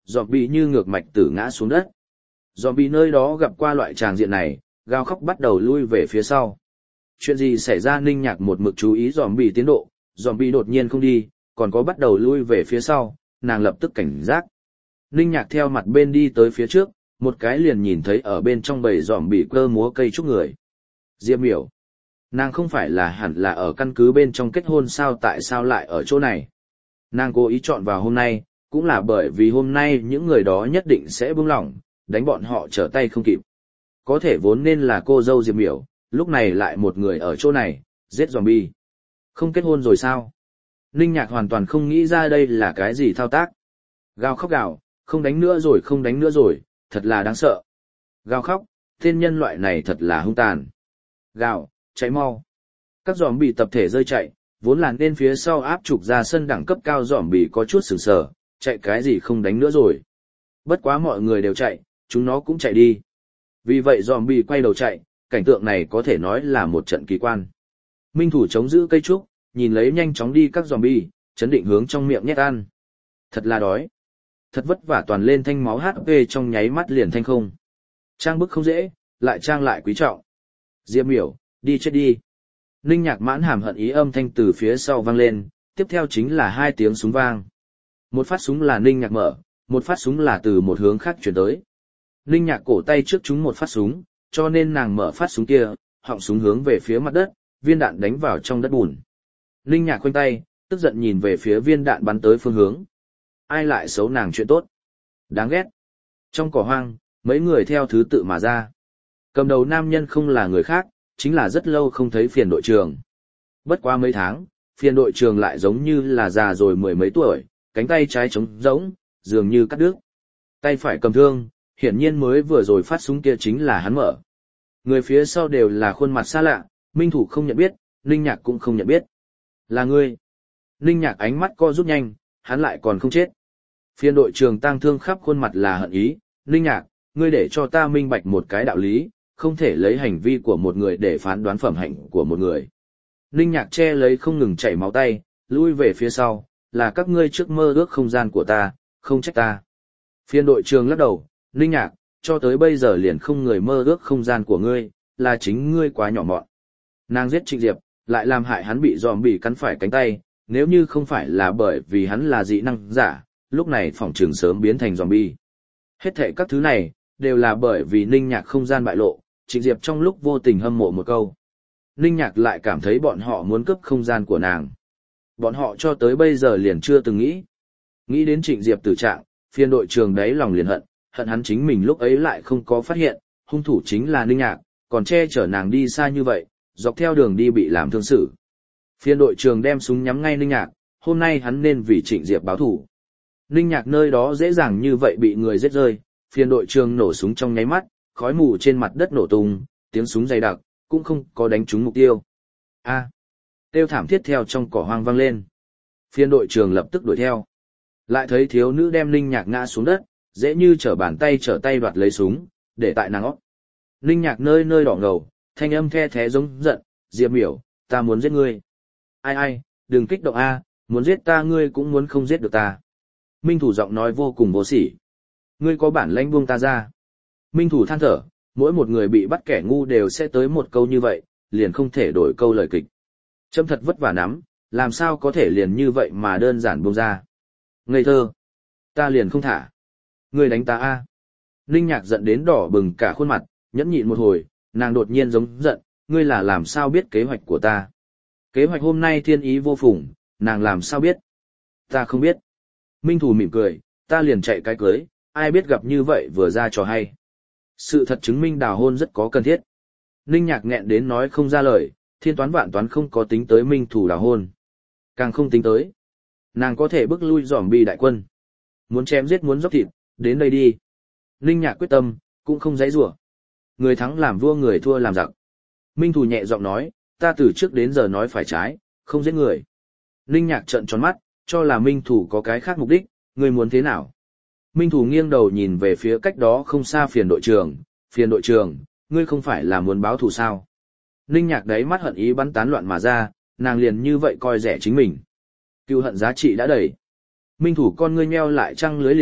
Speaker 1: zombie như ngược mạch tử ngã xuống đất. Zombie nơi đó gặp qua loại tràng diện này, gào khóc bắt đầu lui về phía sau. Chuyện gì xảy ra? Ninh Nhạc một mực chú ý zombie tiến độ, zombie đột nhiên không đi, còn có bắt đầu lui về phía sau, nàng lập tức cảnh giác. Ninh Nhạc theo mặt bên đi tới phía trước, một cái liền nhìn thấy ở bên trong bầy zombie cơ múa cây trúc người. Diệp Miểu. Nàng không phải là hẳn là ở căn cứ bên trong kết hôn sao, tại sao lại ở chỗ này? Nàng cố ý chọn vào hôm nay, cũng là bởi vì hôm nay những người đó nhất định sẽ buông lỏng, đánh bọn họ trở tay không kịp. Có thể vốn nên là cô dâu Diệp Miểu, lúc này lại một người ở chỗ này, giết zombie. Không kết hôn rồi sao? Ninh Nhạc hoàn toàn không nghĩ ra đây là cái gì thao tác. Gào khóc gào, không đánh nữa rồi, không đánh nữa rồi, thật là đáng sợ. Gào khóc, tên nhân loại này thật là hung tàn. Gào, cháy mau. Các zombie tập thể rơi chạy, vốn là nên phía sau áp trục ra sân đẳng cấp cao zombie có chút sửng sở, chạy cái gì không đánh nữa rồi. Bất quá mọi người đều chạy, chúng nó cũng chạy đi. Vì vậy zombie quay đầu chạy, cảnh tượng này có thể nói là một trận kỳ quan. Minh thủ chống giữ cây trúc, nhìn lấy nhanh chóng đi các zombie, chấn định hướng trong miệng nhét ăn. Thật là đói. Thật vất vả toàn lên thanh máu hát pê trong nháy mắt liền thanh không. Trang bức không dễ, lại trang lại quý trọng. Diệp Miểu, đi chết đi. Ninh Nhạc mãn hàm hận ý âm thanh từ phía sau vang lên, tiếp theo chính là hai tiếng súng vang. Một phát súng là Ninh Nhạc mở, một phát súng là từ một hướng khác chuyển tới. Ninh Nhạc cổ tay trước chúng một phát súng, cho nên nàng mở phát súng kia, họng súng hướng về phía mặt đất, viên đạn đánh vào trong đất bùn. Ninh Nhạc khoanh tay, tức giận nhìn về phía viên đạn bắn tới phương hướng. Ai lại xấu nàng chuyện tốt? Đáng ghét. Trong cỏ hoang, mấy người theo thứ tự mà ra. Cầm đầu nam nhân không là người khác, chính là rất lâu không thấy phiền đội trưởng. Bất qua mấy tháng, phiền đội trưởng lại giống như là già rồi mười mấy tuổi, cánh tay trái trống rỗng, dường như cắt đứt. Tay phải cầm thương, hiển nhiên mới vừa rồi phát súng kia chính là hắn mở. Người phía sau đều là khuôn mặt xa lạ, Minh Thủ không nhận biết, Ninh Nhạc cũng không nhận biết. Là ngươi. Ninh Nhạc ánh mắt co rút nhanh, hắn lại còn không chết. Phiên đội trưởng tang thương khắp khuôn mặt là hận ý, Ninh Nhạc, ngươi để cho ta minh bạch một cái đạo lý, không thể lấy hành vi của một người để phán đoán phẩm hạnh của một người. Ninh Nhạc che lấy không ngừng chảy máu tay, lui về phía sau, là các ngươi trước mơ ước không gian của ta, không trách ta. Phiên đội trưởng lắc đầu, Ninh Nhạc, cho tới bây giờ liền không người mơ ước không gian của ngươi, là chính ngươi quá nhỏ mọn. Nàng giết Trịnh Diệp, lại làm hại hắn bị zombie cắn phải cánh tay, nếu như không phải là bởi vì hắn là dị năng giả, lúc này phòng trường sớm biến thành zombie. Hết thệ các thứ này, đều là bởi vì Ninh Nhạc không gian bại lộ, Trịnh Diệp trong lúc vô tình hâm mộ một câu. Ninh Nhạc lại cảm thấy bọn họ muốn cướp không gian của nàng. Bọn họ cho tới bây giờ liền chưa từng nghĩ. Nghĩ đến Trịnh Diệp tử trạng, phiên đội trưởng đấy lòng liền hận, hận hắn chính mình lúc ấy lại không có phát hiện, hung thủ chính là Ninh Nhạc, còn che chở nàng đi xa như vậy, dọc theo đường đi bị làm thương xử. Phiên đội trưởng đem súng nhắm ngay Ninh Nhạc, hôm nay hắn nên vì Trịnh Diệp báo thù. Ninh Nhạc nơi đó dễ dàng như vậy bị người giết rơi, phiên đội trưởng nổ súng trong nháy mắt, khói mù trên mặt đất nổ tung, tiếng súng dày đặc, cũng không có đánh trúng mục tiêu. A! À, kêu thảm thiết theo trong cỏ hoang vang lên. Phiên đội trưởng lập tức đuổi theo. Lại thấy thiếu nữ đem Ninh Nhạc ngã xuống đất, dễ như trở bàn tay trở tay đoạt lấy súng, để tại nàng óc. Ninh Nhạc nơi nơi đỏ ngầu, thanh âm the thé giống giận, Diệp Miểu, ta muốn giết ngươi. Ai ai, đừng kích động a, muốn giết ta ngươi cũng muốn không giết được ta. Minh Thủ giọng nói vô cùng vô sỉ. Ngươi có bản lãnh buông ta ra. Minh Thủ than thở, mỗi một người bị bắt kẻ ngu đều sẽ tới một câu như vậy, liền không thể đổi câu lời kịch. Châm thật vất vả nắm, làm sao có thể liền như vậy mà đơn giản buông ra. Ngây thơ, ta liền không thả. Ngươi đánh ta a. Ninh Nhạc giận đến đỏ bừng cả khuôn mặt, nhẫn nhịn một hồi, nàng đột nhiên giống giận, ngươi là làm sao biết kế hoạch của ta? Kế hoạch hôm nay thiên ý vô phùng, nàng làm sao biết? Ta không biết. Minh Thủ mỉm cười, ta liền chạy cái cưới, ai biết gặp như vậy vừa ra trò hay. Sự thật chứng minh đào hôn rất có cần thiết. Ninh Nhạc nghẹn đến nói không ra lời, thiên toán vạn toán không có tính tới Minh Thủ đào hôn. Càng không tính tới. Nàng có thể bức lui zombie đại quân. Muốn chém giết muốn dốc thịt, đến đây đi. Ninh Nhạc quyết tâm, cũng không giãy giụa. Người thắng làm vua người thua làm giặc. Minh Thủ nhẹ giọng nói, ta từ trước đến giờ nói phải trái, không giết người. Ninh Nhạc trợn tròn mắt, cho là Minh Thủ có cái khác mục đích, người muốn thế nào? Minh Thủ nghiêng đầu nhìn về phía cách đó không xa phiền đội trưởng, phiền đội trưởng, ngươi không phải là muốn báo thù sao? Ninh Nhạc đấy mắt hận ý bắn tán loạn mà ra, nàng liền như vậy coi rẻ chính mình. Cừu hận giá trị đã đầy. Minh Thủ con ngươi nheo lại trăng lưới liềm,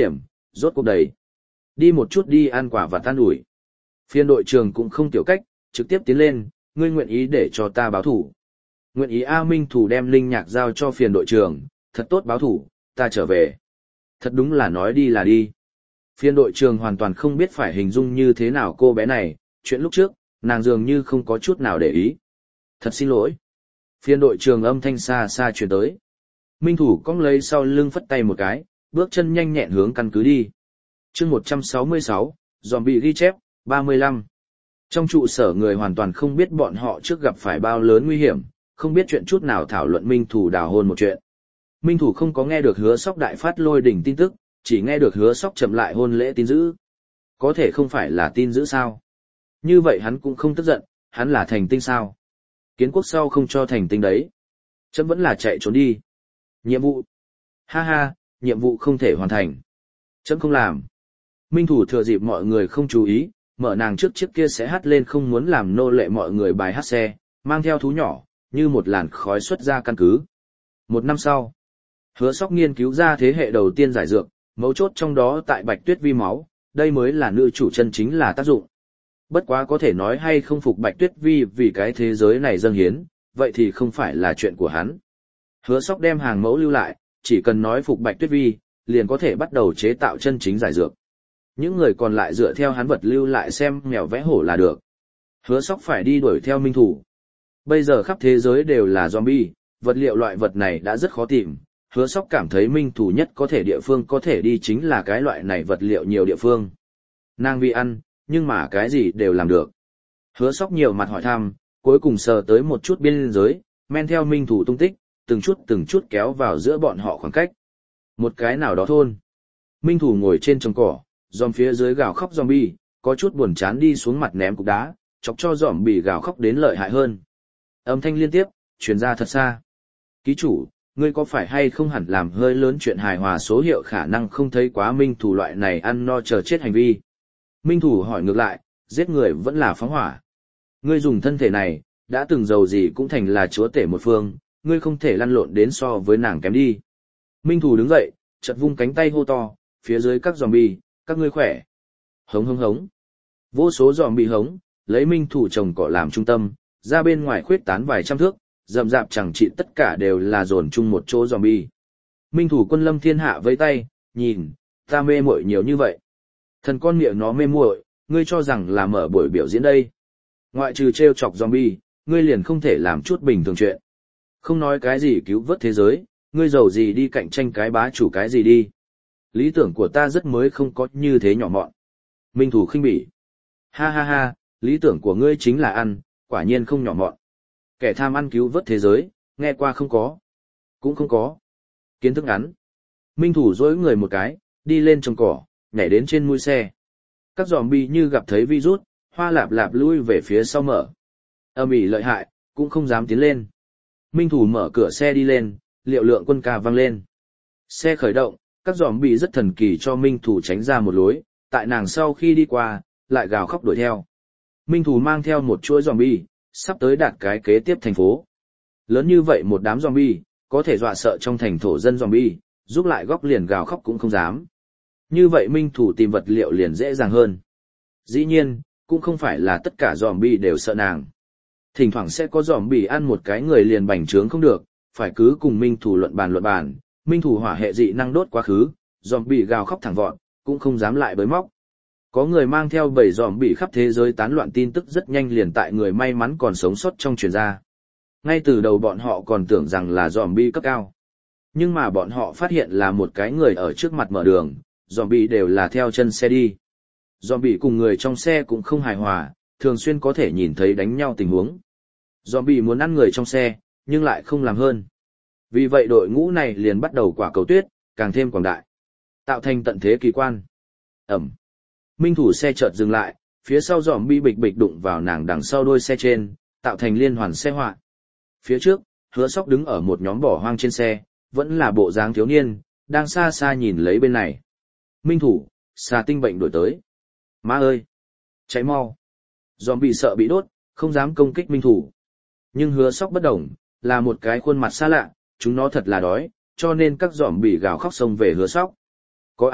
Speaker 1: rốt cuộc đầy. Đi một chút đi ăn quả và tan ủi. Phiên đội trưởng cũng không tiểu cách, trực tiếp tiến lên, ngươi nguyện ý để cho ta báo thủ. Nguyện ý A Minh Thủ đem linh nhạc giao cho phiền đội trưởng, thật tốt báo thủ, ta trở về. Thật đúng là nói đi là đi. Phiên đội trưởng hoàn toàn không biết phải hình dung như thế nào cô bé này, chuyện lúc trước, nàng dường như không có chút nào để ý. Thật xin lỗi. Phiên đội trưởng âm thanh xa xa truyền tới. Minh Thủ cong lấy sau lưng phất tay một cái, bước chân nhanh nhẹn hướng căn cứ đi. chương một trăm sáu mươi sáu, zombie ghi chép, ba mươi lăm. Trong trụ sở người hoàn toàn không biết bọn họ trước gặp phải bao lớn nguy hiểm, không biết chuyện chút nào thảo luận Minh Thủ đào hôn một chuyện. Minh Thủ không có nghe được hứa sóc đại phát lôi đỉnh tin tức, chỉ nghe được hứa sóc chậm lại hôn lễ tin dữ. Có thể không phải là tin dữ sao? Như vậy hắn cũng không tức giận, hắn là thành tinh sao? Kiến quốc sau không cho thành tinh đấy. Chấm vẫn là chạy trốn đi. Nhiệm vụ. Ha ha, nhiệm vụ không thể hoàn thành. Chấm không làm. Minh Thủ thừa dịp mọi người không chú ý, mở nàng trước chiếc kia sẽ hắt lên không muốn làm nô lệ mọi người bài hát xe, mang theo thú nhỏ, như một làn khói xuất ra căn cứ. Một năm sau, hứa sóc nghiên cứu ra thế hệ đầu tiên giải dược, mấu chốt trong đó tại bạch tuyết vi máu, đây mới là nữ chủ chân chính là tác dụng. Bất quá có thể nói hay không phục bạch tuyết vi vì cái thế giới này dâng hiến, vậy thì không phải là chuyện của hắn. Hứa sóc đem hàng mẫu lưu lại, chỉ cần nói phục bạch tuyết vi, liền có thể bắt đầu chế tạo chân chính giải dược. Những người còn lại dựa theo hắn vật lưu lại xem mèo vẽ hổ là được. Hứa sóc phải đi đuổi theo Minh Thủ. Bây giờ khắp thế giới đều là zombie, vật liệu loại vật này đã rất khó tìm. Hứa sóc cảm thấy Minh Thủ nhất có thể địa phương có thể đi chính là cái loại này vật liệu nhiều địa phương. Nàng vì ăn, nhưng mà cái gì đều làm được. Hứa sóc nhiều mặt hỏi thăm, cuối cùng sờ tới một chút biên giới, men theo Minh Thủ tung tích, từng chút từng chút kéo vào giữa bọn họ khoảng cách. Một cái nào đó thôn. Minh Thủ ngồi trên trồng cỏ, dòm phía dưới gào khóc zombie, có chút buồn chán đi xuống mặt ném cục đá, chọc cho zombie gào khóc đến lợi hại hơn. Âm thanh liên tiếp, truyền ra thật xa. Ký chủ, ngươi có phải hay không hẳn làm hơi lớn chuyện hài hòa số hiệu khả năng không thấy quá Minh Thủ loại này ăn no chờ chết hành vi. Minh Thủ hỏi ngược lại, giết người vẫn là phóng hỏa. Ngươi dùng thân thể này, đã từng giàu gì cũng thành là chúa tể một phương, ngươi không thể lăn lộn đến so với nàng kém đi. Minh Thủ đứng dậy, chợt vung cánh tay hô to, phía dưới các zombie, các ngươi khỏe. Hống hống hống. Vô số zombie hống, lấy Minh Thủ trồng cỏ làm trung tâm, ra bên ngoài khuyết tán vài trăm thước, rậm rạp chẳng trị tất cả đều là dồn chung một chỗ zombie. Minh Thủ quân lâm thiên hạ với tay, nhìn, ta mê muội nhiều như vậy. Thần con miệng nó mê muội, ngươi cho rằng là mở buổi biểu diễn đây. Ngoại trừ trêu chọc zombie, ngươi liền không thể làm chút bình thường chuyện. Không nói cái gì cứu vớt thế giới, ngươi giàu gì đi cạnh tranh cái bá chủ cái gì đi. Lý tưởng của ta rất mới không có như thế nhỏ mọn. Minh Thủ khinh bỉ. Ha ha ha, lý tưởng của ngươi chính là ăn, quả nhiên không nhỏ mọn. Kẻ tham ăn cứu vớt thế giới, nghe qua không có. Cũng không có. Kiến thức ngắn. Minh Thủ dối người một cái, đi lên trồng cỏ, nhảy đến trên mui xe. Các zombie như gặp thấy virus, hoa lạp lạp lui về phía sau mở. Âm ỉ lợi hại, cũng không dám tiến lên. Minh Thủ mở cửa xe đi lên, liệu lượng quân ca vang lên. Xe khởi động, các zombie rất thần kỳ cho Minh Thủ tránh ra một lối, tại nàng sau khi đi qua, lại gào khóc đuổi theo. Minh Thủ mang theo một chuỗi zombie, sắp tới đạt cái kế tiếp thành phố. Lớn như vậy một đám zombie, có thể dọa sợ trong thành thổ dân zombie, giúp lại góc liền gào khóc cũng không dám. Như vậy Minh Thủ tìm vật liệu liền dễ dàng hơn. Dĩ nhiên, cũng không phải là tất cả zombie đều sợ nàng. Thỉnh thoảng sẽ có zombie ăn một cái người liền bành trướng không được, phải cứ cùng Minh Thủ luận bàn luận bàn. Minh Thủ hỏa hệ dị năng đốt quá khứ, zombie gào khóc thẳng vọt, cũng không dám lại bới móc. Có người mang theo bầy zombie khắp thế giới tán loạn tin tức rất nhanh liền tại người may mắn còn sống sót trong truyền ra. Ngay từ đầu bọn họ còn tưởng rằng là zombie cấp cao. Nhưng mà bọn họ phát hiện là một cái người ở trước mặt mở đường, zombie đều là theo chân xe đi. Zombie cùng người trong xe cũng không hài hòa, thường xuyên có thể nhìn thấy đánh nhau tình huống. Zombie muốn ăn người trong xe, nhưng lại không làm hơn. Vì vậy đội ngũ này liền bắt đầu quả cầu tuyết, càng thêm quảng đại. Tạo thành tận thế kỳ quan. Ẩm. Minh Thủ xe chợt dừng lại, phía sau zombie bịch bịch đụng vào nàng đằng sau đuôi xe trên, tạo thành liên hoàn xe họa. Phía trước, Hứa Sóc đứng ở một nhóm bỏ hoang trên xe, vẫn là bộ dáng thiếu niên, đang xa xa nhìn lấy bên này. Minh Thủ, xà tinh bệnh đuổi tới. Má ơi! Cháy mau! Zombie sợ bị đốt, không dám công kích Minh Thủ. Nhưng Hứa Sóc bất đồng, là một cái khuôn mặt xa lạ, chúng nó thật là đói, cho nên các zombie gào khóc xông về Hứa Sóc. Có ăn,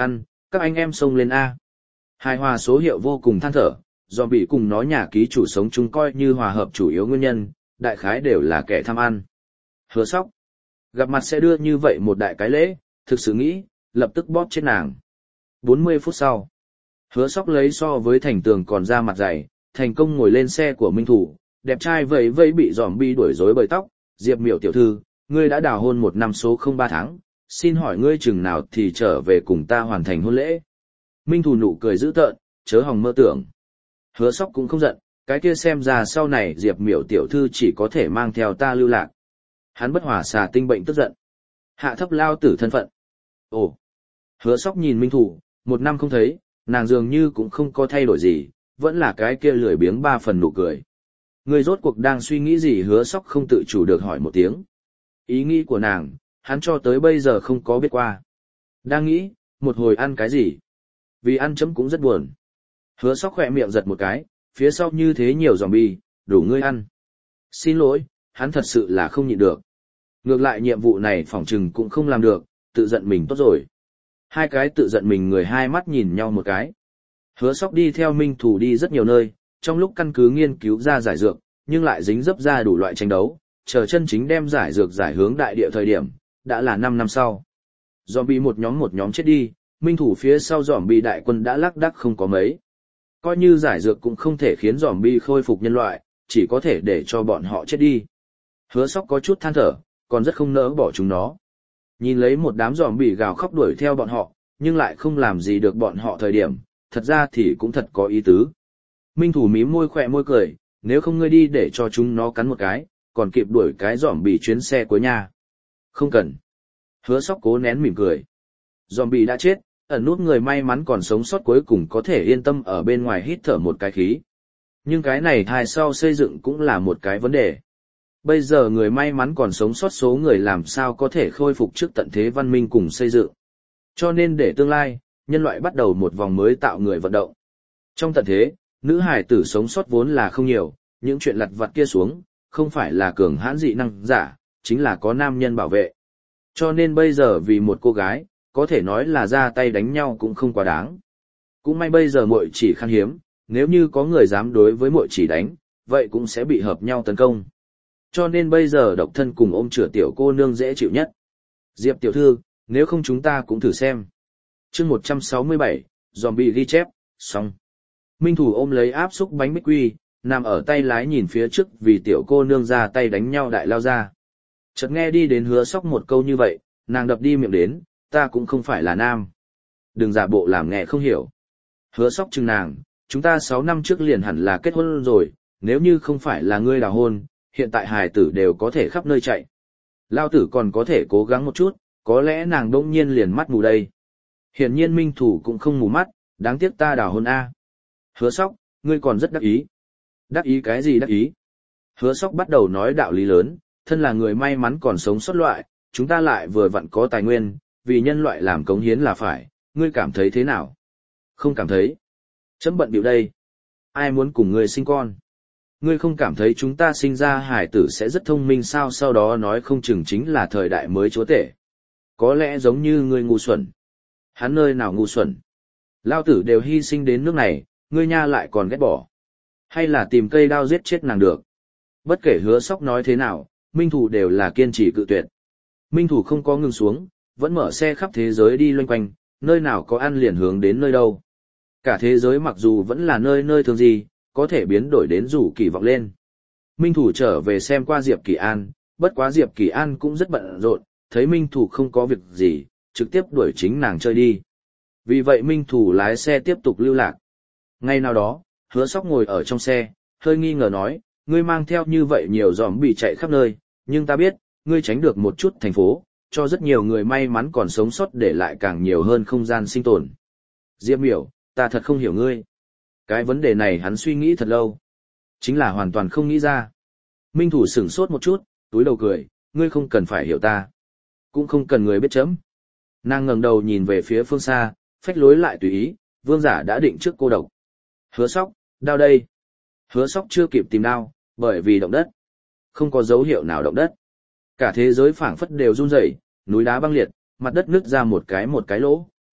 Speaker 1: các anh em xông lên A. Hài hòa số hiệu vô cùng than thở, do bị cùng nó nhà ký chủ sống chung coi như hòa hợp chủ yếu nguyên nhân, đại khái đều là kẻ tham ăn. Hứa Sóc. Gặp mặt sẽ đưa như vậy một đại cái lễ, thực sự nghĩ, lập tức bóp chết nàng. bốn mươi phút sau, Hứa Sóc lấy so với thành tường còn ra mặt dày, thành công ngồi lên xe của Minh Thủ, đẹp trai vẫy vẫy bị giòm bi đuổi rối bời tóc, Diệp Miểu tiểu thư, ngươi đã đào hôn một năm số không ba tháng, xin hỏi ngươi chừng nào thì trở về cùng ta hoàn thành hôn lễ. Minh Thủ nụ cười dữ tợn, chớ hòng mơ tưởng. Hứa Sóc cũng không giận, cái kia xem ra sau này Diệp Miểu tiểu thư chỉ có thể mang theo ta lưu lạc. Hắn bất hòa xà tinh bệnh tức giận. Hạ thấp lao tử thân phận. Ồ. Hứa Sóc nhìn Minh Thủ, một năm không thấy, nàng dường như cũng không có thay đổi gì, vẫn là cái kia lười biếng ba phần nụ cười. Người rốt cuộc đang suy nghĩ gì? Hứa Sóc không tự chủ được hỏi một tiếng. Ý nghĩ của nàng, hắn cho tới bây giờ không có biết qua. Đang nghĩ, một hồi ăn cái gì? Vì ăn chấm cũng rất buồn. Hứa Sóc khỏe miệng giật một cái, phía sau như thế nhiều zombie, đủ ngươi ăn. Xin lỗi, hắn thật sự là không nhịn được. Ngược lại nhiệm vụ này phỏng chừng cũng không làm được, tự giận mình tốt rồi. Hai cái tự giận mình người hai mắt nhìn nhau một cái. Hứa Sóc đi theo Minh Thủ đi rất nhiều nơi, trong lúc căn cứ nghiên cứu ra giải dược, nhưng lại dính dấp ra đủ loại tranh đấu, chờ chân chính đem giải dược giải hướng đại địa thời điểm, đã là năm năm sau. Zombie một nhóm một nhóm chết đi, Minh Thủ phía sau zombie đại quân đã lác đác không có mấy. Coi như giải dược cũng không thể khiến zombie khôi phục nhân loại, chỉ có thể để cho bọn họ chết đi. Hứa Sóc có chút than thở, còn rất không nỡ bỏ chúng nó. Nhìn lấy một đám zombie gào khóc đuổi theo bọn họ, nhưng lại không làm gì được bọn họ thời điểm, thật ra thì cũng thật có ý tứ. Minh Thủ mím môi khỏe môi cười, nếu không ngươi đi để cho chúng nó cắn một cái, còn kịp đuổi cái zombie chuyến xe cuối nhà. Không cần. Hứa Sóc cố nén mỉm cười. Zombie đã chết, ẩn nút người may mắn còn sống sót cuối cùng có thể yên tâm ở bên ngoài hít thở một cái khí. Nhưng cái này thai sau xây dựng cũng là một cái vấn đề. Bây giờ người may mắn còn sống sót số người làm sao có thể khôi phục trước tận thế văn minh cùng xây dựng. Cho nên để tương lai, nhân loại bắt đầu một vòng mới tạo người vận động. Trong tận thế, nữ hải tử sống sót vốn là không nhiều, những chuyện lặt vặt kia xuống, không phải là cường hãn dị năng giả, chính là có nam nhân bảo vệ. Cho nên bây giờ vì một cô gái, có thể nói là ra tay đánh nhau cũng không quá đáng. Cũng may bây giờ muội chỉ khan hiếm, nếu như có người dám đối với muội chỉ đánh, vậy cũng sẽ bị hợp nhau tấn công. Cho nên bây giờ độc thân cùng ôm chửa tiểu cô nương dễ chịu nhất. Diệp tiểu thư, nếu không chúng ta cũng thử xem. Chương một trăm sáu mươi bảy, zombie ghi chép, xong. Minh Thủ ôm lấy áp xúc bánh bích quy, nằm ở tay lái nhìn phía trước vì tiểu cô nương ra tay đánh nhau đại lao ra. Chợt nghe đi đến Hứa Sóc một câu như vậy, nàng đập đi miệng đến, ta cũng không phải là nam. Đừng giả bộ làm nghe không hiểu. Hứa Sóc chừng nàng, chúng ta sáu năm trước liền hẳn là kết hôn rồi, nếu như không phải là ngươi đào hôn, hiện tại hài tử đều có thể khắp nơi chạy. Lao tử còn có thể cố gắng một chút, có lẽ nàng đông nhiên liền mắt mù đây. Hiển nhiên Minh Thủ cũng không mù mắt, đáng tiếc ta đào hôn A. Hứa Sóc, ngươi còn rất đắc ý. Đắc ý cái gì đắc ý? Hứa Sóc bắt đầu nói đạo lý lớn, thân là người may mắn còn sống sót loại, chúng ta lại vừa vặn có tài nguyên, vì nhân loại làm cống hiến là phải, ngươi cảm thấy thế nào? Không cảm thấy. Chấm bận bịu đây. Ai muốn cùng ngươi sinh con? Ngươi không cảm thấy chúng ta sinh ra hải tử sẽ rất thông minh sao? Sau đó nói không chừng chính là thời đại mới chúa tể. Có lẽ giống như ngươi ngu xuẩn. Hắn nơi nào ngu xuẩn? Lao tử đều hy sinh đến nước này, ngươi nha lại còn ghét bỏ. Hay là tìm cây đao giết chết nàng được? Bất kể Hứa Sóc nói thế nào, Minh Thủ đều là kiên trì cự tuyệt. Minh Thủ không có ngừng xuống, vẫn mở xe khắp thế giới đi loanh quanh, nơi nào có ăn liền hướng đến nơi đâu. Cả thế giới mặc dù vẫn là nơi nơi thường gì, có thể biến đổi đến rủ kỳ vọng lên. Minh Thủ trở về xem qua Diệp Kỳ An, bất quá Diệp Kỳ An cũng rất bận rộn, thấy Minh Thủ không có việc gì, trực tiếp đuổi chính nàng chơi đi. Vì vậy Minh Thủ lái xe tiếp tục lưu lạc. Ngay nào đó, Hứa Sóc ngồi ở trong xe, hơi nghi ngờ nói, ngươi mang theo như vậy nhiều giòm bị chạy khắp nơi, nhưng ta biết, ngươi tránh được một chút thành phố, cho rất nhiều người may mắn còn sống sót để lại càng nhiều hơn không gian sinh tồn. Diệp Miểu, ta thật không hiểu ngươi. Cái vấn đề này hắn suy nghĩ thật lâu. Chính là hoàn toàn không nghĩ ra. Minh Thủ sửng sốt một chút, túi đầu cười, ngươi không cần phải hiểu ta. Cũng không cần người biết chấm. Nàng ngẩng đầu nhìn về phía phương xa, phách lối lại tùy ý, vương giả đã định trước cô độc. Hứa Sóc, đao đây. Hứa Sóc chưa kịp tìm đao, bởi vì động đất. Không có dấu hiệu nào động đất. Cả thế giới phảng phất đều run rẩy, núi đá băng liệt, mặt đất nứt ra một cái một cái lỗ.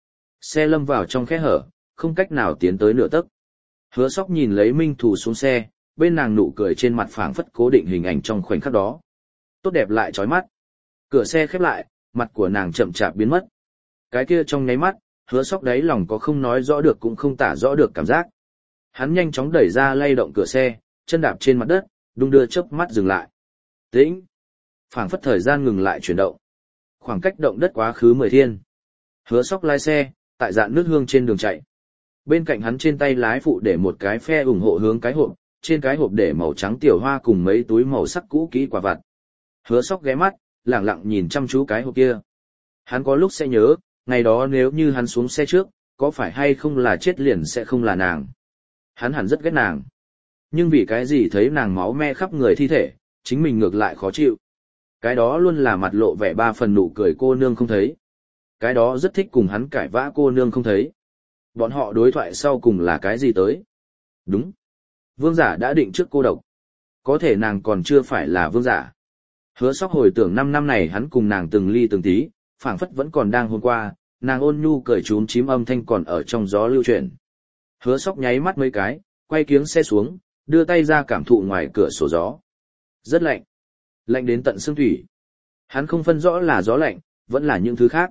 Speaker 1: Xe lâm vào trong khe hở, không cách nào tiến tới nửa tấc. Hứa Sóc nhìn lấy Minh Thủ xuống xe, bên nàng nụ cười trên mặt phảng phất cố định hình ảnh trong khoảnh khắc đó. Tốt đẹp lại chói mắt. Cửa xe khép lại, mặt của nàng chậm chạp biến mất. Cái kia trong nháy mắt, Hứa Sóc đáy lòng có không nói rõ được cũng không tả rõ được cảm giác. Hắn nhanh chóng đẩy ra lay động cửa xe, chân đạp trên mặt đất, đung đưa chớp mắt dừng lại. Tĩnh. Phảng phất thời gian ngừng lại chuyển động. Khoảng cách động đất quá khứ mười thiên. Hứa Sóc lái xe, tại dạn nước hương trên đường chạy. Bên cạnh hắn trên tay lái phụ để một cái phe ủng hộ hướng cái hộp, trên cái hộp để màu trắng tiểu hoa cùng mấy túi màu sắc cũ kỹ quả vặt. Hứa Sóc ghé mắt, lẳng lặng nhìn chăm chú cái hộp kia. Hắn có lúc sẽ nhớ, ngày đó nếu như hắn xuống xe trước, có phải hay không là chết liền sẽ không là nàng. Hắn hẳn rất ghét nàng. Nhưng vì cái gì thấy nàng máu me khắp người thi thể, chính mình ngược lại khó chịu. Cái đó luôn là mặt lộ vẻ ba phần nụ cười cô nương không thấy. Cái đó rất thích cùng hắn cãi vã cô nương không thấy. Bọn họ đối thoại sau cùng là cái gì tới? Đúng. Vương giả đã định trước cô độc. Có thể nàng còn chưa phải là vương giả. Hứa Sóc hồi tưởng năm năm này hắn cùng nàng từng ly từng tí, phảng phất vẫn còn đang hôm qua, nàng ôn nhu cười trúm chím âm thanh còn ở trong gió lưu chuyển. Hứa Sóc nháy mắt mấy cái, quay kiếng xe xuống, đưa tay ra cảm thụ ngoài cửa sổ gió. Rất lạnh. Lạnh đến tận xương thủy. Hắn không phân rõ là gió lạnh, vẫn là những thứ khác.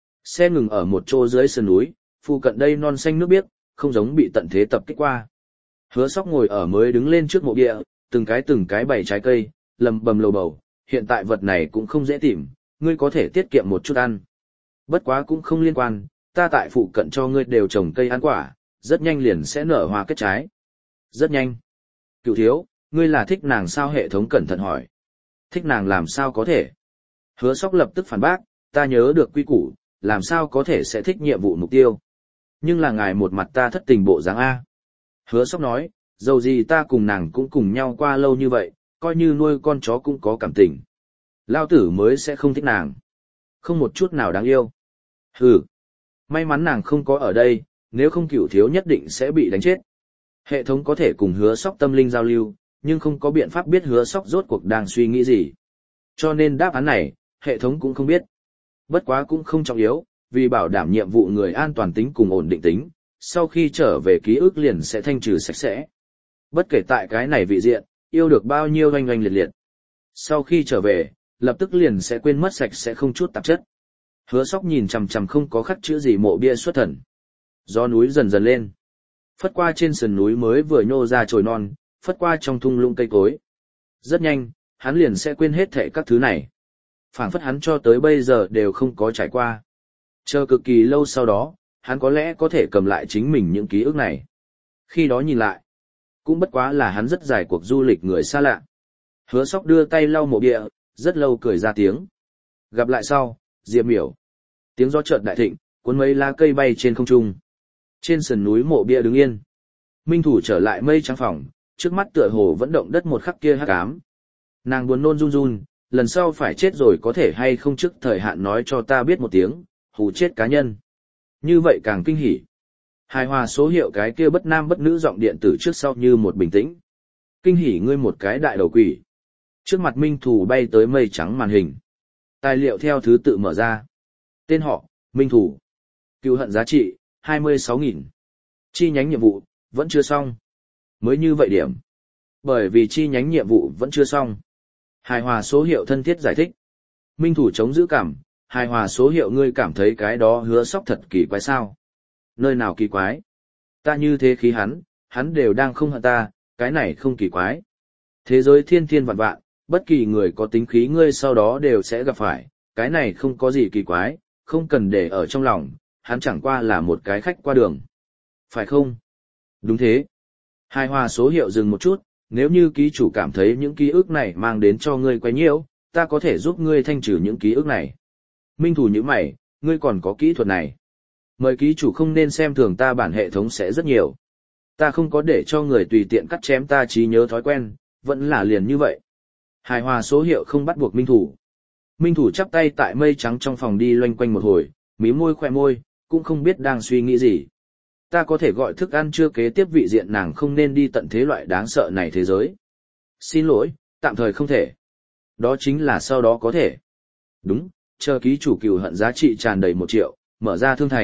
Speaker 1: Xe ngừng ở một chỗ dưới sườn núi, phụ cận đây non xanh nước biếc, không giống bị tận thế tập kích qua. Hứa Sóc ngồi ở mới đứng lên trước mộ địa, từng cái từng cái bày trái cây, lầm bầm lầu bầu, hiện tại vật này cũng không dễ tìm, ngươi có thể tiết kiệm một chút ăn. Bất quá cũng không liên quan, ta tại phụ cận cho ngươi đều trồng cây ăn quả, rất nhanh liền sẽ nở hoa kết trái. Rất nhanh. Cựu thiếu, ngươi là thích nàng sao? Hệ thống cẩn thận hỏi. Thích nàng làm sao có thể? Hứa Sóc lập tức phản bác, ta nhớ được quy củ, làm sao có thể sẽ thích nhiệm vụ mục tiêu. Nhưng là ngài một mặt ta thất tình bộ dáng A. Hứa Sóc nói, dầu gì ta cùng nàng cũng cùng nhau qua lâu như vậy, coi như nuôi con chó cũng có cảm tình. Lao tử mới sẽ không thích nàng. Không một chút nào đáng yêu. Hừ. May mắn nàng không có ở đây, nếu không Cửu thiếu nhất định sẽ bị đánh chết. Hệ thống có thể cùng Hứa Sóc tâm linh giao lưu, nhưng không có biện pháp biết Hứa Sóc rốt cuộc đang suy nghĩ gì. Cho nên đáp án này, hệ thống cũng không biết. Bất quá cũng không trọng yếu, vì bảo đảm nhiệm vụ người an toàn tính cùng ổn định tính, sau khi trở về ký ức liền sẽ thanh trừ sạch sẽ. Bất kể tại cái này vị diện, yêu được bao nhiêu oanh oanh liệt liệt. Sau khi trở về, lập tức liền sẽ quên mất sạch sẽ không chút tạp chất. Hứa Sóc nhìn chằm chằm không có khắc chữ gì mộ bia xuất thần. Gió núi dần dần lên. Phất qua trên sườn núi mới vừa nhô ra chồi non, phất qua trong thung lũng cây cối. Rất nhanh, hắn liền sẽ quên hết thảy các thứ này. Phảng phất hắn cho tới bây giờ đều không có trải qua. Chờ cực kỳ lâu sau đó, hắn có lẽ có thể cầm lại chính mình những ký ức này. Khi đó nhìn lại, cũng bất quá là hắn rất dài cuộc du lịch người xa lạ. Hứa Sóc đưa tay lau mộ bia, rất lâu cười ra tiếng. Gặp lại sau, Diệp Miểu. Tiếng gió chợt đại thịnh, cuốn mấy lá cây bay trên không trung. Trên sườn núi mộ bia đứng yên. Minh Thủ trở lại mây trắng phòng, trước mắt tựa hồ vẫn động đất một khắc kia hắc ám. Nàng buồn nôn run run, lần sau phải chết rồi có thể hay không trước thời hạn nói cho ta biết một tiếng, hù chết cá nhân. Như vậy càng kinh hỉ. Hài hòa số hiệu cái kia bất nam bất nữ giọng điện tử trước sau như một bình tĩnh. Kinh hỉ ngươi một cái đại đầu quỷ. Trước mặt Minh Thủ bay tới mây trắng màn hình. Tài liệu theo thứ tự mở ra. Tên họ, Minh Thủ. Cựu hận giá trị, hai mươi sáu nghìn. Chi nhánh nhiệm vụ, vẫn chưa xong. Mới như vậy điểm. Bởi vì chi nhánh nhiệm vụ vẫn chưa xong. Hài hòa số hiệu thân thiết giải thích. Minh Thủ chống giữ cảm, hài hòa số hiệu ngươi cảm thấy cái đó Hứa Sóc thật kỳ quái sao? Nơi nào kỳ quái? Ta như thế khí hắn, hắn đều đang không hận ta, cái này không kỳ quái. Thế giới thiên thiên vạn vạn, bất kỳ người có tính khí ngươi sau đó đều sẽ gặp phải, cái này không có gì kỳ quái, không cần để ở trong lòng, hắn chẳng qua là một cái khách qua đường. Phải không? Đúng thế. Hài hòa số hiệu dừng một chút, nếu như ký chủ cảm thấy những ký ức này mang đến cho ngươi quấy nhiễu, ta có thể giúp ngươi thanh trừ những ký ức này. Minh Thủ như mày, ngươi còn có kỹ thuật này. Mời ký chủ không nên xem thường ta, bản hệ thống sẽ rất nhiều. Ta không có để cho người tùy tiện cắt chém ta trí nhớ thói quen, vẫn là liền như vậy. Hài hòa số hiệu không bắt buộc Minh Thủ. Minh Thủ chắp tay tại mây trắng trong phòng đi loanh quanh một hồi, mí môi khoe môi, cũng không biết đang suy nghĩ gì. Ta có thể gọi thức ăn chưa kế tiếp vị diện nàng không nên đi tận thế loại đáng sợ này thế giới. Xin lỗi, tạm thời không thể. Đó chính là sau đó có thể. Đúng, chờ ký chủ cừu hận giá trị tràn đầy một triệu, mở ra thương thành,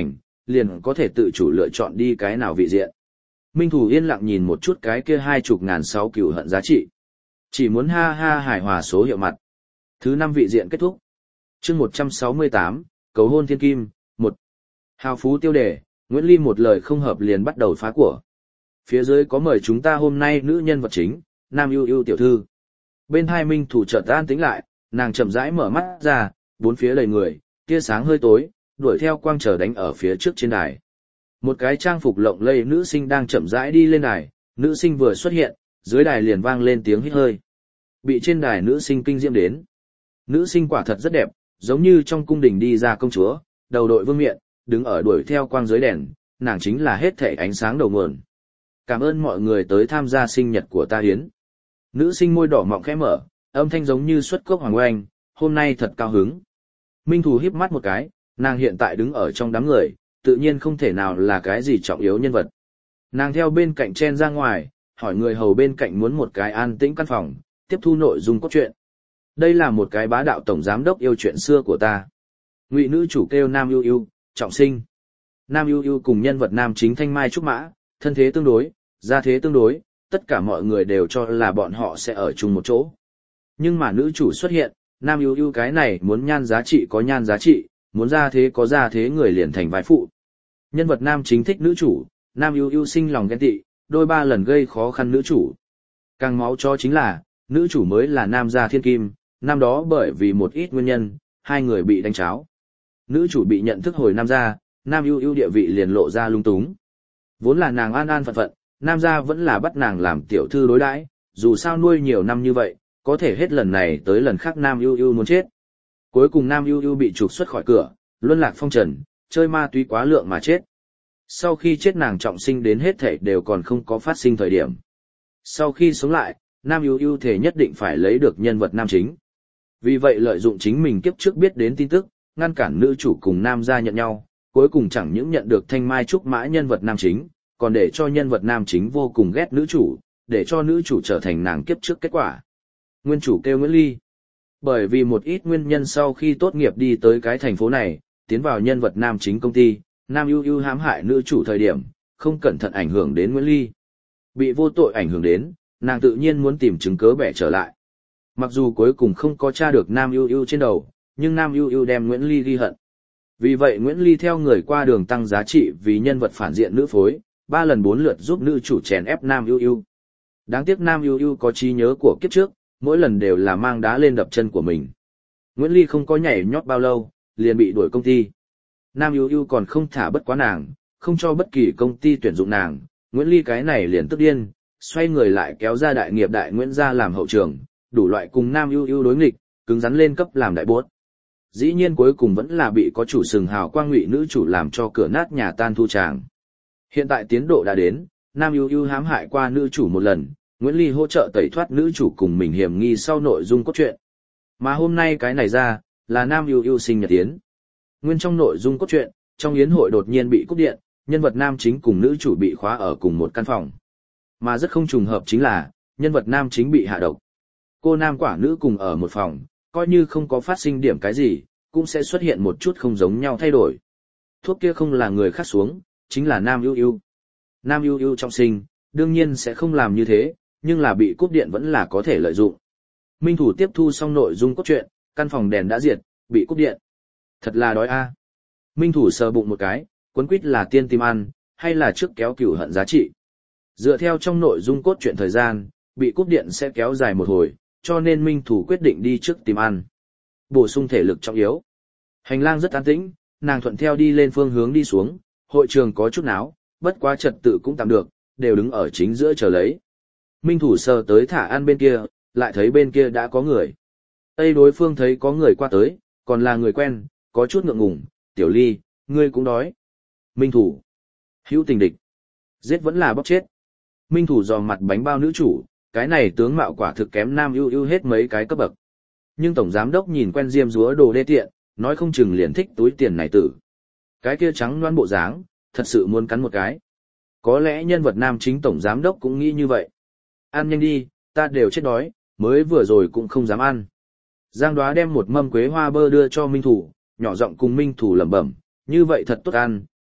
Speaker 1: liền có thể tự chủ lựa chọn đi cái nào vị diện. Minh Thủ yên lặng nhìn một chút cái kia hai chục ngàn sáu cửu hận giá trị. Chỉ muốn ha ha hài hòa số hiệu mặt. Thứ năm vị diện kết thúc. Chương một trăm sáu mươi tám, cầu hôn thiên kim, một. Hào phú tiêu đề, Nguyễn Ly một lời không hợp liền bắt đầu phá của. Phía dưới có mời chúng ta hôm nay nữ nhân vật chính, Nam Ưu Ưu tiểu thư. Bên hai Minh Thủ chợt an tĩnh lại, nàng chậm rãi mở mắt ra, bốn phía đầy người, tia sáng hơi tối, đuổi theo quang trở đánh ở phía trước trên đài. Một cái trang phục lộng lẫy nữ sinh đang chậm rãi đi lên đài, nữ sinh vừa xuất hiện, dưới đài liền vang lên tiếng hít hơi. Bị trên đài nữ sinh kinh diễm đến. Nữ sinh quả thật rất đẹp, giống như trong cung đình đi ra công chúa, đầu đội vương miện, đứng ở đuổi theo quang dưới đèn, nàng chính là hết thảy ánh sáng đầu nguồn. Cảm ơn mọi người tới tham gia sinh nhật của ta hiến. Nữ sinh môi đỏ mọng khẽ mở, âm thanh giống như xuất cốc hoàng oanh, hôm nay thật cao hứng. Minh Thù híp mắt một cái, nàng hiện tại đứng ở trong đám người, tự nhiên không thể nào là cái gì trọng yếu nhân vật. Nàng theo bên cạnh chen ra ngoài, hỏi người hầu bên cạnh muốn một cái an tĩnh căn phòng, tiếp thu nội dung cốt truyện. Đây là một cái bá đạo tổng giám đốc yêu chuyện xưa của ta. Ngụy nữ chủ kêu Nam Ưu Ưu, trọng sinh. Nam Ưu Ưu cùng nhân vật nam chính Thanh Mai Trúc Mã, thân thế tương đối, gia thế tương đối, tất cả mọi người đều cho là bọn họ sẽ ở chung một chỗ. Nhưng mà nữ chủ xuất hiện, Nam Ưu Ưu cái này muốn nhan giá trị có nhan giá trị, muốn gia thế có gia thế người liền thành vai phụ. Nhân vật nam chính thích nữ chủ, Nam Ưu Ưu sinh lòng ghen tị, đôi ba lần gây khó khăn nữ chủ. Càng máu cho chính là, nữ chủ mới là nam gia thiên kim, năm đó bởi vì một ít nguyên nhân, hai người bị đánh cháo. Nữ chủ bị nhận thức hồi nam gia, Nam Ưu Ưu địa vị liền lộ ra lung túng. Vốn là nàng an an phận phận, nam gia vẫn là bắt nàng làm tiểu thư đối đãi, dù sao nuôi nhiều năm như vậy, có thể hết lần này tới lần khác Nam Ưu Ưu muốn chết. Cuối cùng Nam Ưu Ưu bị trục xuất khỏi cửa, luân lạc phong trần, chơi ma túy quá lượng mà chết. Sau khi chết nàng trọng sinh đến hết thảy đều còn không có phát sinh thời điểm. Sau khi sống lại, Nam Ưu Ưu thể nhất định phải lấy được nhân vật nam chính. Vì vậy lợi dụng chính mình kiếp trước biết đến tin tức, ngăn cản nữ chủ cùng nam gia nhận nhau, cuối cùng chẳng những nhận được Thanh Mai Trúc Mã nhân vật nam chính, còn để cho nhân vật nam chính vô cùng ghét nữ chủ, để cho nữ chủ trở thành nàng kiếp trước kết quả. Nguyên chủ kêu Nguyễn Ly. Bởi vì một ít nguyên nhân sau khi tốt nghiệp đi tới cái thành phố này, tiến vào nhân vật nam chính công ty, Nam Ưu Ưu hãm hại nữ chủ thời điểm, không cẩn thận ảnh hưởng đến Nguyễn Ly. Bị vô tội ảnh hưởng đến, nàng tự nhiên muốn tìm chứng cớ bẻ trở lại. Mặc dù cuối cùng không có tra được Nam Ưu Ưu trên đầu, nhưng Nam Ưu Ưu đem Nguyễn Ly ghi hận. Vì vậy Nguyễn Ly theo người qua đường tăng giá trị vì nhân vật phản diện nữ phối, ba lần bốn lượt giúp nữ chủ chèn ép Nam Ưu Ưu. Đáng tiếc Nam Ưu Ưu có trí nhớ của kiếp trước, mỗi lần đều là mang đá lên đập chân của mình. Nguyễn Ly không có nhảy nhót bao lâu, liền bị đuổi công ty. Nam Ưu Ưu còn không thả bất quá nàng, không cho bất kỳ công ty tuyển dụng nàng, Nguyễn Ly cái này liền tức điên, xoay người lại kéo ra đại nghiệp đại Nguyễn gia làm hậu trường, đủ loại cùng Nam Ưu Ưu đối nghịch, cứng rắn lên cấp làm đại bốt. Dĩ nhiên cuối cùng vẫn là bị có chủ sừng hào quang Ngụy nữ chủ làm cho cửa nát nhà tan thu tràng. Hiện tại tiến độ đã đến, Nam Ưu Ưu hãm hại qua nữ chủ một lần, Nguyễn Ly hỗ trợ tẩy thoát nữ chủ cùng mình hiểm nghi sau nội dung cốt truyện. Mà hôm nay cái này ra, là Nam Ưu Ưu sinh nhật yến. Nguyên trong nội dung cốt truyện, trong yến hội đột nhiên bị cúp điện, nhân vật nam chính cùng nữ chủ bị khóa ở cùng một căn phòng. Mà rất không trùng hợp chính là, nhân vật nam chính bị hạ độc. Cô nam quả nữ cùng ở một phòng, coi như không có phát sinh điểm cái gì, cũng sẽ xuất hiện một chút không giống nhau thay đổi. Thuốc kia không là người khác xuống, chính là Nam Ưu Ưu. Nam Ưu Ưu trọng sinh, đương nhiên sẽ không làm như thế, nhưng là bị cúp điện vẫn là có thể lợi dụng. Minh Thủ tiếp thu xong nội dung cốt truyện, căn phòng đèn đã diệt, bị cúp điện. Thật là đói a. Minh Thủ sờ bụng một cái, quấn quýt là tiên tìm ăn, hay là trước kéo cửu hận giá trị. Dựa theo trong nội dung cốt truyện thời gian, bị cúp điện sẽ kéo dài một hồi, cho nên Minh Thủ quyết định đi trước tìm ăn. Bổ sung thể lực trọng yếu. Hành lang rất an tĩnh, nàng thuận theo đi lên phương hướng đi xuống, hội trường có chút náo, bất quá trật tự cũng tạm được, đều đứng ở chính giữa chờ lấy. Minh Thủ sờ tới thả ăn bên kia, lại thấy bên kia đã có người. Tây đối phương thấy có người qua tới, còn là người quen, có chút ngượng ngùng, Tiểu Ly, ngươi cũng đói. Minh Thủ. Hữu tình địch. Giết vẫn là bóc chết. Minh Thủ dò mặt bánh bao nữ chủ, cái này tướng mạo quả thực kém Nam Ưu Ưu hết mấy cái cấp bậc. Nhưng tổng giám đốc nhìn quen diêm dúa đồ đê tiện, nói không chừng liền thích túi tiền này tử. Cái kia trắng loan bộ dáng, thật sự muốn cắn một cái. Có lẽ nhân vật nam chính tổng giám đốc cũng nghĩ như vậy. Ăn nhanh đi, ta đều chết đói, mới vừa rồi cũng không dám ăn. Giang Đoá đem một mâm quế hoa bơ đưa cho Minh Thủ, nhỏ giọng cùng Minh Thủ lẩm bẩm, như vậy thật tốt ăn,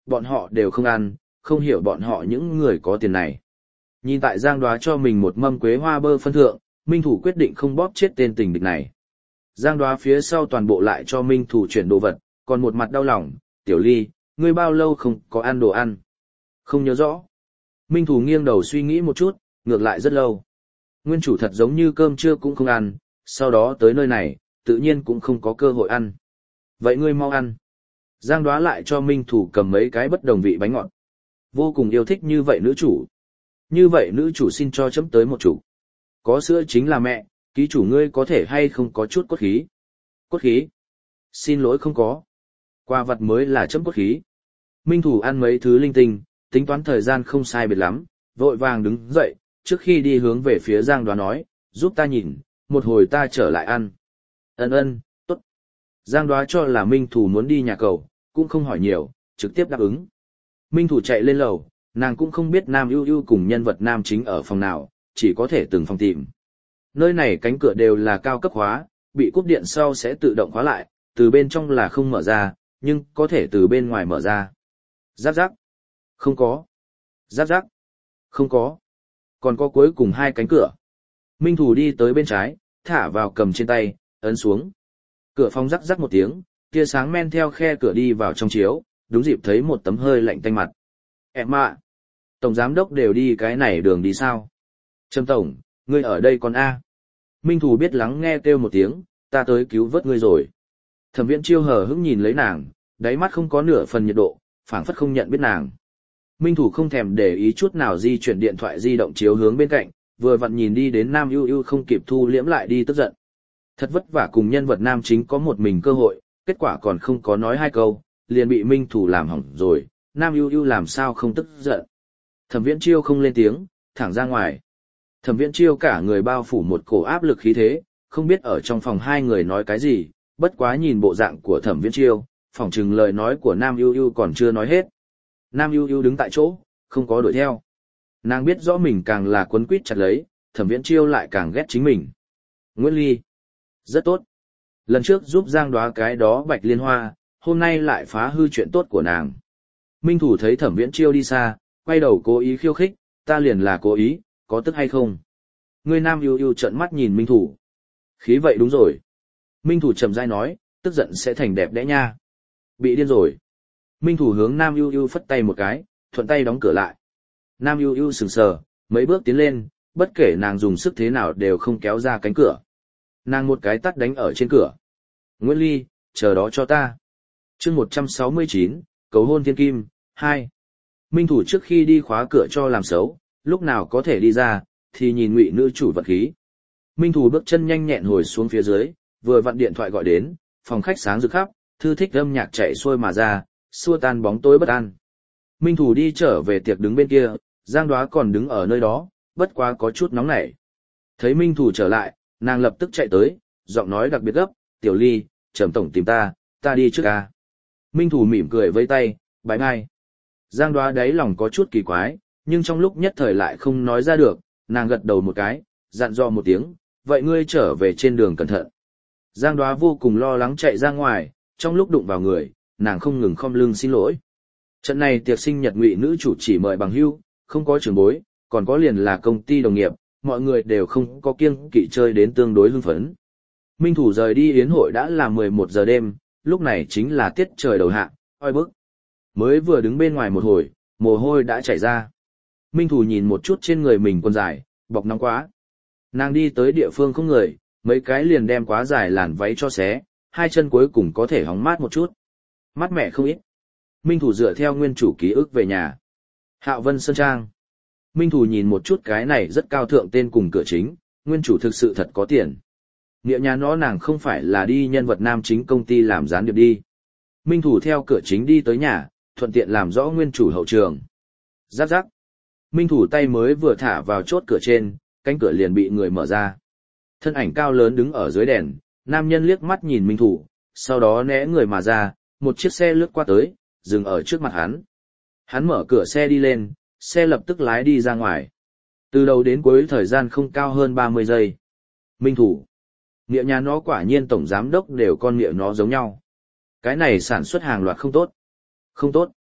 Speaker 1: bọn họ đều không ăn, không hiểu bọn họ những người có tiền này. Nhìn tại Giang Đoá cho mình một mâm quế hoa bơ phân thượng, Minh Thủ quyết định không bóp chết tên tình địch này. Giang Đoá phía sau toàn bộ lại cho Minh Thủ chuyển đồ vật, còn một mặt đau lòng, Tiểu Ly, ngươi bao lâu không có ăn đồ ăn? Không nhớ rõ. Minh Thủ nghiêng đầu suy nghĩ một chút, ngược lại rất lâu. Nguyên chủ thật giống như cơm trưa cũng không ăn, sau đó tới nơi này, tự nhiên cũng không có cơ hội ăn. Vậy ngươi mau ăn. Giang Đoá lại cho Minh Thủ cầm mấy cái bất đồng vị bánh ngọt. Vô cùng yêu thích như vậy nữ chủ. Như vậy nữ chủ xin cho chấm tới một chủ. Có sữa chính là mẹ, ký chủ ngươi có thể hay không có chút cốt khí. Cốt khí? Xin lỗi không có. Quà vật mới là chấm cốt khí. Minh Thủ ăn mấy thứ linh tinh, tính toán thời gian không sai biệt lắm, vội vàng đứng dậy, trước khi đi hướng về phía Giang Đoá nói, giúp ta nhìn, một hồi ta trở lại ăn. Ân ân, tốt. Giang Đoá cho là Minh Thủ muốn đi nhà cầu, cũng không hỏi nhiều, trực tiếp đáp ứng. Minh Thủ chạy lên lầu, nàng cũng không biết Nam Ưu Ưu cùng nhân vật nam chính ở phòng nào, chỉ có thể từng phòng tìm. Nơi này cánh cửa đều là cao cấp hóa, bị cúp điện sau sẽ tự động khóa lại, từ bên trong là không mở ra, nhưng có thể từ bên ngoài mở ra. Giáp giáp. Không có. Giáp giáp. Không có. Còn có cuối cùng hai cánh cửa. Minh Thủ đi tới bên trái, thả vào cầm trên tay, ấn xuống. Cửa phòng rắc rắc một tiếng, tia sáng men theo khe cửa đi vào trong chiếu, đúng dịp thấy một tấm hơi lạnh tanh mặt. Em ạ! Tổng giám đốc đều đi cái này đường đi sao? Trâm Tổng, ngươi ở đây còn A. Minh Thủ biết lắng nghe kêu một tiếng, ta tới cứu vớt ngươi rồi. Thẩm Viễn Chiêu hờ hững nhìn lấy nàng, đáy mắt không có nửa phần nhiệt độ, phảng phất không nhận biết nàng. Minh Thủ không thèm để ý chút nào di chuyển điện thoại di động chiếu hướng bên cạnh, vừa vặn nhìn đi đến Nam Ưu Ưu không kịp thu liễm lại đi tức giận. Thật vất vả cùng nhân vật nam chính có một mình cơ hội, kết quả còn không có nói hai câu, liền bị Minh Thủ làm hỏng rồi, Nam Ưu Ưu làm sao không tức giận. Thẩm Viễn Chiêu không lên tiếng, thẳng ra ngoài. Thẩm Viễn Chiêu cả người bao phủ một cổ áp lực khí thế, không biết ở trong phòng hai người nói cái gì, bất quá nhìn bộ dạng của Thẩm Viễn Chiêu, phỏng chừng lời nói của Nam Ưu Ưu còn chưa nói hết. Nam Ưu Ưu đứng tại chỗ, không có đuổi theo. Nàng biết rõ mình càng là quấn quýt chặt lấy, Thẩm Viễn Chiêu lại càng ghét chính mình. Nguyễn Ly. Rất tốt. Lần trước giúp Giang Đoá cái đó Bạch Liên Hoa, hôm nay lại phá hư chuyện tốt của nàng. Minh Thủ thấy Thẩm Viễn Chiêu đi xa, quay đầu cố ý khiêu khích, ta liền là cố ý, có tức hay không? Người Nam Ưu Ưu trợn mắt nhìn Minh Thủ. Khí vậy đúng rồi. Minh Thủ chậm rãi nói, tức giận sẽ thành đẹp đẽ nha. Bị điên rồi. Minh Thủ hướng Nam Ưu Ưu phất tay một cái, thuận tay đóng cửa lại. Nam Ưu Ưu sừng sờ, mấy bước tiến lên, bất kể nàng dùng sức thế nào đều không kéo ra cánh cửa. Nàng một cái tát đánh ở trên cửa. Nguyễn Ly, chờ đó cho ta. Chương một trăm sáu mươi chín, cầu hôn thiên kim, hai. Minh Thủ trước khi đi khóa cửa cho làm xấu, lúc nào có thể đi ra, thì nhìn ngụy nữ chủ vật khí. Minh Thủ bước chân nhanh nhẹn hồi xuống phía dưới, vừa vặn điện thoại gọi đến, phòng khách sáng rực khắp, thư thích âm nhạc chạy xuôi mà ra, xua tan bóng tối bất an. Minh Thủ đi trở về tiệc đứng bên kia, Giang Đoá còn đứng ở nơi đó, bất quá có chút nóng nảy. Thấy Minh Thủ trở lại, nàng lập tức chạy tới, giọng nói đặc biệt gấp, Tiểu Ly, Trầm Tổng tìm ta, ta đi trước ca. Minh Thủ mỉm cười vây tay, bái bai. Giang Đoá đáy lòng có chút kỳ quái, nhưng trong lúc nhất thời lại không nói ra được, nàng gật đầu một cái, dặn dò một tiếng, vậy ngươi trở về trên đường cẩn thận. Giang Đoá vô cùng lo lắng chạy ra ngoài, trong lúc đụng vào người, nàng không ngừng khom lưng xin lỗi. Trận này tiệc sinh nhật ngụy nữ chủ chỉ mời bằng hữu, không có trưởng bối, còn có liền là công ty đồng nghiệp, mọi người đều không có kiêng kỵ chơi đến tương đối hưng phấn. Minh Thủ rời đi yến hội đã là mười một giờ đêm, lúc này chính là tiết trời đầu hạ, oi bức. Mới vừa đứng bên ngoài một hồi, mồ hôi đã chảy ra. Minh Thủ nhìn một chút trên người mình quần dài, bọc nóng quá. Nàng đi tới địa phương không người, mấy cái liền đem quá dài làn váy cho xé, hai chân cuối cùng có thể hóng mát một chút. Mát mẻ không ít. Minh Thủ dựa theo nguyên chủ ký ức về nhà. Hạo Vân Sơn Trang. Minh Thủ nhìn một chút cái này rất cao thượng tên cùng cửa chính, nguyên chủ thực sự thật có tiền. Nghĩa nhà nó nàng không phải là đi nhân vật nam chính công ty làm gián điệp đi. Minh Thủ theo cửa chính đi tới nhà, thuận tiện làm rõ nguyên chủ hậu trường. Giáp giáp. Minh Thủ tay mới vừa thả vào chốt cửa trên, cánh cửa liền bị người mở ra. Thân ảnh cao lớn đứng ở dưới đèn, nam nhân liếc mắt nhìn Minh Thủ, sau đó né người mà ra, một chiếc xe lướt qua tới, dừng ở trước mặt hắn. Hắn mở cửa xe đi lên, xe lập tức lái đi ra ngoài. Từ đầu đến cuối thời gian không cao hơn ba mươi giây. Minh Thủ. Nghĩa nhà nó quả nhiên tổng giám đốc đều con nghĩa nó giống nhau. Cái này sản xuất hàng loạt không tốt. Không tốt.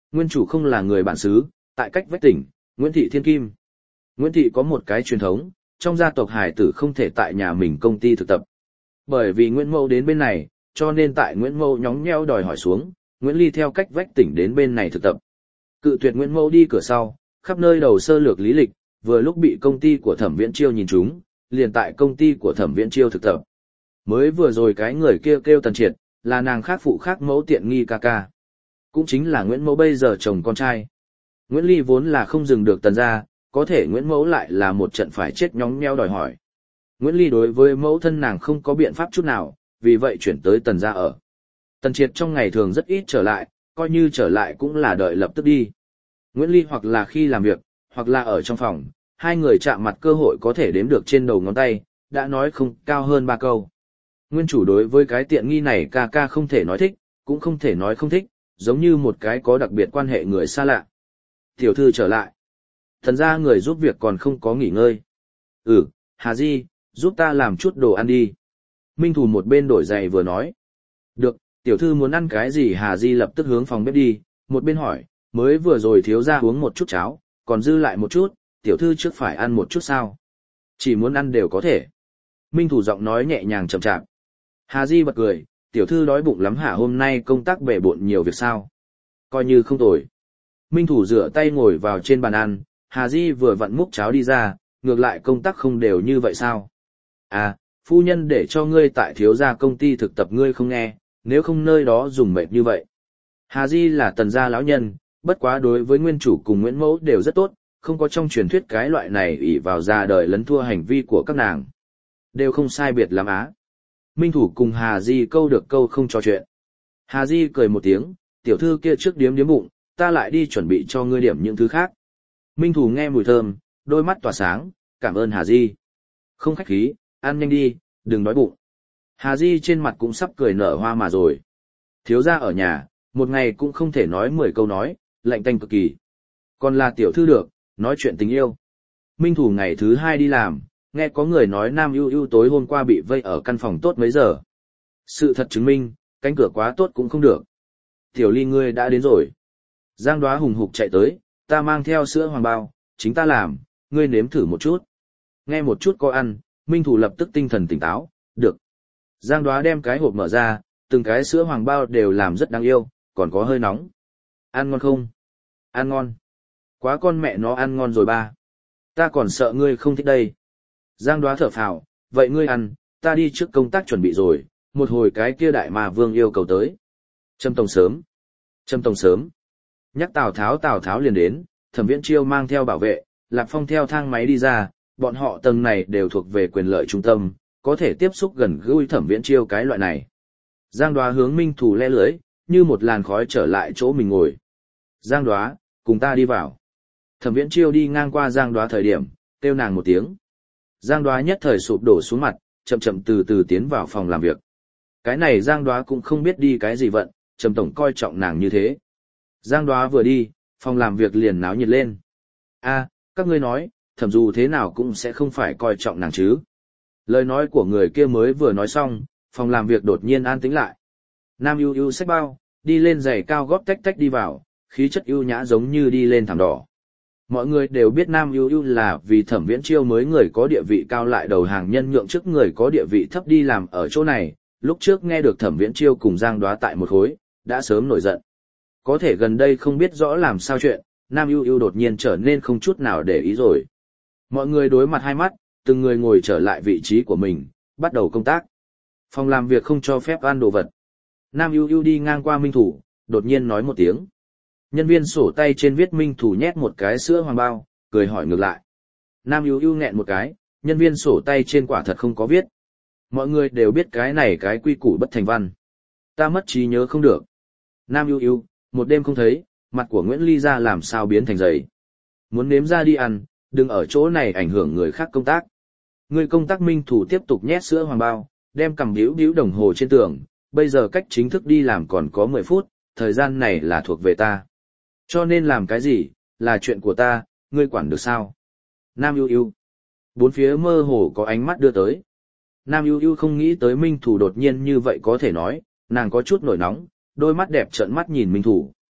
Speaker 1: Nguyên chủ không là người bản xứ, tại cách vách tỉnh, Nguyễn Thị Thiên Kim. Nguyễn Thị có một cái truyền thống, trong gia tộc hải tử không thể tại nhà mình công ty thực tập. Bởi vì Nguyễn Mẫu đến bên này, cho nên tại Nguyễn Mẫu nhóng nhẽo đòi hỏi xuống, Nguyễn Ly theo cách vách tỉnh đến bên này thực tập. Cự tuyệt Nguyễn Mẫu đi cửa sau, khắp nơi đầu sơ lược lý lịch, vừa lúc bị công ty của Thẩm Viễn Chiêu nhìn trúng, liền tại công ty của Thẩm Viễn Chiêu thực tập. Mới vừa rồi cái người kia kêu, kêu Tần Triệt, là nàng khác phụ khác mẫu tiện nghi ca ca. Cũng chính là Nguyễn Mẫu bây giờ chồng con trai. Nguyễn Ly vốn là không dừng được Tần gia, có thể Nguyễn Mẫu lại là một trận phải chết nhóng nheo đòi hỏi. Nguyễn Ly đối với mẫu thân nàng không có biện pháp chút nào, vì vậy chuyển tới Tần gia ở. Tần Triệt trong ngày thường rất ít trở lại, coi như trở lại cũng là đợi lập tức đi. Nguyễn Ly hoặc là khi làm việc, hoặc là ở trong phòng, hai người chạm mặt cơ hội có thể đếm được trên đầu ngón tay, đã nói không cao hơn ba câu. Nguyên chủ đối với cái tiện nghi này ca ca không thể nói thích, cũng không thể nói không thích, giống như một cái có đặc biệt quan hệ người xa lạ. Tiểu thư trở lại. Thần ra người giúp việc còn không có nghỉ ngơi. Ừ, Hà Di, giúp ta làm chút đồ ăn đi. Minh Thù một bên đổi giày vừa nói. Được, tiểu thư muốn ăn cái gì? Hà Di lập tức hướng phòng bếp đi, một bên hỏi, mới vừa rồi thiếu ra uống một chút cháo, còn dư lại một chút, tiểu thư trước phải ăn một chút sao? Chỉ muốn ăn đều có thể. Minh Thủ giọng nói nhẹ nhàng chậm chạp. Hà Di bật cười, tiểu thư đói bụng lắm hả, hôm nay công tác bể bộn nhiều việc sao? Coi như không tồi. Minh Thủ rửa tay ngồi vào trên bàn ăn, Hà Di vừa vặn múc cháo đi ra, ngược lại công tác không đều như vậy sao? À, phu nhân để cho ngươi tại thiếu gia công ty thực tập ngươi không nghe, nếu không nơi đó dùng mệt như vậy. Hà Di là Tần gia lão nhân, bất quá đối với nguyên chủ cùng Nguyễn Mẫu đều rất tốt, không có trong truyền thuyết cái loại này ỷ vào ra đời lấn thua hành vi của các nàng. Đều không sai biệt lắm á. Minh Thủ cùng Hà Di câu được câu không trò chuyện. Hà Di cười một tiếng, tiểu thư kia trước điếm điếm bụng, ta lại đi chuẩn bị cho ngươi điểm những thứ khác. Minh Thủ nghe mùi thơm, đôi mắt tỏa sáng, cảm ơn Hà Di. Không khách khí, ăn nhanh đi, đừng đói bụng. Hà Di trên mặt cũng sắp cười nở hoa mà rồi. Thiếu gia ở nhà, một ngày cũng không thể nói mười câu nói, lạnh tanh cực kỳ. Còn là tiểu thư được, nói chuyện tình yêu. Minh Thủ ngày thứ hai đi làm, nghe có người nói Nam Ưu Ưu tối hôm qua bị vây ở căn phòng tốt mấy giờ. Sự thật chứng minh, cánh cửa quá tốt cũng không được. Tiểu Ly ngươi đã đến rồi. Giang Đoá hùng hục chạy tới, ta mang theo sữa hoàng bao, chính ta làm, ngươi nếm thử một chút. Nghe một chút có ăn, Minh Thủ lập tức tinh thần tỉnh táo, được. Giang Đoá đem cái hộp mở ra, từng cái sữa hoàng bao đều làm rất đáng yêu, còn có hơi nóng. Ăn ngon không? Ăn ngon. Quá con mẹ nó ăn ngon rồi ba. Ta còn sợ ngươi không thích đây. Giang Đoá thở phào, vậy ngươi ăn, ta đi trước công tác chuẩn bị rồi, một hồi cái kia đại mà vương yêu cầu tới. Trâm Tổng sớm. Trâm Tổng sớm. Nhắc Tào Tháo Tào Tháo liền đến, Thẩm Viễn Chiêu mang theo bảo vệ, Lạp Phong theo thang máy đi ra, bọn họ tầng này đều thuộc về quyền lợi trung tâm, có thể tiếp xúc gần gũi Thẩm Viễn Chiêu cái loại này. Giang Đoá hướng Minh Thủ le lưới, như một làn khói trở lại chỗ mình ngồi. Giang Đoá, cùng ta đi vào. Thẩm Viễn Chiêu đi ngang qua Giang Đoá thời điểm, kêu nàng một tiếng. Giang Đoá nhất thời sụp đổ xuống mặt, chậm chậm từ từ tiến vào phòng làm việc. Cái này Giang Đoá cũng không biết đi cái gì vận, Trầm Tổng coi trọng nàng như thế. Giang Đoá vừa đi, phòng làm việc liền náo nhiệt lên. A, các ngươi nói, Thẩm dù thế nào cũng sẽ không phải coi trọng nàng chứ. Lời nói của người kia mới vừa nói xong, phòng làm việc đột nhiên an tĩnh lại. Nam Ưu Ưu xách bao, đi lên giày cao gót tách tách đi vào, khí chất ưu nhã giống như đi lên thảm đỏ. Mọi người đều biết Nam Ưu Ưu là vì Thẩm Viễn Chiêu mới người có địa vị cao lại đầu hàng nhân nhượng trước người có địa vị thấp đi làm ở chỗ này, lúc trước nghe được Thẩm Viễn Chiêu cùng Giang Đoá tại một khối, đã sớm nổi giận. Có thể gần đây không biết rõ làm sao chuyện, Nam Ưu Ưu đột nhiên trở nên không chút nào để ý rồi. Mọi người đối mặt hai mắt, từng người ngồi trở lại vị trí của mình, bắt đầu công tác. Phòng làm việc không cho phép ăn đồ vật. Nam Ưu Ưu đi ngang qua Minh Thủ, đột nhiên nói một tiếng. Nhân viên sổ tay trên viết Minh Thủ nhét một cái sữa hoàng bao, cười hỏi ngược lại. Nam Ưu Ưu nghẹn một cái, nhân viên sổ tay trên quả thật không có viết. Mọi người đều biết cái này cái quy củ bất thành văn. Ta mất trí nhớ không được. Nam Ưu Ưu, một đêm không thấy, mặt của Nguyễn Ly ra làm sao biến thành giấy. Muốn nếm ra đi ăn, đừng ở chỗ này ảnh hưởng người khác công tác. Người công tác Minh Thủ tiếp tục nhét sữa hoàng bao, đem cầm điếu điếu đồng hồ trên tường, bây giờ cách chính thức đi làm còn có mười phút, thời gian này là thuộc về ta. Cho nên làm cái gì, là chuyện của ta, ngươi quản được sao? Nam Ưu Ưu. Bốn phía mơ hồ có ánh mắt đưa tới. Nam Ưu Ưu không nghĩ tới Minh Thủ đột nhiên như vậy có thể nói, nàng có chút nổi nóng, đôi mắt đẹp trợn mắt nhìn Minh Thủ.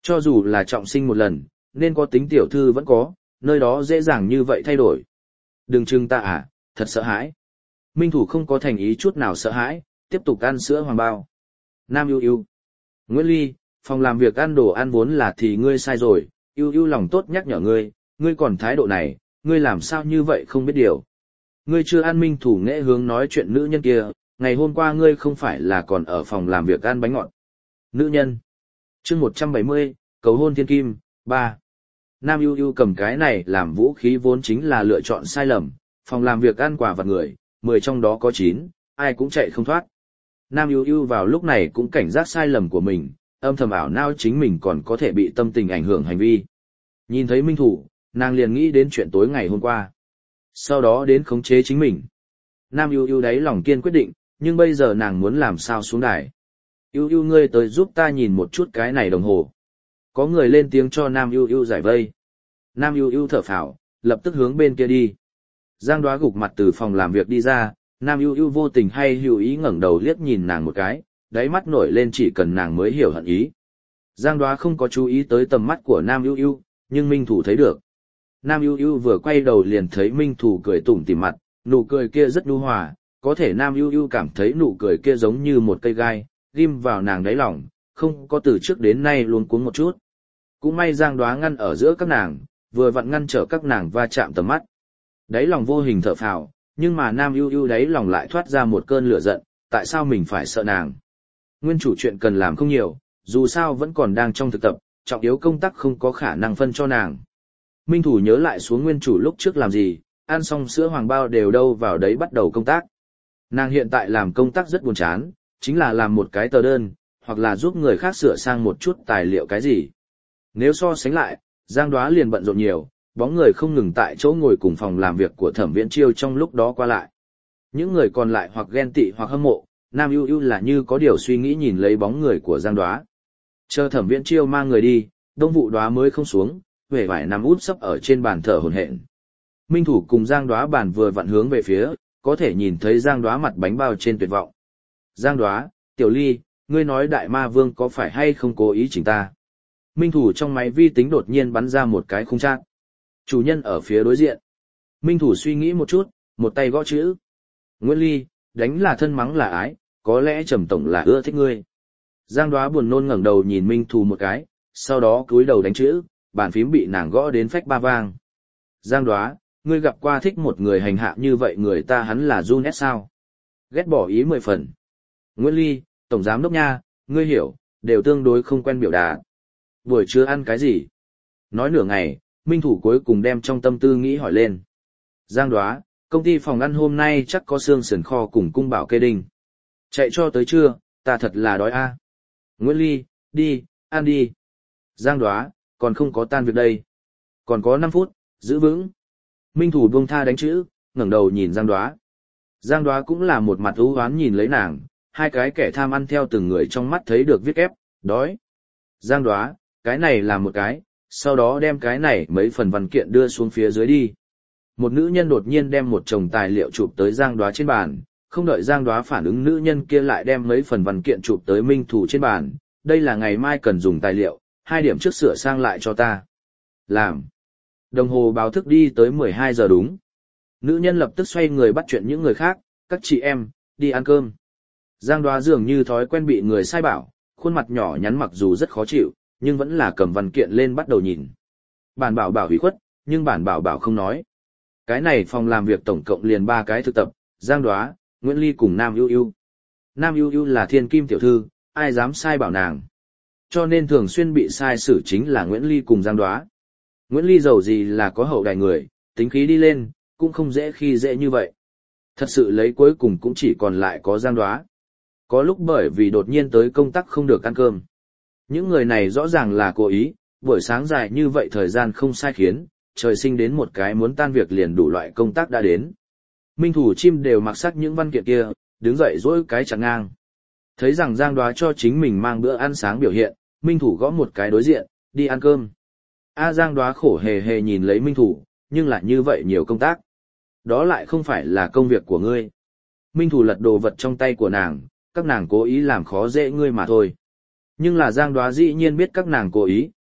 Speaker 1: Cho dù là trọng sinh một lần, nên có tính tiểu thư vẫn có, nơi đó dễ dàng như vậy thay đổi. Đừng chừng ta à, thật sợ hãi. Minh Thủ không có thành ý chút nào sợ hãi, tiếp tục ăn sữa hoàng bao. Nam Ưu Ưu. Nguyễn Ly, phòng làm việc ăn đồ ăn vốn là thì ngươi sai rồi, Ưu Ưu lòng tốt nhắc nhở ngươi, ngươi còn thái độ này, ngươi làm sao như vậy không biết điều. Ngươi chưa ăn. Minh Thủ nghệ hướng nói chuyện nữ nhân kia, ngày hôm qua ngươi không phải là còn ở phòng làm việc ăn bánh ngọt. Nữ nhân. Chương một trăm bảy mươi, cầu hôn thiên kim, ba. Nam Ưu Ưu cầm cái này làm vũ khí vốn chính là lựa chọn sai lầm, phòng làm việc ăn quả vặt người, mười trong đó có chín, ai cũng chạy không thoát. Nam Ưu Ưu vào lúc này cũng cảnh giác sai lầm của mình, âm thầm ảo não chính mình còn có thể bị tâm tình ảnh hưởng hành vi. Nhìn thấy Minh Thủ, nàng liền nghĩ đến chuyện tối ngày hôm qua. Sau đó đến khống chế chính mình. Nam Ưu Ưu đáy lòng kiên quyết định, nhưng bây giờ nàng muốn làm sao xuống đài. Ưu Ưu ngươi tới giúp ta nhìn một chút cái này đồng hồ. Có người lên tiếng cho Nam Ưu Ưu giải vây. Nam Ưu Ưu thở phào, lập tức hướng bên kia đi. Giang Đoá gục mặt từ phòng làm việc đi ra, Nam Ưu Ưu vô tình hay hữu ý ngẩng đầu liếc nhìn nàng một cái, đáy mắt nổi lên chỉ cần nàng mới hiểu hận ý. Giang Đoá không có chú ý tới tầm mắt của Nam Ưu Ưu, nhưng Minh Thủ thấy được. Nam Ưu Ưu vừa quay đầu liền thấy Minh Thủ cười tủm tỉm mặt, nụ cười kia rất nhu hòa, có thể Nam Ưu Ưu cảm thấy nụ cười kia giống như một cây gai, ghim vào nàng đáy lòng, không có từ trước đến nay luôn cuống một chút. Cũng may Giang Đoá ngăn ở giữa các nàng, vừa vặn ngăn trở các nàng va chạm tầm mắt. Đáy lòng vô hình thở phào, nhưng mà Nam Ưu Ưu đáy lòng lại thoát ra một cơn lửa giận, tại sao mình phải sợ nàng? Nguyên chủ chuyện cần làm không nhiều, dù sao vẫn còn đang trong thực tập, trọng yếu công tác không có khả năng phân cho nàng. Minh Thủ nhớ lại xuống nguyên chủ lúc trước làm gì, ăn xong sữa hoàng bao đều đâu vào đấy bắt đầu công tác. Nàng hiện tại làm công tác rất buồn chán, chính là làm một cái tờ đơn, hoặc là giúp người khác sửa sang một chút tài liệu cái gì. Nếu so sánh lại, Giang Đoá liền bận rộn nhiều, bóng người không ngừng tại chỗ ngồi cùng phòng làm việc của Thẩm Viễn Chiêu trong lúc đó qua lại. Những người còn lại hoặc ghen tị hoặc hâm mộ, Nam Ưu Ưu là như có điều suy nghĩ nhìn lấy bóng người của Giang Đoá. Chờ Thẩm Viễn Chiêu mang người đi, Đông Vụ Đoá mới không xuống, vẻ vải nằm út sấp ở trên bàn thở hổn hển. Minh Thủ cùng Giang Đoá bàn vừa vặn hướng về phía, có thể nhìn thấy Giang Đoá mặt bánh bao trên tuyệt vọng. Giang Đoá, Tiểu Ly, ngươi nói Đại Ma Vương có phải hay không cố ý chỉnh ta? Minh Thủ trong máy vi tính đột nhiên bắn ra một cái khung trác. Chủ nhân ở phía đối diện. Minh Thủ suy nghĩ một chút, một tay gõ chữ. Nguyễn Ly, đánh là thân mắng là ái, có lẽ Trầm tổng là ưa thích ngươi. Giang Đoá buồn nôn ngẩng đầu nhìn Minh Thủ một cái, sau đó cúi đầu đánh chữ, bàn phím bị nàng gõ đến phách ba vang. Giang Đoá, ngươi gặp qua thích một người hành hạ như vậy người ta hắn là Jun S sao? Ghét bỏ ý mười phần. Nguyễn Ly, tổng giám đốc nha, ngươi hiểu, đều tương đối không quen biểu đạt. Buổi trưa ăn cái gì? Nói nửa ngày, Minh Thủ cuối cùng đem trong tâm tư nghĩ hỏi lên. Giang Đoá, công ty phòng ăn hôm nay chắc có xương sườn kho cùng cung bảo kê đinh. Chạy cho tới trưa, ta thật là đói a. Nguyễn Ly, đi, ăn đi. Giang Đoá, còn không có tan việc đây. Còn có năm phút, giữ vững. Minh Thủ buông tha đánh chữ, ngẩng đầu nhìn Giang Đoá. Giang Đoá cũng là một mặt ưu hoán nhìn lấy nàng, hai cái kẻ tham ăn theo từng người trong mắt thấy được viết ép, đói. Giang Đoá, cái này là một cái, sau đó đem cái này mấy phần văn kiện đưa xuống phía dưới đi. Một nữ nhân đột nhiên đem một chồng tài liệu chụp tới Giang Đoá trên bàn, không đợi Giang Đoá phản ứng nữ nhân kia lại đem mấy phần văn kiện chụp tới Minh Thủ trên bàn, đây là ngày mai cần dùng tài liệu, hai điểm trước sửa sang lại cho ta. Làm. Đồng hồ báo thức đi tới mười hai giờ đúng. Nữ nhân lập tức xoay người bắt chuyện những người khác, các chị em, đi ăn cơm. Giang Đoá dường như thói quen bị người sai bảo, khuôn mặt nhỏ nhắn mặc dù rất khó chịu, nhưng vẫn là cầm văn kiện lên bắt đầu nhìn. Bản bảo bảo hủy khuất, nhưng bản bảo bảo không nói. Cái này phòng làm việc tổng cộng liền ba cái thực tập, Giang Đoá, Nguyễn Ly cùng Nam Ưu Ưu. Nam Ưu Ưu là thiên kim tiểu thư, ai dám sai bảo nàng. Cho nên thường xuyên bị sai xử chính là Nguyễn Ly cùng Giang Đoá. Nguyễn Ly giàu gì là có hậu đài người, tính khí đi lên, cũng không dễ khi dễ như vậy. Thật sự lấy cuối cùng cũng chỉ còn lại có Giang Đoá. Có lúc bởi vì đột nhiên tới công tác không được ăn cơm. Những người này rõ ràng là cố ý, buổi sáng dài như vậy thời gian không sai khiến, trời sinh đến một cái muốn tan việc liền đủ loại công tác đã đến. Minh Thủ chim đều mặc sắc những văn kiện kia, đứng dậy dỗi cái chặn ngang. Thấy rằng Giang Đoá cho chính mình mang bữa ăn sáng biểu hiện, Minh Thủ gõ một cái đối diện, đi ăn cơm. A Giang Đoá khổ hề hề nhìn lấy Minh Thủ, nhưng lại như vậy nhiều công tác. Đó lại không phải là công việc của ngươi. Minh Thủ lật đồ vật trong tay của nàng, các nàng cố ý làm khó dễ ngươi mà thôi. Nhưng là Giang Đoá dĩ nhiên biết các nàng cố ý,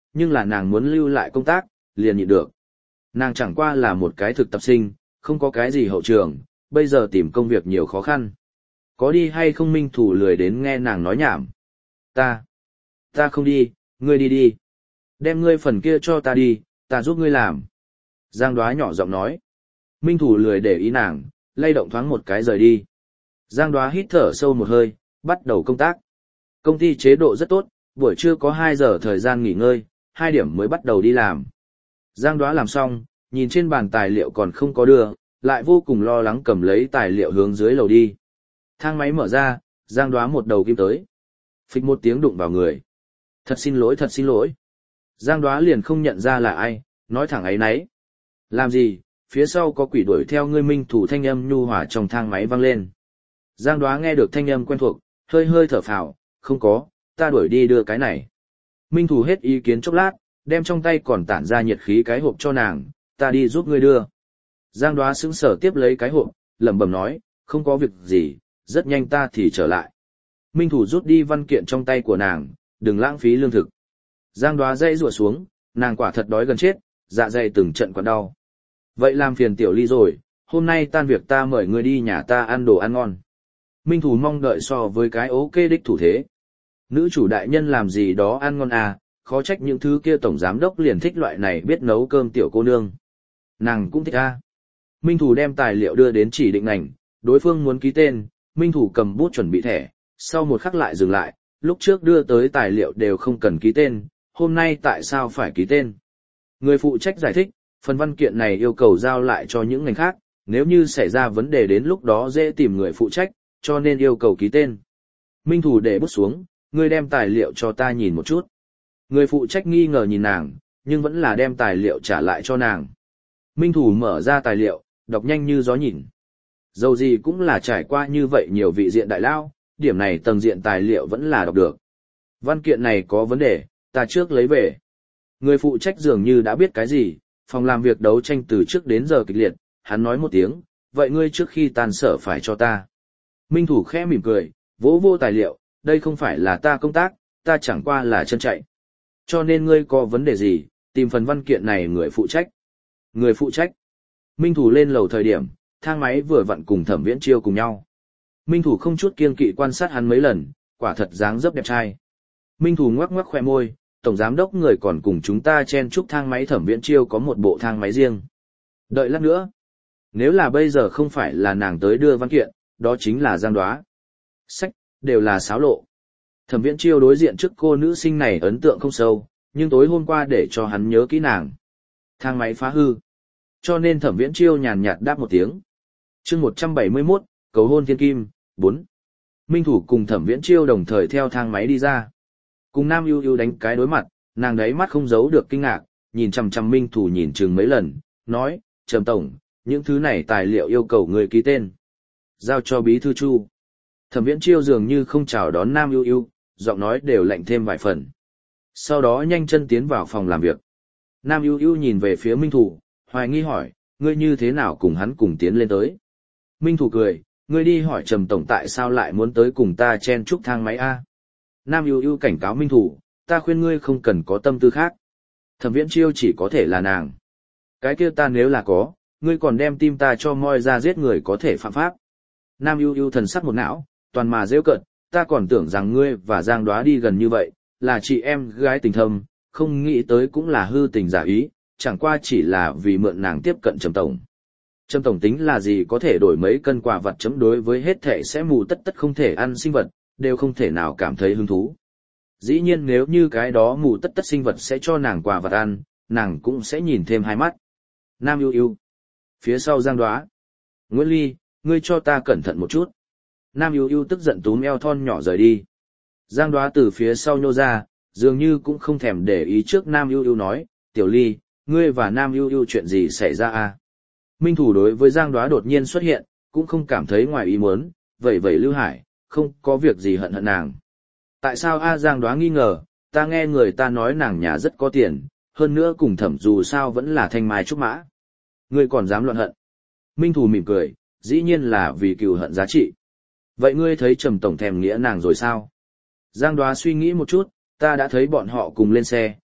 Speaker 1: nhưng là nàng muốn lưu lại công tác, liền nhịn được. Nàng chẳng qua là một cái thực tập sinh, không có cái gì hậu trường, bây giờ tìm công việc nhiều khó khăn. Có đi hay không Minh Thủ lười đến nghe nàng nói nhảm. Ta, ta không đi, ngươi đi đi. Đem ngươi phần kia cho ta đi, ta giúp ngươi làm. Giang Đoá nhỏ giọng nói. Minh Thủ lười để ý nàng, lay động thoáng một cái rời đi. Giang Đoá hít thở sâu một hơi, bắt đầu công tác. Công ty chế độ rất tốt, buổi trưa có hai giờ thời gian nghỉ ngơi, hai điểm mới bắt đầu đi làm. Giang Đoá làm xong, nhìn trên bàn tài liệu còn không có đưa, lại vô cùng lo lắng cầm lấy tài liệu hướng dưới lầu đi. Thang máy mở ra, Giang Đoá một đầu kim tới. Phịch một tiếng đụng vào người. Thật xin lỗi, thật xin lỗi. Giang Đoá liền không nhận ra là ai, nói thẳng ấy nấy. Làm gì, phía sau có quỷ đuổi theo ngươi. Minh Thủ thanh âm nhu hòa trong thang máy vang lên. Giang Đoá nghe được thanh âm quen thuộc, hơi hơi thở phào, không có, ta đuổi đi đưa cái này. Minh Thủ hết ý kiến chốc lát, đem trong tay còn tản ra nhiệt khí cái hộp cho nàng, ta đi giúp ngươi đưa. Giang Đoá sững sờ tiếp lấy cái hộp, lẩm bẩm nói, không có việc gì, rất nhanh ta thì trở lại. Minh Thủ rút đi văn kiện trong tay của nàng, đừng lãng phí lương thực. Giang Đoá dây rùa xuống, nàng quả thật đói gần chết, dạ dày từng trận còn đau. Vậy làm phiền Tiểu Ly rồi, hôm nay tan việc ta mời ngươi đi nhà ta ăn đồ ăn ngon. Minh Thủ mong đợi so với cái ok đích thủ thế. Nữ chủ đại nhân làm gì đó ăn ngon à, khó trách những thứ kia tổng giám đốc liền thích loại này biết nấu cơm tiểu cô nương. Nàng cũng thích à. Minh Thủ đem tài liệu đưa đến chỉ định ngành, đối phương muốn ký tên, Minh Thủ cầm bút chuẩn bị thẻ, sau một khắc lại dừng lại, lúc trước đưa tới tài liệu đều không cần ký tên, hôm nay tại sao phải ký tên? Người phụ trách giải thích, phần văn kiện này yêu cầu giao lại cho những ngành khác, nếu như xảy ra vấn đề đến lúc đó dễ tìm người phụ trách, cho nên yêu cầu ký tên. Minh Thủ để bút xuống, ngươi đem tài liệu cho ta nhìn một chút. Người phụ trách nghi ngờ nhìn nàng, nhưng vẫn là đem tài liệu trả lại cho nàng. Minh Thủ mở ra tài liệu, đọc nhanh như gió nhìn. Dầu gì cũng là trải qua như vậy nhiều vị diện đại lao, điểm này tầng diện tài liệu vẫn là đọc được. Văn kiện này có vấn đề, ta trước lấy về. Người phụ trách dường như đã biết cái gì, phòng làm việc đấu tranh từ trước đến giờ kịch liệt, hắn nói một tiếng, vậy ngươi trước khi tan sở phải cho ta. Minh Thủ khẽ mỉm cười, vỗ vô tài liệu, đây không phải là ta công tác, ta chẳng qua là chân chạy. Cho nên ngươi có vấn đề gì, tìm phần văn kiện này người phụ trách. Người phụ trách. Minh Thủ lên lầu thời điểm, thang máy vừa vặn cùng Thẩm Viễn Chiêu cùng nhau. Minh Thủ không chút kiêng kỵ quan sát hắn mấy lần, quả thật dáng dấp đẹp trai. Minh Thủ ngoắc ngoắc khoe môi, tổng giám đốc người còn cùng chúng ta chen chúc thang máy. Thẩm Viễn Chiêu có một bộ thang máy riêng. Đợi lát nữa. Nếu là bây giờ không phải là nàng tới đưa văn kiện, đó chính là Giang Đoá. Sách, đều là xáo lộ. Thẩm Viễn Chiêu đối diện trước cô nữ sinh này ấn tượng không sâu, nhưng tối hôm qua để cho hắn nhớ kỹ nàng. Thang máy phá hư. Cho nên Thẩm Viễn Chiêu nhàn nhạt đáp một tiếng. Chương một trăm bảy mươi mốt, cầu hôn thiên kim, bốn. Minh Thủ cùng Thẩm Viễn Chiêu đồng thời theo thang máy đi ra. Cùng Nam Ưu Ưu đánh cái đối mặt, nàng đấy mắt không giấu được kinh ngạc, nhìn chằm chằm Minh Thủ nhìn chừng mấy lần, nói, Trầm tổng, những thứ này tài liệu yêu cầu người ký tên. Giao cho bí thư Chu. Thẩm Viễn Chiêu dường như không chào đón Nam Ưu Ưu, giọng nói đều lạnh thêm vài phần. Sau đó nhanh chân tiến vào phòng làm việc. Nam Ưu Ưu nhìn về phía Minh Thủ, hoài nghi hỏi, ngươi như thế nào cùng hắn cùng tiến lên tới. Minh Thủ cười, ngươi đi hỏi Trầm tổng tại sao lại muốn tới cùng ta chen chúc thang máy a. Nam Ưu Ưu cảnh cáo Minh Thủ, ta khuyên ngươi không cần có tâm tư khác. Thẩm Viễn Chiêu chỉ có thể là nàng. Cái kia ta nếu là có, ngươi còn đem tim ta cho moi ra giết người có thể phạm pháp. Nam Ưu Ưu thần sắc một não, toàn mà rêu cợt, ta còn tưởng rằng ngươi và Giang Đoá đi gần như vậy, là chị em gái tình thâm, không nghĩ tới cũng là hư tình giả ý, chẳng qua chỉ là vì mượn nàng tiếp cận Trầm tổng. Trầm tổng tính là gì có thể đổi mấy cân quà vật chấm đối với hết thể sẽ mù tất tất không thể ăn sinh vật, đều không thể nào cảm thấy hứng thú. Dĩ nhiên nếu như cái đó mù tất tất sinh vật sẽ cho nàng quà vật ăn, nàng cũng sẽ nhìn thêm hai mắt. Nam Ưu Ưu. Phía sau Giang Đoá. Nguyễn Ly, ngươi cho ta cẩn thận một chút. Nam Ưu Ưu tức giận túm eo thon nhỏ rời đi. Giang Đoá từ phía sau nhô ra, dường như cũng không thèm để ý trước Nam Ưu Ưu nói, Tiểu Ly, ngươi và Nam Ưu Ưu chuyện gì xảy ra à? Minh Thủ đối với Giang Đoá đột nhiên xuất hiện, cũng không cảm thấy ngoài ý muốn, vậy vậy Lưu Hải, không có việc gì hận hận nàng. Tại sao a? Giang Đoá nghi ngờ, ta nghe người ta nói nàng nhà rất có tiền, hơn nữa cùng Thẩm dù sao vẫn là thanh mai trúc mã. Ngươi còn dám loạn hận? Minh Thủ mỉm cười, dĩ nhiên là vì cừu hận giá trị. Vậy ngươi thấy Trầm tổng thèm nghĩa nàng rồi sao? Giang Đoá suy nghĩ một chút, ta đã thấy bọn họ cùng lên xe,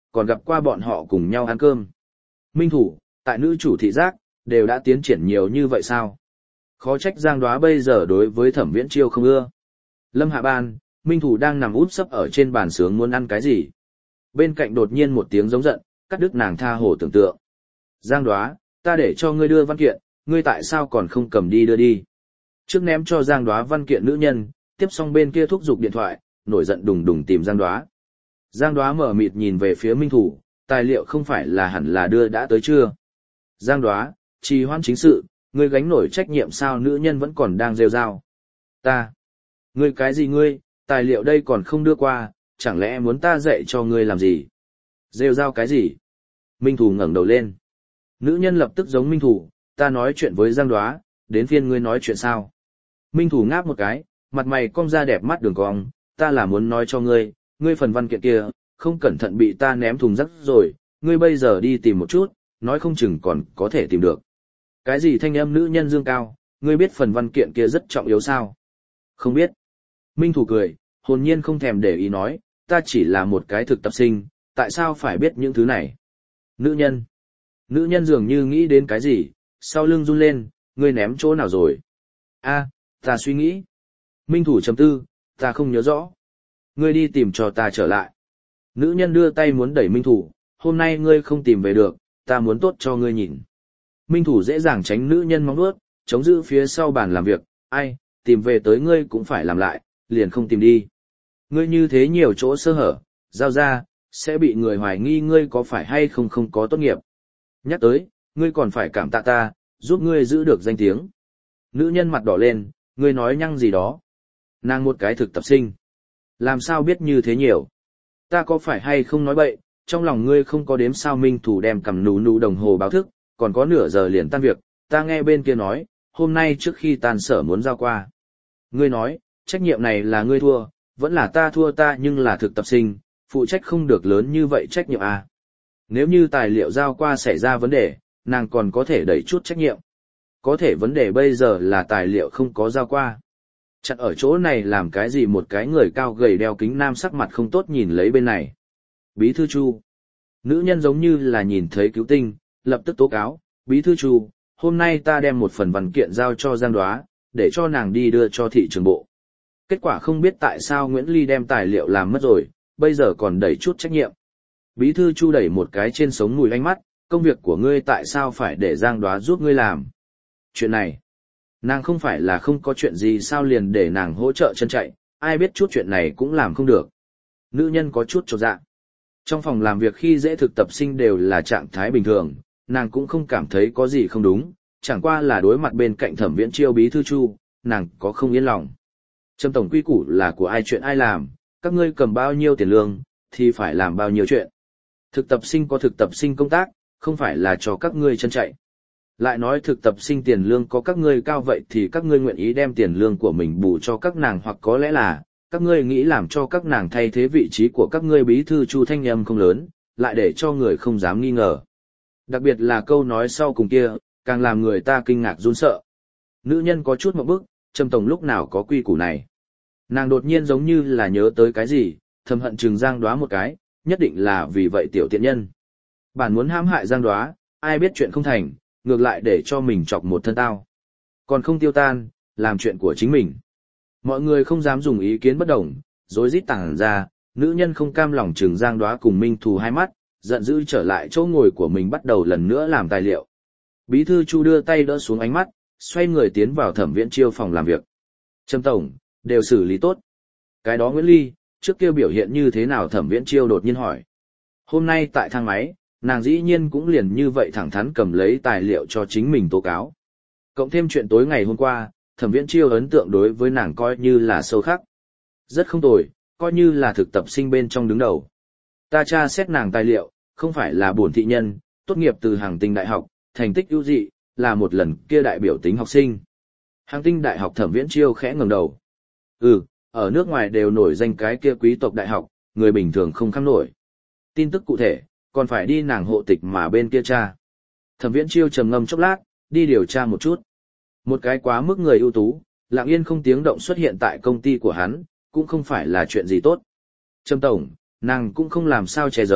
Speaker 1: còn gặp qua bọn họ cùng nhau ăn cơm. Minh Thủ, tại nữ chủ thị giác, đều đã tiến triển nhiều như vậy sao? Khó trách Giang Đoá bây giờ đối với Thẩm Viễn Chiêu không ưa. Lâm Hạ Ban, Minh Thủ đang nằm úp sấp ở trên bàn sướng muốn ăn cái gì. Bên cạnh đột nhiên một tiếng giống giận, cắt đứt nàng tha hồ tưởng tượng. Giang Đoá, ta để cho ngươi đưa văn kiện, ngươi tại sao còn không cầm đi đưa đi? Trước ném cho Giang Đoá văn kiện nữ nhân, tiếp xong bên kia thúc giục điện thoại, nổi giận đùng đùng tìm Giang Đoá. Giang Đoá mở mịt nhìn về phía Minh Thủ, tài liệu không phải là hẳn là đưa đã tới chưa? Giang Đoá, trì hoãn chính sự, ngươi gánh nổi trách nhiệm sao? Nữ nhân vẫn còn đang rêu rao. Ta, ngươi cái gì ngươi, tài liệu đây còn không đưa qua, chẳng lẽ muốn ta dạy cho ngươi làm gì? Rêu rao cái gì? Minh Thủ ngẩng đầu lên. Nữ nhân lập tức giống Minh Thủ, ta nói chuyện với Giang Đoá, đến phiên ngươi nói chuyện sao? Minh Thủ ngáp một cái, mặt mày cong ra đẹp mắt đường cong, ta là muốn nói cho ngươi, ngươi phần văn kiện kia, không cẩn thận bị ta ném thùng rác rồi, ngươi bây giờ đi tìm một chút, nói không chừng còn có thể tìm được. Cái gì thanh âm nữ nhân dương cao, ngươi biết phần văn kiện kia rất trọng yếu sao? Không biết. Minh Thủ cười, hồn nhiên không thèm để ý nói, ta chỉ là một cái thực tập sinh, tại sao phải biết những thứ này? Nữ nhân. Nữ nhân dường như nghĩ đến cái gì, sau lưng run lên, ngươi ném chỗ nào rồi? A, ta suy nghĩ. Minh Thủ chấm tư, ta không nhớ rõ. Ngươi đi tìm cho ta trở lại. Nữ nhân đưa tay muốn đẩy Minh Thủ, hôm nay ngươi không tìm về được, ta muốn tốt cho ngươi nhìn. Minh Thủ dễ dàng tránh nữ nhân móng vuốt, chống giữ phía sau bàn làm việc, ai, tìm về tới ngươi cũng phải làm lại, liền không tìm đi. Ngươi như thế nhiều chỗ sơ hở, giao ra, sẽ bị người hoài nghi ngươi có phải hay không không có tốt nghiệp. Nhắc tới, ngươi còn phải cảm tạ ta, giúp ngươi giữ được danh tiếng. Nữ nhân mặt đỏ lên, ngươi nói nhăng gì đó. Nàng một cái thực tập sinh. Làm sao biết như thế nhiều? Ta có phải hay không nói bậy, trong lòng ngươi không có đếm sao? Minh Thủ đem cầm nú nú đồng hồ báo thức, còn có nửa giờ liền tan việc, ta nghe bên kia nói, hôm nay trước khi tan sở muốn giao qua. Ngươi nói, trách nhiệm này là ngươi thua, vẫn là ta thua? Ta nhưng là thực tập sinh, phụ trách không được lớn như vậy trách nhiệm à. Nếu như tài liệu giao qua xảy ra vấn đề, nàng còn có thể đẩy chút trách nhiệm. Có thể vấn đề bây giờ là tài liệu không có giao qua. Chặn ở chỗ này làm cái gì? Một cái người cao gầy đeo kính nam sắc mặt không tốt nhìn lấy bên này. Bí thư Chu. Nữ nhân giống như là nhìn thấy cứu tinh, lập tức tố cáo, Bí thư Chu, hôm nay ta đem một phần văn kiện giao cho Giang Đoá, để cho nàng đi đưa cho thị trường bộ. Kết quả không biết tại sao Nguyễn Ly đem tài liệu làm mất rồi, bây giờ còn đẩy chút trách nhiệm. Bí thư Chu đẩy một cái trên sống mùi ánh mắt, công việc của ngươi tại sao phải để Giang Đoá giúp ngươi làm? Chuyện này, nàng không phải là không có chuyện gì sao liền để nàng hỗ trợ chân chạy, ai biết chút chuyện này cũng làm không được. Nữ nhân có chút chột dạ. Trong phòng làm việc khi dễ thực tập sinh đều là trạng thái bình thường, nàng cũng không cảm thấy có gì không đúng, chẳng qua là đối mặt bên cạnh Thẩm Viễn Chiêu Bí thư Chu, nàng có không yên lòng. Trâm tổng quy củ là của ai chuyện ai làm, các ngươi cầm bao nhiêu tiền lương, thì phải làm bao nhiêu chuyện. Thực tập sinh có thực tập sinh công tác, không phải là cho các ngươi chân chạy. Lại nói thực tập sinh tiền lương có các ngươi cao vậy thì các ngươi nguyện ý đem tiền lương của mình bù cho các nàng, hoặc có lẽ là các ngươi nghĩ làm cho các nàng thay thế vị trí của các ngươi. Bí thư Chu thanh âm không lớn, lại để cho người không dám nghi ngờ. Đặc biệt là câu nói sau cùng kia, càng làm người ta kinh ngạc run sợ. Nữ nhân có chút ngượng bức, Trâm tổng lúc nào có quy củ này. Nàng đột nhiên giống như là nhớ tới cái gì, thầm hận chừng Giang Đoá một cái, nhất định là vì vậy tiểu tiện nhân. Bản muốn hãm hại Giang Đoá, ai biết chuyện không thành, ngược lại để cho mình chọc một thân tao. Còn không tiêu tan, làm chuyện của chính mình. Mọi người không dám dùng ý kiến bất đồng, rối rít tản ra, nữ nhân không cam lòng chừng Giang Đoá cùng Minh Thù hai mắt, giận dữ trở lại chỗ ngồi của mình bắt đầu lần nữa làm tài liệu. Bí thư Chu đưa tay đỡ xuống ánh mắt, xoay người tiến vào Thẩm Viễn Chiêu phòng làm việc. Trâm tổng, đều xử lý tốt. Cái đó Nguyễn Ly, trước kia biểu hiện như thế nào? Thẩm Viễn Chiêu đột nhiên hỏi. Hôm nay tại thang máy, nàng dĩ nhiên cũng liền như vậy thẳng thắn cầm lấy tài liệu cho chính mình tố cáo. Cộng thêm chuyện tối ngày hôm qua, Thẩm Viễn Chiêu ấn tượng đối với nàng coi như là sâu khắc. Rất không tồi, coi như là thực tập sinh bên trong đứng đầu. Ta tra xét nàng tài liệu, không phải là bổn thị nhân, tốt nghiệp từ Hàng Tinh Đại học, thành tích ưu dị, là một lần kia đại biểu tính học sinh. Hàng Tinh Đại học. Thẩm Viễn Chiêu khẽ ngẩng đầu. Ừ, ở nước ngoài đều nổi danh cái kia quý tộc đại học, người bình thường không kham nổi. Tin tức cụ thể, còn phải đi nàng hộ tịch mà bên kia tra. Thẩm Viễn Chiêu trầm ngâm chốc lát, đi điều tra một chút. Một cái quá mức người ưu tú, lặng yên không tiếng động xuất hiện tại công ty của hắn, cũng không phải là chuyện gì tốt. Trâm tổng, nàng cũng không làm sao che giấu,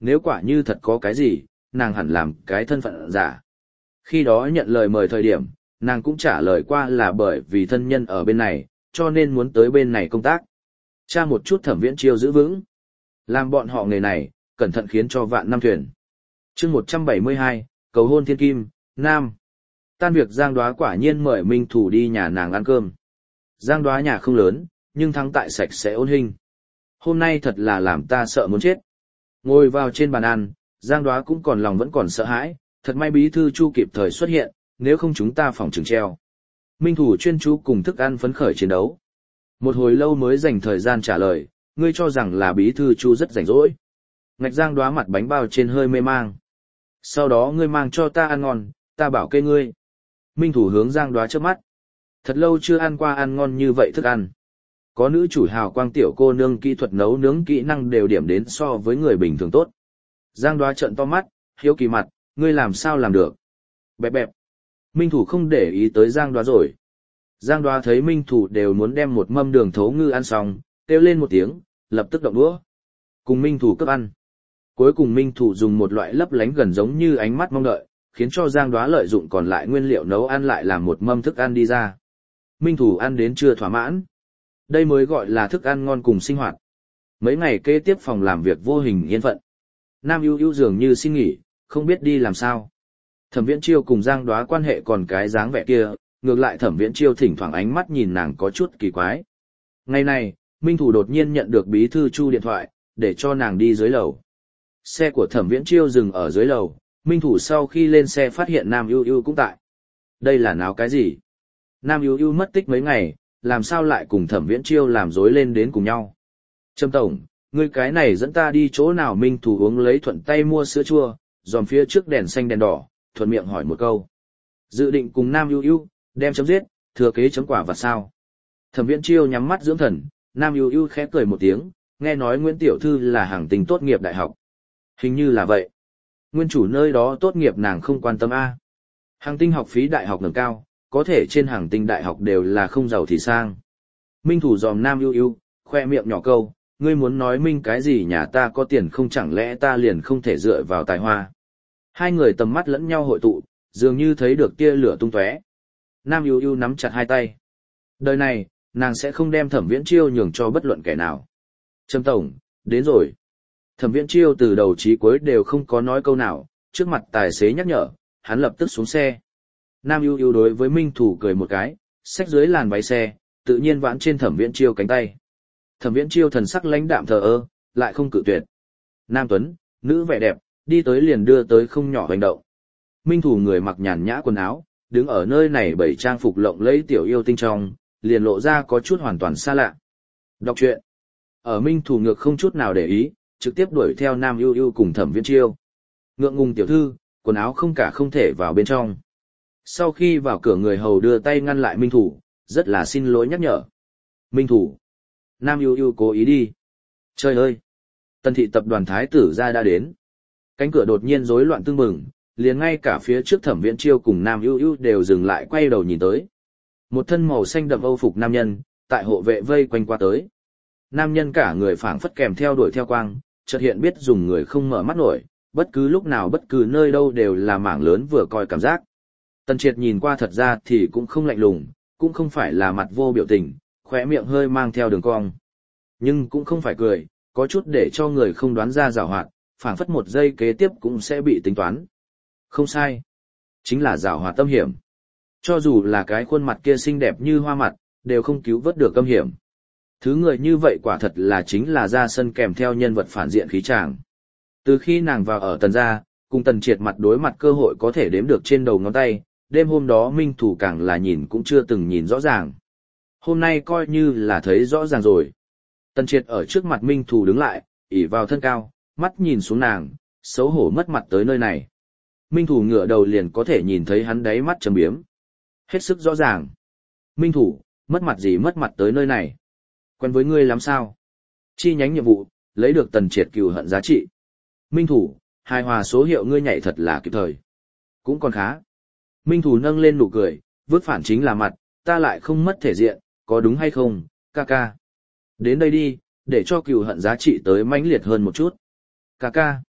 Speaker 1: nếu quả như thật có cái gì, nàng hẳn làm cái thân phận giả. Khi đó nhận lời mời thời điểm, nàng cũng trả lời qua là bởi vì thân nhân ở bên này, cho nên muốn tới bên này công tác. Tra một chút Thẩm Viễn Chiêu giữ vững. Làm bọn họ nghề này, cẩn thận khiến cho vạn năm thuyền. chương một trăm bảy mươi hai, cầu hôn thiên kim, Nam. Tan việc Giang Đoá quả nhiên mời Minh Thủ đi nhà nàng ăn cơm. Giang Đoá nhà không lớn, nhưng thắng tại sạch sẽ ôn hình. Hôm nay thật là làm ta sợ muốn chết. Ngồi vào trên bàn ăn, Giang Đoá cũng còn lòng vẫn còn sợ hãi, thật may bí thư Chu kịp thời xuất hiện, nếu không chúng ta phòng trừng treo. Minh Thủ chuyên chú cùng thức ăn phấn khởi chiến đấu. Một hồi lâu mới dành thời gian trả lời, ngươi cho rằng là bí thư Chu rất rảnh rỗi. Ngạch Giang Đoá mặt bánh bao trên hơi mê mang. Sau đó ngươi mang cho ta ăn ngon, ta bảo kê ngươi. Minh Thủ hướng Giang Đoá trước mắt. Thật lâu chưa ăn qua ăn ngon như vậy thức ăn. Có nữ chủ hào quang tiểu cô nương kỹ thuật nấu nướng kỹ năng đều điểm đến so với người bình thường tốt. Giang Đoá trợn to mắt, hiếu kỳ mặt, ngươi làm sao làm được? Bẹp bẹp. Minh Thủ không để ý tới Giang Đoá rồi. Giang Đoá thấy Minh Thủ đều muốn đem một mâm đường thấu ngư ăn xong, kêu lên một tiếng, lập tức động đũa. Cùng Minh Thủ cấp ăn. Cuối cùng Minh Thủ dùng một loại lấp lánh gần giống như ánh mắt mong đợi, khiến cho Giang Đoá lợi dụng còn lại nguyên liệu nấu ăn lại làm một mâm thức ăn đi ra. Minh Thủ ăn đến chưa thỏa mãn. Đây mới gọi là thức ăn ngon cùng sinh hoạt. Mấy ngày kế tiếp phòng làm việc vô hình yên phận. Nam Ưu Ưu dường như xin nghỉ, không biết đi làm sao. Thẩm Viễn Chiêu cùng Giang Đoá quan hệ còn cái dáng vẻ kia, ngược lại Thẩm Viễn Chiêu thỉnh thoảng ánh mắt nhìn nàng có chút kỳ quái. Ngày này, Minh Thủ đột nhiên nhận được bí thư Chu điện thoại, để cho nàng đi dưới lầu. Xe của Thẩm Viễn Chiêu dừng ở dưới lầu, Minh Thủ sau khi lên xe phát hiện Nam Ưu Ưu cũng tại. Đây là náo cái gì? Nam Ưu Ưu mất tích mấy ngày, làm sao lại cùng Thẩm Viễn Chiêu làm rối lên đến cùng nhau? Trâm Tổng, ngươi cái này dẫn ta đi chỗ nào? Minh Thủ uống lấy thuận tay mua sữa chua, dòm phía trước đèn xanh đèn đỏ, thuận miệng hỏi một câu. Dự định cùng Nam Ưu Ưu đem chấm giết, thừa kế chấm quả và sao? Thẩm Viễn Chiêu nhắm mắt dưỡng thần, Nam Ưu Ưu khẽ cười một tiếng, nghe nói Nguyễn Tiểu Thư là hàng tinh tốt nghiệp đại học. Hình như là vậy. Nguyên chủ nơi đó tốt nghiệp nàng không quan tâm a. Hàng tinh học phí đại học ngẩng cao, có thể trên hàng tinh đại học đều là không giàu thì sang. Minh Thủ dòm Nam Ưu Ưu, khoe miệng nhỏ câu, ngươi muốn nói Minh cái gì, nhà ta có tiền không chẳng lẽ ta liền không thể dựa vào tài hoa. Hai người tầm mắt lẫn nhau hội tụ, dường như thấy được tia lửa tung tóe. Nam Ưu Ưu nắm chặt hai tay. Đời này, nàng sẽ không đem Thẩm Viễn Chiêu nhường cho bất luận kẻ nào. Trâm Tổng, đến rồi. Thẩm Viễn Chiêu từ đầu chí cuối đều không có nói câu nào, trước mặt tài xế nhắc nhở, hắn lập tức xuống xe. Nam Ưu Ưu đối với Minh Thủ cười một cái, xách dưới làn váy xe, tự nhiên vãn trên Thẩm Viễn Chiêu cánh tay. Thẩm Viễn Chiêu thần sắc lãnh đạm thờ ơ, lại không cự tuyệt. Nam Tuấn, nữ vẻ đẹp, đi tới liền đưa tới không nhỏ hành động. Minh Thủ người mặc nhàn nhã quần áo, đứng ở nơi này bảy trang phục lộng lẫy tiểu yêu tinh trong, liền lộ ra có chút hoàn toàn xa lạ. Đọc truyện. Ở Minh Thủ ngược không chút nào để ý, trực tiếp đuổi theo Nam Ưu Ưu cùng Thẩm Viễn Chiêu. Ngượng ngùng tiểu thư, quần áo không cả không thể vào bên trong. Sau khi vào cửa người hầu đưa tay ngăn lại Minh Thủ, rất là xin lỗi nhắc nhở. Minh Thủ. Nam Ưu Ưu cố ý đi. Trời ơi! Tần thị tập đoàn thái tử gia đã đến. Cánh cửa đột nhiên rối loạn tưng bừng, liền ngay cả phía trước Thẩm Viễn Chiêu cùng Nam Ưu Ưu đều dừng lại quay đầu nhìn tới. Một thân màu xanh đậm âu phục nam nhân, tại hộ vệ vây quanh qua tới. Nam nhân cả người phảng phất kèm theo đuổi theo quang, chợt hiện biết dùng người không mở mắt nổi, bất cứ lúc nào bất cứ nơi đâu đều là mảng lớn vừa coi cảm giác. Tần Triệt nhìn qua thật ra thì cũng không lạnh lùng, cũng không phải là mặt vô biểu tình, khóe miệng hơi mang theo đường cong. Nhưng cũng không phải cười, có chút để cho người không đoán ra giảo hoạt, phảng phất một giây kế tiếp cũng sẽ bị tính toán. Không sai. Chính là giảo hoạt tâm hiểm. Cho dù là cái khuôn mặt kia xinh đẹp như hoa mặt, đều không cứu vớt được âm hiểm. Thứ người như vậy quả thật là chính là ra sân kèm theo nhân vật phản diện khí tràng. Từ khi nàng vào ở Tần gia, cùng Tần Triệt mặt đối mặt cơ hội có thể đếm được trên đầu ngón tay, đêm hôm đó Minh Thủ càng là nhìn cũng chưa từng nhìn rõ ràng. Hôm nay coi như là thấy rõ ràng rồi. Tần Triệt ở trước mặt Minh Thủ đứng lại, ỉ vào thân cao, mắt nhìn xuống nàng, xấu hổ mất mặt tới nơi này. Minh Thủ ngửa đầu liền có thể nhìn thấy hắn đáy mắt trầm biếm. Hết sức rõ ràng. Minh Thủ, mất mặt gì mất mặt tới nơi này? Quen với ngươi lắm sao? Chi nhánh nhiệm vụ, lấy được Tần Triệt cừu hận giá trị. Minh Thủ, hài hòa số hiệu ngươi nhảy thật là kịp thời. Cũng còn khá. Minh Thủ nâng lên nụ cười, vứt phản chính là mặt, ta lại không mất thể diện, có đúng hay không, ca ca. Đến đây đi, để cho cừu hận giá trị tới mãnh liệt hơn một chút. Ca ca.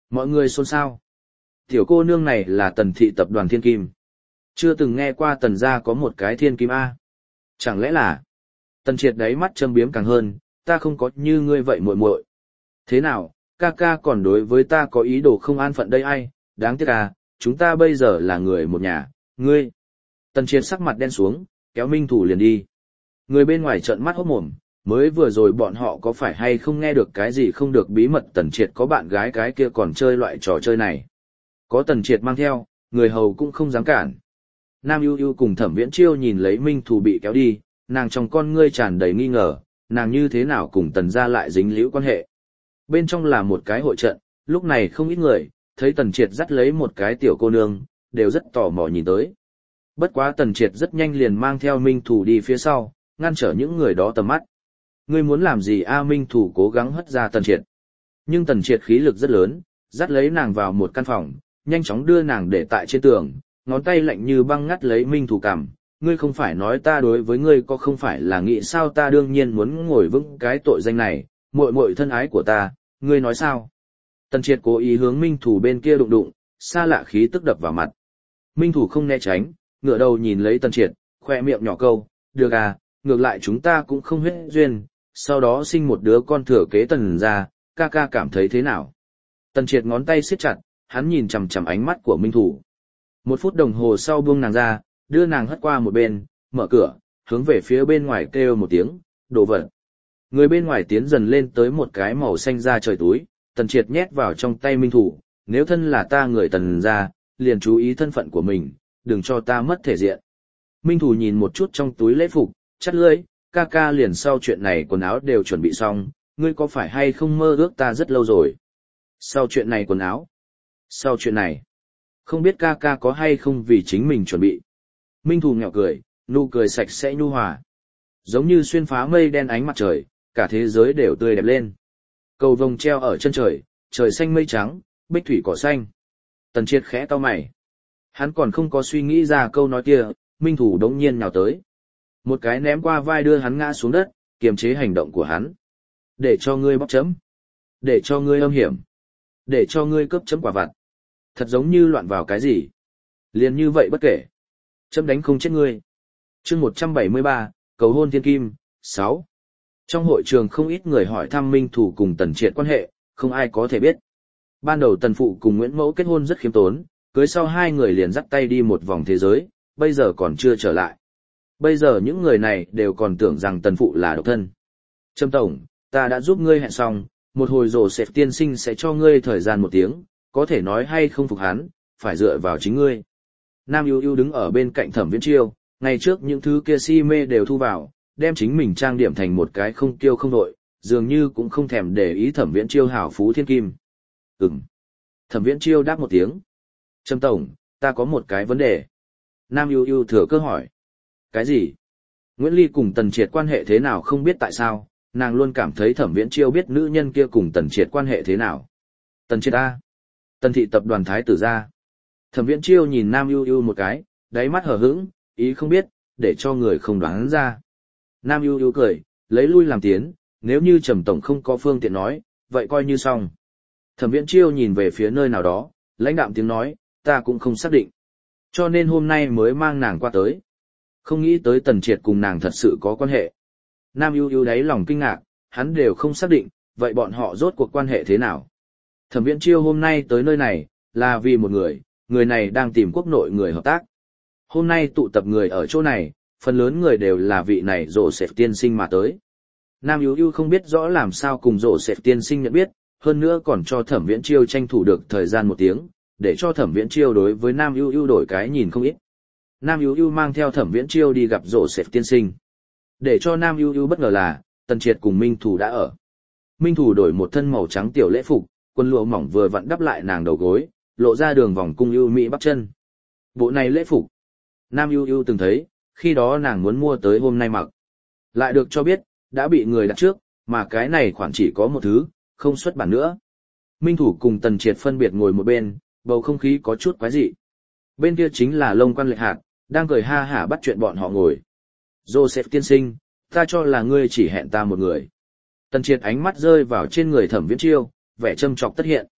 Speaker 1: Mọi người xôn xao. Tiểu cô nương này là Tần thị tập đoàn Thiên Kim. Chưa từng nghe qua Tần gia có một cái Thiên Kim A. Chẳng lẽ là... Tần Triệt đáy mắt châm biếm càng hơn, ta không có như ngươi vậy muội muội. Thế nào, ca ca còn đối với ta có ý đồ không an phận đây ai, đáng tiếc à, chúng ta bây giờ là người một nhà, ngươi. Tần Triệt sắc mặt đen xuống, kéo Minh Thủ liền đi. Người bên ngoài trợn mắt hốt mồm, mới vừa rồi bọn họ có phải hay không nghe được cái gì không được bí mật Tần Triệt có bạn gái cái kia còn chơi loại trò chơi này. Có Tần Triệt mang theo, người hầu cũng không dám cản. Nam Ưu Ưu cùng Thẩm Viễn Chiêu nhìn lấy Minh Thủ bị kéo đi, nàng trong con ngươi tràn đầy nghi ngờ, nàng như thế nào cùng Tần gia lại dính liễu quan hệ. Bên trong là một cái hội trận, lúc này không ít người, thấy Tần Triệt dắt lấy một cái tiểu cô nương, đều rất tò mò nhìn tới. Bất quá Tần Triệt rất nhanh liền mang theo Minh Thủ đi phía sau, ngăn trở những người đó tầm mắt. Ngươi muốn làm gì a? Minh Thủ cố gắng hất ra Tần Triệt. Nhưng Tần Triệt khí lực rất lớn, dắt lấy nàng vào một căn phòng, nhanh chóng đưa nàng để tại trên tường, ngón tay lạnh như băng ngắt lấy Minh Thủ cằm. Ngươi không phải nói ta đối với ngươi có không phải là nghĩ sao, ta đương nhiên muốn ngồi vững cái tội danh này, muội muội thân ái của ta, ngươi nói sao? Tần Triệt cố ý hướng Minh Thủ bên kia đụng đụng, xa lạ khí tức đập vào mặt. Minh Thủ không né tránh, ngửa đầu nhìn lấy Tần Triệt, khoe miệng nhỏ câu, được à, ngược lại chúng ta cũng không huyết duyên, sau đó sinh một đứa con thừa kế Tần gia, ca ca cảm thấy thế nào? Tần Triệt ngón tay siết chặt, hắn nhìn chằm chằm ánh mắt của Minh Thủ. Một phút đồng hồ sau buông nàng ra, đưa nàng hất qua một bên, mở cửa, hướng về phía bên ngoài kêu một tiếng, đồ vật. Người bên ngoài tiến dần lên tới một cái màu xanh da trời túi, Tần Triệt nhét vào trong tay Minh Thủ, nếu thân là ta người Tần gia, liền chú ý thân phận của mình, đừng cho ta mất thể diện. Minh Thủ nhìn một chút trong túi lễ phục, chắt lưỡi, ca ca liền sau chuyện này quần áo đều chuẩn bị xong, ngươi có phải hay không mơ ước ta rất lâu rồi. Sau chuyện này quần áo? Sau chuyện này? Không biết ca ca có hay không vì chính mình chuẩn bị. Minh Thủ nhạo cười, nụ cười sạch sẽ nhu hòa. Giống như xuyên phá mây đen ánh mặt trời, cả thế giới đều tươi đẹp lên. Cầu vồng treo ở chân trời, trời xanh mây trắng, bích thủy cỏ xanh. Tần Triệt khẽ cau mày. Hắn còn không có suy nghĩ ra câu nói kia, Minh Thủ đống nhiên nhào tới. Một cái ném qua vai đưa hắn ngã xuống đất, kiềm chế hành động của hắn. Để cho ngươi bóc chấm. Để cho ngươi âm hiểm. Để cho ngươi cướp chấm quả vặt. Thật giống như loạn vào cái gì. Liền như vậy bất kể. Chấm đánh không chết ngươi. Chương một trăm bảy mươi ba, cầu hôn thiên kim, sáu. Trong hội trường không ít người hỏi thăm Minh Thủ cùng Tần Triệt quan hệ, không ai có thể biết. Ban đầu Tần Phụ cùng Nguyễn Mẫu kết hôn rất khiêm tốn, cưới sau hai người liền dắt tay đi một vòng thế giới, bây giờ còn chưa trở lại. Bây giờ những người này đều còn tưởng rằng Tần Phụ là độc thân. Trâm Tổng, ta đã giúp ngươi hẹn xong, một hồi rồ sệt tiên sinh sẽ cho ngươi thời gian một tiếng, có thể nói hay không phục hắn, phải dựa vào chính ngươi. Nam Ưu Ưu đứng ở bên cạnh Thẩm Viễn Chiêu, ngày trước những thứ kia si mê đều thu vào, đem chính mình trang điểm thành một cái không kiêu không đội, dường như cũng không thèm để ý Thẩm Viễn Chiêu hảo phú thiên kim. Ừm. Thẩm Viễn Chiêu đáp một tiếng. Trâm Tổng, ta có một cái vấn đề. Nam Ưu Ưu thừa cơ hỏi. Cái gì? Nguyễn Ly cùng Tần Triệt quan hệ thế nào không biết tại sao, nàng luôn cảm thấy Thẩm Viễn Chiêu biết nữ nhân kia cùng Tần Triệt quan hệ thế nào. Tần Triệt A. Tần thị tập đoàn Thái tử gia. Thẩm Viễn Chiêu nhìn Nam Ưu Ưu một cái, đáy mắt hờ hững, ý không biết, để cho người không đoán ra. Nam Ưu Ưu cười, lấy lui làm tiến, nếu như Trầm Tổng không có phương tiện nói, vậy coi như xong. Thẩm Viễn Chiêu nhìn về phía nơi nào đó, lãnh đạm tiếng nói, ta cũng không xác định. Cho nên hôm nay mới mang nàng qua tới. Không nghĩ tới Tần Triệt cùng nàng thật sự có quan hệ. Nam Ưu Ưu đáy lòng kinh ngạc, hắn đều không xác định, vậy bọn họ rốt cuộc quan hệ thế nào? Thẩm Viễn Chiêu hôm nay tới nơi này, là vì một người, người này đang tìm quốc nội người hợp tác. Hôm nay tụ tập người ở chỗ này, phần lớn người đều là vị này rồ sệt tiên sinh mà tới. Nam Ưu Ưu không biết rõ làm sao cùng rồ sệt tiên sinh nhận biết, hơn nữa còn cho Thẩm Viễn Chiêu tranh thủ được thời gian một tiếng, để cho Thẩm Viễn Chiêu đối với Nam Ưu Ưu đổi cái nhìn không ít. Nam Ưu Ưu mang theo Thẩm Viễn Chiêu đi gặp rồ sệt tiên sinh. Để cho Nam Ưu Ưu bất ngờ là, Tần Triệt cùng Minh Thủ đã ở. Minh Thủ đổi một thân màu trắng tiểu lễ phục, quần lụa mỏng vừa vặn đắp lại nàng đầu gối, lộ ra đường vòng cung ưu mỹ bắp chân. Bộ này lễ phục, Nam Ưu Ưu từng thấy, khi đó nàng muốn mua tới hôm nay mặc. Lại được cho biết, đã bị người đặt trước, mà cái này khoản chỉ có một thứ, không xuất bản nữa. Minh Thủ cùng Tần Triệt phân biệt ngồi một bên, bầu không khí có chút quái dị. Bên kia chính là Lông Quan Lệ Hạt, đang cười ha hả bắt chuyện bọn họ ngồi. Joseph tiên sinh, ta cho là ngươi chỉ hẹn ta một người. Tần Triệt ánh mắt rơi vào trên người Thẩm Viễn Chiêu, vẻ châm chọc tất hiện.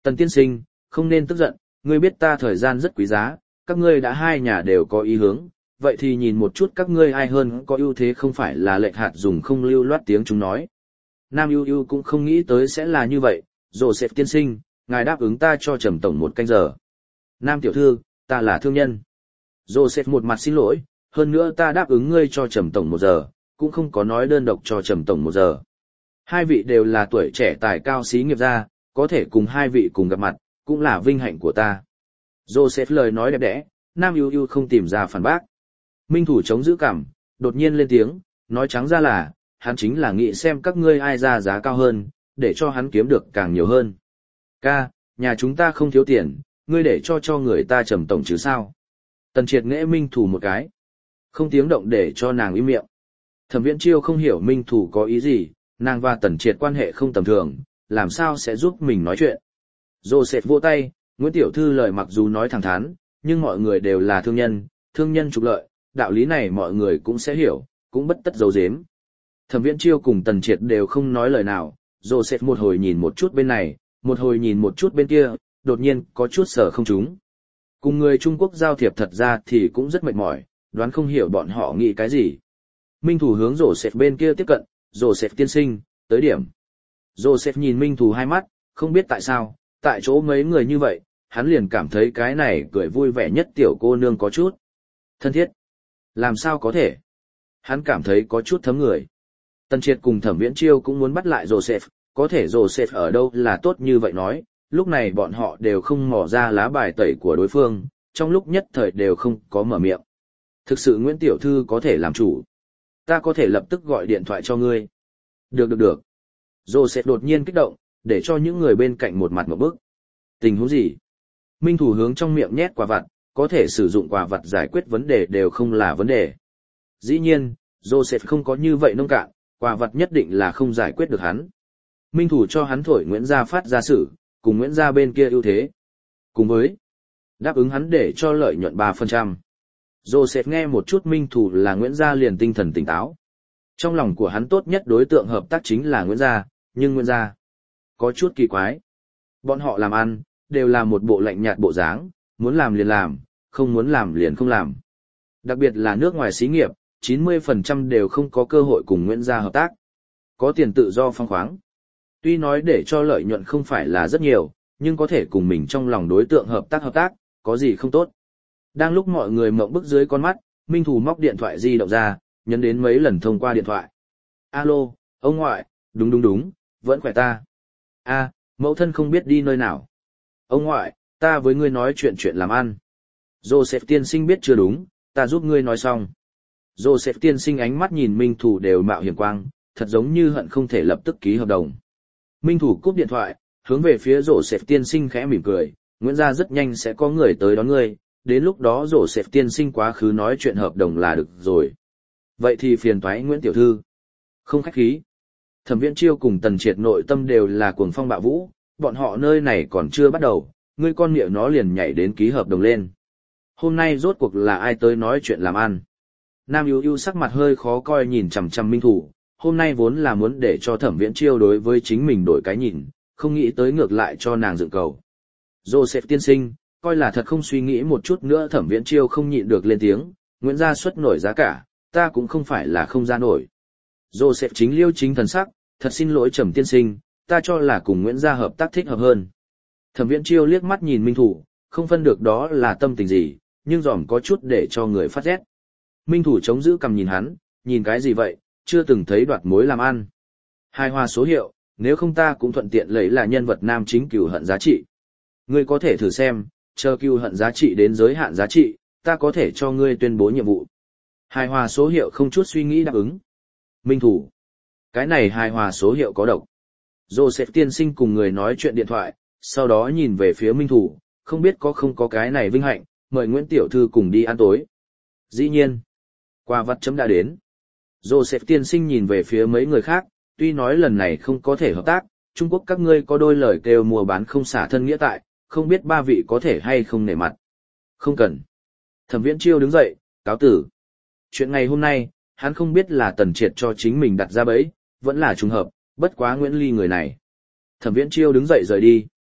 Speaker 1: Tần tiên sinh, không nên tức giận, ngươi biết ta thời gian rất quý giá, các ngươi đã hai nhà đều có ý hướng, vậy thì nhìn một chút các ngươi ai hơn có ưu thế không phải là lệch hạt dùng không lưu loát tiếng chúng nói. Nam ưu ưu cũng không nghĩ tới sẽ là như vậy, Joseph tiên sinh, ngài đáp ứng ta cho Trầm tổng một canh giờ. Nam tiểu thư, ta là thương nhân. Joseph một mặt xin lỗi, hơn nữa ta đáp ứng ngươi cho Trầm tổng một giờ, cũng không có nói đơn độc cho Trầm tổng một giờ. Hai vị đều là tuổi trẻ tài cao xí nghiệp gia, có thể cùng hai vị cùng gặp mặt, cũng là vinh hạnh của ta. Joseph lời nói đẹp đẽ, Nam ưu ưu không tìm ra phản bác. Minh thủ chống giữ cảm, đột nhiên lên tiếng, nói trắng ra là, hắn chính là nghĩ xem các ngươi ai ra giá cao hơn, để cho hắn kiếm được càng nhiều hơn. Ca, nhà chúng ta không thiếu tiền, ngươi để cho cho người ta Trầm tổng chứ sao. Tần Triệt nghễ Minh thủ một cái. Không tiếng động để cho nàng im miệng. Thẩm Viễn Chiêu không hiểu Minh thủ có ý gì, nàng và Tần Triệt quan hệ không tầm thường, làm sao sẽ giúp mình nói chuyện. Joseph vỗ tay, Nguyễn Tiểu Thư lời mặc dù nói thẳng thắn, nhưng mọi người đều là thương nhân, thương nhân trục lợi, đạo lý này mọi người cũng sẽ hiểu, cũng bất tất giấu giếm. Thẩm Viễn Chiêu cùng Tần Triệt đều không nói lời nào, Joseph một hồi nhìn một chút bên này, một hồi nhìn một chút bên kia, đột nhiên có chút sở không trúng. Cùng người Trung Quốc giao thiệp thật ra thì cũng rất mệt mỏi, đoán không hiểu bọn họ nghĩ cái gì. Minh thủ hướng Joseph bên kia tiếp cận, Joseph tiên sinh, tới điểm. Joseph nhìn Minh thủ hai mắt, không biết tại sao, tại chỗ mấy người như vậy, hắn liền cảm thấy cái này cười vui vẻ nhất tiểu cô nương có chút thân thiết. Làm sao có thể? Hắn cảm thấy có chút thấm người. Tần Triệt cùng Thẩm Viễn Chiêu cũng muốn bắt lại Joseph, có thể Joseph ở đâu là tốt như vậy nói, lúc này bọn họ đều không mò ra lá bài tẩy của đối phương, trong lúc nhất thời đều không có mở miệng. Thực sự Nguyễn Tiểu Thư có thể làm chủ. Ta có thể lập tức gọi điện thoại cho ngươi. Được được được. Joseph đột nhiên kích động, để cho những người bên cạnh một mặt một bức. Tình huống gì? Minh thủ hướng trong miệng nhét quả vặt, có thể sử dụng quả vặt giải quyết vấn đề đều không là vấn đề. Dĩ nhiên, Joseph không có như vậy nông cạn, quả vặt nhất định là không giải quyết được hắn. Minh thủ cho hắn thổi Nguyễn Gia phát ra sử, cùng Nguyễn Gia bên kia ưu thế. Cùng với đáp ứng hắn để cho lợi nhuận ba phần trăm. Joseph nghe một chút Minh thủ là Nguyễn Gia liền tinh thần tỉnh táo. Trong lòng của hắn tốt nhất đối tượng hợp tác chính là Nguyễn Gia, nhưng Nguyễn Gia có chút kỳ quái. Bọn họ làm ăn, đều là một bộ lạnh nhạt bộ dáng, muốn làm liền làm, không muốn làm liền không làm. Đặc biệt là nước ngoài xí nghiệp, chín mươi phần trăm đều không có cơ hội cùng Nguyễn Gia hợp tác. Có tiền tự do phóng khoáng. Tuy nói để cho lợi nhuận không phải là rất nhiều, nhưng có thể cùng mình trong lòng đối tượng hợp tác hợp tác, có gì không tốt. Đang lúc mọi người mộng bức dưới con mắt, Minh Thủ móc điện thoại di động ra, nhấn đến mấy lần thông qua điện thoại. Alo, ông ngoại, đúng đúng đúng, vẫn khỏe ta. A, mẫu thân không biết đi nơi nào. Ông ngoại, ta với ngươi nói chuyện chuyện làm ăn. Joseph tiên sinh biết chưa đúng, ta giúp ngươi nói xong. Joseph tiên sinh ánh mắt nhìn Minh Thủ đều mạo hiểm quang, thật giống như hận không thể lập tức ký hợp đồng. Minh Thủ cúp điện thoại, hướng về phía Joseph tiên sinh khẽ mỉm cười, Nguyễn Gia rất nhanh sẽ có người tới đón ngươi, đến lúc đó Joseph tiên sinh quá khứ nói chuyện hợp đồng là được rồi. Vậy thì phiền toái Nguyễn Tiểu Thư. Không khách khí. Thẩm Viễn Chiêu cùng Tần Triệt nội tâm đều là cuồng phong bạo vũ, bọn họ nơi này còn chưa bắt đầu, ngươi con miệng nó liền nhảy đến ký hợp đồng lên. Hôm nay rốt cuộc là ai tới nói chuyện làm ăn? Nam ưu ưu sắc mặt hơi khó coi nhìn chằm chằm Minh Thủ, hôm nay vốn là muốn để cho Thẩm Viễn Chiêu đối với chính mình đổi cái nhìn, không nghĩ tới ngược lại cho nàng dựng cầu. Joseph tiên sinh, coi là thật không suy nghĩ một chút nữa. Thẩm Viễn Chiêu không nhịn được lên tiếng, Nguyễn Gia xuất nổi giá cả, ta cũng không phải là không ra nổi. Joseph chính liêu chính thần sắc, thật xin lỗi Trầm tiên sinh, ta cho là cùng Nguyễn Gia hợp tác thích hợp hơn. Thẩm Viễn Chiêu liếc mắt nhìn Minh Thủ, không phân được đó là tâm tình gì, nhưng dòm có chút để cho người phát rét. Minh Thủ chống giữ cầm nhìn hắn, nhìn cái gì vậy, chưa từng thấy đoạt mối làm ăn. Hài hòa số hiệu, nếu không ta cũng thuận tiện lấy là nhân vật nam chính cừu hận giá trị. Ngươi có thể thử xem, chờ cừu hận giá trị đến giới hạn giá trị, ta có thể cho ngươi tuyên bố nhiệm vụ. Hài hòa số hiệu không chút suy nghĩ đáp ứng. Minh Thủ, cái này hài hòa số hiệu có độc. Joseph tiên sinh cùng người nói chuyện điện thoại, sau đó nhìn về phía Minh Thủ, không biết có không có cái này vinh hạnh, mời Nguyễn Tiểu Thư cùng đi ăn tối. Dĩ nhiên, quà vặt chấm đã đến. Joseph tiên sinh nhìn về phía mấy người khác, tuy nói lần này không có thể hợp tác, Trung Quốc các ngươi có đôi lời kêu mua bán không xả thân nghĩa tại, không biết ba vị có thể hay không nể mặt. Không cần. Thẩm Viễn Chiêu đứng dậy, cáo tử. Chuyện ngày hôm nay, hắn không biết là Tần Triệt cho chính mình đặt ra bẫy, vẫn là trùng hợp, bất quá Nguyễn Ly người này. Thẩm Viễn Chiêu đứng dậy rời đi.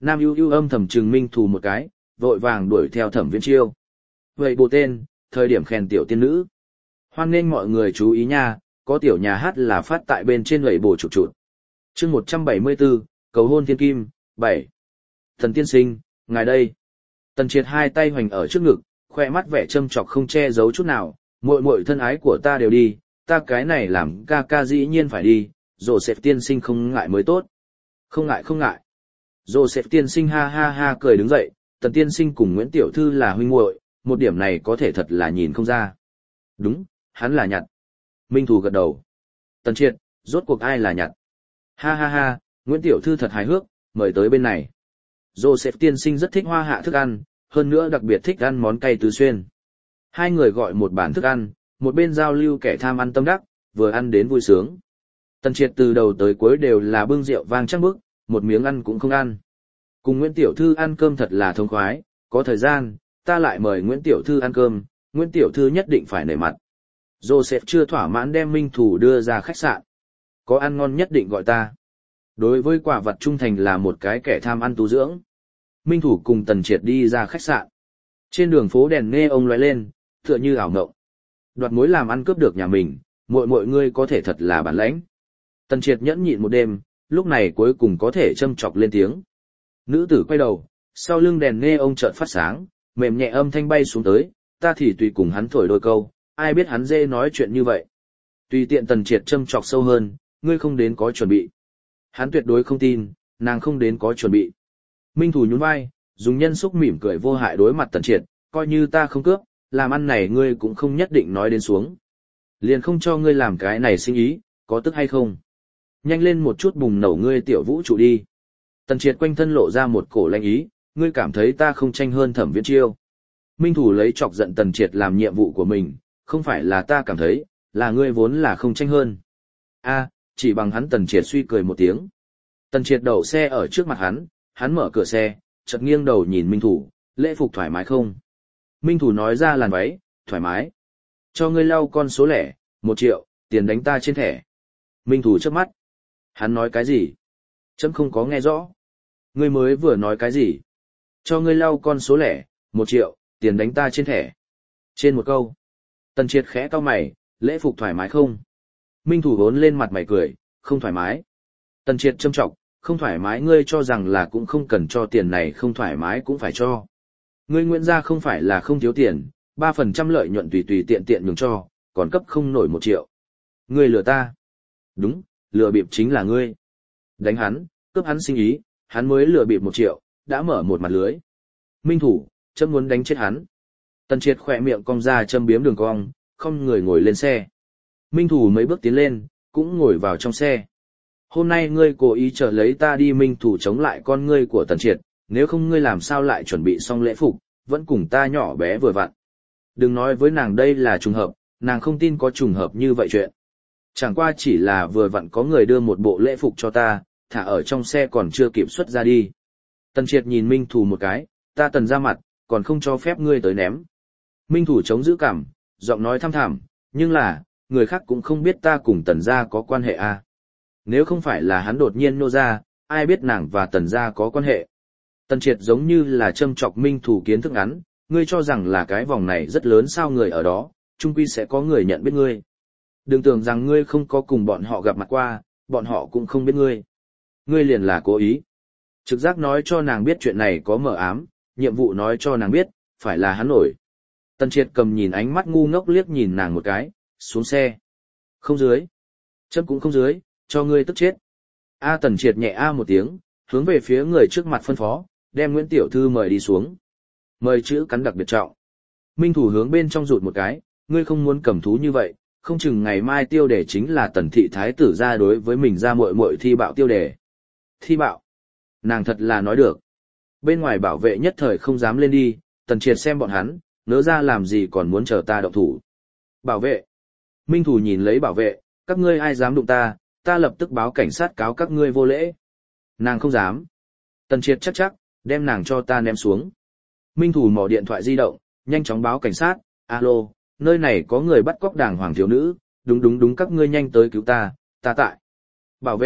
Speaker 1: Nam ưu ưu âm thầm trừng Minh Thù một cái, vội vàng đuổi theo Thẩm Viễn Chiêu. Vậy bộ tên, thời điểm khen tiểu tiên nữ. Hoan nên mọi người chú ý nha, có tiểu nhà hát là phát tại bên trên lẩy bổ chụp chụp. Chương một trăm bảy mươi bốn, cầu hôn thiên kim, bảy. Thần tiên sinh, ngài đây. Tần Triệt hai tay hoành ở trước ngực, khoe mắt vẻ châm chọc không che giấu chút nào, muội muội thân ái của ta đều đi, ta cái này làm ca ca dĩ nhiên phải đi, Joseph tiên sinh không ngại mới tốt. Không ngại không ngại. Joseph tiên sinh ha ha ha cười đứng dậy, Tần tiên sinh cùng Nguyễn tiểu thư là huynh muội, một điểm này có thể thật là nhìn không ra. Đúng, hắn là Nhặt. Minh Thù gật đầu. Tần Triệt, rốt cuộc ai là Nhặt? Ha ha ha, Nguyễn tiểu thư thật hài hước, mời tới bên này. Joseph tiên sinh rất thích hoa hạ thức ăn, hơn nữa đặc biệt thích ăn món cay tứ xuyên. Hai người gọi một bản thức ăn, một bên giao lưu kẻ tham ăn tâm đắc, vừa ăn đến vui sướng. Tần Triệt từ đầu tới cuối đều là bưng rượu vang trăng bức, một miếng ăn cũng không ăn. Cùng Nguyễn tiểu thư ăn cơm thật là thông khoái, có thời gian, ta lại mời Nguyễn tiểu thư ăn cơm, Nguyễn tiểu thư nhất định phải nể mặt. Joseph chưa thỏa mãn đem Minh Thù đưa ra khách sạn. Có ăn ngon nhất định gọi ta. Đối với quả vật trung thành là một cái kẻ tham ăn tu dưỡng. Minh Thủ cùng Tần Triệt đi ra khách sạn. Trên đường phố đèn nghe ông lóe lên, tựa như ảo ngộng. Đoạt mối làm ăn cướp được nhà mình, muội muội ngươi có thể thật là bản lãnh. Tần Triệt nhẫn nhịn một đêm, lúc này cuối cùng có thể châm chọc lên tiếng. Nữ tử quay đầu, sau lưng đèn nghe ông chợt phát sáng, mềm nhẹ âm thanh bay xuống tới, ta thì tùy cùng hắn thổi đôi câu, ai biết hắn dê nói chuyện như vậy. Tùy tiện Tần Triệt châm chọc sâu hơn, ngươi không đến có chuẩn bị. Hắn tuyệt đối không tin, nàng không đến có chuẩn bị. Minh Thủ nhún vai, dùng nhân xúc mỉm cười vô hại đối mặt Tần Triệt, coi như ta không cướp, làm ăn này ngươi cũng không nhất định nói đến xuống. Liền không cho ngươi làm cái này sinh ý, có tức hay không? Nhanh lên một chút bùng nổ ngươi tiểu vũ trụ đi. Tần Triệt quanh thân lộ ra một cổ lanh ý, ngươi cảm thấy ta không tranh hơn Thẩm Viễn Chiêu. Minh Thủ lấy chọc giận Tần Triệt làm nhiệm vụ của mình, không phải là ta cảm thấy, là ngươi vốn là không tranh hơn. A, chỉ bằng hắn. Tần Triệt suy cười một tiếng. Tần Triệt đậu xe ở trước mặt hắn, hắn mở cửa xe, chợt nghiêng đầu nhìn Minh Thủ, lễ phục thoải mái không? Minh Thủ nói ra làn váy, thoải mái. Cho ngươi lau con số lẻ, một triệu, tiền đánh ta trên thẻ. Minh Thủ chớp mắt. Hắn nói cái gì? Chấm không có nghe rõ. Ngươi mới vừa nói cái gì? Cho ngươi lau con số lẻ, một triệu, tiền đánh ta trên thẻ. Trên một câu. Tần Triệt khẽ cau mày, lễ phục thoải mái không? Minh Thủ vốn lên mặt mày cười, không thoải mái. Tần Triệt châm trọng, không thoải mái ngươi cho rằng là cũng không cần cho tiền này, không thoải mái cũng phải cho. Ngươi Nguyễn gia không phải là không thiếu tiền, ba phần trăm lợi nhuận tùy tùy tiện tiện nhường cho, còn cấp không nổi một triệu. Ngươi lừa ta. Đúng, lừa bịp chính là ngươi. Đánh hắn, cướp hắn sinh ý, hắn mới lừa bịp một triệu, đã mở một mặt lưới. Minh Thủ, chấm muốn đánh chết hắn. Tần Triệt khỏe miệng cong ra châm biếm đường cong, không người ngồi lên xe. Minh Thủ mấy bước tiến lên, cũng ngồi vào trong xe. Hôm nay ngươi cố ý trở lấy ta đi. Minh Thủ chống lại con ngươi của Tần Triệt, nếu không ngươi làm sao lại chuẩn bị xong lễ phục, vẫn cùng ta nhỏ bé vừa vặn. Đừng nói với nàng đây là trùng hợp, nàng không tin có trùng hợp như vậy chuyện. Chẳng qua chỉ là vừa vặn có người đưa một bộ lễ phục cho ta, thả ở trong xe còn chưa kịp xuất ra đi. Tần Triệt nhìn Minh Thủ một cái, ta Tần ra mặt, còn không cho phép ngươi tới ném. Minh Thủ chống giữ cảm, giọng nói thăm thẳm, nhưng là, người khác cũng không biết ta cùng Tần gia có quan hệ à. Nếu không phải là hắn đột nhiên nô ra, ai biết nàng và Tần gia có quan hệ. Tần Triệt giống như là châm chọc Minh Thủ kiến thức ngắn, ngươi cho rằng là cái vòng này rất lớn sao, người ở đó, chung quy sẽ có người nhận biết ngươi. Đừng tưởng rằng ngươi không có cùng bọn họ gặp mặt qua, bọn họ cũng không biết ngươi. Ngươi liền là cố ý. Trực giác nói cho nàng biết chuyện này có mờ ám, nhiệm vụ nói cho nàng biết, phải là hắn nổi. Tần Triệt cầm nhìn ánh mắt ngu ngốc liếc nhìn nàng một cái, xuống xe. Không dưới. Chấm cũng không dưới, cho ngươi tức chết. A Tần Triệt nhẹ a một tiếng, hướng về phía người trước mặt phân phó, đem Nguyễn Tiểu Thư mời đi xuống. Mời chữ cắn đặc biệt trọng. Minh Thủ hướng bên trong rụt một cái, ngươi không muốn cầm thú như vậy, không chừng ngày mai tiêu đề chính là Tần thị thái tử ra đối với mình ra muội muội thi bạo tiêu đề. Thi bạo. Nàng thật là nói được. Bên ngoài bảo vệ nhất thời không dám lên đi, Tần Triệt xem bọn hắn, nỡ ra làm gì còn muốn chờ ta động thủ. Bảo vệ. Minh Thủ nhìn lấy bảo vệ, các ngươi ai dám đụng ta, ta lập tức báo cảnh sát cáo các ngươi vô lễ. Nàng không dám. Tần Triệt chắc chắc, đem nàng cho ta ném xuống. Minh Thủ mò điện thoại di động, nhanh chóng báo cảnh sát, alo, nơi này có người bắt cóc đàng hoàng thiếu nữ, đúng đúng đúng các ngươi nhanh tới cứu ta, ta tại. Bảo vệ,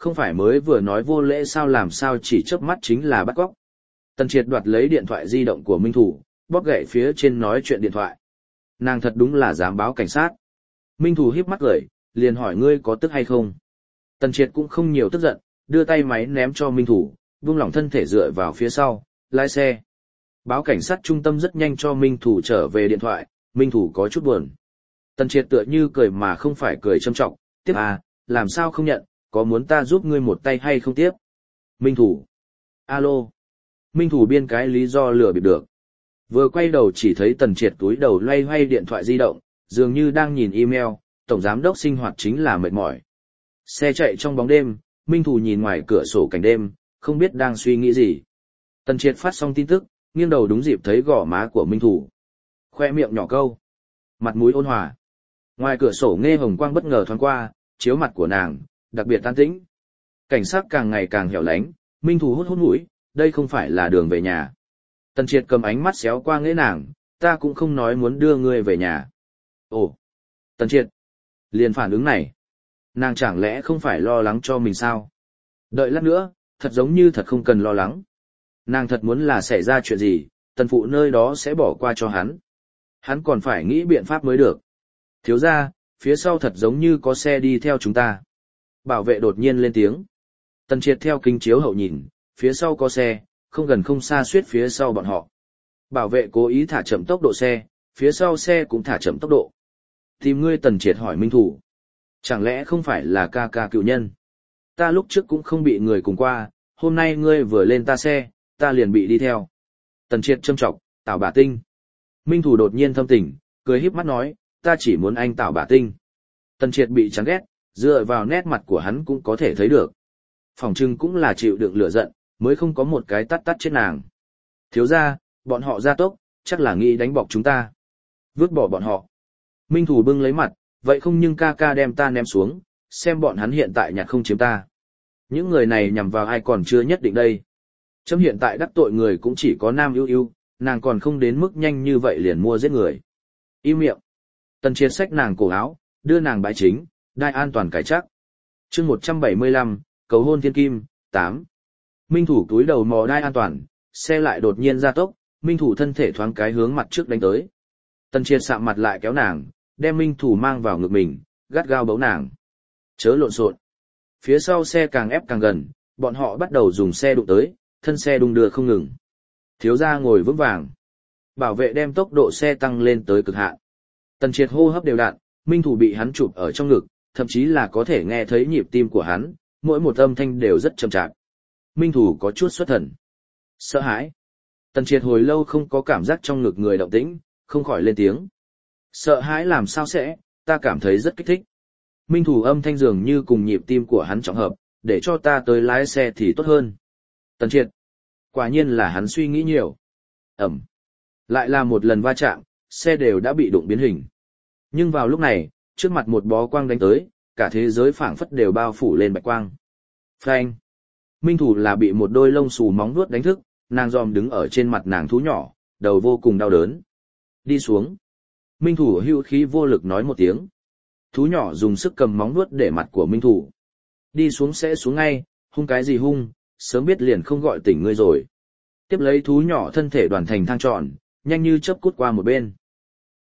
Speaker 1: Không phải mới vừa nói vô lễ sao, làm sao chỉ chớp mắt chính là bắt cóc. Tần Triệt đoạt lấy điện thoại di động của Minh Thủ, bóp gậy phía trên nói chuyện điện thoại. Nàng thật đúng là dám báo cảnh sát. Minh Thủ híp mắt cười, liền hỏi ngươi có tức hay không. Tần Triệt cũng không nhiều tức giận, đưa tay máy ném cho Minh Thủ, buông lỏng thân thể dựa vào phía sau, lái xe. Báo cảnh sát trung tâm rất nhanh cho Minh Thủ trở về điện thoại, Minh Thủ có chút buồn. Tần Triệt tựa như cười mà không phải cười châm trọng, tiếp à, làm sao không nhận, có muốn ta giúp ngươi một tay hay không tiếp? Minh Thủ. Alo. Minh Thủ biên cái lý do lừa bịp được. Vừa quay đầu chỉ thấy Tần Triệt túi đầu loay hoay điện thoại di động, dường như đang nhìn email, tổng giám đốc sinh hoạt chính là mệt mỏi. Xe chạy trong bóng đêm, Minh Thủ nhìn ngoài cửa sổ cảnh đêm, không biết đang suy nghĩ gì. Tần Triệt phát xong tin tức, nghiêng đầu đúng dịp thấy gò má của Minh Thủ. Khoe miệng nhỏ câu. Mặt mũi ôn hòa. Ngoài cửa sổ nghe hồng quang bất ngờ thoáng qua, chiếu mặt của nàng, đặc biệt an tĩnh. Cảnh sát càng ngày càng hẻo lánh, Minh Thủ hút hút mũi, đây không phải là đường về nhà. Tần Triệt cầm ánh mắt xéo qua nghễ nàng, ta cũng không nói muốn đưa ngươi về nhà. Ồ, Tần Triệt, liền phản ứng này. Nàng chẳng lẽ không phải lo lắng cho mình sao? Đợi lát nữa, thật giống như thật không cần lo lắng. Nàng thật muốn là xảy ra chuyện gì, tần phụ nơi đó sẽ bỏ qua cho hắn. Hắn còn phải nghĩ biện pháp mới được. Thiếu ra, phía sau thật giống như có xe đi theo chúng ta. Bảo vệ đột nhiên lên tiếng. Tần Triệt theo kính chiếu hậu nhìn, phía sau có xe, không gần không xa suýt phía sau bọn họ. Bảo vệ cố ý thả chậm tốc độ xe, phía sau xe cũng thả chậm tốc độ. Tìm ngươi, Tần Triệt hỏi Minh Thủ. Chẳng lẽ không phải là ca ca cựu nhân? Ta lúc trước cũng không bị người cùng qua, hôm nay ngươi vừa lên ta xe, ta liền bị đi theo. Tần Triệt châm trọng, Tảo Bả Tinh. Minh Thủ đột nhiên thâm tình, cười híp mắt nói, ta chỉ muốn anh Tảo Bả Tinh. Tần Triệt bị chán ghét, dựa vào nét mặt của hắn cũng có thể thấy được. Phỏng chừng cũng là chịu đựng lửa giận, mới không có một cái tắt tắt chết nàng. Thiếu ra, bọn họ ra tốc, chắc là nghĩ đánh bọc chúng ta. Vứt bỏ bọn họ. Minh Thủ bưng lấy mặt, vậy không nhưng ca ca đem ta ném xuống, xem bọn hắn hiện tại nhặt không chiếm ta. Những người này nhằm vào ai còn chưa nhất định đây. Chấm hiện tại đắc tội người cũng chỉ có Nam Ưu Ưu, nàng còn không đến mức nhanh như vậy liền mua giết người. Im miệng. Tần Triệt xách nàng cổ áo, đưa nàng bãi chính, đai an toàn cải chắc. chương một trăm bảy mươi lăm, cầu hôn thiên kim, tám. Minh Thủ túi đầu mò đai an toàn, xe lại đột nhiên ra tốc, Minh Thủ thân thể thoáng cái hướng mặt trước đánh tới. Tần Triệt sạm mặt lại kéo nàng, đem Minh Thủ mang vào ngực mình, gắt gao bấu nàng. Chớ lộn xộn. Phía sau xe càng ép càng gần, bọn họ bắt đầu dùng xe đụng tới, thân xe đung đưa không ngừng. Thiếu gia ngồi vững vàng. Bảo vệ đem tốc độ xe tăng lên tới cực hạn. Tần Triệt hô hấp đều đặn, Minh Thủ bị hắn chụp ở trong ngực, thậm chí là có thể nghe thấy nhịp tim của hắn, mỗi một âm thanh đều rất chậm chạp. Minh Thủ có chút xuất thần. Sợ hãi. Tần Triệt hồi lâu không có cảm giác trong ngực người động tĩnh, không khỏi lên tiếng. Sợ hãi làm sao sẽ, ta cảm thấy rất kích thích. Minh Thủ âm thanh dường như cùng nhịp tim của hắn trọng hợp, để cho ta tới lái xe thì tốt hơn. Tần Triệt. Quả nhiên là hắn suy nghĩ nhiều. Ẩm. Lại là một lần va chạm, xe đều đã bị đụng biến hình. Nhưng vào lúc này, trước mặt một bó quang đánh tới, cả thế giới phảng phất đều bao phủ lên bạch quang. Phanh. Minh Thủ là bị một đôi lông xù móng vuốt đánh thức, nàng giòm đứng ở trên mặt nàng thú nhỏ, đầu vô cùng đau đớn. Đi xuống. Minh Thủ hưu khí vô lực nói một tiếng. Thú nhỏ dùng sức cầm móng vuốt để mặt của Minh Thủ. Đi xuống sẽ xuống ngay, hung cái gì hung, sớm biết liền không gọi tỉnh ngươi rồi. Tiếp lấy thú nhỏ thân thể đoàn thành thang tròn, nhanh như chớp cút qua một bên.